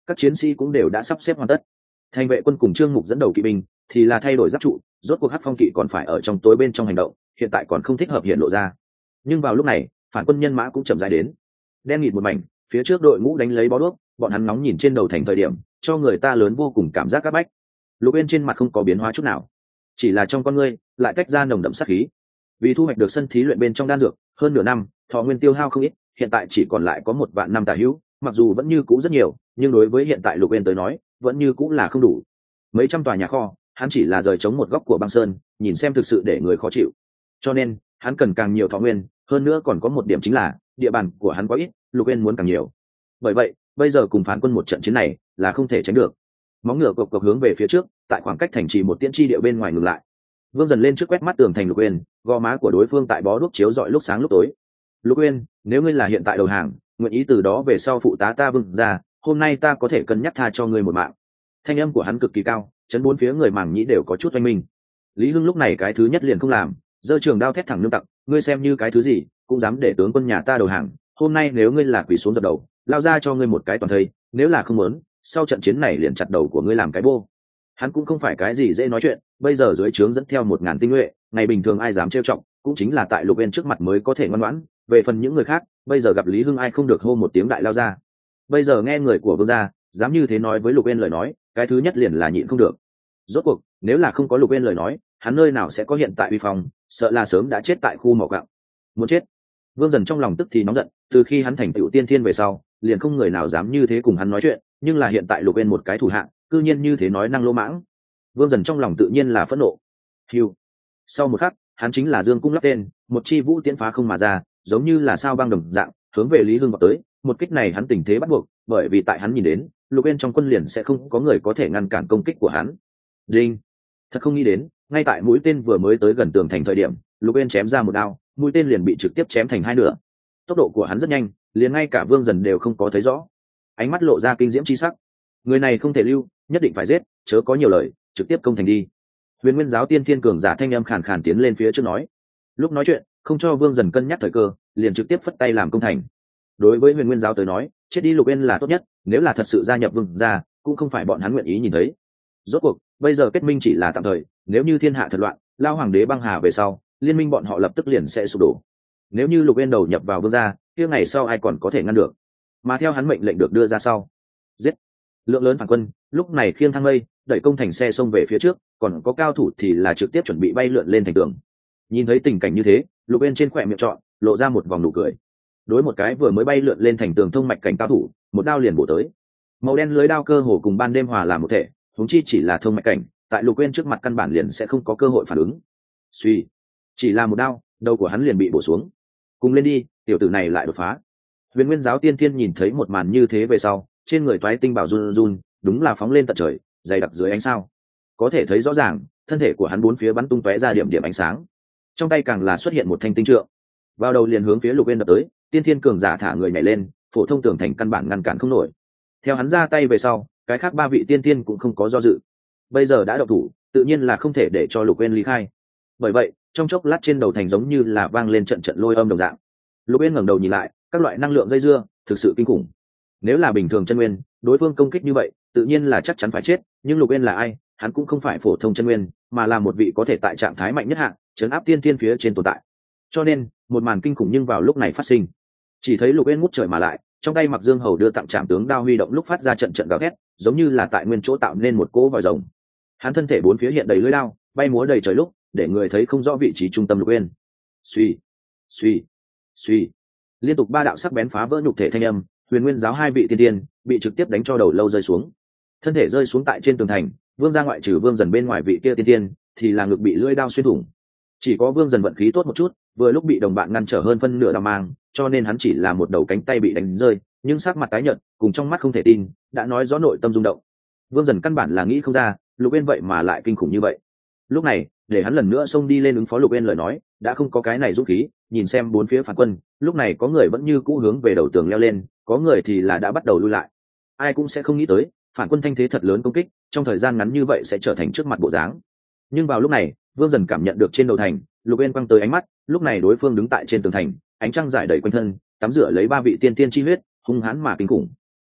các chiến sĩ cũng đều đã sắp xếp hoàn tất. Thành vệ quân cùng Trương Mục dẫn đầu kỵ binh thì là thay đổi giáp trụ, rốt cuộc Hắc Phong kỵ còn phải ở trong tối bên trong hành động, hiện tại còn không thích hợp hiện lộ ra. Nhưng vào lúc này, phản quân nhân mã cũng chậm rãi đến. Đen nghịt một mảnh, phía trước đội ngũ đánh lấy bó đuốc, bọn hắn nóng nhìn trên đầu thành thời điểm, cho người ta lớn vô cùng cảm giác áp bách. Lục Uyên trên mặt không có biến hóa chút nào, chỉ là trong con ngươi lại tách ra nồng đậm sát khí. Vì thu hoạch được sân thí luyện bên trong đan dược, hơn nửa năm, thọ nguyên tiêu hao không ít, hiện tại chỉ còn lại có 1 vạn năm tà hữu, mặc dù vẫn như cũ rất nhiều, nhưng đối với hiện tại Lục Uyên tới nói, vẫn như cũ là không đủ. Mấy trăm tòa nhà kho, hắn chỉ là rời chống một góc của băng sơn, nhìn xem thực sự để người khó chịu. Cho nên, hắn cần càng nhiều thọ nguyên, hơn nữa còn có một điểm chính là, địa bàn của hắn quá ít, Lục Uyên muốn càng nhiều. Bởi vậy, bây giờ cùng phán quân một trận chiến này là không thể tránh được. Móng ngựa cộc cộc hướng về phía trước, tại khoảng cách thành trì một tiễn chi địa bên ngoài ngừng lại. Vương dần lên trước quét mắt tường thành Lục Uyên, gò má của đối phương tại bó đuốc chiếu rọi lúc sáng lúc tối. Lục Uyên, nếu ngươi là hiện tại đầu hàng, nguyện ý từ đó về sau phụ tá ta Vương ra, hôm nay ta có thể cân nhắc tha cho ngươi một mạng. Thanh âm của hắn cực kỳ cao, chấn bốn phía người màng nhĩ đều có chút oanh minh. Lý Hưng lúc này cái thứ nhất liền không làm, giơ trường đao thét thẳng nương tặc, ngươi xem như cái thứ gì, cũng dám để tướng quân nhà ta đầu hàng. Hôm nay nếu ngươi là quỳ xuống dập đầu, lao ra cho ngươi một cái toàn thây, nếu là không muốn, sau trận chiến này liền chặt đầu của ngươi làm cái bô. Hắn cũng không phải cái gì dễ nói chuyện, bây giờ dưới trướng dẫn theo 1000 tinh nhuệ, ngày bình thường ai dám trêu chọc, cũng chính là tại Lục Uyên trước mặt mới có thể ngoan ngoãn. Về phần những người khác, bây giờ gặp Lý Hưng ai không được hô một tiếng đại lao ra. Bây giờ nghe người của Vương gia dám như thế nói với Lục Uyên lời nói, cái thứ nhất liền là nhịn không được. Rốt cuộc, nếu là không có Lục Uyên lời nói, hắn nơi nào sẽ có hiện tại uy phong, sợ là sớm đã chết tại khu mỏ gạo. Muốn chết. Vương dần trong lòng tức thì nóng giận, từ khi hắn thành tựu tiên thiên về sau, liền không người nào dám như thế cùng hắn nói chuyện, nhưng là hiện tại Lục Uyên một cái thủ hạng, cư nhiên như thế nói năng lỗ mãng. Vương dần trong lòng tự nhiên là phẫn nộ. Hưu. Sau một khắc, hắn chính là dương cung lắp tên, một chi vũ tiễn phá không mà ra, giống như là sao băng đồng dạng, hướng về Lý Hưng vọt tới. Một kích này hắn tình thế bắt buộc, bởi vì tại hắn nhìn đến, Lục Uyên trong quân liền sẽ không có người có thể ngăn cản công kích của hắn. Đinh. Thật không nghĩ đến, ngay tại mũi tên vừa mới tới gần tường thành thời điểm, Lục Uyên chém ra một đao, mũi tên liền bị trực tiếp chém thành hai nửa. Tốc độ của hắn rất nhanh, liền ngay cả Vương dần đều không có thấy rõ. Ánh mắt lộ ra kinh diễm chi sắc. Người này không thể lưu, nhất định phải giết, chớ có nhiều lời, trực tiếp công thành đi. Huyền Nguyên giáo tiên thiên cường giả thanh âm khàn khàn tiến lên phía trước nói. Lúc nói chuyện, không cho Vương dần cân nhắc thời cơ, liền trực tiếp phất tay làm công thành. Đối với Huyền Nguyên giáo tới nói, chết đi Lục Uyên là tốt nhất, nếu là thật sự gia nhập Vương gia, cũng không phải bọn hắn nguyện ý nhìn thấy. Rốt cuộc, bây giờ kết minh chỉ là tạm thời, nếu như thiên hạ thật loạn, lao hoàng đế băng hà về sau, liên minh bọn họ lập tức liền sẽ sụp đổ. Nếu như Lục Uyên đầu nhập vào Vương gia, kia ngày sau ai còn có thể ngăn được? Mà theo hắn mệnh lệnh được đưa ra sau, giết. Lượng lớn phản quân, lúc này khiêng thang mây, đẩy công thành xe xông về phía trước, còn có cao thủ thì là trực tiếp chuẩn bị bay lượn lên thành tường. Nhìn thấy tình cảnh như thế, Lục Uyên trên khóe miệng trọn lộ ra một vòng nụ cười. Đối một cái vừa mới bay lượn lên thành tường thông mạch cảnh cao thủ, một đao liền bổ tới. Màu đen lưới đao cơ hồ cùng ban đêm hòa làm một thể, huống chi chỉ là thông mạch cảnh, tại Lục Uyên trước mặt căn bản liền sẽ không có cơ hội phản ứng. Suy, chỉ là một đao, đầu của hắn liền bị bổ xuống. Cùng lên đi, tiểu tử này lại đột phá. Huyền Nguyên giáo tiên thiên nhìn thấy một màn như thế về sau, trên người toái tinh bảo run run, đúng là phóng lên tận trời, dày đặc dưới ánh sao. Có thể thấy rõ ràng, thân thể của hắn bốn phía bắn tung tóe ra điểm điểm ánh sáng. Trong tay càng là xuất hiện một thanh tinh trượng, vào đầu liền hướng phía Lục Uyên đập tới. Tiên thiên cường giả thả người nhảy lên, phổ thông tường thành căn bản ngăn cản không nổi. Theo hắn ra tay về sau, cái khác ba vị tiên thiên cũng không có do dự. Bây giờ đã động thủ, tự nhiên là không thể để cho Lục Uyên ly khai. Bởi vậy, trong chốc lát trên đầu thành giống như là vang lên trận trận lôi âm đồng dạng. Lục Uyên ngẩng đầu nhìn lại, các loại năng lượng dây dưa, thực sự kinh khủng. Nếu là bình thường chân nguyên, đối phương công kích như vậy, tự nhiên là chắc chắn phải chết, nhưng Lục Uyên là ai? Hắn cũng không phải phổ thông chân nguyên, mà là một vị có thể tại trạng thái mạnh nhất hạng, trấn áp tiên thiên phía trên tồn tại. Cho nên, một màn kinh khủng nhưng vào lúc này phát sinh. Chỉ thấy Lục Uyên ngút trời mà lại, trong tay Mặc Dương Hầu đưa tặng trảm tướng đao huy động lúc phát ra trận trận gào thét, giống như là tại nguyên chỗ tạo nên một cỗ vòi rồng. Hắn thân thể bốn phía hiện đầy lưỡi đao, bay múa đầy trời lúc, để người thấy không rõ vị trí trung tâm Lục Uyên. Suy, suy, suy, liên tục ba đạo sắc bén phá vỡ nhục thể thanh âm, Huyền Nguyên giáo hai vị tiên tiên bị trực tiếp đánh cho đầu lâu rơi xuống, thân thể rơi xuống tại trên tường thành. Vương gia ngoại trừ Vương dần bên ngoài vị kia tiên tiên, thì là ngực bị lưỡi đao xuyên thủng. Chỉ có Vương dần vận khí tốt một chút, vừa lúc bị đồng bạn ngăn trở hơn phân nửa đao mang, cho nên hắn chỉ là một đầu cánh tay bị đánh rơi, nhưng sắc mặt tái nhợt, cùng trong mắt không thể tin, đã nói rõ nội tâm rung động. Vương dần căn bản là nghĩ không ra, Lục Uyên vậy mà lại kinh khủng như vậy. Lúc này, để hắn lần nữa xông đi lên ứng phó Lục Uyên lời nói, đã không có cái này dũng khí. Nhìn xem bốn phía phản quân, lúc này có người vẫn như cũ hướng về đầu tường leo lên, có người thì là đã bắt đầu lui lại. Ai cũng sẽ không nghĩ tới, phản quân thanh thế thật lớn công kích, trong thời gian ngắn như vậy sẽ trở thành trước mặt bộ dáng. Nhưng vào lúc này, Vương dần cảm nhận được trên đầu thành, Lục Uyên quăng tới ánh mắt, lúc này đối phương đứng tại trên tường thành, ánh trăng rải đầy quanh thân, tắm rửa lấy ba vị tiên tiên chi huyết, hung hãn mà kinh khủng.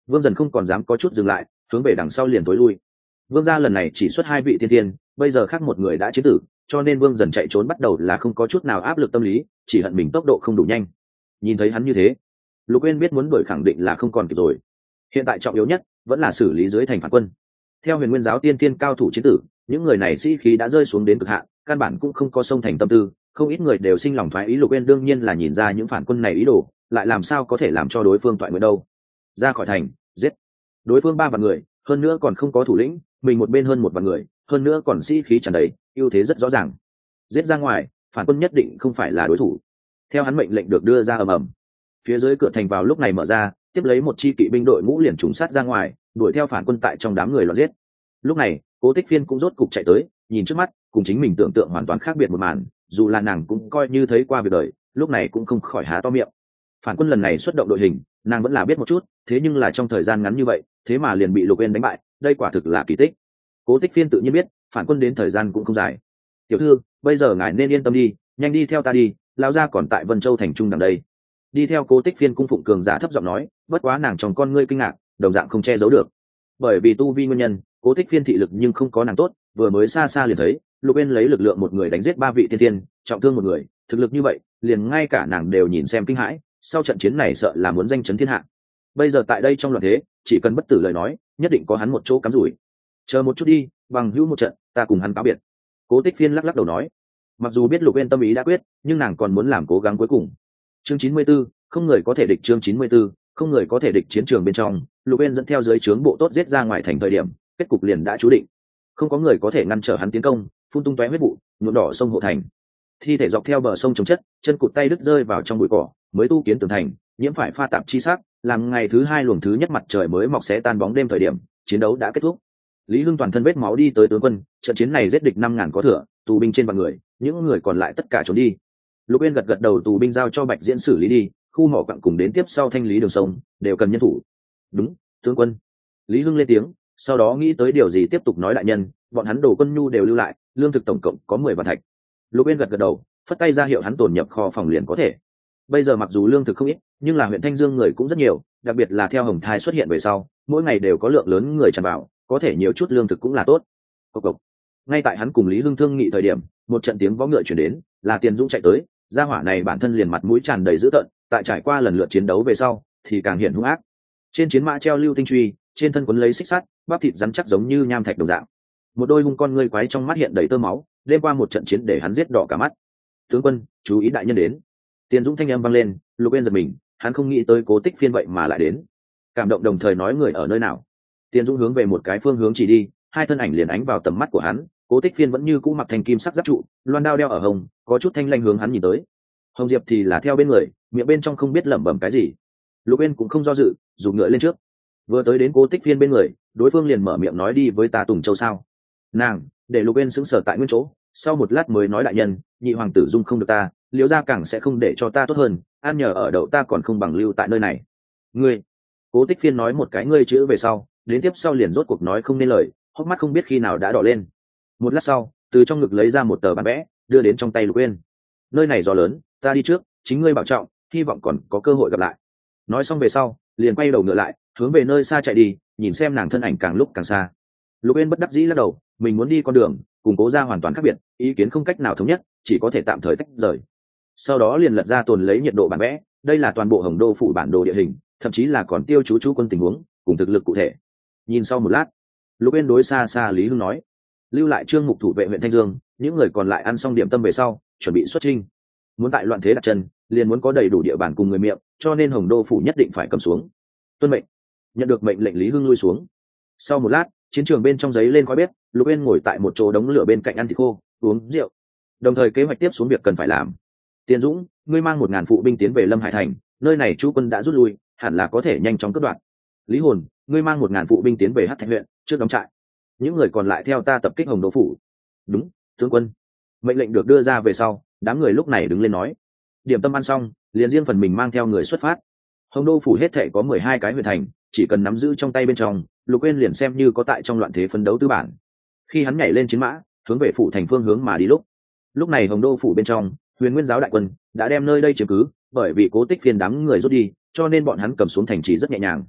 Vương Dần không còn dám có chút dừng lại, hướng về đằng sau liền tối lui. Vương gia lần này chỉ xuất 2 vị tiên tiên, bây giờ khác một người đã chiến tử, cho nên Vương Dần chạy trốn bắt đầu là không có chút nào áp lực tâm lý, chỉ hận mình tốc độ không đủ nhanh. Nhìn thấy hắn như thế, Lục Uyên biết muốn đuổi khẳng định là không còn kịp rồi. Hiện tại trọng yếu nhất vẫn là xử lý dưới thành phản quân. Theo Huyền Nguyên giáo tiên tiên cao thủ chiến tử, những người này sĩ khí đã rơi xuống đến cực hạn, căn bản cũng không có xông thành tâm tư, không ít người đều sinh lòng thoái ý. Lục Uyên đương nhiên là nhìn ra những phản quân này ý đồ, lại làm sao có thể làm cho đối phương toại nguyện đâu. Ra khỏi thành, giết. Đối phương 3 vạn người, hơn nữa còn không có thủ lĩnh, mình một bên hơn 1 vạn người, hơn nữa còn sĩ khí tràn đầy, ưu thế rất rõ ràng. Giết ra ngoài, phản quân nhất định không phải là đối thủ. Theo hắn mệnh lệnh được đưa ra ầm ầm, phía dưới cửa thành vào lúc này mở ra, tiếp lấy một chi kỵ binh đội ngũ liền trùng sát ra ngoài, đuổi theo phản quân tại trong đám người loạn giết. Lúc này Cố Tích Phiên cũng rốt cục chạy tới, nhìn trước mắt cùng chính mình tưởng tượng hoàn toàn khác biệt một màn, dù là nàng cũng coi như thấy qua việc đời, lúc này cũng không khỏi há to miệng. Phản quân lần này xuất động đội hình, nàng vẫn là biết một chút, thế nhưng là trong thời gian ngắn như vậy, thế mà liền bị Lục Uyên đánh bại, đây quả thực là kỳ tích. Cố Tích Phiên tự nhiên biết, phản quân đến thời gian cũng không dài. "Tiểu thư, bây giờ ngài nên yên tâm đi, nhanh đi theo ta đi, lão gia còn tại Vân Châu thành trung đằng đây." Đi theo Cố Tích Phiên cung phụng cường giả thấp giọng nói, bất quá nàng trong con ngươi kinh ngạc, đồng dạng không che giấu được. Bởi vì tu vi nguyên nhân, Cố Tích Phiên thị lực nhưng không có nàng tốt, vừa mới xa xa liền thấy Lục Uyên lấy lực lượng một người đánh giết 3 vị tiên tiên, trọng thương một người, thực lực như vậy, liền ngay cả nàng đều nhìn xem kinh hãi, sau trận chiến này sợ là muốn danh chấn thiên hạ. Bây giờ tại đây trong loạn thế, chỉ cần bất tử lời nói, nhất định có hắn một chỗ cắm rủi. Chờ một chút đi, bằng hữu một trận, ta cùng hắn cáo biệt. Cố Tích Phiên lắc lắc đầu nói, mặc dù biết Lục Uyên tâm ý đã quyết, nhưng nàng còn muốn làm cố gắng cuối cùng. Chương 94, không người có thể địch. Chương 94, không người có thể địch. Chiến trường bên trong, Lục Uyên dẫn theo dưới trướng bộ tốt giết ra ngoài thành thời điểm, kết cục liền đã chú định. Không có người có thể ngăn trở hắn tiến công, phun tung tóe huyết vụ, nhuộm đỏ sông hộ thành. Thi thể dọc theo bờ sông chống chất, chân cụt tay đứt rơi vào trong bụi cỏ, mới tu kiến tường thành, nhiễm phải pha tạp chi sắc, làm ngày thứ 2 luồng thứ nhất mặt trời mới mọc sẽ tan bóng đêm thời điểm, chiến đấu đã kết thúc. Lý Hưng toàn thân vết máu đi tới tướng quân, trận chiến này giết địch 5.000 có thừa, tù binh trên vạn người, những người còn lại tất cả trốn đi. Lục Uyên gật gật đầu, tù binh giao cho Bạch Diễn xử lý đi, khu mỏ quặng cùng đến tiếp sau thanh lý đường sông, đều cần nhân thủ. Đúng, tướng quân. Lý Hưng lên tiếng, sau đó nghĩ tới điều gì tiếp tục nói, đại nhân, bọn hắn đồ quân nhu đều lưu lại, lương thực tổng cộng có 10 vạn thạch. Lục Uyên gật gật đầu, phất tay ra hiệu hắn tổn nhập kho phòng liền có thể. Bây giờ mặc dù lương thực không ít, nhưng là huyện Thanh Dương người cũng rất nhiều, đặc biệt là theo Hồng Thai xuất hiện về sau, mỗi ngày đều có lượng lớn người tràn vào, có thể nhiều chút lương thực cũng là tốt. Cộc cộc. Ngay tại hắn cùng Lý Hưng thương nghị thời điểm, một trận tiếng vó ngựa truyền đến, là Tiền Dũng chạy tới. Gia hỏa này bản thân liền mặt mũi tràn đầy dữ tợn, tại trải qua lần lượt chiến đấu về sau, thì càng hiện hung ác. Trên chiến mã treo lưu tinh truy, trên thân quấn lấy xích sắt, bắp thịt rắn chắc giống như nham thạch đồng dạng. Một đôi hung con ngươi quái trong mắt hiện đầy tơ máu, đêm qua một trận chiến để hắn giết đỏ cả mắt. Tướng quân, chú ý đại nhân đến. Tiền Dũng thanh âm vang lên, Lục Uyên giật mình, hắn không nghĩ tới Cố Tích Phiên vậy mà lại đến. Cảm động đồng thời nói, người ở nơi nào? Tiền Dũng hướng về một cái phương hướng chỉ đi, hai thân ảnh liền ánh vào tầm mắt của hắn. Cố Tích Phiên vẫn như cũ mặc thành kim sắc giáp trụ, loan đao đeo ở hông, có chút thanh lanh hướng hắn nhìn tới. Hồng Diệp thì là theo bên người, miệng bên trong không biết lẩm bẩm cái gì. Lục Uyên cũng không do dự, dùng ngựa lên trước. Vừa tới đến Cố Tích Phiên bên người, đối phương liền mở miệng nói, đi với ta Tùng Châu sao? Nàng để Lục Uyên sững sờ tại nguyên chỗ, sau một lát mới nói, đại nhân, nhị hoàng tử dung không được ta, Liễu gia càng sẽ không để cho ta tốt hơn, an nhờ ở đậu ta còn không bằng lưu tại nơi này. Ngươi. Cố Tích Phiên nói một cái ngươi chữ về sau, đến tiếp sau liền rốt cuộc nói không nên lời, hốc mắt không biết khi nào đã đỏ lên. Một lát sau, từ trong ngực lấy ra một tờ bản vẽ, đưa đến trong tay Lục Uyên. Nơi này gió lớn, ta đi trước, chính ngươi bảo trọng, hy vọng còn có cơ hội gặp lại. Nói xong về sau, liền quay đầu ngựa lại, hướng về nơi xa chạy đi, nhìn xem nàng thân ảnh càng lúc càng xa. Lục Uyên bất đắc dĩ lắc đầu, mình muốn đi con đường cùng Cố gia hoàn toàn khác biệt, ý kiến không cách nào thống nhất, chỉ có thể tạm thời tách rời. Sau đó liền lật ra tồn lấy nhiệt độ bản vẽ, đây là toàn bộ Hồng Đô phủ bản đồ địa hình, thậm chí là còn tiêu chú quân tình huống cùng thực lực cụ thể. Nhìn sau một lát, Lục Uyên đối xa xa Lý Hưng nói, lưu lại Trương Mục thủ vệ huyện Thanh Dương, những người còn lại ăn xong điểm tâm về sau, chuẩn bị xuất chinh. Muốn tại loạn thế đặt chân, liền muốn có đầy đủ địa bàn cùng người miệng, cho nên Hồng Đô phủ nhất định phải cầm xuống. Tuân mệnh. Nhận được mệnh lệnh, Lý Hưng lui xuống. Sau một lát, chiến trường bên trong giấy lên khói bếp, Lục Uyên ngồi tại một chỗ đống lửa bên cạnh ăn thịt khô, uống rượu. Đồng thời kế hoạch tiếp xuống việc cần phải làm. Tiền Dũng, ngươi mang 1.000 phụ binh tiến về Lâm Hải thành, nơi này chú quân đã rút lui, hẳn là có thể nhanh chóng cắt đoạn. Lý Hồn, ngươi mang 1.000 phụ binh tiến về Hắc Thạch huyện, trước đóng trại. Những người còn lại theo ta tập kích Hồng Đô phủ. Đúng, tướng quân. Mệnh lệnh được đưa ra về sau, đám người lúc này đứng lên nói. Điểm tâm ăn xong, liền riêng phần mình mang theo người xuất phát. Hồng Đô phủ hết thảy có 12 cái huyện thành, chỉ cần nắm giữ trong tay bên trong, Lục Uyên liền xem như có tại trong loạn thế phấn đấu tư bản. Khi hắn nhảy lên chiến mã, hướng về phủ thành phương hướng mà đi lúc này Hồng Đô phủ bên trong, Huyền Nguyên giáo đại quân đã đem nơi đây chiếm cứ, bởi vì Cố Tích Phiên đám người rút đi, cho nên bọn hắn cầm xuống thành trì rất nhẹ nhàng.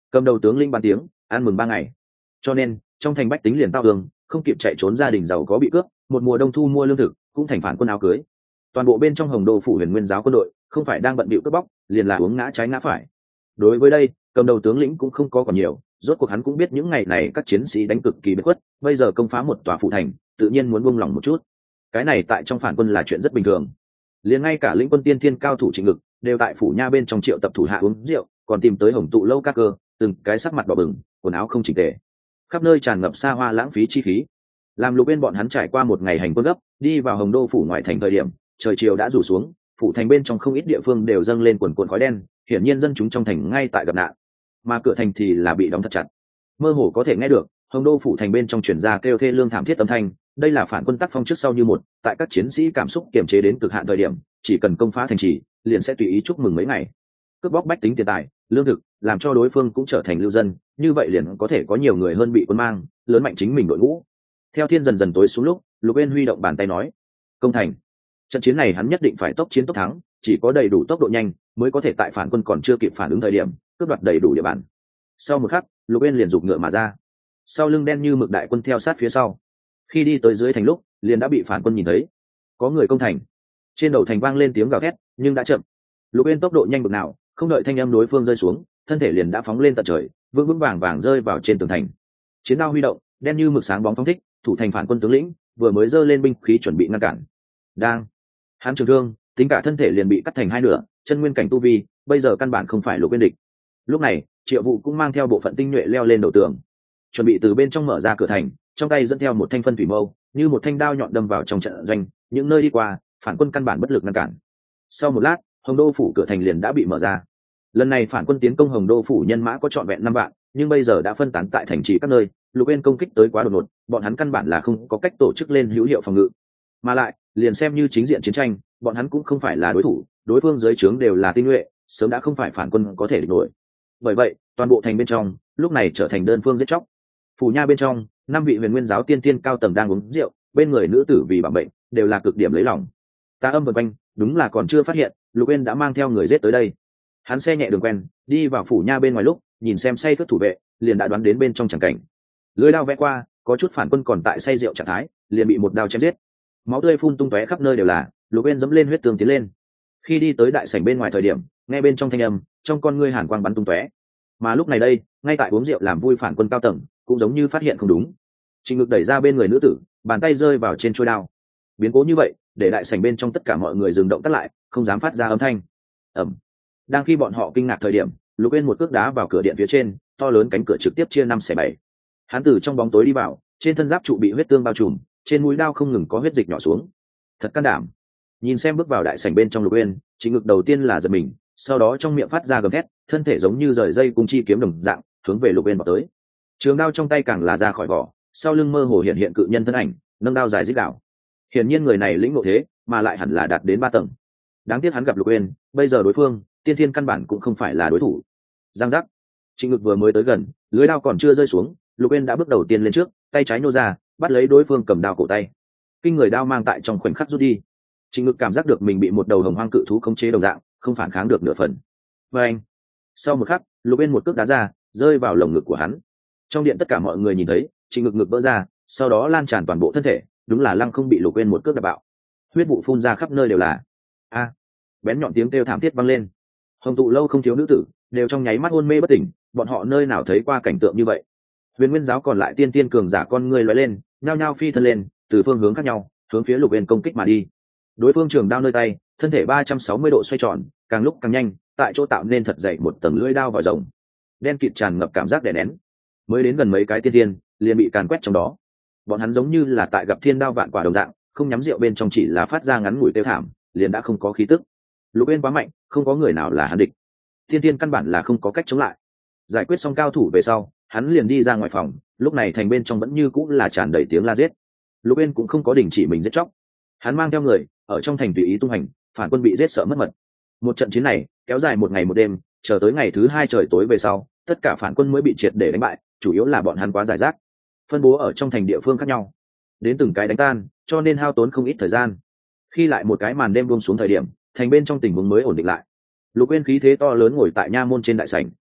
Cầm đầu tướng lĩnh bàn tiếng ăn mừng 3 ngày, cho nên trong thành bách tính liền tao tường, không kịp chạy trốn, gia đình giàu có bị cướp, một mùa đông thu mua lương thực cũng thành phản quân áo cưới. Toàn bộ bên trong Hồng Đô phủ Huyền Nguyên giáo quân đội không phải đang bận bịu cướp bóc, liền là uống ngã trái ngã phải. Đối với đây, cầm đầu tướng lĩnh cũng không có còn nhiều, rốt cuộc hắn cũng biết những ngày này các chiến sĩ đánh cực kỳ bất khuất, bây giờ công phá một tòa phủ thành, tự nhiên muốn buông lòng một chút. Cái này tại trong phản quân là chuyện rất bình thường. Liền ngay cả lĩnh quân tiên thiên cao thủ Trịnh Ngực đều tại phủ nha bên trong triệu tập thủ hạ uống rượu, còn tìm tới Hồng Tụ lâu các cơ, từng cái sắc mặt đỏ bừng, quần áo không chỉnh tề, khắp nơi tràn ngập xa hoa lãng phí chi khí. Làm Lục Bên bọn hắn trải qua một ngày hành quân gấp, đi vào Hồng Đô phủ ngoại thành thời điểm, trời chiều đã rủ xuống, phủ thành bên trong không ít địa phương đều dâng lên quần quần khói đen, hiển nhiên dân chúng trong thành ngay tại gặp nạn, mà cửa thành thì là bị đóng thật chặt. Mơ hồ có thể nghe được Hồng Đô phủ thành bên trong truyền ra kêu thê lương thảm thiết âm thanh, đây là phản quân tác phong trước sau như một, tại các chiến sĩ cảm xúc kiềm chế đến cực hạn thời điểm, chỉ cần công phá thành trì, liền sẽ tùy ý chúc mừng mấy ngày, cướp bóc bách tính tiền tài, lương thực, làm cho đối phương cũng trở thành lưu dân, như vậy liền có thể có nhiều người hơn bị quân mang, lớn mạnh chính mình đội ngũ. Theo thiên dần dần tối xuống lúc, Lục Bên huy động bàn tay nói: công thành. Trận chiến này hắn nhất định phải tốc chiến tốc thắng, chỉ có đầy đủ tốc độ nhanh mới có thể tại phản quân còn chưa kịp phản ứng thời điểm cướp đoạt đầy đủ địa bàn. Sau một khắc, Lục Bên liền giục ngựa mà ra, sau lưng đen như mực đại quân theo sát phía sau. Khi đi tới dưới thành lúc, liền đã bị phản quân nhìn thấy, có người công thành. Trên đầu thành vang lên tiếng gào thét, nhưng đã chậm. Lục Bên tốc độ nhanh bực nào, không đợi thanh âm đối phương rơi xuống, thân thể liền đã phóng lên tận trời, vững vững vàng vàng rơi vào trên tường thành. Chiến đao huy động, đen như mực sáng bóng phóng thích, thủ thành phản quân tướng lĩnh vừa mới giơ lên binh khí chuẩn bị ngăn cản, đang hắn trường thương, tính cả thân thể liền bị cắt thành hai nửa, chân nguyên cảnh tu vi bây giờ căn bản không phải Lục Bên địch. Lúc này Triệu Vụ cũng mang theo bộ phận tinh nhuệ leo lên đầu tường, chuẩn bị từ bên trong mở ra cửa thành, trong tay dẫn theo một thanh phân thủy mâu, như một thanh đao nhọn đâm vào trong trận doanh, những nơi đi qua phản quân căn bản bất lực ngăn cản. Sau một lát, Hồng Đô phủ cửa thành liền đã bị mở ra. Lần này phản quân tiến công Hồng Đô phủ nhân mã có trọn vẹn 5 vạn, nhưng bây giờ đã phân tán tại thành trì các nơi, Lục Bên công kích tới quá đột ngột, bọn hắn căn bản là không có cách tổ chức lên hữu hiệu phòng ngự. Mà lại, liền xem như chính diện chiến tranh, bọn hắn cũng không phải là đối thủ, đối phương dưới trướng đều là tinh nhuệ, sớm đã không phải phản quân có thể địch nổi. Bởi vậy, toàn bộ thành bên trong lúc này trở thành đơn phương giết chóc. Phủ nha bên trong, 5 vị Huyền Nguyên giáo tiên tiên cao tầng đang uống rượu, bên người nữ tử vì bảo bệnh đều là cực điểm lấy lòng. Ta âm vần quanh, đúng là còn chưa phát hiện Lục Bên đã mang theo người giết tới đây. Hắn xe nhẹ đường quen đi vào phủ nha bên ngoài lúc, nhìn xem say khướt thủ vệ, liền đã đoán đến bên trong chẳng cảnh. Lưỡi đao vẽ qua, có chút phản quân còn tại say rượu trạng thái, liền bị một đao chém giết. Máu tươi phun tung tóe khắp nơi đều là. Lục Bên dẫm lên huyết tường tiến lên. Khi đi tới đại sảnh bên ngoài thời điểm, nghe bên trong thanh âm, trong con ngươi hàn quang bắn tung tóe. Mà lúc này đây, ngay tại uống rượu làm vui phản quân cao tầng cũng giống như phát hiện không đúng. Trịnh Ngực đẩy ra bên người nữ tử, bàn tay rơi vào trên chuôi đao. Biến cố như vậy, để đại sảnh bên trong tất cả mọi người dừng động tác lại, không dám phát ra âm thanh. Ầm. Đang khi bọn họ kinh ngạc thời điểm, Lục Bên một cước đá vào cửa điện phía trên, to lớn cánh cửa trực tiếp chia 5/7. Hắn từ trong bóng tối đi vào, trên thân giáp trụ bị huyết tương bao trùm, trên mũi đao không ngừng có huyết dịch nhỏ xuống. Thật can đảm. Nhìn xem bước vào đại sảnh bên trong Lục Bên, Trịnh Ngực đầu tiên là giật mình, sau đó trong miệng phát ra gầm thét, thân thể giống như rời dây cung chi kiếm đồng dạng, hướng về Lục Bên vọt tới. Trường đao trong tay càng là ra khỏi vỏ, sau lưng mơ hồ hiện hiện cự nhân thân ảnh, nâng đao dài rít đảo. Hiển nhiên người này lĩnh ngộ thế, mà lại hẳn là đạt đến 3 tầng. Đáng tiếc hắn gặp Lục Bên, bây giờ đối phương, tiên thiên căn bản cũng không phải là đối thủ. Giang giác. Trịnh Ngực vừa mới tới gần, lưới đao còn chưa rơi xuống, Lục Bên đã bước đầu tiên lên trước, tay trái nô ra, bắt lấy đối phương cầm đao cổ tay. Kinh người đao mang tại trong khoảnh khắc rút đi. Trịnh Ngực cảm giác được mình bị một đầu hồng hoang cự thú khống chế đồng dạng, không phản kháng được nửa phần. Và anh. Sau một khắc, Lục Bên một cước đá ra, rơi vào lồng ngực của hắn. Trong điện tất cả mọi người nhìn thấy, Trịnh Ngực ngực vỡ ra, sau đó lan tràn toàn bộ thân thể, đúng là lăng không bị Lục Bên một cước đập bạo. Huyết vụ phun ra khắp nơi đều là. A. Bén nhọn tiếng kêu thảm thiết vang lên. Hồng Tụ lâu không thiếu nữ tử, đều trong nháy mắt hôn mê bất tỉnh, bọn họ nơi nào thấy qua cảnh tượng như vậy. Huyền Nguyên giáo còn lại tiên tiên cường giả con người lóe lên, nhao nhao phi thân lên, từ phương hướng khác nhau, hướng phía Lục Bên công kích mà đi. Đối phương trường đao nơi tay, thân thể 360 độ xoay tròn, càng lúc càng nhanh, tại chỗ tạo nên thật dày một tầng lưỡi đao vòi rồng. Đen kịt tràn ngập cảm giác đè nén. Mới đến gần mấy cái tiên tiên, liền bị càn quét trong đó. Bọn hắn giống như là tại gặp thiên đao vạn quả đồng dạng, không nhắm rượu bên trong chỉ là phát ra ngắn ngủi tiêu thảm, liền đã không có khí tức. Lục Bên quá mạnh, không có người nào là hắn địch. Tiên tiên căn bản là không có cách chống lại. Giải quyết xong cao thủ về sau, hắn liền đi ra ngoài phòng, lúc này thành bên trong vẫn như cũng là tràn đầy tiếng la giết. Lục Bên cũng không có đình chỉ mình giết chóc, hắn mang theo người ở trong thành tùy ý tung hành, phản quân bị giết sợ mất mật. Một trận chiến này kéo dài một ngày một đêm, chờ tới ngày thứ 2 trời tối về sau, tất cả phản quân mới bị triệt để đánh bại, chủ yếu là bọn hắn quá giải rác, phân bố ở trong thành địa phương khác nhau, đến từng cái đánh tan, cho nên hao tốn không ít thời gian. Khi lại một cái màn đêm buông xuống thời điểm, thành bên trong tình huống mới ổn định lại. Lục Bên khí thế to lớn ngồi tại nha môn trên đại sảnh.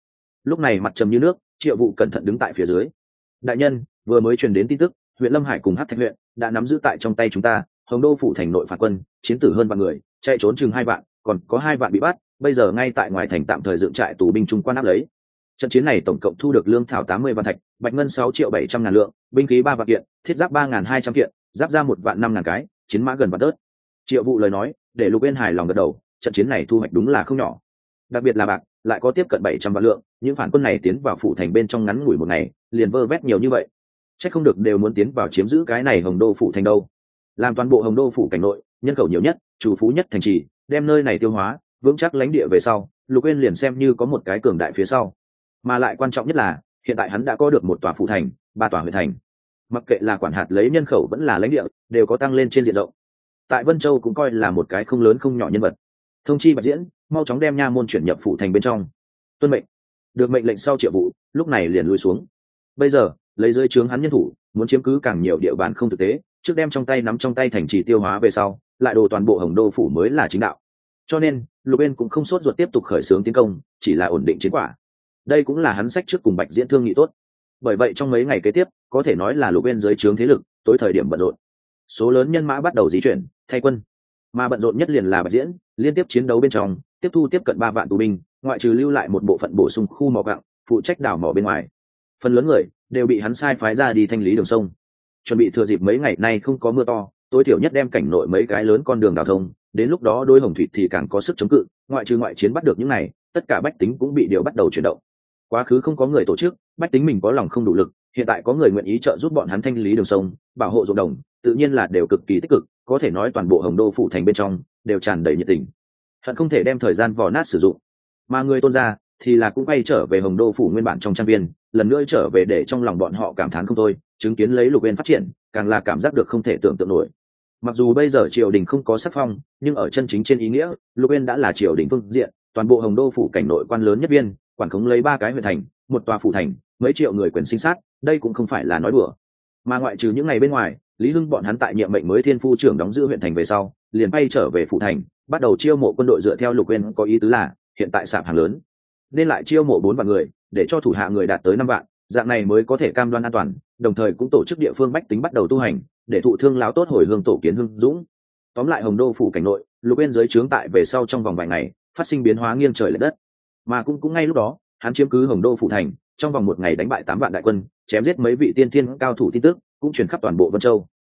Lúc này mặt trầm như nước, Triệu Vụ cẩn thận đứng tại phía dưới. Đại nhân, vừa mới truyền đến tin tức, huyện Lâm Hải cùng Hắc Thạch huyện đã nắm giữ tại trong tay chúng ta, Hồng Đô phủ thành nội phản quân, chiến tử hơn vạn người, chạy trốn chừng 2 vạn, còn có 2 vạn bị bắt, bây giờ ngay tại ngoài thành tạm thời dựng trại tù binh trung quan áp lấy. Trận chiến này tổng cộng thu được lương thảo 80 vạn thạch, bạch ngân 6.700.000 lượng, binh khí 3 vạn kiện, thiết giáp 3.200 kiện, giáp ra 1 vạn 5.000 cái, chiến mã gần vạn tớt. Triệu Vụ lời nói, để Lục Uyên hài lòng gật đầu, trận chiến này thu hoạch đúng là không nhỏ. Đặc biệt là bạc, lại có tiếp cận 700 vạn lượng, những phản quân này tiến vào phủ thành bên trong ngắn ngủi một ngày, liền vơ vét nhiều như vậy. Chắc không được đều muốn tiến vào chiếm giữ cái này Hồng Đô phủ thành đâu. Làm toàn bộ Hồng Đô phủ cảnh nội, nhân khẩu nhiều nhất, chủ phú nhất thành trì, đem nơi này tiêu hóa, vững chắc lãnh địa về sau, Lục Uyên liền xem như có một cái cường đại phía sau. Mà lại quan trọng nhất là, hiện tại hắn đã có được một tòa phủ thành, 3 tòa huyện thành. Mặc kệ là quản hạt lấy nhân khẩu vẫn là lãnh địa, đều có tăng lên trên diện rộng. Tại Vân Châu cũng coi là một cái không lớn không nhỏ nhân vật. Thông chi Bạch Diễn, mau chóng đem nha môn chuyển nhập phủ thành bên trong. Tuân mệnh. Được mệnh lệnh sau Triệu Vụ, lúc này liền lùi xuống. Bây giờ, lấy dưới trướng hắn nhân thủ, muốn chiếm cứ càng nhiều địa bàn không thực tế, trước đem trong tay nắm trong tay thành trì tiêu hóa về sau, lại đồ toàn bộ Hồng Đô phủ mới là chính đạo. Cho nên, Lục Uyên cũng không sốt ruột tiếp tục khởi xướng tiến công, chỉ là ổn định chiến quả. Đây cũng là hắn sách trước cùng Bạch Diễn thương nghị tốt. Bởi vậy trong mấy ngày kế tiếp, có thể nói là Lục Uyên dưới trướng thế lực, tối thời điểm bận rộn. Số lớn nhân mã bắt đầu di chuyển, thay quân. Mà bận rộn nhất liền là Bạch Diễn, liên tiếp chiến đấu bên trong, tiếp thu tiếp cận 3 vạn tù binh, ngoại trừ lưu lại một bộ phận bổ sung khu mỏ gặng, phụ trách đào mỏ bên ngoài. Phần lớn người đều bị hắn sai phái ra đi thanh lý đường sông, chuẩn bị thừa dịp mấy ngày nay không có mưa to, tối thiểu nhất đem cảnh nội mấy cái lớn con đường đào thông, đến lúc đó đôi Hồng Thủy thì càng có sức chống cự, ngoại trừ ngoại chiến bắt được những này, tất cả bách tính cũng bị điều bắt đầu chuyển động. Quá khứ không có người tổ chức, bách tính mình có lòng không đủ lực, hiện tại có người nguyện ý trợ giúp bọn hắn thanh lý đường sông, bảo hộ ruộng đồng, tự nhiên là đều cực kỳ tích cực, có thể nói toàn bộ Hồng Đô phủ thành bên trong đều tràn đầy nhiệt tình, hận không thể đem thời gian vò nát sử dụng. Mà người Tôn gia thì là cũng quay trở về Hồng Đô phủ nguyên bản trong trang viên, lần nữa trở về để trong lòng bọn họ cảm thán không thôi, chứng kiến lấy Lục Uyên phát triển, càng là cảm giác được không thể tưởng tượng nổi. Mặc dù bây giờ triều đình không có sắc phong, nhưng ở chân chính trên ý nghĩa, Lục Uyên đã là triều đình phương diện, toàn bộ Hồng Đô phủ cảnh nội quan lớn nhất viên, quản khống lấy 3 cái huyện thành, một tòa phủ thành, mấy triệu người quyền sinh sát, đây cũng không phải là nói đùa. Mà ngoại trừ những ngày bên ngoài, Lý Hưng bọn hắn tại nhiệm mệnh mới thiên phu trưởng đóng giữ huyện thành về sau, liền bay trở về phủ thành, bắt đầu chiêu mộ quân đội dựa theo Lục Uyên có ý tứ là, hiện tại sạp hàng lớn, nên lại chiêu mộ 4 vạn người, để cho thủ hạ người đạt tới 5 vạn, dạng này mới có thể cam đoan an toàn, đồng thời cũng tổ chức địa phương bách tính bắt đầu tu hành, để thụ thương láo tốt hồi hương tổ kiến hưng dũng. Tóm lại Hồng Đô phủ cảnh nội, Lục Uyên dưới trướng tại về sau trong vòng vài ngày, phát sinh biến hóa nghiêng trời lệch đất. Mà cũng ngay lúc đó, hắn chiếm cứ Hồng Đô phủ thành, trong vòng 1 ngày đánh bại 8 vạn đại quân, chém giết mấy vị tiên thiên cao thủ tin tức cũng truyền khắp toàn bộ Vân Châu.